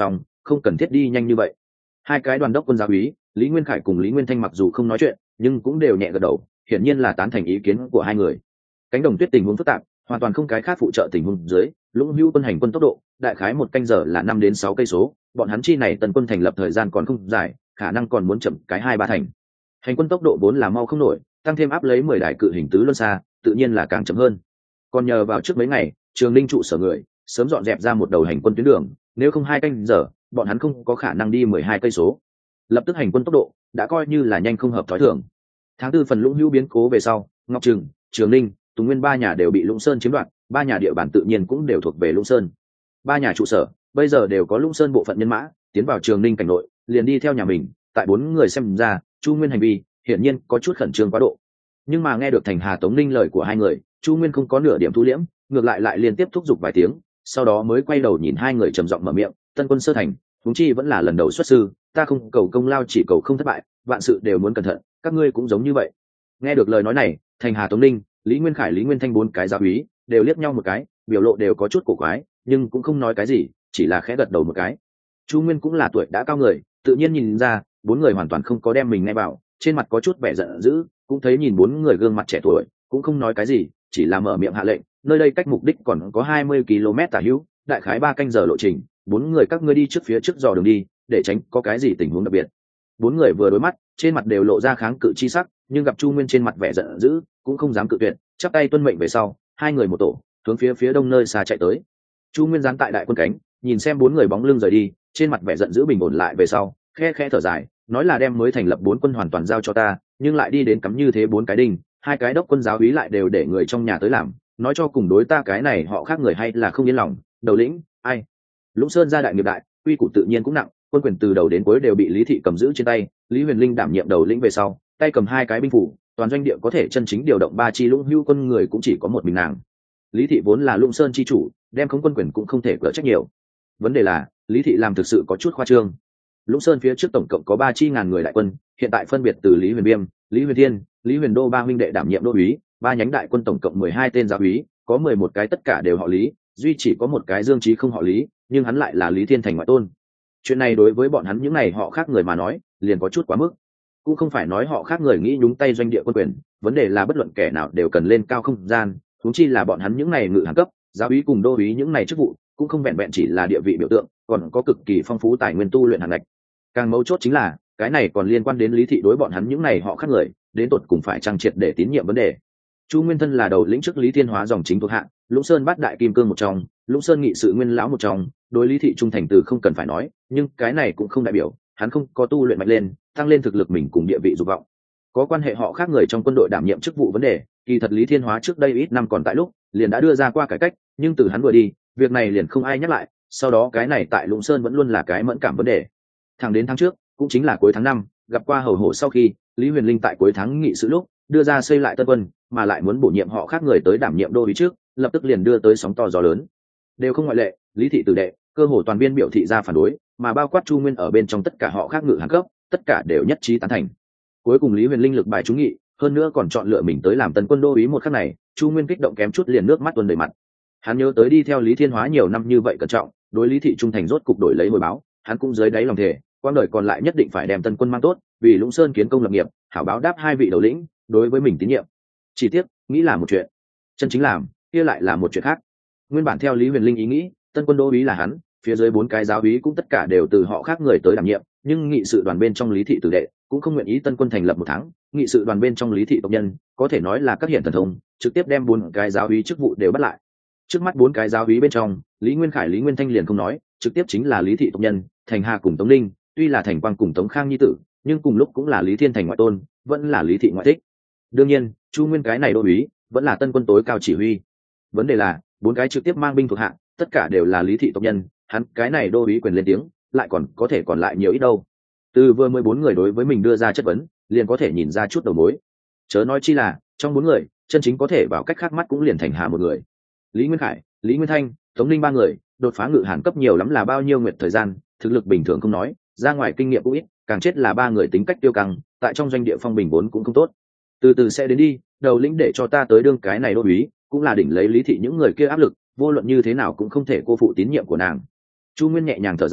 không cần thiết đi nhanh như vậy. Hai cái đoàn đốc quân giáo úy, Lý Nguyên Khải cùng Lý Nguyên Thanh mặc dù không nói chuyện, nhưng cũng đều nhẹ gật đầu, hiển nhiên là tán thành ý kiến của hai người. Cánh đồng tuyết tình huống phức tạp, hoàn toàn không cái khác phụ trợ tình huống dưới, Lũng Hữu quân hành quân tốc độ, đại khái một canh giờ là 5 đến 6 cây số, bọn hắn chi này tần quân thành lập thời gian còn không dài, khả năng còn muốn chậm cái 2-3 thành. Hành quân tốc độ vốn là mau không nổi, tăng thêm áp lấy 10 đại cự hình tứ luân xa, tự nhiên là càng chậm hơn. Còn nhờ vào trước mấy ngày, Trường Ninh trụ sở người, sớm dọn dẹp ra một đầu hành quân tuyến đường, nếu không 2 canh giờ, bọn hắn không có khả năng đi 12 cây số. Lập tức hành quân tốc độ đã coi như là nhanh không hợp thói thường. Tháng 4 phần Lũng Hữu biến cố về sau, Ngọc Trừng, Trường Ninh, Tùng Nguyên ba nhà đều bị Lũng Sơn chiếm đoạt, ba nhà địa bàn tự nhiên cũng đều thuộc về Lũng Sơn. Ba nhà trụ sở bây giờ đều có Lũng Sơn bộ phận nhân mã tiến vào Trường Ninh cảnh nội, liền đi theo nhà mình. Tại 4 người xem ra, Chu Nguyên hành vi hiển nhiên có chút khẩn trương quá độ. Nhưng mà nghe được Thành Hà Tống Ninh lời của hai người, Chu Nguyên không có nửa điểm thu liễm, ngược lại liên tiếp thúc giục vài tiếng, sau đó mới quay đầu nhìn hai người trầm giọng mở miệng, tân quân sơ thành, huống chi vẫn là lần đầu xuất sư, ta không cầu công lao chỉ cầu không thất bại, vạn sự đều muốn cẩn thận, các ngươi cũng giống như vậy. Nghe được lời nói này, Thành Hà Tống Ninh, Lý Nguyên Khải, Lý Nguyên Thanh 4 cái giáo úy đều liếc nhau một cái, biểu lộ đều có chút cổ quái, nhưng cũng không nói cái gì, chỉ là khẽ gật đầu một cái. Chu Nguyên cũng là tuổi đã cao người, tự nhiên nhìn ra 4 người hoàn toàn không có đem mình nghe vào, trên mặt có chút vẻ giận dữ, cũng thấy nhìn 4 người gương mặt trẻ tuổi, cũng không nói cái gì, chỉ là mở miệng hạ lệnh, nơi đây cách mục đích còn có 20 km tả hữu, đại khái 3 canh giờ lộ trình, 4 người các ngươi đi trước phía trước dò đường đi, để tránh có cái gì tình huống đặc biệt. 4 người vừa đối mắt, trên mặt đều lộ ra kháng cự chi sắc, nhưng gặp Chu Nguyên trên mặt vẻ giận dữ, cũng không dám cự tuyệt, chắp tay tuân mệnh về sau, hai người một tổ, hướng phía đông nơi xa chạy tới. Chu Nguyên giáng tại đại quân cánh, nhìn xem 4 người bóng lưng rời đi, trên mặt vẻ giận dữ bình ổn lại về sau, khe khẽ thở dài, nói là đem mới thành lập 4 quân hoàn toàn giao cho ta, nhưng lại đi đến cắm như thế 4 cái đinh, 2 cái đốc quân giáo úy lại đều để người trong nhà tới làm, nói cho cùng đối ta cái này họ khác người hay là không yên lòng. Đầu lĩnh ai? Lũng Sơn gia đại nghiệp đại, quy củ tự nhiên cũng nặng, quân quyền từ đầu đến cuối đều bị Lý Thị cầm giữ trên tay. Lý Huyền Linh đảm nhiệm đầu lĩnh về sau, tay cầm 2 cái binh phủ, toàn doanh địa có thể chân chính điều động 3 chi Lũng Hữu quân người cũng chỉ có một mình nàng. Lý Thị vốn là Lũng Sơn chi chủ, đem không quân quyền cũng không thể cỡ trách nhiều. Vấn đề là Lý Thị làm thực sự có chút khoa trương. Lũng Sơn phía trước tổng cộng có 3 chi ngàn người đại quân, hiện tại phân biệt từ Lý Huyền Viêm, Lý Huyền Thiên, Lý Huyền Đô 3 huynh đệ đảm nhiệm đô úy, 3 nhánh đại quân tổng cộng 12 tên giáo úy, có 11 cái tất cả đều họ Lý, duy chỉ có một cái Dương Chí không họ Lý, nhưng hắn lại là Lý Thiên Thành ngoại tôn. Chuyện này đối với bọn hắn những này họ khác người mà nói, liền có chút quá mức. Cũng không phải nói họ khác người nghĩ nhúng tay doanh địa quân quyền, vấn đề là bất luận kẻ nào đều cần lên cao không gian, huống chi là bọn hắn những này ngự hàng cấp, giáo úy cùng đô úy những này chức vụ, cũng không vẹn vẹn chỉ là địa vị biểu tượng, còn có cực kỳ phong phú tài nguyên tu luyện hàng ngạch. Càng mấu chốt chính là, cái này còn liên quan đến Lý Thị đối bọn hắn những này họ khác người, đến tột cùng phải trang triệt để tín nhiệm vấn đề. Chu Nguyên Thân là đầu lĩnh trước Lý Thiên Hóa dòng chính thuộc hạ, Lũng Sơn bát đại kim cương một trong, Lũng Sơn nghị sự nguyên lão một trong, đối Lý Thị trung thành từ không cần phải nói, nhưng cái này cũng không đại biểu hắn không có tu luyện mạnh lên, tăng lên thực lực mình cùng địa vị dục vọng. Có quan hệ họ khác người trong quân đội đảm nhiệm chức vụ vấn đề, kỳ thật Lý Thiên Hóa trước đây ít năm còn tại lúc, liền đã đưa ra qua cải cách, nhưng từ hắn vừa đi, việc này liền không ai nhắc lại, sau đó cái này tại Lũng Sơn vẫn luôn là cái mẫn cảm vấn đề. Thẳng đến tháng trước, cũng chính là cuối tháng 5, gặp qua hầu hổ sau khi, Lý Huyền Linh tại cuối tháng nghị sự lúc, đưa ra xây lại tân quân, mà lại muốn bổ nhiệm họ khác người tới đảm nhiệm đô úy trước, lập tức liền đưa tới sóng to gió lớn. Đều không ngoại lệ, Lý Thị tử đệ, cơ hồ toàn viên biểu thị ra phản đối, mà bao quát Chu Nguyên ở bên trong tất cả họ khác ngự hàng cấp, tất cả đều nhất trí tán thành. Cuối cùng Lý Huyền Linh lực bài trúng nghị, hơn nữa còn chọn lựa mình tới làm tân quân đô úy một khắc này, Chu Nguyên kích động kém chút liền nước mắt tuôn đầy mặt. Hắn nhớ tới đi theo Lý Thiên Hóa nhiều năm như vậy cẩn trọng, đối Lý Thị trung thành rốt cục đổi lấy hồi báo, hắn cũng dưới đáy lòng thề, quãng đời còn lại nhất định phải đem tân quân mang tốt, vì Lũng Sơn kiến công lập nghiệp, hảo báo đáp 2 vị đầu lĩnh đối với mình tín nhiệm. Chỉ tiếc, nghĩ là một chuyện, chân chính làm, kia lại là một chuyện khác. Nguyên bản theo Lý Huyền Linh ý nghĩ, tân quân đô úy là hắn, phía dưới 4 cái giáo úy cũng tất cả đều từ họ khác người tới đảm nhiệm, nhưng nghị sự đoàn bên trong Lý Thị tử đệ cũng không nguyện ý tân quân thành lập 1 tháng, nghị sự đoàn bên trong Lý Thị tộc nhân, có thể nói là các hiện thần thông, trực tiếp đem 4 cái giáo úy chức vụ đều bắt lại. Trước mắt 4 cái giáo úy bên trong, Lý Nguyên Khải, Lý Nguyên Thanh liền không nói, trực tiếp chính là Lý Thị tộc nhân, Thành Hà cùng Tống Ninh, tuy là Thành Quang cùng Tống Khang nhi tử, nhưng cùng lúc cũng là Lý Thiên Thành ngoại tôn, vẫn là Lý Thị ngoại thích. Đương nhiên, Chu Nguyên cái này đô úy, vẫn là tân quân tối cao chỉ huy. Vấn đề là, 4 cái trực tiếp mang binh thuộc hạ, tất cả đều là Lý Thị tộc nhân, hắn cái này đô úy quyền lên tiếng, lại còn có thể còn lại nhiều ít đâu. Từ vừa 14 người đối với mình đưa ra chất vấn, liền có thể nhìn ra chút đầu mối. Chớ nói chi là, trong 4 người, chân chính có thể vào cách khác mắt cũng liền Thành Hà một người. Lý Nguyên Khải, Lý Nguyên Thanh, Tống Ninh 3 người, đột phá ngự hàn cấp nhiều lắm là bao nhiêu nguyệt thời gian, thực lực bình thường không nói, ra ngoài kinh nghiệm cũng ít, càng chết là 3 người tính cách tiêu căng, tại trong doanh địa phong bình vốn cũng không tốt. Từ từ sẽ đến đi, đầu lĩnh để cho ta tới đương cái này đô úy, cũng là đỉnh lấy Lý Thị những người kia áp lực, vô luận như thế nào cũng không thể cô phụ tín nhiệm của nàng. Chu Nguyên nhẹ nhàng thở dài,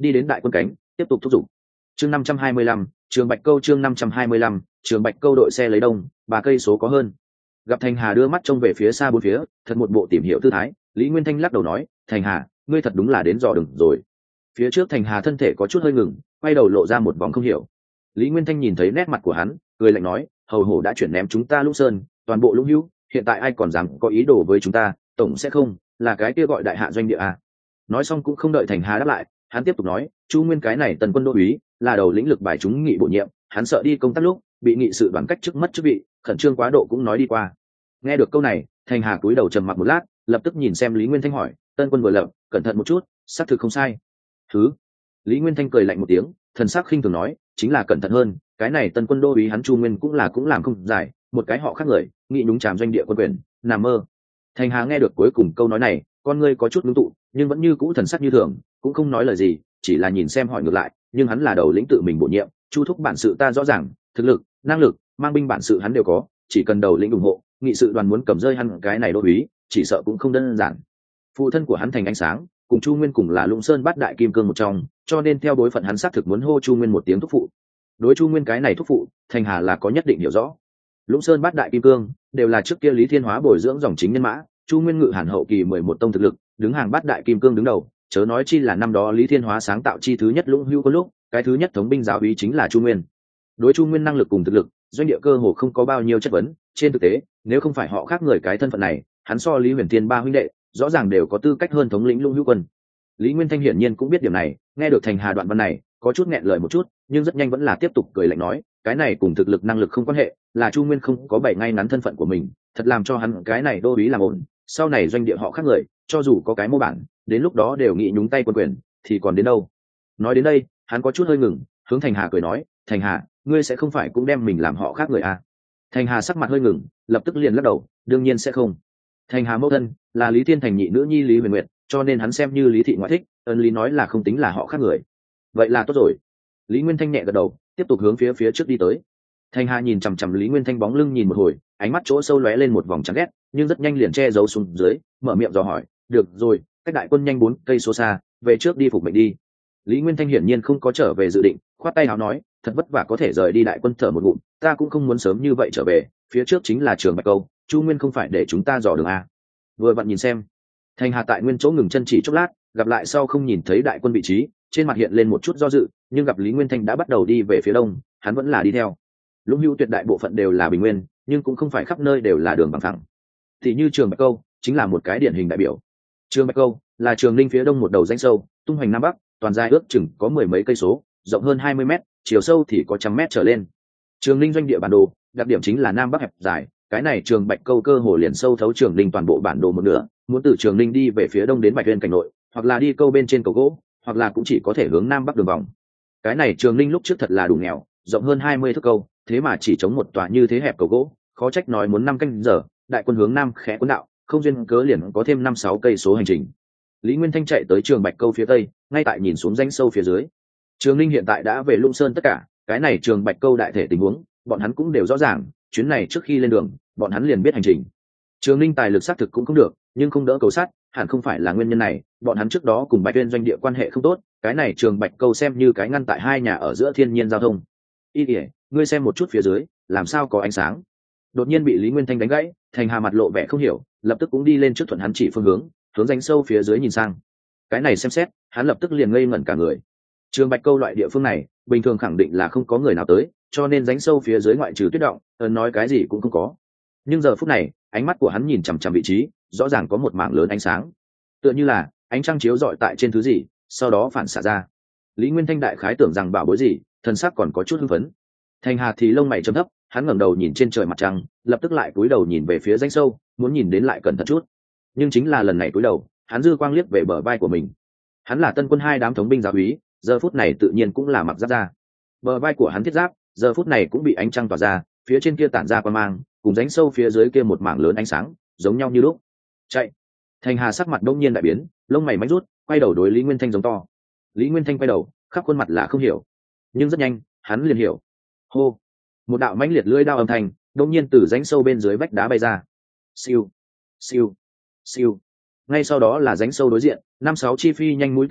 đi đến đại quân cánh tiếp tục thúc giục. Chương 525, Trường Bạch Câu. Chương 525, Trường Bạch Câu đội xe lấy đông 3 cây số có hơn. Gặp Thành Hà đưa mắt trông về phía xa bốn phía, thật một bộ tìm hiểu tư thái, Lý Nguyên Thanh lắc đầu nói, Thành Hà, ngươi thật đúng là đến dò đường rồi. Phía trước Thành Hà thân thể có chút hơi ngừng, quay đầu lộ ra một vòng không hiểu. Lý Nguyên Thanh nhìn thấy nét mặt của hắn, cười lạnh nói, hầu hổ đã chuyển ném chúng ta Lũng Sơn, toàn bộ Lũng Hữu, hiện tại ai còn dám có ý đồ với chúng ta, tổng sẽ không là cái kia gọi đại hạ doanh địa à. Nói xong cũng không đợi Thành Hà đáp lại, hắn tiếp tục nói, Chu Nguyên cái này tần quân đô úy là đầu lĩnh lực bài chúng nghị bổ nhiệm, hắn sợ đi công tác lúc bị nghị sự đoàn cách chức mất chức vị, khẩn trương quá độ cũng nói đi qua. Nghe được câu này, Thành Hà cúi đầu trầm mặc một lát, lập tức nhìn xem Lý Nguyên Thanh hỏi, tân quân vừa lập, cẩn thận một chút, xác thực không sai. Thứ. Lý Nguyên Thanh cười lạnh một tiếng, thần sắc khinh thường nói, chính là cẩn thận hơn, cái này tân quân đô úy hắn Chu Nguyên cũng làm không giải, một cái họ khác người, nghị đúng tràm doanh địa quân quyền, nằm mơ. Thành Hà nghe được cuối cùng câu nói này, con ngươi có chút ngưng tụ, nhưng vẫn như cũ thần sắc như thường, cũng không nói lời gì, chỉ là nhìn xem hỏi ngược lại, nhưng hắn là đầu lĩnh tự mình bổ nhiệm, Chu thúc bản sự ta rõ ràng, thực lực, năng lực, mang binh bản sự hắn đều có, chỉ cần đầu lĩnh ủng hộ, nghị sự đoàn muốn cầm rơi hắn cái này đô úy, chỉ sợ cũng không đơn giản. Phụ thân của hắn Thành Ánh Sáng, cùng Chu Nguyên cùng là Lũng Sơn bát đại kim cương một trong, cho nên theo đối phận hắn xác thực muốn hô Chu Nguyên một tiếng thúc phụ. Đối Chu Nguyên cái này thúc phụ, Thành Hà là có nhất định hiểu rõ. Lũng Sơn bát đại kim cương đều là trước kia Lý Thiên Hóa bồi dưỡng dòng chính nhân mã, Chu Nguyên ngự hàn hậu kỳ 11 tông thực lực, đứng hàng bát đại kim cương đứng đầu, chớ nói chi là năm đó Lý Thiên Hóa sáng tạo chi thứ nhất Lũng Hữu có lúc, cái thứ nhất thống binh giáo úy chính là Chu Nguyên. Đối Chu Nguyên năng lực cùng thực lực, doanh địa cơ hồ không có bao nhiêu chất vấn, trên thực tế, nếu không phải họ khác người cái thân phận này, hắn so Lý Huyền Thiên ba huynh đệ, rõ ràng đều có tư cách hơn thống lĩnh Lũng Hữu quân. Lý Nguyên Thanh hiển nhiên cũng biết điểm này, nghe được Thành Hà đoạn văn này, có chút nghẹn lời một chút, nhưng rất nhanh vẫn là tiếp tục cười lạnh nói, cái này cùng thực lực năng lực không quan hệ, là Chu Nguyên không có bày ngay ngắn thân phận của mình, thật làm cho hắn cái này đô úy làm ổn, sau này doanh địa họ khác người, cho dù có cái mô bản, đến lúc đó đều nghĩ nhúng tay quân quyền, thì còn đến đâu. Nói đến đây, hắn có chút hơi ngừng, hướng Thành Hà cười nói, Thành Hà, ngươi sẽ không phải cũng đem mình làm họ khác người à? Thành Hà sắc mặt hơi ngừng, lập tức liền lắc đầu, đương nhiên sẽ không. Thành Hà mẫu thân là Lý Thiên Thành nhị nữ nhi Lý Huyền Nguyệt, cho nên hắn xem như Lý thị ngoại thích, ân Lý nói là không tính là họ khác người. Vậy là tốt rồi. Lý Nguyên Thanh nhẹ gật đầu, tiếp tục hướng phía trước đi tới. Thành Hà nhìn chằm chằm Lý Nguyên Thanh bóng lưng nhìn một hồi, ánh mắt chỗ sâu lóe lên một vòng chán ghét, nhưng rất nhanh liền che giấu xuống dưới, mở miệng dò hỏi, được rồi, cách đại quân nhanh 4 cây số xa, về trước đi phục mệnh đi. Lý Nguyên Thanh hiển nhiên không có trở về dự định, khoát tay áo nói, thật vất vả có thể rời đi đại quân thở một ngụm, ta cũng không muốn sớm như vậy trở về, phía trước chính là Trường Bạch Câu, Chu Nguyên không phải để chúng ta dò đường à. Vừa vặn nhìn xem. Thành Hà tại nguyên chỗ ngừng chân chỉ chốc lát, gặp lại sau không nhìn thấy đại quân vị trí, trên mặt hiện lên một chút do dự, nhưng gặp Lý Nguyên Thanh đã bắt đầu đi về phía đông, hắn vẫn là đi theo. Lũng Hữu tuyệt đại bộ phận đều là bình nguyên, nhưng cũng không phải khắp nơi đều là đường bằng phẳng. Thì như Trường Bạch Câu chính là một cái điển hình đại biểu. Trường Bạch Câu là Trường Ninh phía đông một đầu rãnh sâu, tung hoành nam bắc, toàn dài ước chừng có 10 mấy cây số, rộng hơn 20 mét, chiều sâu thì có 100 mét trở lên. Trường Ninh doanh địa bản đồ, đặc điểm chính là nam bắc hẹp dài, cái này Trường Bạch Câu cơ hồ liền sâu thấu Trường Ninh toàn bộ bản đồ một nửa, muốn từ Trường Ninh đi về phía đông đến Bạch Uyên cảnh nội, hoặc là đi câu bên trên cầu gỗ, hoặc là cũng chỉ có thể hướng nam bắc đường vòng. Cái này Trường Ninh lúc trước thật là đủ nghèo, rộng hơn 20 thước câu, thế mà chỉ chống một tòa như thế hẹp cầu gỗ, khó trách nói muốn 5 canh giờ, đại quân hướng nam khẽ cuốn đạo, không duyên cớ liền có thêm 5-6 cây số hành trình. Lý Nguyên Thanh chạy tới Trường Bạch Câu phía tây, ngay tại nhìn xuống rãnh sâu phía dưới. Trường Ninh hiện tại đã về Lũng Sơn tất cả, cái này Trường Bạch Câu đại thể tình huống, bọn hắn cũng đều rõ ràng, chuyến này trước khi lên đường, bọn hắn liền biết hành trình. Trường Ninh tài lực xác thực cũng không được, nhưng không đỡ cầu sát, hẳn không phải là nguyên nhân này, bọn hắn trước đó cùng Bạch Uyên doanh địa quan hệ không tốt, cái này Trường Bạch Câu xem như cái ngăn tại hai nhà ở giữa thiên nhiên giao thông. Y Điệp, ngươi xem một chút phía dưới, làm sao có ánh sáng? Đột nhiên bị Lý Nguyên Thanh đánh gãy, Thành Hà mặt lộ vẻ không hiểu, lập tức cũng đi lên trước thuận hắn chỉ phương hướng rãnh sâu phía dưới nhìn sang. Cái này xem xét, hắn lập tức liền ngây ngẩn cả người. Trường Bạch Câu loại địa phương này, bình thường khẳng định là không có người nào tới, cho nên rãnh sâu phía dưới ngoại trừ tuyết động, nói cái gì cũng không có. Nhưng giờ phút này, ánh mắt của hắn nhìn chằm chằm vị trí, rõ ràng có một mảng lớn ánh sáng, tựa như là ánh trăng chiếu rọi tại trên thứ gì, sau đó phản xạ ra. Lý Nguyên Thanh đại khái tưởng rằng bảo bối gì, thần sắc còn có chút hưng phấn. Thành Hà thì lông mày trầm thấp, hắn ngẩng đầu nhìn trên trời mặt trăng, lập tức lại cúi đầu nhìn về phía rãnh sâu, muốn nhìn đến lại cẩn thận chút. Nhưng chính là lần này cúi đầu, hắn dư quang liếc về bờ vai của mình. Hắn là tân quân 2 đám thống binh giáo úy, giờ phút này tự nhiên cũng là mặc giáp ra. Bờ vai của hắn thiết giáp, giờ phút này cũng bị ánh trăng tỏa ra, phía trên kia tản ra quang mang, cùng rãnh sâu phía dưới kia một mảng lớn ánh sáng, giống nhau như lúc. Chạy! Thành Hà sắc mặt đông nhiên đại biến, lông mày mánh rút, quay đầu đối Lý Nguyên Thanh giống to. Lý Nguyên Thanh quay đầu, khắp khuôn mặt là không hiểu, nhưng rất nhanh, hắn liền hiểu. Hô! Một đạo mãnh liệt lưỡi đao âm thanh, đông nhiên từ rãnh sâu bên dưới vách đá bay ra. Siêu! Siêu! Siêu! Ngay sau đó là rãnh sâu đối diện, 5-6 chi phi nhanh mũi tên sắt,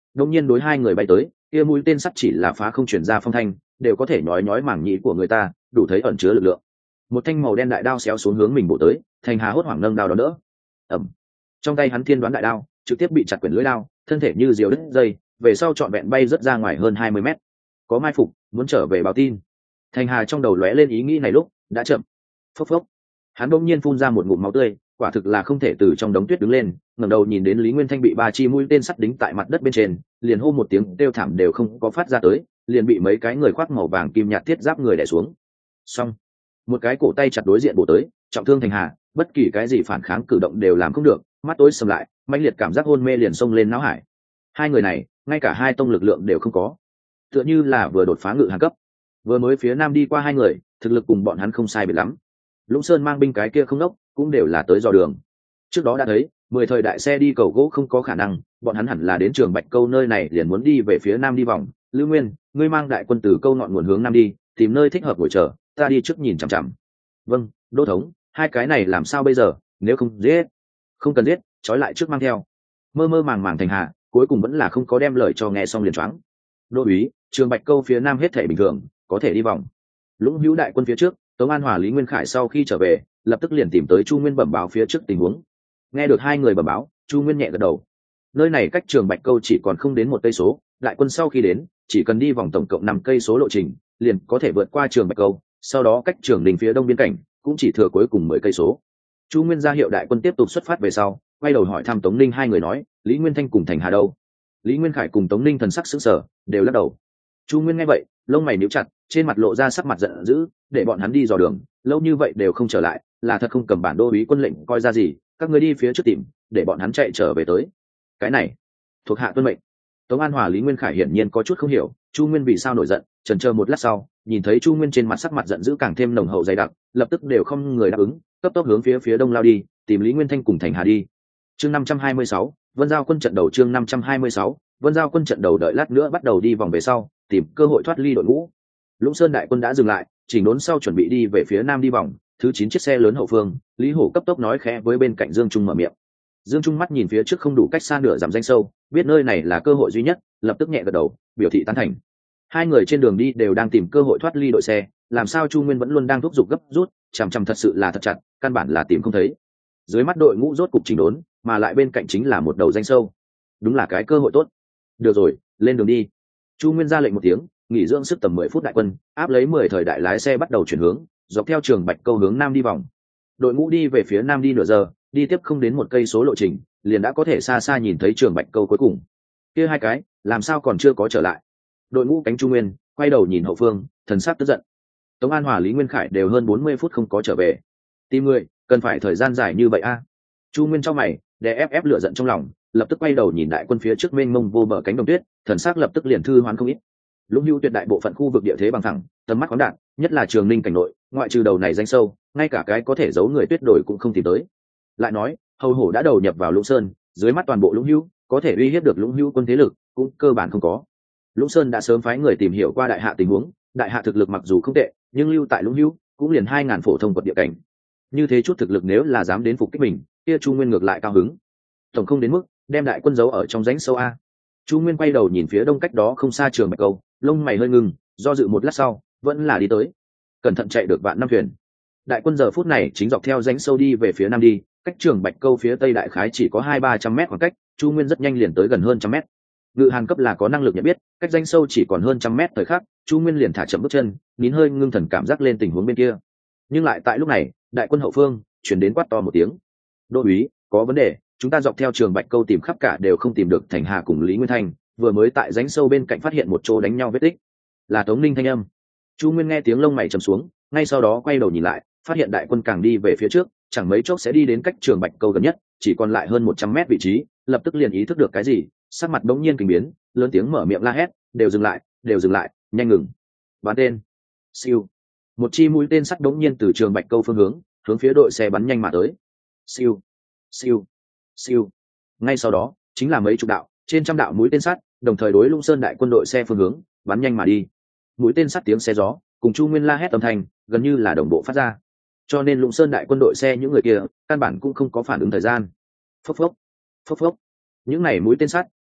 đông nhiên đối hai người bay tới, kia mũi tên sắt chỉ là phá không chuyển ra phong thanh, đều có thể nhói nhói mảng nhĩ của người ta, đủ thấy ẩn chứa lực lượng. Một thanh màu đen đại đao xéo xuống hướng mình bổ tới, Thành Hà hốt hoảng nâng đao đó đỡ. Ầm. Trong tay hắn thiên đoán đại đao trực tiếp bị chặt quyển lưỡi đao, thân thể như diều đứt dây, về sau trọn vẹn bay rất ra ngoài hơn 20 mét. Có mai phục, muốn trở về báo tin. Thành Hà trong đầu lóe lên ý nghĩ này lúc đã chậm. Phốc phốc. Hắn bỗng nhiên phun ra một ngụm máu tươi, quả thực là không thể từ trong đống tuyết đứng lên, ngẩng đầu nhìn đến Lý Nguyên Thanh bị ba chi mũi tên sắt đính tại mặt đất bên trên, liền hô một tiếng kêu thảm đều không có phát ra tới, liền bị mấy cái người khoác màu vàng kim nhạt thiết giáp người đè xuống. Xong, một cái cổ tay chặt đối diện bổ tới, trọng thương Thành Hà, bất kỳ cái gì phản kháng cử động đều làm không được, mắt tối sầm lại, mãnh liệt cảm giác hôn mê liền xông lên não hải. Hai người này, ngay cả hai tông lực lượng đều không có, tựa như là vừa đột phá ngự hàn cấp. Vừa mới phía nam đi qua hai người, thực lực cùng bọn hắn không sai biệt lắm. Lũng Sơn mang binh cái kia không đốc, cũng đều là tới dò đường. Trước đó đã thấy 10 thời đại xe đi cầu gỗ không có khả năng, bọn hắn hẳn là đến trường Bạch Câu nơi này liền muốn đi về phía nam đi vòng. Lưu Nguyên, ngươi mang đại quân từ câu ngọn nguồn hướng nam đi, tìm nơi thích hợp ngồi chờ, ta đi trước nhìn chằm chằm. Vâng, Đô thống, hai cái này làm sao bây giờ, nếu không giết? Không cần giết, trói lại trước mang theo. Mơ mơ màng màng Thành Hà, cuối cùng vẫn là không có đem lời cho nghe xong liền choáng. Đô úy, trường Bạch Câu phía nam hết thảy bình thường, có thể đi vòng. Lũng Hữu đại quân phía trước, Tống An Hòa Lý Nguyên Khải sau khi trở về, lập tức liền tìm tới Chu Nguyên bẩm báo phía trước tình huống. Nghe được hai người bẩm báo, Chu Nguyên nhẹ gật đầu. Nơi này cách trường Bạch Câu chỉ còn không đến 1 cây số, đại quân sau khi đến, chỉ cần đi vòng tổng cộng 5 cây số lộ trình, liền có thể vượt qua trường Bạch Câu, sau đó cách trường đình phía đông biên cảnh, cũng chỉ thừa cuối cùng 10 cây số. Chu Nguyên ra hiệu đại quân tiếp tục xuất phát về sau, quay đầu hỏi thăm Tống Ninh hai người nói, Lý Nguyên Thanh cùng Thành Hà đâu? Lý Nguyên Khải cùng Tống Ninh thần sắc sững sờ, đều lắc đầu. Chu Nguyên nghe vậy, lông mày nhíu chặt, trên mặt lộ ra sắc mặt giận dữ, để bọn hắn đi dò đường, lâu như vậy đều không trở lại, là thật không cầm bản đô úy quân lệnh coi ra gì, các ngươi đi phía trước tìm, để bọn hắn chạy trở về tới. Cái này, thuộc hạ tuân mệnh. Tống An Hòa Lý Nguyên Khải hiển nhiên có chút không hiểu, Chu Nguyên vì sao nổi giận, chần chờ một lát sau, nhìn thấy Chu Nguyên trên mặt sắc mặt giận dữ càng thêm nồng hậu dày đặc, lập tức đều không người đáp ứng, cấp tốc hướng phía đông lao đi, tìm Lý Nguyên Thanh cùng Thành Hà đi. Chương 526, Vân Giao quân trận đầu. Chương 526, Vân Giao quân trận đầu. Đợi lát nữa bắt đầu đi vòng về sau, tìm cơ hội thoát ly đội ngũ. Lũng Sơn đại quân đã dừng lại, chỉnh đốn sau chuẩn bị đi về phía nam đi vòng. Thứ 9 chiếc xe lớn hậu phương, Lý Hổ cấp tốc nói khẽ với bên cạnh Dương Trung mở miệng. Dương Trung mắt nhìn phía trước không đủ cách xa nửa dặm danh sâu, biết nơi này là cơ hội duy nhất, lập tức nhẹ gật đầu, biểu thị tán thành. Hai người trên đường đi đều đang tìm cơ hội thoát ly đội xe, làm sao Chu Nguyên vẫn luôn đang thúc giục gấp rút, chằm chằm thật sự là thật chặt, căn bản là tìm không thấy. Dưới mắt đội ngũ rốt cục chỉnh đốn, mà lại bên cạnh chính là một đầu danh sâu, đúng là cái cơ hội tốt. Được rồi, lên đường đi. Chu Nguyên ra lệnh một tiếng, nghỉ dưỡng sức tầm 10 phút đại quân, áp lấy 10 thời đại lái xe bắt đầu chuyển hướng, dọc theo trường Bạch Câu hướng nam đi vòng. Đội ngũ đi về phía nam đi nửa giờ, đi tiếp không đến 1 cây số lộ trình, liền đã có thể xa xa nhìn thấy trường Bạch Câu cuối cùng. Kia hai cái, làm sao còn chưa có trở lại? Đội ngũ cánh Chu Nguyên quay đầu nhìn hậu phương, thần sắc tức giận. Tống An Hòa Lý Nguyên Khải đều hơn 40 phút không có trở về. Tìm người, cần phải thời gian dài như vậy a? Chu Nguyên trong mày, đè ép lửa giận trong lòng, lập tức quay đầu nhìn đại quân phía trước mênh mông vô bờ cánh đồng tuyết, thần sắc lập tức liền thư hoán không ít. Lũng Hữu tuyệt đại bộ phận khu vực địa thế bằng phẳng, tầm mắt khoáng đạt, nhất là Trường Ninh cảnh nội, ngoại trừ đầu này danh sâu, ngay cả cái có thể giấu người tuyết đổi cũng không tìm tới. Lại nói, Hầu Hổ đã đầu nhập vào Lũng Sơn, dưới mắt toàn bộ Lũng Hữu, có thể uy hiếp được Lũng Hữu quân thế lực, cũng cơ bản không có. Lũng Sơn đã sớm phái người tìm hiểu qua đại hạ tình huống, đại hạ thực lực mặc dù không tệ, nhưng lưu tại Lũng Hữu cũng liền 2000 phổ thông quật địa cảnh. Như thế chút thực lực nếu là dám đến phục kích mình, kia Chu Nguyên ngược lại cao hứng. Tổng không đến mức đem đại quân giấu ở trong rãnh sâu a. Chu Nguyên quay đầu nhìn phía đông cách đó không xa trường Bạch Câu, lông mày hơi ngừng, do dự một lát sau, vẫn là đi tới. Cẩn thận chạy được vạn năm thuyền. Đại quân giờ phút này chính dọc theo rãnh sâu đi về phía nam đi, cách trường Bạch Câu phía tây đại khái chỉ có 200-300 mét khoảng cách, Chu Nguyên rất nhanh liền tới gần hơn 100 mét. Ngự hàn cấp là có năng lực nhận biết, cách rãnh sâu chỉ còn hơn 100 mét thời khắc, Chu Nguyên liền thả chậm bước chân, nín hơi ngưng thần cảm giác lên tình huống bên kia. Nhưng lại tại lúc này, đại quân hậu phương chuyển đến quát to một tiếng. Đô úy, có vấn đề, chúng ta dọc theo trường Bạch Câu tìm khắp cả đều không tìm được Thành Hà cùng Lý Nguyên Thanh, vừa mới tại rãnh sâu bên cạnh phát hiện một chỗ đánh nhau vết tích. Là Tống Ninh thanh âm. Chu Nguyên nghe tiếng lông mày trầm xuống, ngay sau đó quay đầu nhìn lại, phát hiện đại quân càng đi về phía trước, chẳng mấy chốc sẽ đi đến cách trường Bạch Câu gần nhất, chỉ còn lại hơn 100 mét vị trí, lập tức liền ý thức được cái gì, sắc mặt đống nhiên kinh biến, lớn tiếng mở miệng la hét, đều dừng lại, nhanh ngừng. Bắn tên. Siêu. Một chi mũi tên sắt đống nhiên từ trường Bạch Câu phương hướng phía đội xe bắn nhanh mà tới. Siêu, siêu, siêu. Ngay sau đó, chính là mấy chục đạo, trên trăm đạo mũi tên sắt, đồng thời đối Lũng Sơn đại quân đội xe phương hướng bắn nhanh mà đi. Mũi tên sắt tiếng xe gió, cùng Chu Nguyên la hét âm thanh, gần như là đồng bộ phát ra. Cho nên Lũng Sơn đại quân đội xe những người kia, căn bản cũng không có phản ứng thời gian. Phốc phốc, phốc phốc. Những này mũi tên sắt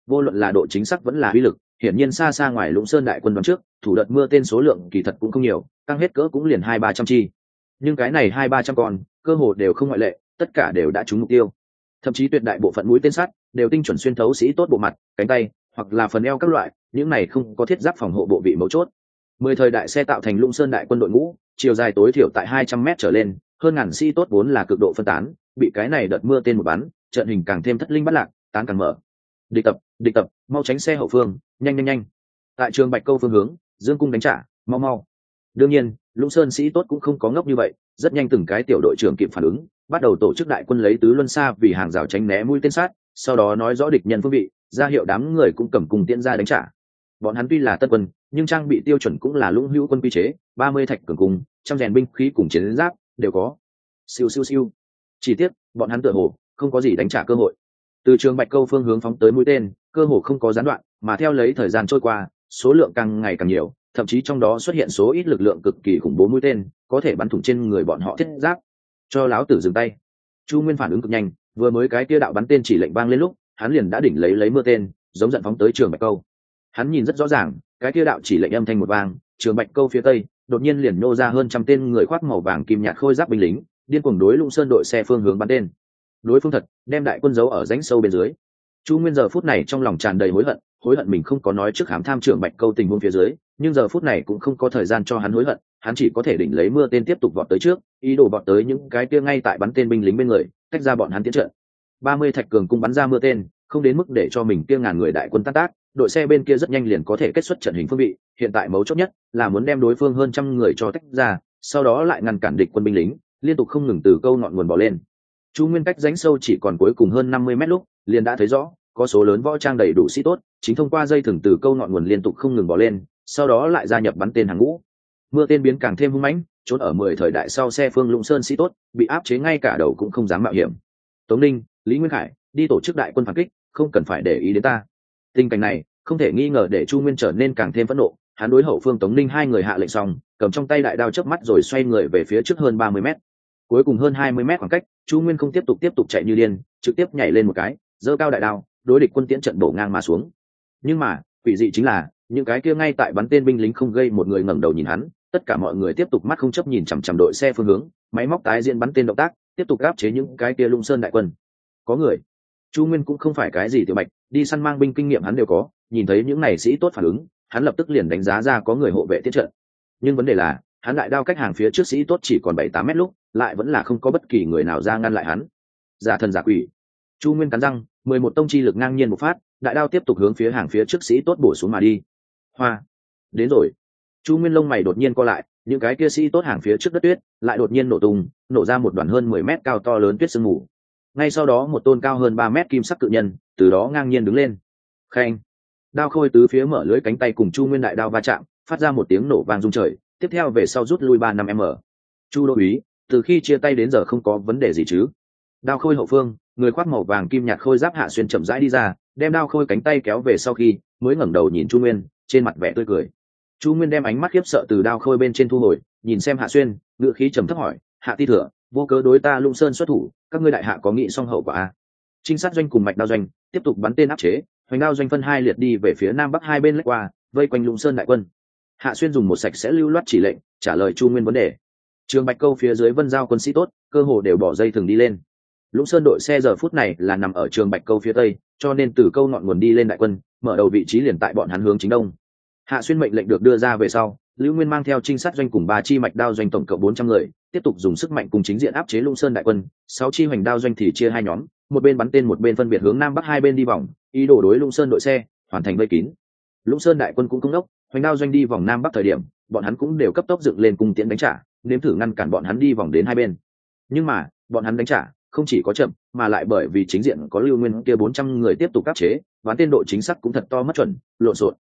vô luận là độ chính xác vẫn là uy lực, hiển nhiên xa xa ngoài Lũng Sơn đại quân đoán trước, thủ đợt mưa tên số lượng kỳ thật cũng không nhiều, tăng hết cỡ cũng liền 200-300 chi. Nhưng cái này 200-300 con, cơ hồ đều không ngoại lệ, tất cả đều đã trúng mục tiêu. Thậm chí tuyệt đại bộ phận mũi tên sắt đều tinh chuẩn xuyên thấu sĩ tốt bộ mặt, cánh tay, hoặc là phần eo các loại, những này không có thiết giáp phòng hộ bộ vị mấu chốt. 10 thời đại xe tạo thành Lũng Sơn đại quân đội ngũ, chiều dài tối thiểu tại 200 m trở lên, hơn ngàn sĩ tốt vốn là cực độ phân tán, bị cái này đợt mưa tên một bắn, trận hình càng thêm thất linh bất lạc, tán càng mở. Địch tập, mau tránh xe hậu phương, nhanh. Tại trường Bạch Câu phương hướng, dương cung đánh trả, mau. Đương nhiên, Lũng Sơn sĩ tốt cũng không có ngốc như vậy, rất nhanh từng cái tiểu đội trưởng kịp phản ứng, bắt đầu tổ chức đại quân lấy tứ luân xa vì hàng rào tránh né mũi tên sát, sau đó nói rõ địch nhân phương vị, ra hiệu đám người cũng cầm cùng tiễn ra đánh trả. Bọn hắn tuy là tân quân, nhưng trang bị tiêu chuẩn cũng là Lũng Hữu quân quy chế, 30 thạch cường cung, trăm rèn binh khí cùng chiến giáp đều có. Siêu. Chỉ tiếc, bọn hắn tựa hồ không có gì đánh trả cơ hội. Từ trường Bạch Câu phương hướng phóng tới mũi tên, cơ hồ không có gián đoạn, mà theo lấy thời gian trôi qua, số lượng càng ngày càng nhiều, thậm chí trong đó xuất hiện số ít lực lượng cực kỳ khủng bố mũi tên, có thể bắn thủng trên người bọn họ thiết giáp. Cho láo tử dừng tay. Chu Nguyên phản ứng cực nhanh, vừa mới cái kia đạo bắn tên chỉ lệnh vang lên lúc, hắn liền đã đỉnh lấy mưa tên, giống giận phóng tới trường Bạch Câu. Hắn nhìn rất rõ ràng, cái kia đạo chỉ lệnh âm thanh một vang, trường Bạch Câu phía tây, đột nhiên liền nô ra hơn trăm tên người khoác màu vàng kim nhạt khôi giáp binh lính, điên cuồng đối Lũng Sơn đội xe phương hướng bắn tên. Đối phương thật, đem đại quân giấu ở rãnh sâu bên dưới. Chu Nguyên giờ phút này trong lòng tràn đầy hối hận mình không có nói trước hám tham trưởng Bạch Câu tình huống phía dưới, nhưng giờ phút này cũng không có thời gian cho hắn hối hận, hắn chỉ có thể đỉnh lấy mưa tên tiếp tục vọt tới trước, ý đồ vọt tới những cái kia ngay tại bắn tên binh lính bên người, tách ra bọn hắn tiến trận. 30 thạch cường cung bắn ra mưa tên, không đến mức để cho mình kia ngàn người đại quân tan tác, đội xe bên kia rất nhanh liền có thể kết xuất trận hình phương vị, hiện tại mấu chốt nhất là muốn đem đối phương hơn trăm người cho tách ra, sau đó lại ngăn cản địch quân binh lính, liên tục không ngừng từ câu ngọn nguồn bò lên. Chu Nguyên cách rãnh sâu chỉ còn cuối cùng hơn 50 mét lúc, liền đã thấy rõ, có số lớn võ trang đầy đủ sĩ tốt, chính thông qua dây thừng từ câu ngọn nguồn liên tục không ngừng bò lên, sau đó lại gia nhập bắn tên hàng ngũ. Mưa tên biến càng thêm hung mãnh, trốn ở 10 thời đại sau xe phương Lũng Sơn sĩ tốt, bị áp chế ngay cả đầu cũng không dám mạo hiểm. Tống Ninh, Lý Nguyên Khải, đi tổ chức đại quân phản kích, không cần phải để ý đến ta. Tình cảnh này, không thể nghi ngờ để Chu Nguyên trở nên càng thêm phẫn nộ, hắn đối hậu phương Tống Ninh hai người hạ lệnh xong, cầm trong tay đại đao chớp mắt rồi xoay người về phía trước hơn 30 mét. Cuối cùng hơn 20 mét khoảng cách, Chu Nguyên không tiếp tục chạy như điên, trực tiếp nhảy lên một cái, giơ cao đại đao, đối địch quân tiễn trận bổ ngang mà xuống. Nhưng mà, quỷ dị chính là, những cái kia ngay tại bắn tên binh lính không gây một người ngẩng đầu nhìn hắn, tất cả mọi người tiếp tục mắt không chấp nhìn chằm chằm đội xe phương hướng, máy móc tái diễn bắn tên động tác, tiếp tục áp chế những cái kia Lũng Sơn đại quân. Có người. Chu Nguyên cũng không phải cái gì tiểu bạch, đi săn mang binh kinh nghiệm hắn đều có, nhìn thấy những này sĩ tốt phản ứng, hắn lập tức liền đánh giá ra có người hộ vệ tiết trận. Nhưng vấn đề là, hắn đại đao cách hàng phía trước sĩ tốt chỉ còn 7-8 mét lúc, lại vẫn là không có bất kỳ người nào ra ngăn lại hắn. Giả thần giả quỷ. Chu Nguyên cắn răng, 11 tông chi lực ngang nhiên một phát, đại đao tiếp tục hướng phía hàng phía trước sĩ tốt bổ xuống mà đi. Hoa, đến rồi. Chu Nguyên lông mày đột nhiên co lại, những cái kia sĩ tốt hàng phía trước đất tuyết lại đột nhiên nổ tung, nổ ra một đoàn hơn 10 mét cao to lớn tuyết sương mù. Ngay sau đó một tôn cao hơn 3 mét kim sắc cự nhân từ đó ngang nhiên đứng lên. Khen. Đao khôi tứ phía mở lưới cánh tay cùng Chu Nguyên đại đao va chạm, phát ra một tiếng nổ vang rung trời, tiếp theo về sau rút lui 3-5 m. Chu đô úy, từ khi chia tay đến giờ không có vấn đề gì chứ? Đao khôi hậu phương, người khoác màu vàng kim nhạt khôi giáp Hạ Xuyên chậm rãi đi ra, đem đao khôi cánh tay kéo về sau khi mới ngẩng đầu nhìn Chu Nguyên, trên mặt vẻ tươi cười. Chu Nguyên đem ánh mắt khiếp sợ từ đao khôi bên trên thu hồi, nhìn xem Hạ Xuyên, ngựa khí trầm thấp hỏi: Hạ ti thừa, vô cớ đối ta Lũng Sơn xuất thủ, các ngươi đại hạ có nghị xong hậu quả à? Trinh sát doanh cùng mạch đao doanh tiếp tục bắn tên áp chế, hoành đao doanh phân hai liệt đi về phía nam bắc hai bên lách qua, vây quanh Lũng Sơn đại quân. Hạ Xuyên dùng một sạch sẽ lưu loát chỉ lệnh trả lời Chu Nguyên vấn đề. Trường Bạch Câu phía dưới Vân Giao quân sĩ tốt, cơ hồ đều bỏ dây thừng đi lên. Lũng Sơn đội xe giờ phút này là nằm ở Trường Bạch Câu phía tây, cho nên từ câu ngọn nguồn đi lên đại quân, mở đầu vị trí liền tại bọn hắn hướng chính đông. Hạ Xuyên mệnh lệnh được đưa ra về sau, Lưu Nguyên mang theo trinh sát doanh cùng 3 chi mạch đao doanh tổng cộng 400 người, tiếp tục dùng sức mạnh cùng chính diện áp chế Lũng Sơn đại quân. 6 chi hoành đao doanh thì chia hai nhóm, một bên bắn tên một bên phân biệt hướng nam bắc hai bên đi vòng, ý đồ đối Lũng Sơn đội xe hoàn thành vây kín. Lũng Sơn đại quân cũng không đốc, hoành đao doanh đi vòng nam bắc thời điểm, bọn hắn cũng đều cấp tốc dựng lên cung tiễn đánh trả, nếm thử ngăn cản bọn hắn đi vòng đến hai bên. Nhưng mà, bọn hắn đánh trả không chỉ có chậm, mà lại bởi vì chính diện có Lưu Nguyên kia 400 người tiếp tục áp chế, bắn tên độ chính xác cũng thật to mất chuẩn, lộn xộn.